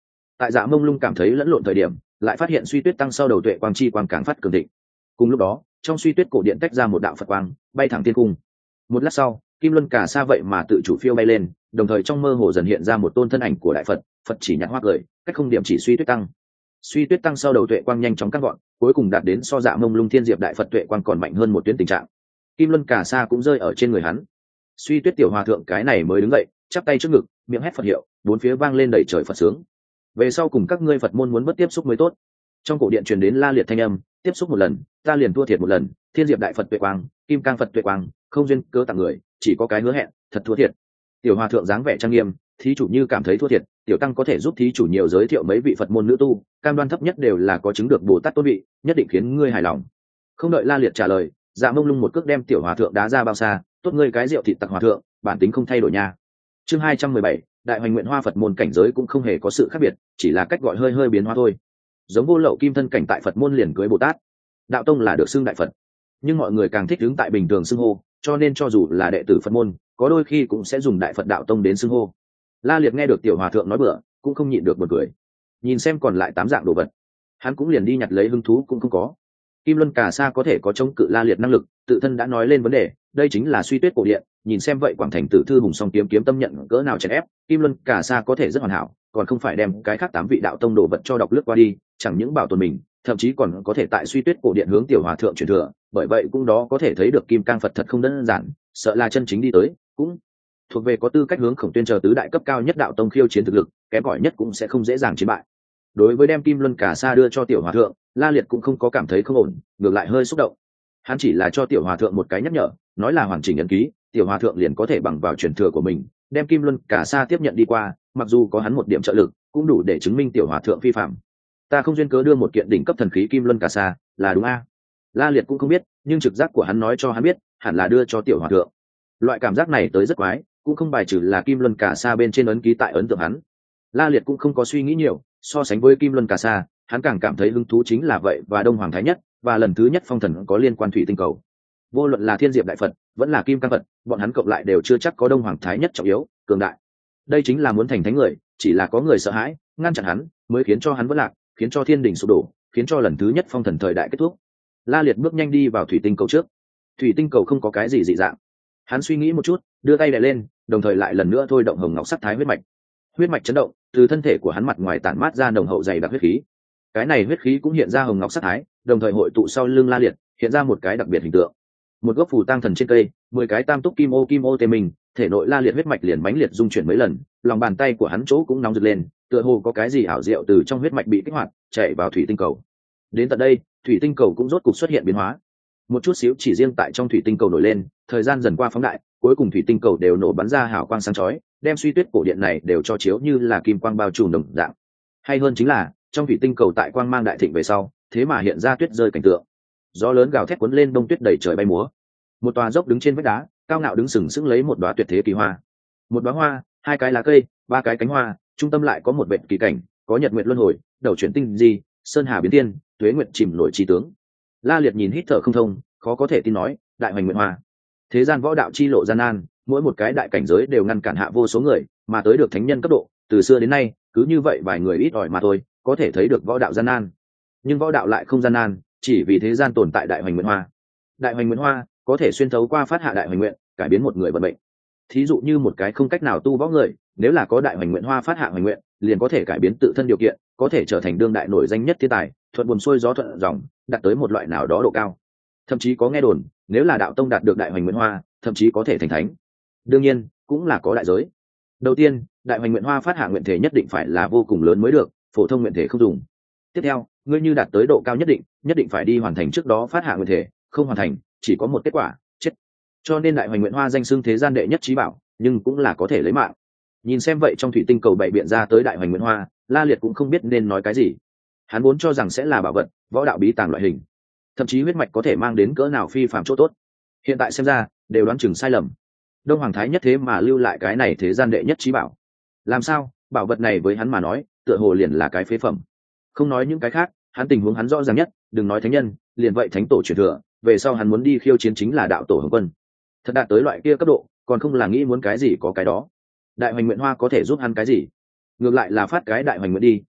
Tại Dạ Mông Lung cảm thấy lẫn lộn thời điểm, lại phát hiện suy tuyết tăng sau đầu tuệ quang chi quang càng phát cường thịnh. Cùng lúc đó, trong suy tuyết cổ điện tách ra một đạo Phật quang, bay thẳng thiên cung. Một lát sau, Kim Luân Cả Sa vậy mà tự chủ phiêu bay lên, đồng thời trong mơ hồ dần hiện ra một tôn thân ảnh của đại Phật, Phật chỉ nhạt hoa cười, cách không điểm chỉ suy tuyết tăng. Suy tuyết tăng sau đầu tuệ quang nhanh chóng cắt gọn, cuối cùng đạt đến so Dạ Mông Lung thiên diệp đại Phật tuệ quang còn mạnh hơn một tuyến tình trạng. Kim Luân Cả Sa cũng rơi ở trên người hắn. Suy tuyết tiểu hòa thượng cái này mới đứng dậy, chắp tay trước ngực, miệng hét Phật hiệu, bốn phía vang lên đầy trời Phật sướng. Về sau cùng các ngươi Phật môn muốn bất tiếp xúc mới tốt. Trong cổ điện truyền đến la liệt thanh âm, tiếp xúc một lần ta liền thua thiệt một lần, thiên diệp đại Phật tuệ quang, kim cang Phật tuệ quang, không duyên cớ tặng người, chỉ có cái hứa hẹn, thật thua thiệt. Tiểu hòa thượng dáng vẻ trang nghiêm, thí chủ như cảm thấy thua thiệt, tiểu tăng có thể giúp thí chủ nhiều giới thiệu mấy vị Phật môn nữ tu, cam đoan thấp nhất đều là có chứng được Bồ Tát tôn vị, nhất định khiến ngươi hài lòng. Không đợi la liệt trả lời, Dạ Mông Lung một cước đem tiểu hòa thượng đá ra bao xa, tốt ngươi cái rượu thịt tặc hòa thượng, bản tính không thay đổi nha. Chương hai trăm mười bảy, đại hoành nguyện hoa Phật môn cảnh giới cũng không hề có sự khác biệt, chỉ là cách gọi hơi hơi biến hóa thôi. Giống vô lậu kim thân cảnh tại Phật môn liền cưới Bồ Tát, đạo tông là được xưng đại Phật, nhưng mọi người càng thích đứng tại bình thường xưng hô, cho nên cho dù là đệ tử Phật môn, có đôi khi cũng sẽ dùng đại Phật đạo tông đến xưng hô. La liệt nghe được tiểu hòa thượng nói bừa, cũng không nhịn được một cười. Nhìn xem còn lại tám dạng đồ vật, hắn cũng liền đi nhặt lấy hứng thú cũng không có. Kim Luân Cả Sa có thể có chống cự la liệt năng lực, tự thân đã nói lên vấn đề, đây chính là suy tuyết cổ điện, nhìn xem vậy quảng thành tử thư hùng song kiếm kiếm tâm nhận cỡ nào chèn ép, Kim Luân Cả Sa có thể rất hoàn hảo, còn không phải đem cái khác tám vị đạo tông đồ vật cho đọc lướt qua đi, chẳng những bảo tồn mình, thậm chí còn có thể tại suy tuyết cổ điện hướng tiểu hòa thượng truyền thừa, bởi vậy cũng đó có thể thấy được kim cang Phật thật không đơn giản, sợ là chân chính đi tới, cũng thuộc về có tư cách hướng Khổng Tuyên chờ tứ đại cấp cao nhất đạo tông khiêu chiến thực lực, kém cỏi nhất cũng sẽ không dễ dàng chiến bại. Đối với đem Kim Luân Cả Sa đưa cho tiểu hòa thượng, La Liệt cũng không có cảm thấy không ổn, ngược lại hơi xúc động. Hắn chỉ là cho tiểu hòa thượng một cái nhắc nhở, nói là hoàn chỉnh ấn ký, tiểu hòa thượng liền có thể bằng vào truyền thừa của mình, đem Kim Luân Cả Sa tiếp nhận đi qua, mặc dù có hắn một điểm trợ lực, cũng đủ để chứng minh tiểu hòa thượng phi phạm. Ta không duyên cớ đưa một kiện đỉnh cấp thần khí Kim Luân Cả Sa, là đúng a? La Liệt cũng không biết, nhưng trực giác của hắn nói cho hắn biết, hẳn là đưa cho tiểu hòa thượng. Loại cảm giác này tới rất quái, cũng không bài trừ là Kim Luân Cả Sa bên trên ấn ký tại ấn tượng hắn. La Liệt cũng không có suy nghĩ nhiều, so sánh với Kim Luân Cả Sa, hắn càng cảm thấy hứng thú chính là vậy và Đông Hoàng Thái Nhất, và lần thứ nhất phong thần có liên quan thủy tinh cầu. Vô luận là Thiên Diệp đại Phật, vẫn là Kim Cang Phật, bọn hắn cộng lại đều chưa chắc có Đông Hoàng Thái Nhất trọng yếu, cường đại. Đây chính là muốn thành thánh người, chỉ là có người sợ hãi, ngăn chặn hắn, mới khiến cho hắn vỡ lạc, khiến cho thiên đình sụp đổ, khiến cho lần thứ nhất phong thần thời đại kết thúc. La Liệt bước nhanh đi vào thủy tinh cầu trước. Thủy tinh cầu không có cái gì dị dạng. Hắn suy nghĩ một chút, đưa tay đè lên, đồng thời lại lần nữa thôi động hồng ngọc sắc thái huyết mạch. Huyết mạch chấn động, từ thân thể của hắn mặt ngoài tản mát ra nồng hậu dày đặc huyết khí. Cái này huyết khí cũng hiện ra hồng ngọc sắc thái, đồng thời hội tụ sau lưng La Liệt, hiện ra một cái đặc biệt hình tượng. Một gốc phù tang thần trên cây, mười cái tam túc kim ô kim ô tê mình, thể nội La Liệt huyết mạch liền mãnh liệt dung chuyển mấy lần, lòng bàn tay của hắn chỗ cũng nóng rực lên, tựa hồ có cái gì ảo diệu từ trong huyết mạch bị kích hoạt, chạy vào thủy tinh cầu. Đến tận đây, thủy tinh cầu cũng rốt cục xuất hiện biến hóa. Một chút xíu chỉ riêng tại trong thủy tinh cầu nổi lên, thời gian dần qua phóng đại, cuối cùng thủy tinh cầu đều nổ bắn ra hào quang sáng chói, đem suy tuyết cổ điện này đều cho chiếu như là kim quang bao trùm đồng dạng. Hay hơn chính là, trong thủy tinh cầu tại quang mang đại thịnh về sau, thế mà hiện ra tuyết rơi cảnh tượng. Gió lớn gào thét cuốn lên đông tuyết đầy trời bay múa. Một tòa dốc đứng trên vách đá, cao ngạo đứng sừng sững lấy một đóa tuyệt thế kỳ hoa. Một đóa hoa, hai cái lá cây, ba cái cánh hoa, trung tâm lại có một vệt kỳ cảnh, có nhật nguyệt luân hồi, đầu chuyển tinh di, sơn hà biến thiên, tuế nguyệt chìm nổi chi tướng. La Liệt nhìn hít thở không thông, khó có thể tin nói, đại hoành nguyện hoa. Thế gian võ đạo chi lộ gian nan, mỗi một cái đại cảnh giới đều ngăn cản hạ vô số người, mà tới được thánh nhân cấp độ, từ xưa đến nay, cứ như vậy vài người ít ỏi mà thôi, có thể thấy được võ đạo gian nan. Nhưng võ đạo lại không gian nan, chỉ vì thế gian tồn tại đại hoành nguyện hoa. Đại hoành nguyện hoa có thể xuyên thấu qua phát hạ đại hoành nguyện, cải biến một người vận mệnh. Thí dụ như một cái không cách nào tu võ người, nếu là có đại hoành nguyện hoa phát hạ hoành nguyện, liền có thể cải biến tự thân điều kiện, có thể trở thành đương đại nổi danh nhất thiên tài, thuận buồm xuôi gió thuận dòng, đạt tới một loại nào đó độ cao. Thậm chí có nghe đồn, nếu là đạo tông đạt được đại hoành nguyện hoa, thậm chí có thể thành thánh. Đương nhiên, cũng là có đại giới. Đầu tiên, đại hoành nguyện hoa phát hạ nguyện thể nhất định phải là vô cùng lớn mới được, phổ thông nguyện thể không dùng. Tiếp theo, ngươi như đạt tới độ cao nhất định, nhất định phải đi hoàn thành trước đó phát hạ nguyện thể, không hoàn thành, chỉ có một kết quả, chết. Cho nên đại hoành nguyện hoa danh xưng thế gian đệ nhất trí bảo, nhưng cũng là có thể lấy mạng. Nhìn xem vậy trong thủy tinh cầu bảy biện ra tới đại hoành nguyện hoa, La Liệt cũng không biết nên nói cái gì. Hắn vốn cho rằng sẽ là bảo vật, võ đạo bí tàng loại hình, thậm chí huyết mạch có thể mang đến cỡ nào phi phàm chỗ tốt. Hiện tại xem ra, đều đoán chừng sai lầm. Đông Hoàng Thái Nhất thế mà lưu lại cái này thế gian đệ nhất trí bảo. Làm sao, bảo vật này với hắn mà nói, tựa hồ liền là cái phế phẩm. Không nói những cái khác, hắn tình huống hắn rõ ràng nhất, đừng nói thánh nhân, liền vậy thánh tổ truyền thừa, về sau hắn muốn đi khiêu chiến chính là đạo tổ Hồng Quân. Thật đạt tới loại kia cấp độ, còn không là nghĩ muốn cái gì có cái đó. Đại hoành nguyện hoa có thể giúp hắn cái gì? Ngược lại là phát cái đại hoành nguyện đi,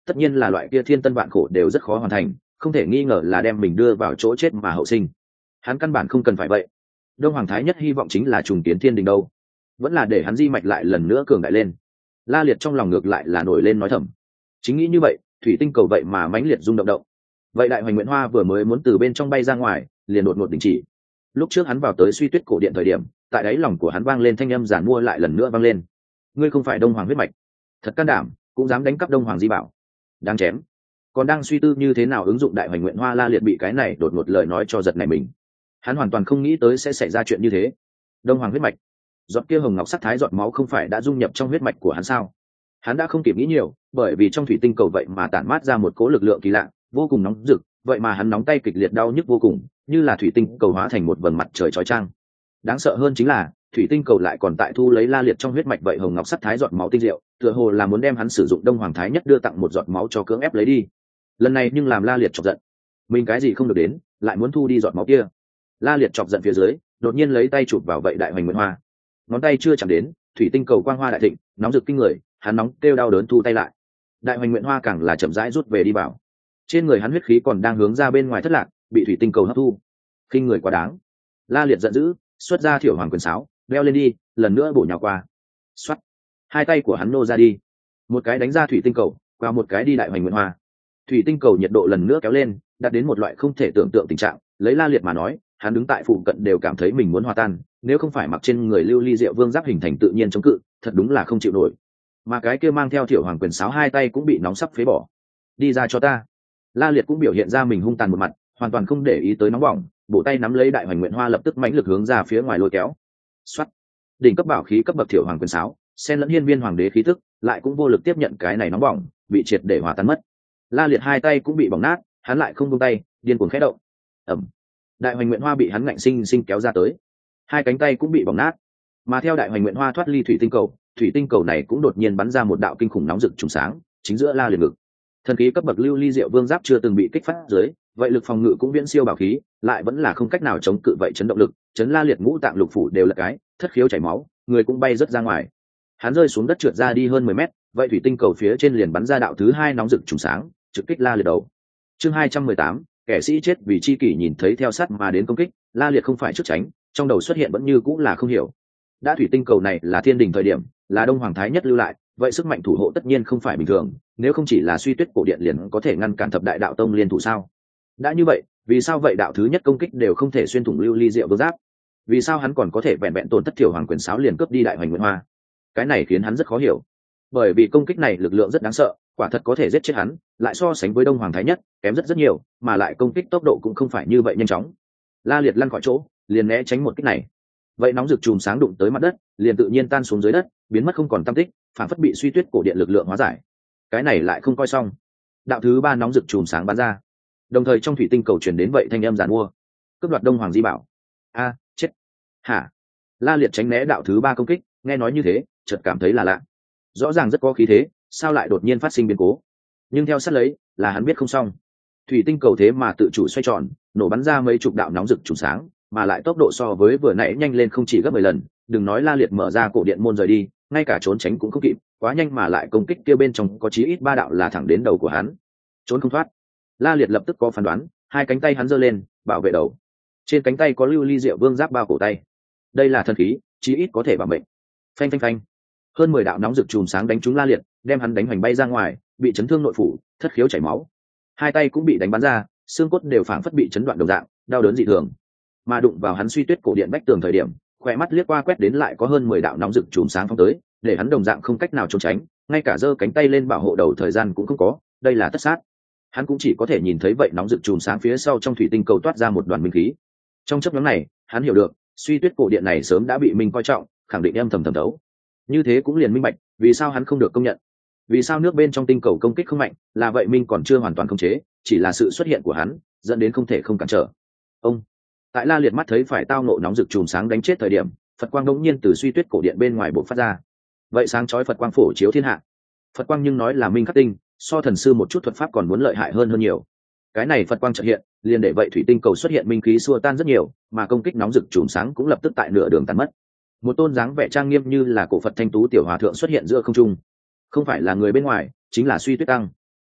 tất nhiên là loại kia thiên tân vạn khổ đều rất khó hoàn thành, không thể nghi ngờ là đem mình đưa vào chỗ chết mà hậu sinh. Hắn căn bản không cần phải vậy. Đông Hoàng Thái Nhất hy vọng chính là trùng kiến thiên đình đâu, vẫn là để hắn di mạch lại lần nữa cường đại lên. La Liệt trong lòng ngược lại là nổi lên nói thầm. Chính nghĩ như vậy, thủy tinh cầu vậy mà mãnh liệt rung động động. Vậy Đại Hoành Nguyện Hoa vừa mới muốn từ bên trong bay ra ngoài, liền đột ngột đình chỉ. Lúc trước hắn vào tới Suy Tuyết cổ điện thời điểm, tại đáy lòng của hắn vang lên thanh âm giản mua lại lần nữa vang lên. Ngươi không phải Đông Hoàng huyết mạch, thật can đảm, cũng dám đánh cắp Đông Hoàng di bảo, đáng chém. Còn đang suy tư như thế nào ứng dụng Đại Hoành Nguyện Hoa, La Liệt bị cái này đột ngột lời nói cho giật nảy mình. Hắn hoàn toàn không nghĩ tới sẽ xảy ra chuyện như thế. Đông Hoàng huyết mạch, giọt kia hồng ngọc sắc thái giọt máu không phải đã dung nhập trong huyết mạch của hắn sao? Hắn đã không kịp nghĩ nhiều, bởi vì trong thủy tinh cầu vậy mà tản mát ra một cỗ lực lượng kỳ lạ, vô cùng nóng rực, vậy mà hắn nóng tay kịch liệt đau nhức vô cùng, như là thủy tinh cầu hóa thành một vầng mặt trời chói chang. Đáng sợ hơn chính là, thủy tinh cầu lại còn tại thu lấy La Liệt trong huyết mạch vậy hồng ngọc sắc thái giọt máu tinh diệu, tựa hồ là muốn đem hắn sử dụng Đông Hoàng Thái Nhất đưa tặng một giọt máu cho cưỡng ép lấy đi. Lần này nhưng làm La Liệt chọc giận. Mình cái gì không được đến, lại muốn thu đi giọt máu kia. La Liệt chọc giận phía dưới, đột nhiên lấy tay chụp vào vậy Đại Hoành Nguyện Hoa. Ngón tay chưa chạm đến, thủy tinh cầu quang hoa đại thịnh, nóng rực kinh người, hắn nóng kêu đau đớn thu tay lại. Đại Hoành Nguyện Hoa càng là chậm rãi rút về đi vào. Trên người hắn huyết khí còn đang hướng ra bên ngoài thất lạc, bị thủy tinh cầu hấp thu. Kinh người quá đáng. La Liệt giận dữ, xuất ra Thiểu Hoàng quyền sáo, đeo lên đi, lần nữa bổ nhào qua. Xoát, hai tay của hắn nô ra đi, một cái đánh ra thủy tinh cầu, qua một cái đi Đại Hoành Nguyện Hoa. Thủy tinh cầu nhiệt độ lần nữa kéo lên, đạt đến một loại không thể tưởng tượng tình trạng. Lấy La Liệt mà nói, hắn đứng tại phụ cận đều cảm thấy mình muốn hòa tan, nếu không phải mặc trên người lưu ly diệu vương giáp hình thành tự nhiên chống cự, thật đúng là không chịu nổi. Mà cái kia mang theo Thiểu Hoàng quyền sáo hai tay cũng bị nóng sắp phế bỏ. Đi ra cho ta. La Liệt cũng biểu hiện ra mình hung tàn một mặt, hoàn toàn không để ý tới nóng bỏng, bổ tay nắm lấy Đại Hoành Nguyện Hoa lập tức mãnh lực hướng ra phía ngoài lôi kéo. Xoát, đỉnh cấp bảo khí cấp bậc Thiểu Hoàng quyền sáo, xen lẫn hiên viên hoàng đế khí tức, lại cũng vô lực tiếp nhận cái này nóng bỏng, bị triệt để hòa tan mất. La Liệt hai tay cũng bị bỏng nát, hắn lại không buông tay, điên cuồng khẽ động. Ầm. Đại Hoành Nguyện Hoa bị hắn ngạnh sinh sinh kéo ra tới, hai cánh tay cũng bị bỏng nát. Mà theo Đại Hoành Nguyện Hoa thoát ly thủy tinh cầu, thủy tinh cầu này cũng đột nhiên bắn ra một đạo kinh khủng nóng rực trùng sáng, chính giữa La Liệt ngực. Thần khí cấp bậc lưu ly diệu vương giáp chưa từng bị kích phát dưới, vậy lực phòng ngự cũng viễn siêu bảo khí, lại vẫn là không cách nào chống cự vậy chấn động lực, chấn La Liệt ngũ tạng lục phủ đều là cái, thất khiếu chảy máu, người cũng bay rất ra ngoài. Hắn rơi xuống đất trượt ra đi hơn mười mét, vậy thủy tinh cầu phía trên liền bắn ra đạo thứ hai nóng rực trùng sáng, trực kích La Liệt đầu. Chương hai trăm mười tám, kẻ sĩ chết vì chi kỷ nhìn thấy theo sát mà đến công kích, La Liệt không phải trước tránh, trong đầu xuất hiện vẫn như cũng là không hiểu. Đã thủy tinh cầu này là thiên đình thời điểm, là Đông Hoàng Thái Nhất lưu lại, vậy sức mạnh thủ hộ tất nhiên không phải bình thường, nếu không chỉ là Suy Tuyết cổ điện liền có thể ngăn cản thập đại đạo tông liên thủ sao? Đã như vậy, vì sao vậy đạo thứ nhất công kích đều không thể xuyên thủng lưu ly diệu vương giáp? Vì sao hắn còn có thể vẹn vẹn tổn thất Thiểu Hoàng quyền sáo liền cướp đi Đại Hoành Nguyện Hoa? Cái này khiến hắn rất khó hiểu. Bởi vì công kích này lực lượng rất đáng sợ, quả thật có thể giết chết hắn, lại so sánh với Đông Hoàng Thái Nhất, kém rất rất nhiều, mà lại công kích tốc độ cũng không phải như vậy nhanh chóng. La Liệt lăn khỏi chỗ, liền né tránh một kích này. Vậy nóng rực chùm sáng đụng tới mặt đất, liền tự nhiên tan xuống dưới đất, biến mất không còn tăm tích, phản phất bị Suy Tuyết cổ điện lực lượng hóa giải. Cái này lại không coi xong, đạo thứ ba nóng rực chùm sáng bắn ra, đồng thời trong thủy tinh cầu truyền đến vậy thanh âm giàn mua, cướp đoạt Đông Hoàng di bảo. A, chết. Hả? La Liệt tránh né đạo thứ ba công kích, nghe nói như thế, chợt cảm thấy là lạ. Rõ ràng rất có khí thế, sao lại đột nhiên phát sinh biến cố? Nhưng theo sát lấy, là hắn biết không xong. Thủy tinh cầu thế mà tự chủ xoay tròn, nổ bắn ra mấy chục đạo nóng rực chùm sáng, mà lại tốc độ so với vừa nãy nhanh lên không chỉ gấp mười lần, đừng nói La Liệt mở ra cổ điện môn rời đi, ngay cả trốn tránh cũng không kịp, quá nhanh mà lại công kích kia bên trong có chí ít ba đạo là thẳng đến đầu của hắn. Trốn không thoát. La Liệt lập tức có phán đoán, hai cánh tay hắn giơ lên, bảo vệ đầu. Trên cánh tay có lưu ly diệu vương giáp bao cổ tay. Đây là thần khí, chí ít có thể bảo mệnh. Phanh phanh phanh. Hơn mười đạo nóng rực chùm sáng đánh trúng La Liệt, đem hắn đánh hoành bay ra ngoài, bị chấn thương nội phủ, thất khiếu chảy máu. Hai tay cũng bị đánh bắn ra, xương cốt đều phảng phất bị chấn đoạn đồng dạng, đau đớn dị thường. Mà đụng vào hắn Suy Tuyết cổ điện vách tường thời điểm, khỏe mắt liếc qua quét đến lại có hơn mười đạo nóng rực chùm sáng phóng tới, để hắn đồng dạng không cách nào trốn tránh, ngay cả giơ cánh tay lên bảo hộ đầu thời gian cũng không có, đây là tất sát. Hắn cũng chỉ có thể nhìn thấy vậy nóng rực chùm sáng phía sau trong thủy tinh cầu toát ra một đoàn minh khí. Trong chốc ngắn này, hắn hiểu được, Suy Tuyết cổ điện này sớm đã bị mình coi trọng, khẳng định em thầm thầm đấu. Như thế cũng liền minh bạch, vì sao hắn không được công nhận. Vì sao nước bên trong tinh cầu công kích không mạnh, là vậy minh còn chưa hoàn toàn khống chế, chỉ là sự xuất hiện của hắn, dẫn đến không thể không cản trở. Ông tại La Liệt mắt thấy phải tao nộ nóng rực chùm sáng đánh chết thời điểm, Phật quang đống nhiên từ Suy Tuyết cổ điện bên ngoài bộc phát ra. Vậy sáng chói Phật quang phổ chiếu thiên hạ. Phật quang nhưng nói là minh khắc tinh, so thần sư một chút thuật pháp còn muốn lợi hại hơn hơn nhiều. Cái này Phật quang chợt hiện, liền để vậy thủy tinh cầu xuất hiện minh khí xua tan rất nhiều, mà công kích nóng rực chùm sáng cũng lập tức tại nửa đường tan mất. Một tôn dáng vẻ trang nghiêm như là cổ Phật thanh tú tiểu hòa thượng xuất hiện giữa không trung. Không phải là người bên ngoài, chính là Suy Tuyết tăng.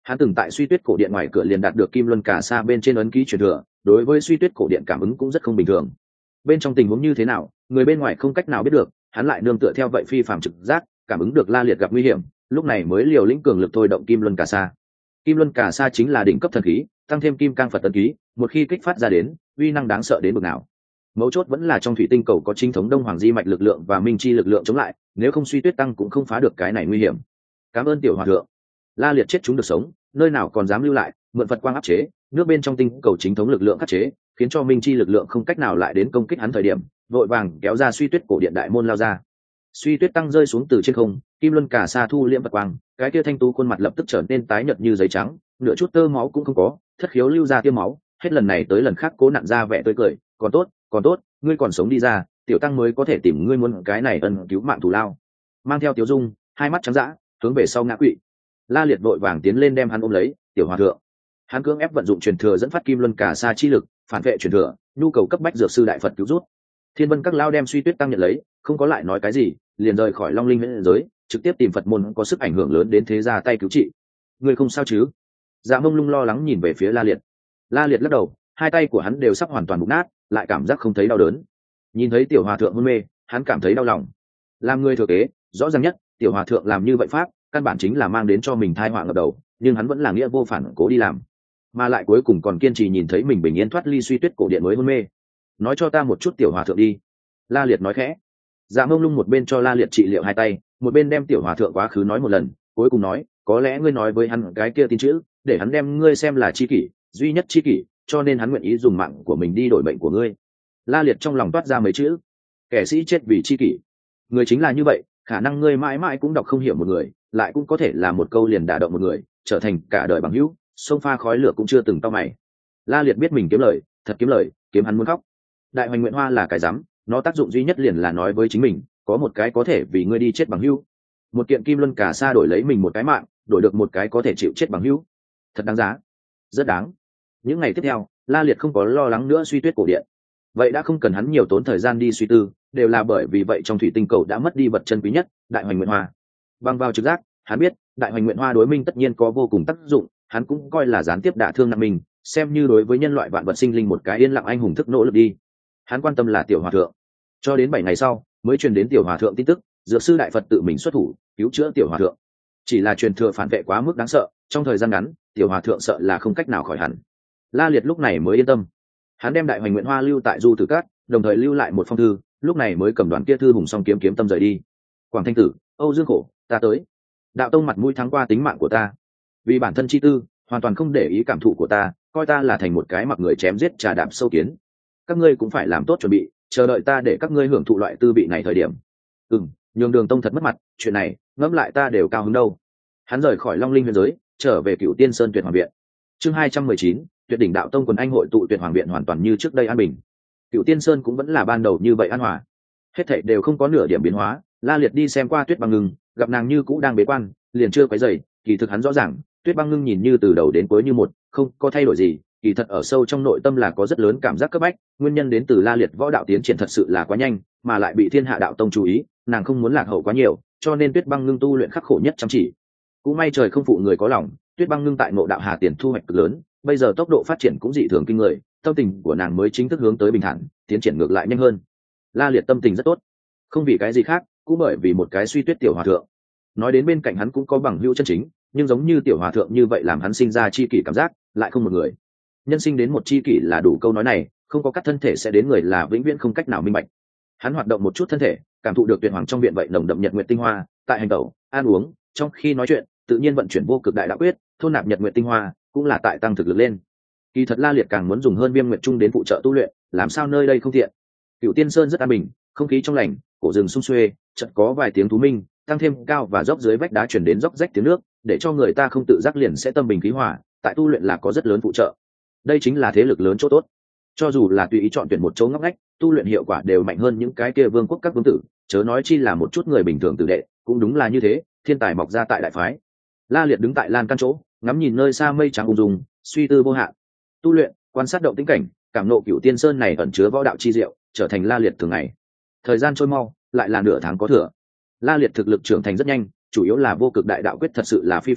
Hắn từng tại Suy Tuyết cổ điện ngoài cửa liền đạt được Kim Luân Cả Sa bên trên ấn ký truyền thừa, đối với Suy Tuyết cổ điện cảm ứng cũng rất không bình thường. Bên trong tình huống như thế nào, người bên ngoài không cách nào biết được, hắn lại nương tựa theo vậy phi phàm trực giác, cảm ứng được La Liệt gặp nguy hiểm, lúc này mới liều lĩnh cường lực thôi động Kim Luân Cả Sa. Kim Luân Cả Sa chính là đỉnh cấp thần khí, tăng thêm Kim Cang Phật ấn ký, một khi kích phát ra đến, uy năng đáng sợ đến mức nào. Mấu chốt vẫn là trong thủy tinh cầu có chính thống Đông Hoàng Di mạch lực lượng và Minh Chi lực lượng chống lại, nếu không Suy Tuyết tăng cũng không phá được cái này nguy hiểm. Cảm ơn tiểu hòa thượng. La Liệt chết chúng được sống, nơi nào còn dám lưu lại, mượn Phật quang áp chế, nước bên trong tinh cầu chính thống lực lượng áp chế, khiến cho Minh Chi lực lượng không cách nào lại đến công kích hắn thời điểm, vội vàng kéo ra Suy Tuyết cổ điện đại môn lao ra. Suy Tuyết tăng rơi xuống từ trên không, Kim Luân Cả Sa thu liễm Phật quang, cái kia thanh tú khuôn mặt lập tức trở nên tái nhợt như giấy trắng, nửa chút tơ máu cũng không có, thất khiếu lưu ra tiêm máu, hết lần này tới lần khác cố nặn ra vẻ tươi cười, còn tốt, còn tốt, ngươi còn sống đi ra, tiểu tăng mới có thể tìm ngươi muốn cái này ân cứu mạng thù lao. Mang theo Tiếu Dung, hai mắt trắng dã, hướng về sau ngã quỵ. La Liệt vội vàng tiến lên đem hắn ôm lấy, tiểu hòa thượng. Hắn cưỡng ép vận dụng truyền thừa dẫn phát Kim Luân Cả Sa chi lực, phản vệ truyền thừa, nhu cầu cấp bách dược sư đại Phật cứu rút. Thiên Vân các lao đem Suy Tuyết tăng nhận lấy, không có lại nói cái gì, liền rời khỏi Long Linh huyễn giới, trực tiếp tìm Phật môn có sức ảnh hưởng lớn đến thế gia tay cứu trị. Ngươi không sao chứ? Dạ Mông Lung lo lắng nhìn về phía La Liệt. La Liệt lắc đầu, hai tay của hắn đều sắp hoàn toàn mục nát, lại cảm giác không thấy đau đớn. Nhìn thấy tiểu hòa thượng hôn mê, hắn cảm thấy đau lòng. Làm người thừa kế, rõ ràng nhất, tiểu hòa thượng làm như vậy pháp, căn bản chính là mang đến cho mình tai họa ngập đầu, nhưng hắn vẫn là nghĩa vô phản cố đi làm, mà lại cuối cùng còn kiên trì nhìn thấy mình bình yên thoát ly Suy Tuyết cổ điện mới hôn mê. Nói cho ta một chút tiểu hòa thượng đi. La Liệt nói khẽ. Dạ Mông Lung một bên cho La Liệt trị liệu hai tay, một bên đem tiểu hòa thượng quá khứ nói một lần, cuối cùng nói, có lẽ ngươi nói với hắn cái kia tin chữ, để hắn đem ngươi xem là chi kỷ, duy nhất chi kỷ, cho nên hắn nguyện ý dùng mạng của mình đi đổi mệnh của ngươi. La Liệt trong lòng toát ra mấy chữ, kẻ sĩ chết vì chi kỷ. Người chính là như vậy, khả năng ngươi mãi mãi cũng đọc không hiểu một người, lại cũng có thể là một câu liền đả động một người, trở thành cả đời bằng hữu, sông pha khói lửa cũng chưa từng tao mày. La Liệt biết mình kiếm lời, thật kiếm lời, kiếm hắn muốn khóc. Đại Hoành Nguyện Hoa là cái rắm, nó tác dụng duy nhất liền là nói với chính mình, có một cái có thể vì ngươi đi chết bằng hữu. Một kiện Kim Luân Cả Sa đổi lấy mình một cái mạng, đổi được một cái có thể chịu chết bằng hữu. Thật đáng giá, rất đáng. Những ngày tiếp theo, La Liệt không có lo lắng nữa Suy Tuyết cổ điện. Vậy đã không cần hắn nhiều tốn thời gian đi suy tư, đều là bởi vì vậy trong thủy tinh cầu đã mất đi vật chân quý nhất, Đại Hoành Nguyện Hoa. Bằng vào trực giác, hắn biết, Đại Hoành Nguyện Hoa đối Minh tất nhiên có vô cùng tác dụng, hắn cũng coi là gián tiếp đả thương nặng mình, xem như đối với nhân loại vạn vật sinh linh một cái yên lặng anh hùng thức nỗ lực đi. Hắn quan tâm là tiểu hòa thượng. Cho đến bảy ngày sau, mới truyền đến tiểu hòa thượng tin tức, dược sư đại Phật tự mình xuất thủ, cứu chữa tiểu hòa thượng. Chỉ là truyền thừa phản vệ quá mức đáng sợ, trong thời gian ngắn, tiểu hòa thượng sợ là không cách nào khỏi hẳn. La Liệt lúc này mới yên tâm. Hắn đem Đại Hoành Nguyện Hoa lưu tại Du Tử Cát, đồng thời lưu lại một phong thư, lúc này mới cầm đoàn kia thư hùng song kiếm kiếm tâm rời đi. Quảng Thanh Tử, Âu Dương Khổ, ta tới. Đạo tông mặt mũi thắng qua tính mạng của ta, vì bản thân chi tư, hoàn toàn không để ý cảm thụ của ta, coi ta là thành một cái mặc người chém giết trà đạp sâu kiến. Các ngươi cũng phải làm tốt chuẩn bị, chờ đợi ta để các ngươi hưởng thụ loại tư vị này thời điểm. Ừm, nhường Đường Tông thật mất mặt, chuyện này ngẫm lại ta đều cao hứng đâu. Hắn rời khỏi Long Linh huyền giới, trở về Cửu Tiên Sơn Tuyệt Hoàng viện. Chương hai trăm mười chín, Tuyệt đỉnh đạo tông quần anh hội tụ Tuyệt Hoàng viện hoàn toàn như trước đây an bình. Cửu Tiên Sơn cũng vẫn là ban đầu như vậy an hòa, hết thảy đều không có nửa điểm biến hóa. La Liệt đi xem qua Tuyết Băng Ngưng, gặp nàng như cũ đang bế quan, liền chưa quấy rầy. Kỳ thực hắn rõ ràng, Tuyết Băng Ngưng nhìn như từ đầu đến cuối như một, không có thay đổi gì, kỳ thật ở sâu trong nội tâm là có rất lớn cảm giác cấp bách. Nguyên nhân đến từ La Liệt võ đạo tiến triển thật sự là quá nhanh, mà lại bị Thiên Hạ đạo tông chú ý, nàng không muốn lạc hậu quá nhiều, cho nên Tuyết Băng Ngưng tu luyện khắc khổ nhất chăm chỉ. Cũng may trời không phụ người có lòng, Tuyết Băng Ngưng tại Ngộ Đạo Hà tiền thu hoạch cực lớn, bây giờ tốc độ phát triển cũng dị thường kinh người, tâm tình của nàng mới chính thức hướng tới bình thản, tiến triển ngược lại nhanh hơn. La Liệt tâm tình rất tốt, không vì cái gì khác, cũng bởi vì một cái Suy Tuyết tiểu hòa thượng. Nói đến bên cạnh hắn cũng có bằng hữu chân chính, nhưng giống như tiểu hòa thượng như vậy làm hắn sinh ra chi kỷ cảm giác, lại không một người. Nhân sinh đến một chi kỷ là đủ, câu nói này, không có cắt thân thể sẽ đến người là vĩnh viễn không cách nào minh bạch. Hắn hoạt động một chút thân thể, cảm thụ được Tuyệt Hoàng trong viện vậy nồng đậm nhật nguyệt tinh hoa, tại hành tẩu, ăn uống, trong khi nói chuyện, tự nhiên vận chuyển vô cực đại đạo quyết, thôn nạp nhật nguyệt tinh hoa, cũng là tại tăng thực lực lên. Kỳ thật La Liệt càng muốn dùng hơn Viêm Nguyệt Trung đến phụ trợ tu luyện, làm sao nơi đây không thiện. Cửu Tiên Sơn rất an bình, không khí trong lành, cổ rừng sum xuê, chợt có vài tiếng thú minh, tăng thêm cao và dốc dưới vách đá truyền đến róc rách tiếng nước, để cho người ta không tự giác liền sẽ tâm bình khí hòa, tại tu luyện là có rất lớn phụ trợ. Đây chính là thế lực lớn chỗ tốt. Cho dù là tùy ý chọn tuyển một chỗ ngóc ngách, tu luyện hiệu quả đều mạnh hơn những cái kia vương quốc các vương tử, chớ nói chi là một chút người bình thường tử đệ, cũng đúng là như thế, thiên tài mọc ra tại đại phái. La Liệt đứng tại lan căn chỗ, ngắm nhìn nơi xa mây trắng ung dung, suy tư vô hạn. Tu luyện, quan sát động tĩnh cảnh, cảm nộ Cửu Tiên Sơn này ẩn chứa võ đạo chi diệu, trở thành La Liệt thường ngày. Thời gian trôi mau, lại là nửa tháng có thừa. La Liệt thực lực trưởng thành rất nhanh, chủ yếu là vô cực đại đạo quyết thật sự là phi phàm,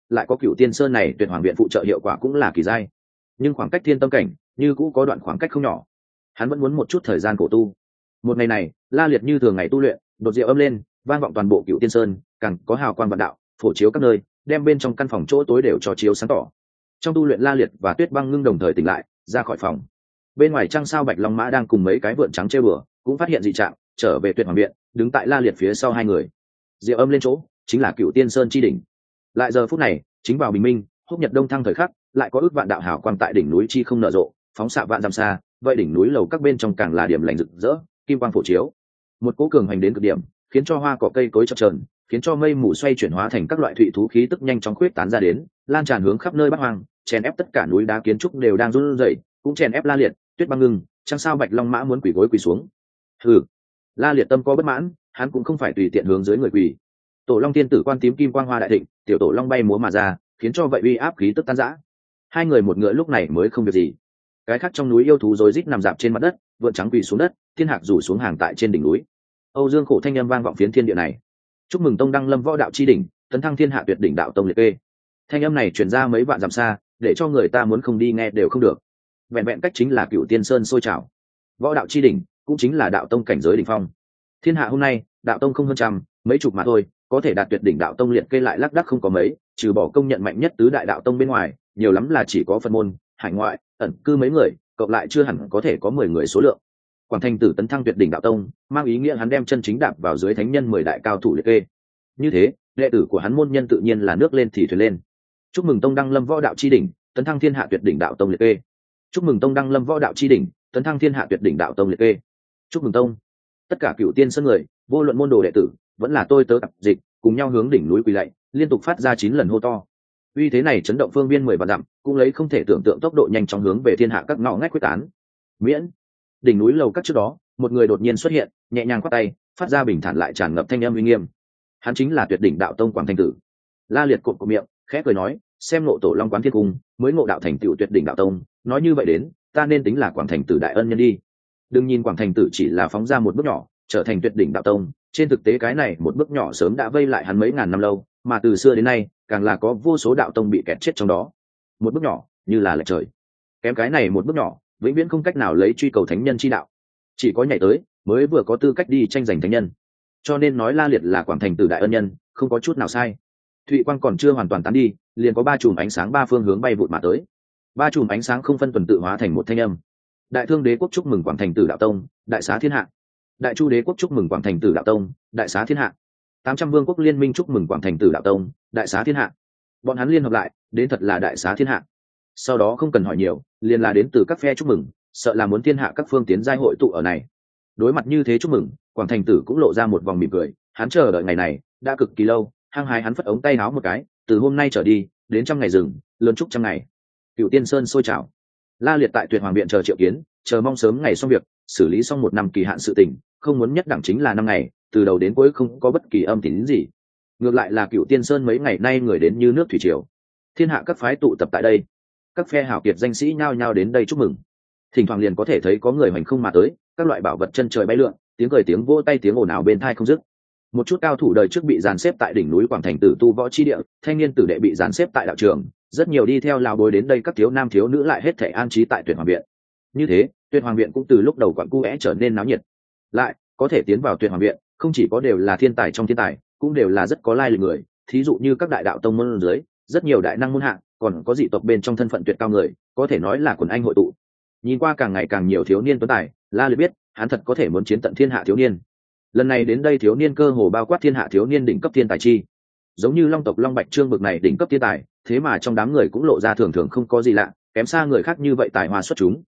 lại có Cửu Tiên Sơn này Tuyệt Hoàng viện phụ trợ hiệu quả cũng là kỳ giai. Nhưng khoảng cách thiên tâm cảnh như cũ có đoạn khoảng cách không nhỏ, hắn vẫn muốn một chút thời gian cổ tu. Một ngày này, La Liệt như thường ngày tu luyện, đột diệu âm lên, vang vọng toàn bộ Cửu Tiên Sơn, càng có hào quang vạn đạo phổ chiếu các nơi, đem bên trong căn phòng chỗ tối đều cho chiếu sáng tỏ. Trong tu luyện, La Liệt và Tuyết Băng Ngưng đồng thời tỉnh lại, ra khỏi phòng. Bên ngoài trăng sao Bạch Long Mã đang cùng mấy cái vượn trắng chơi bừa, cũng phát hiện dị trạng, trở về Tuyệt Hoàng viện, đứng tại La Liệt phía sau hai người. Diệu âm lên chỗ, chính là Cửu Tiên Sơn chi đỉnh. Lại giờ phút này, chính vào bình minh, húc nhật đông thăng thời khắc, lại có ước vạn đạo hào quang tại đỉnh núi chi không nở rộ, phóng xạ vạn dặm xa, vậy đỉnh núi lầu các bên trong càng là điểm lành rực rỡ, kim quang phổ chiếu. Một cỗ cường hành đến cực điểm, khiến cho hoa cỏ cây cối chập chờn, khiến cho mây mù xoay chuyển hóa thành các loại thủy thú khí tức nhanh chóng khuyết tán ra đến, lan tràn hướng khắp nơi bát hoang, chèn ép tất cả núi đá kiến trúc đều đang run rẩy, cũng chèn ép La Liệt, Tuyết Băng Ngưng, trăng sao Bạch Long Mã muốn quỳ gối quỳ xuống. Hừ. La Liệt tâm có bất mãn, hắn cũng không phải tùy tiện hướng dưới người quỳ. Tổ Long Tiên tử quan tím kim quang hoa đại thịnh, tiểu tổ long bay múa mà ra, khiến cho vậy uy áp khí tức tan rã. Hai người một ngựa lúc này mới không việc gì. Cái khác trong núi yêu thú rối rít nằm dạp trên mặt đất, vượn trắng quỳ xuống đất, thiên hạc rủ xuống hàng tại trên đỉnh núi. Âu Dương Khổ thanh âm vang vọng phiến thiên địa này. Chúc mừng tông đăng lâm võ đạo chi đỉnh, tấn thăng thiên hạ tuyệt đỉnh đạo tông liệt kê. Thanh âm này truyền ra mấy vạn dặm xa, để cho người ta muốn không đi nghe đều không được. Vẹn vẹn cách chính là Cửu Tiên Sơn sôi trào. Võ đạo chi đỉnh cũng chính là đạo tông cảnh giới đỉnh phong. Thiên hạ hôm nay, đạo tông không hơn trăm, mấy chục mà thôi, có thể đạt tuyệt đỉnh đạo tông liệt kê lại lác đác không có mấy, trừ bỏ công nhận mạnh nhất tứ đại đạo tông bên ngoài, nhiều lắm là chỉ có Phật môn, hải ngoại, ẩn cư mấy người, cộng lại chưa hẳn có thể có mười người số lượng. Quảng Thành Tử tấn thăng tuyệt đỉnh đạo tông, mang ý nghĩa hắn đem chân chính đạp vào dưới thánh nhân mười đại cao thủ liệt kê. Như thế, đệ tử của hắn môn nhân tự nhiên là nước lên thì thuyền lên. Chúc mừng tông đăng lâm võ đạo chi đỉnh, tấn thăng thiên hạ tuyệt đỉnh đạo tông liệt kê. Chúc mừng tông đăng lâm võ đạo chi đỉnh, tấn thăng thiên hạ tuyệt đỉnh đạo tông liệt kê. Chúc mừng tông. Tất cả Cửu Tiên Sơn người, vô luận môn đồ đệ tử, vẫn là tôi tớ tập dịch, cùng nhau hướng đỉnh núi quỳ lạy, liên tục phát ra chín lần hô to. Uy thế này chấn động phương viên mười vạn dặm, cũng lấy không thể tưởng tượng tốc độ nhanh chóng hướng về thiên hạ các ngõ ngách quyết tán. Miễn. Đỉnh núi lầu các trước đó, một người đột nhiên xuất hiện, nhẹ nhàng quát tay, phát ra bình thản lại tràn ngập thanh âm uy nghiêm. Hắn chính là tuyệt đỉnh đạo tông Quảng Thành Tử. La Liệt cột cổ miệng, khẽ cười nói, xem ngộ tổ long quán thiên cung, mới ngộ đạo thành tựu tuyệt đỉnh đạo tông, nói như vậy đến, ta nên tính là Quảng Thành Tử đại ân nhân đi. Đừng nhìn Quảng Thành Tử chỉ là phóng ra một bước nhỏ, trở thành tuyệt đỉnh đạo tông, trên thực tế cái này một bước nhỏ sớm đã vây lại hắn mấy ngàn năm lâu, mà từ xưa đến nay, càng là có vô số đạo tông bị kẹt chết trong đó. Một bước nhỏ, như là lệch trời. Kém cái này một bước nhỏ, vĩnh viễn không cách nào lấy truy cầu thánh nhân chi đạo. Chỉ có nhảy tới, mới vừa có tư cách đi tranh giành thánh nhân. Cho nên nói La Liệt là Quảng Thành Tử đại ân nhân, không có chút nào sai. Thụy quang còn chưa hoàn toàn tán đi, liền có ba chùm ánh sáng ba phương hướng bay vụt mà tới. Ba chùm ánh sáng không phân tuần tự hóa thành một thanh âm. Đại Thương Đế quốc chúc mừng Quảng Thành Tử đạo tông, đại xá thiên hạ. Đại Chu Đế quốc chúc mừng Quảng Thành Tử đạo tông, đại xá thiên hạ. Tám trăm vương quốc liên minh chúc mừng Quảng Thành Tử đạo tông, đại xá thiên hạ. Bọn hắn liên hợp lại, đến thật là đại xá thiên hạ. Sau đó không cần hỏi nhiều, liền là đến từ các phe chúc mừng, sợ là muốn thiên hạ các phương tiến giai hội tụ ở này. Đối mặt như thế chúc mừng, Quảng Thành Tử cũng lộ ra một vòng mỉm cười, hắn chờ đợi ngày này đã cực kỳ lâu, hăng hái hắn phất ống tay áo một cái, từ hôm nay trở đi, đến trăm ngày rừng, lớn chúc trăm ngày. Cửu Tiên Sơn sôi trào. La Liệt tại Tuyệt Hoàng viện chờ triệu kiến, chờ mong sớm ngày xong việc, xử lý xong một năm kỳ hạn sự tình, không muốn nhất đẳng chính là năm ngày, từ đầu đến cuối không có bất kỳ âm tín gì. Ngược lại là Cửu Tiên Sơn mấy ngày nay người đến như nước thủy triều. Thiên hạ các phái tụ tập tại đây, các phe hảo kiệt danh sĩ nhao nhao đến đây chúc mừng. Thỉnh thoảng liền có thể thấy có người hoành không mà tới, các loại bảo vật chân trời bay lượn, tiếng cười tiếng vỗ tay tiếng ồn ào bên tai không dứt. Một chút cao thủ đời trước bị dàn xếp tại đỉnh núi Quảng Thành Tử tu võ chi địa, thanh niên tử đệ bị dàn xếp tại đạo trường, rất nhiều đi theo lão bối đến đây các thiếu nam thiếu nữ lại hết thảy an trí tại Tuyệt Hoàng viện. Như thế, Tuyệt Hoàng viện cũng từ lúc đầu quặn cu é trở nên náo nhiệt. Lại, có thể tiến vào Tuyệt Hoàng viện, không chỉ có đều là thiên tài trong thiên tài, cũng đều là rất có lai lịch người, thí dụ như các đại đạo tông môn dưới, rất nhiều đại năng môn hạ, còn có dị tộc bên trong thân phận tuyệt cao người, có thể nói là quần anh hội tụ. Nhìn qua càng ngày càng nhiều thiếu niên tuấn tài, La Liệt biết, hắn thật có thể muốn chiến tận thiên hạ thiếu niên. Lần này đến đây thiếu niên cơ hồ bao quát thiên hạ thiếu niên đỉnh cấp thiên tài chi. Giống như Long tộc Long Bạch Trương bực này đỉnh cấp thiên tài, thế mà trong đám người cũng lộ ra thường thường không có gì lạ, kém xa người khác như vậy tài hoa xuất chúng.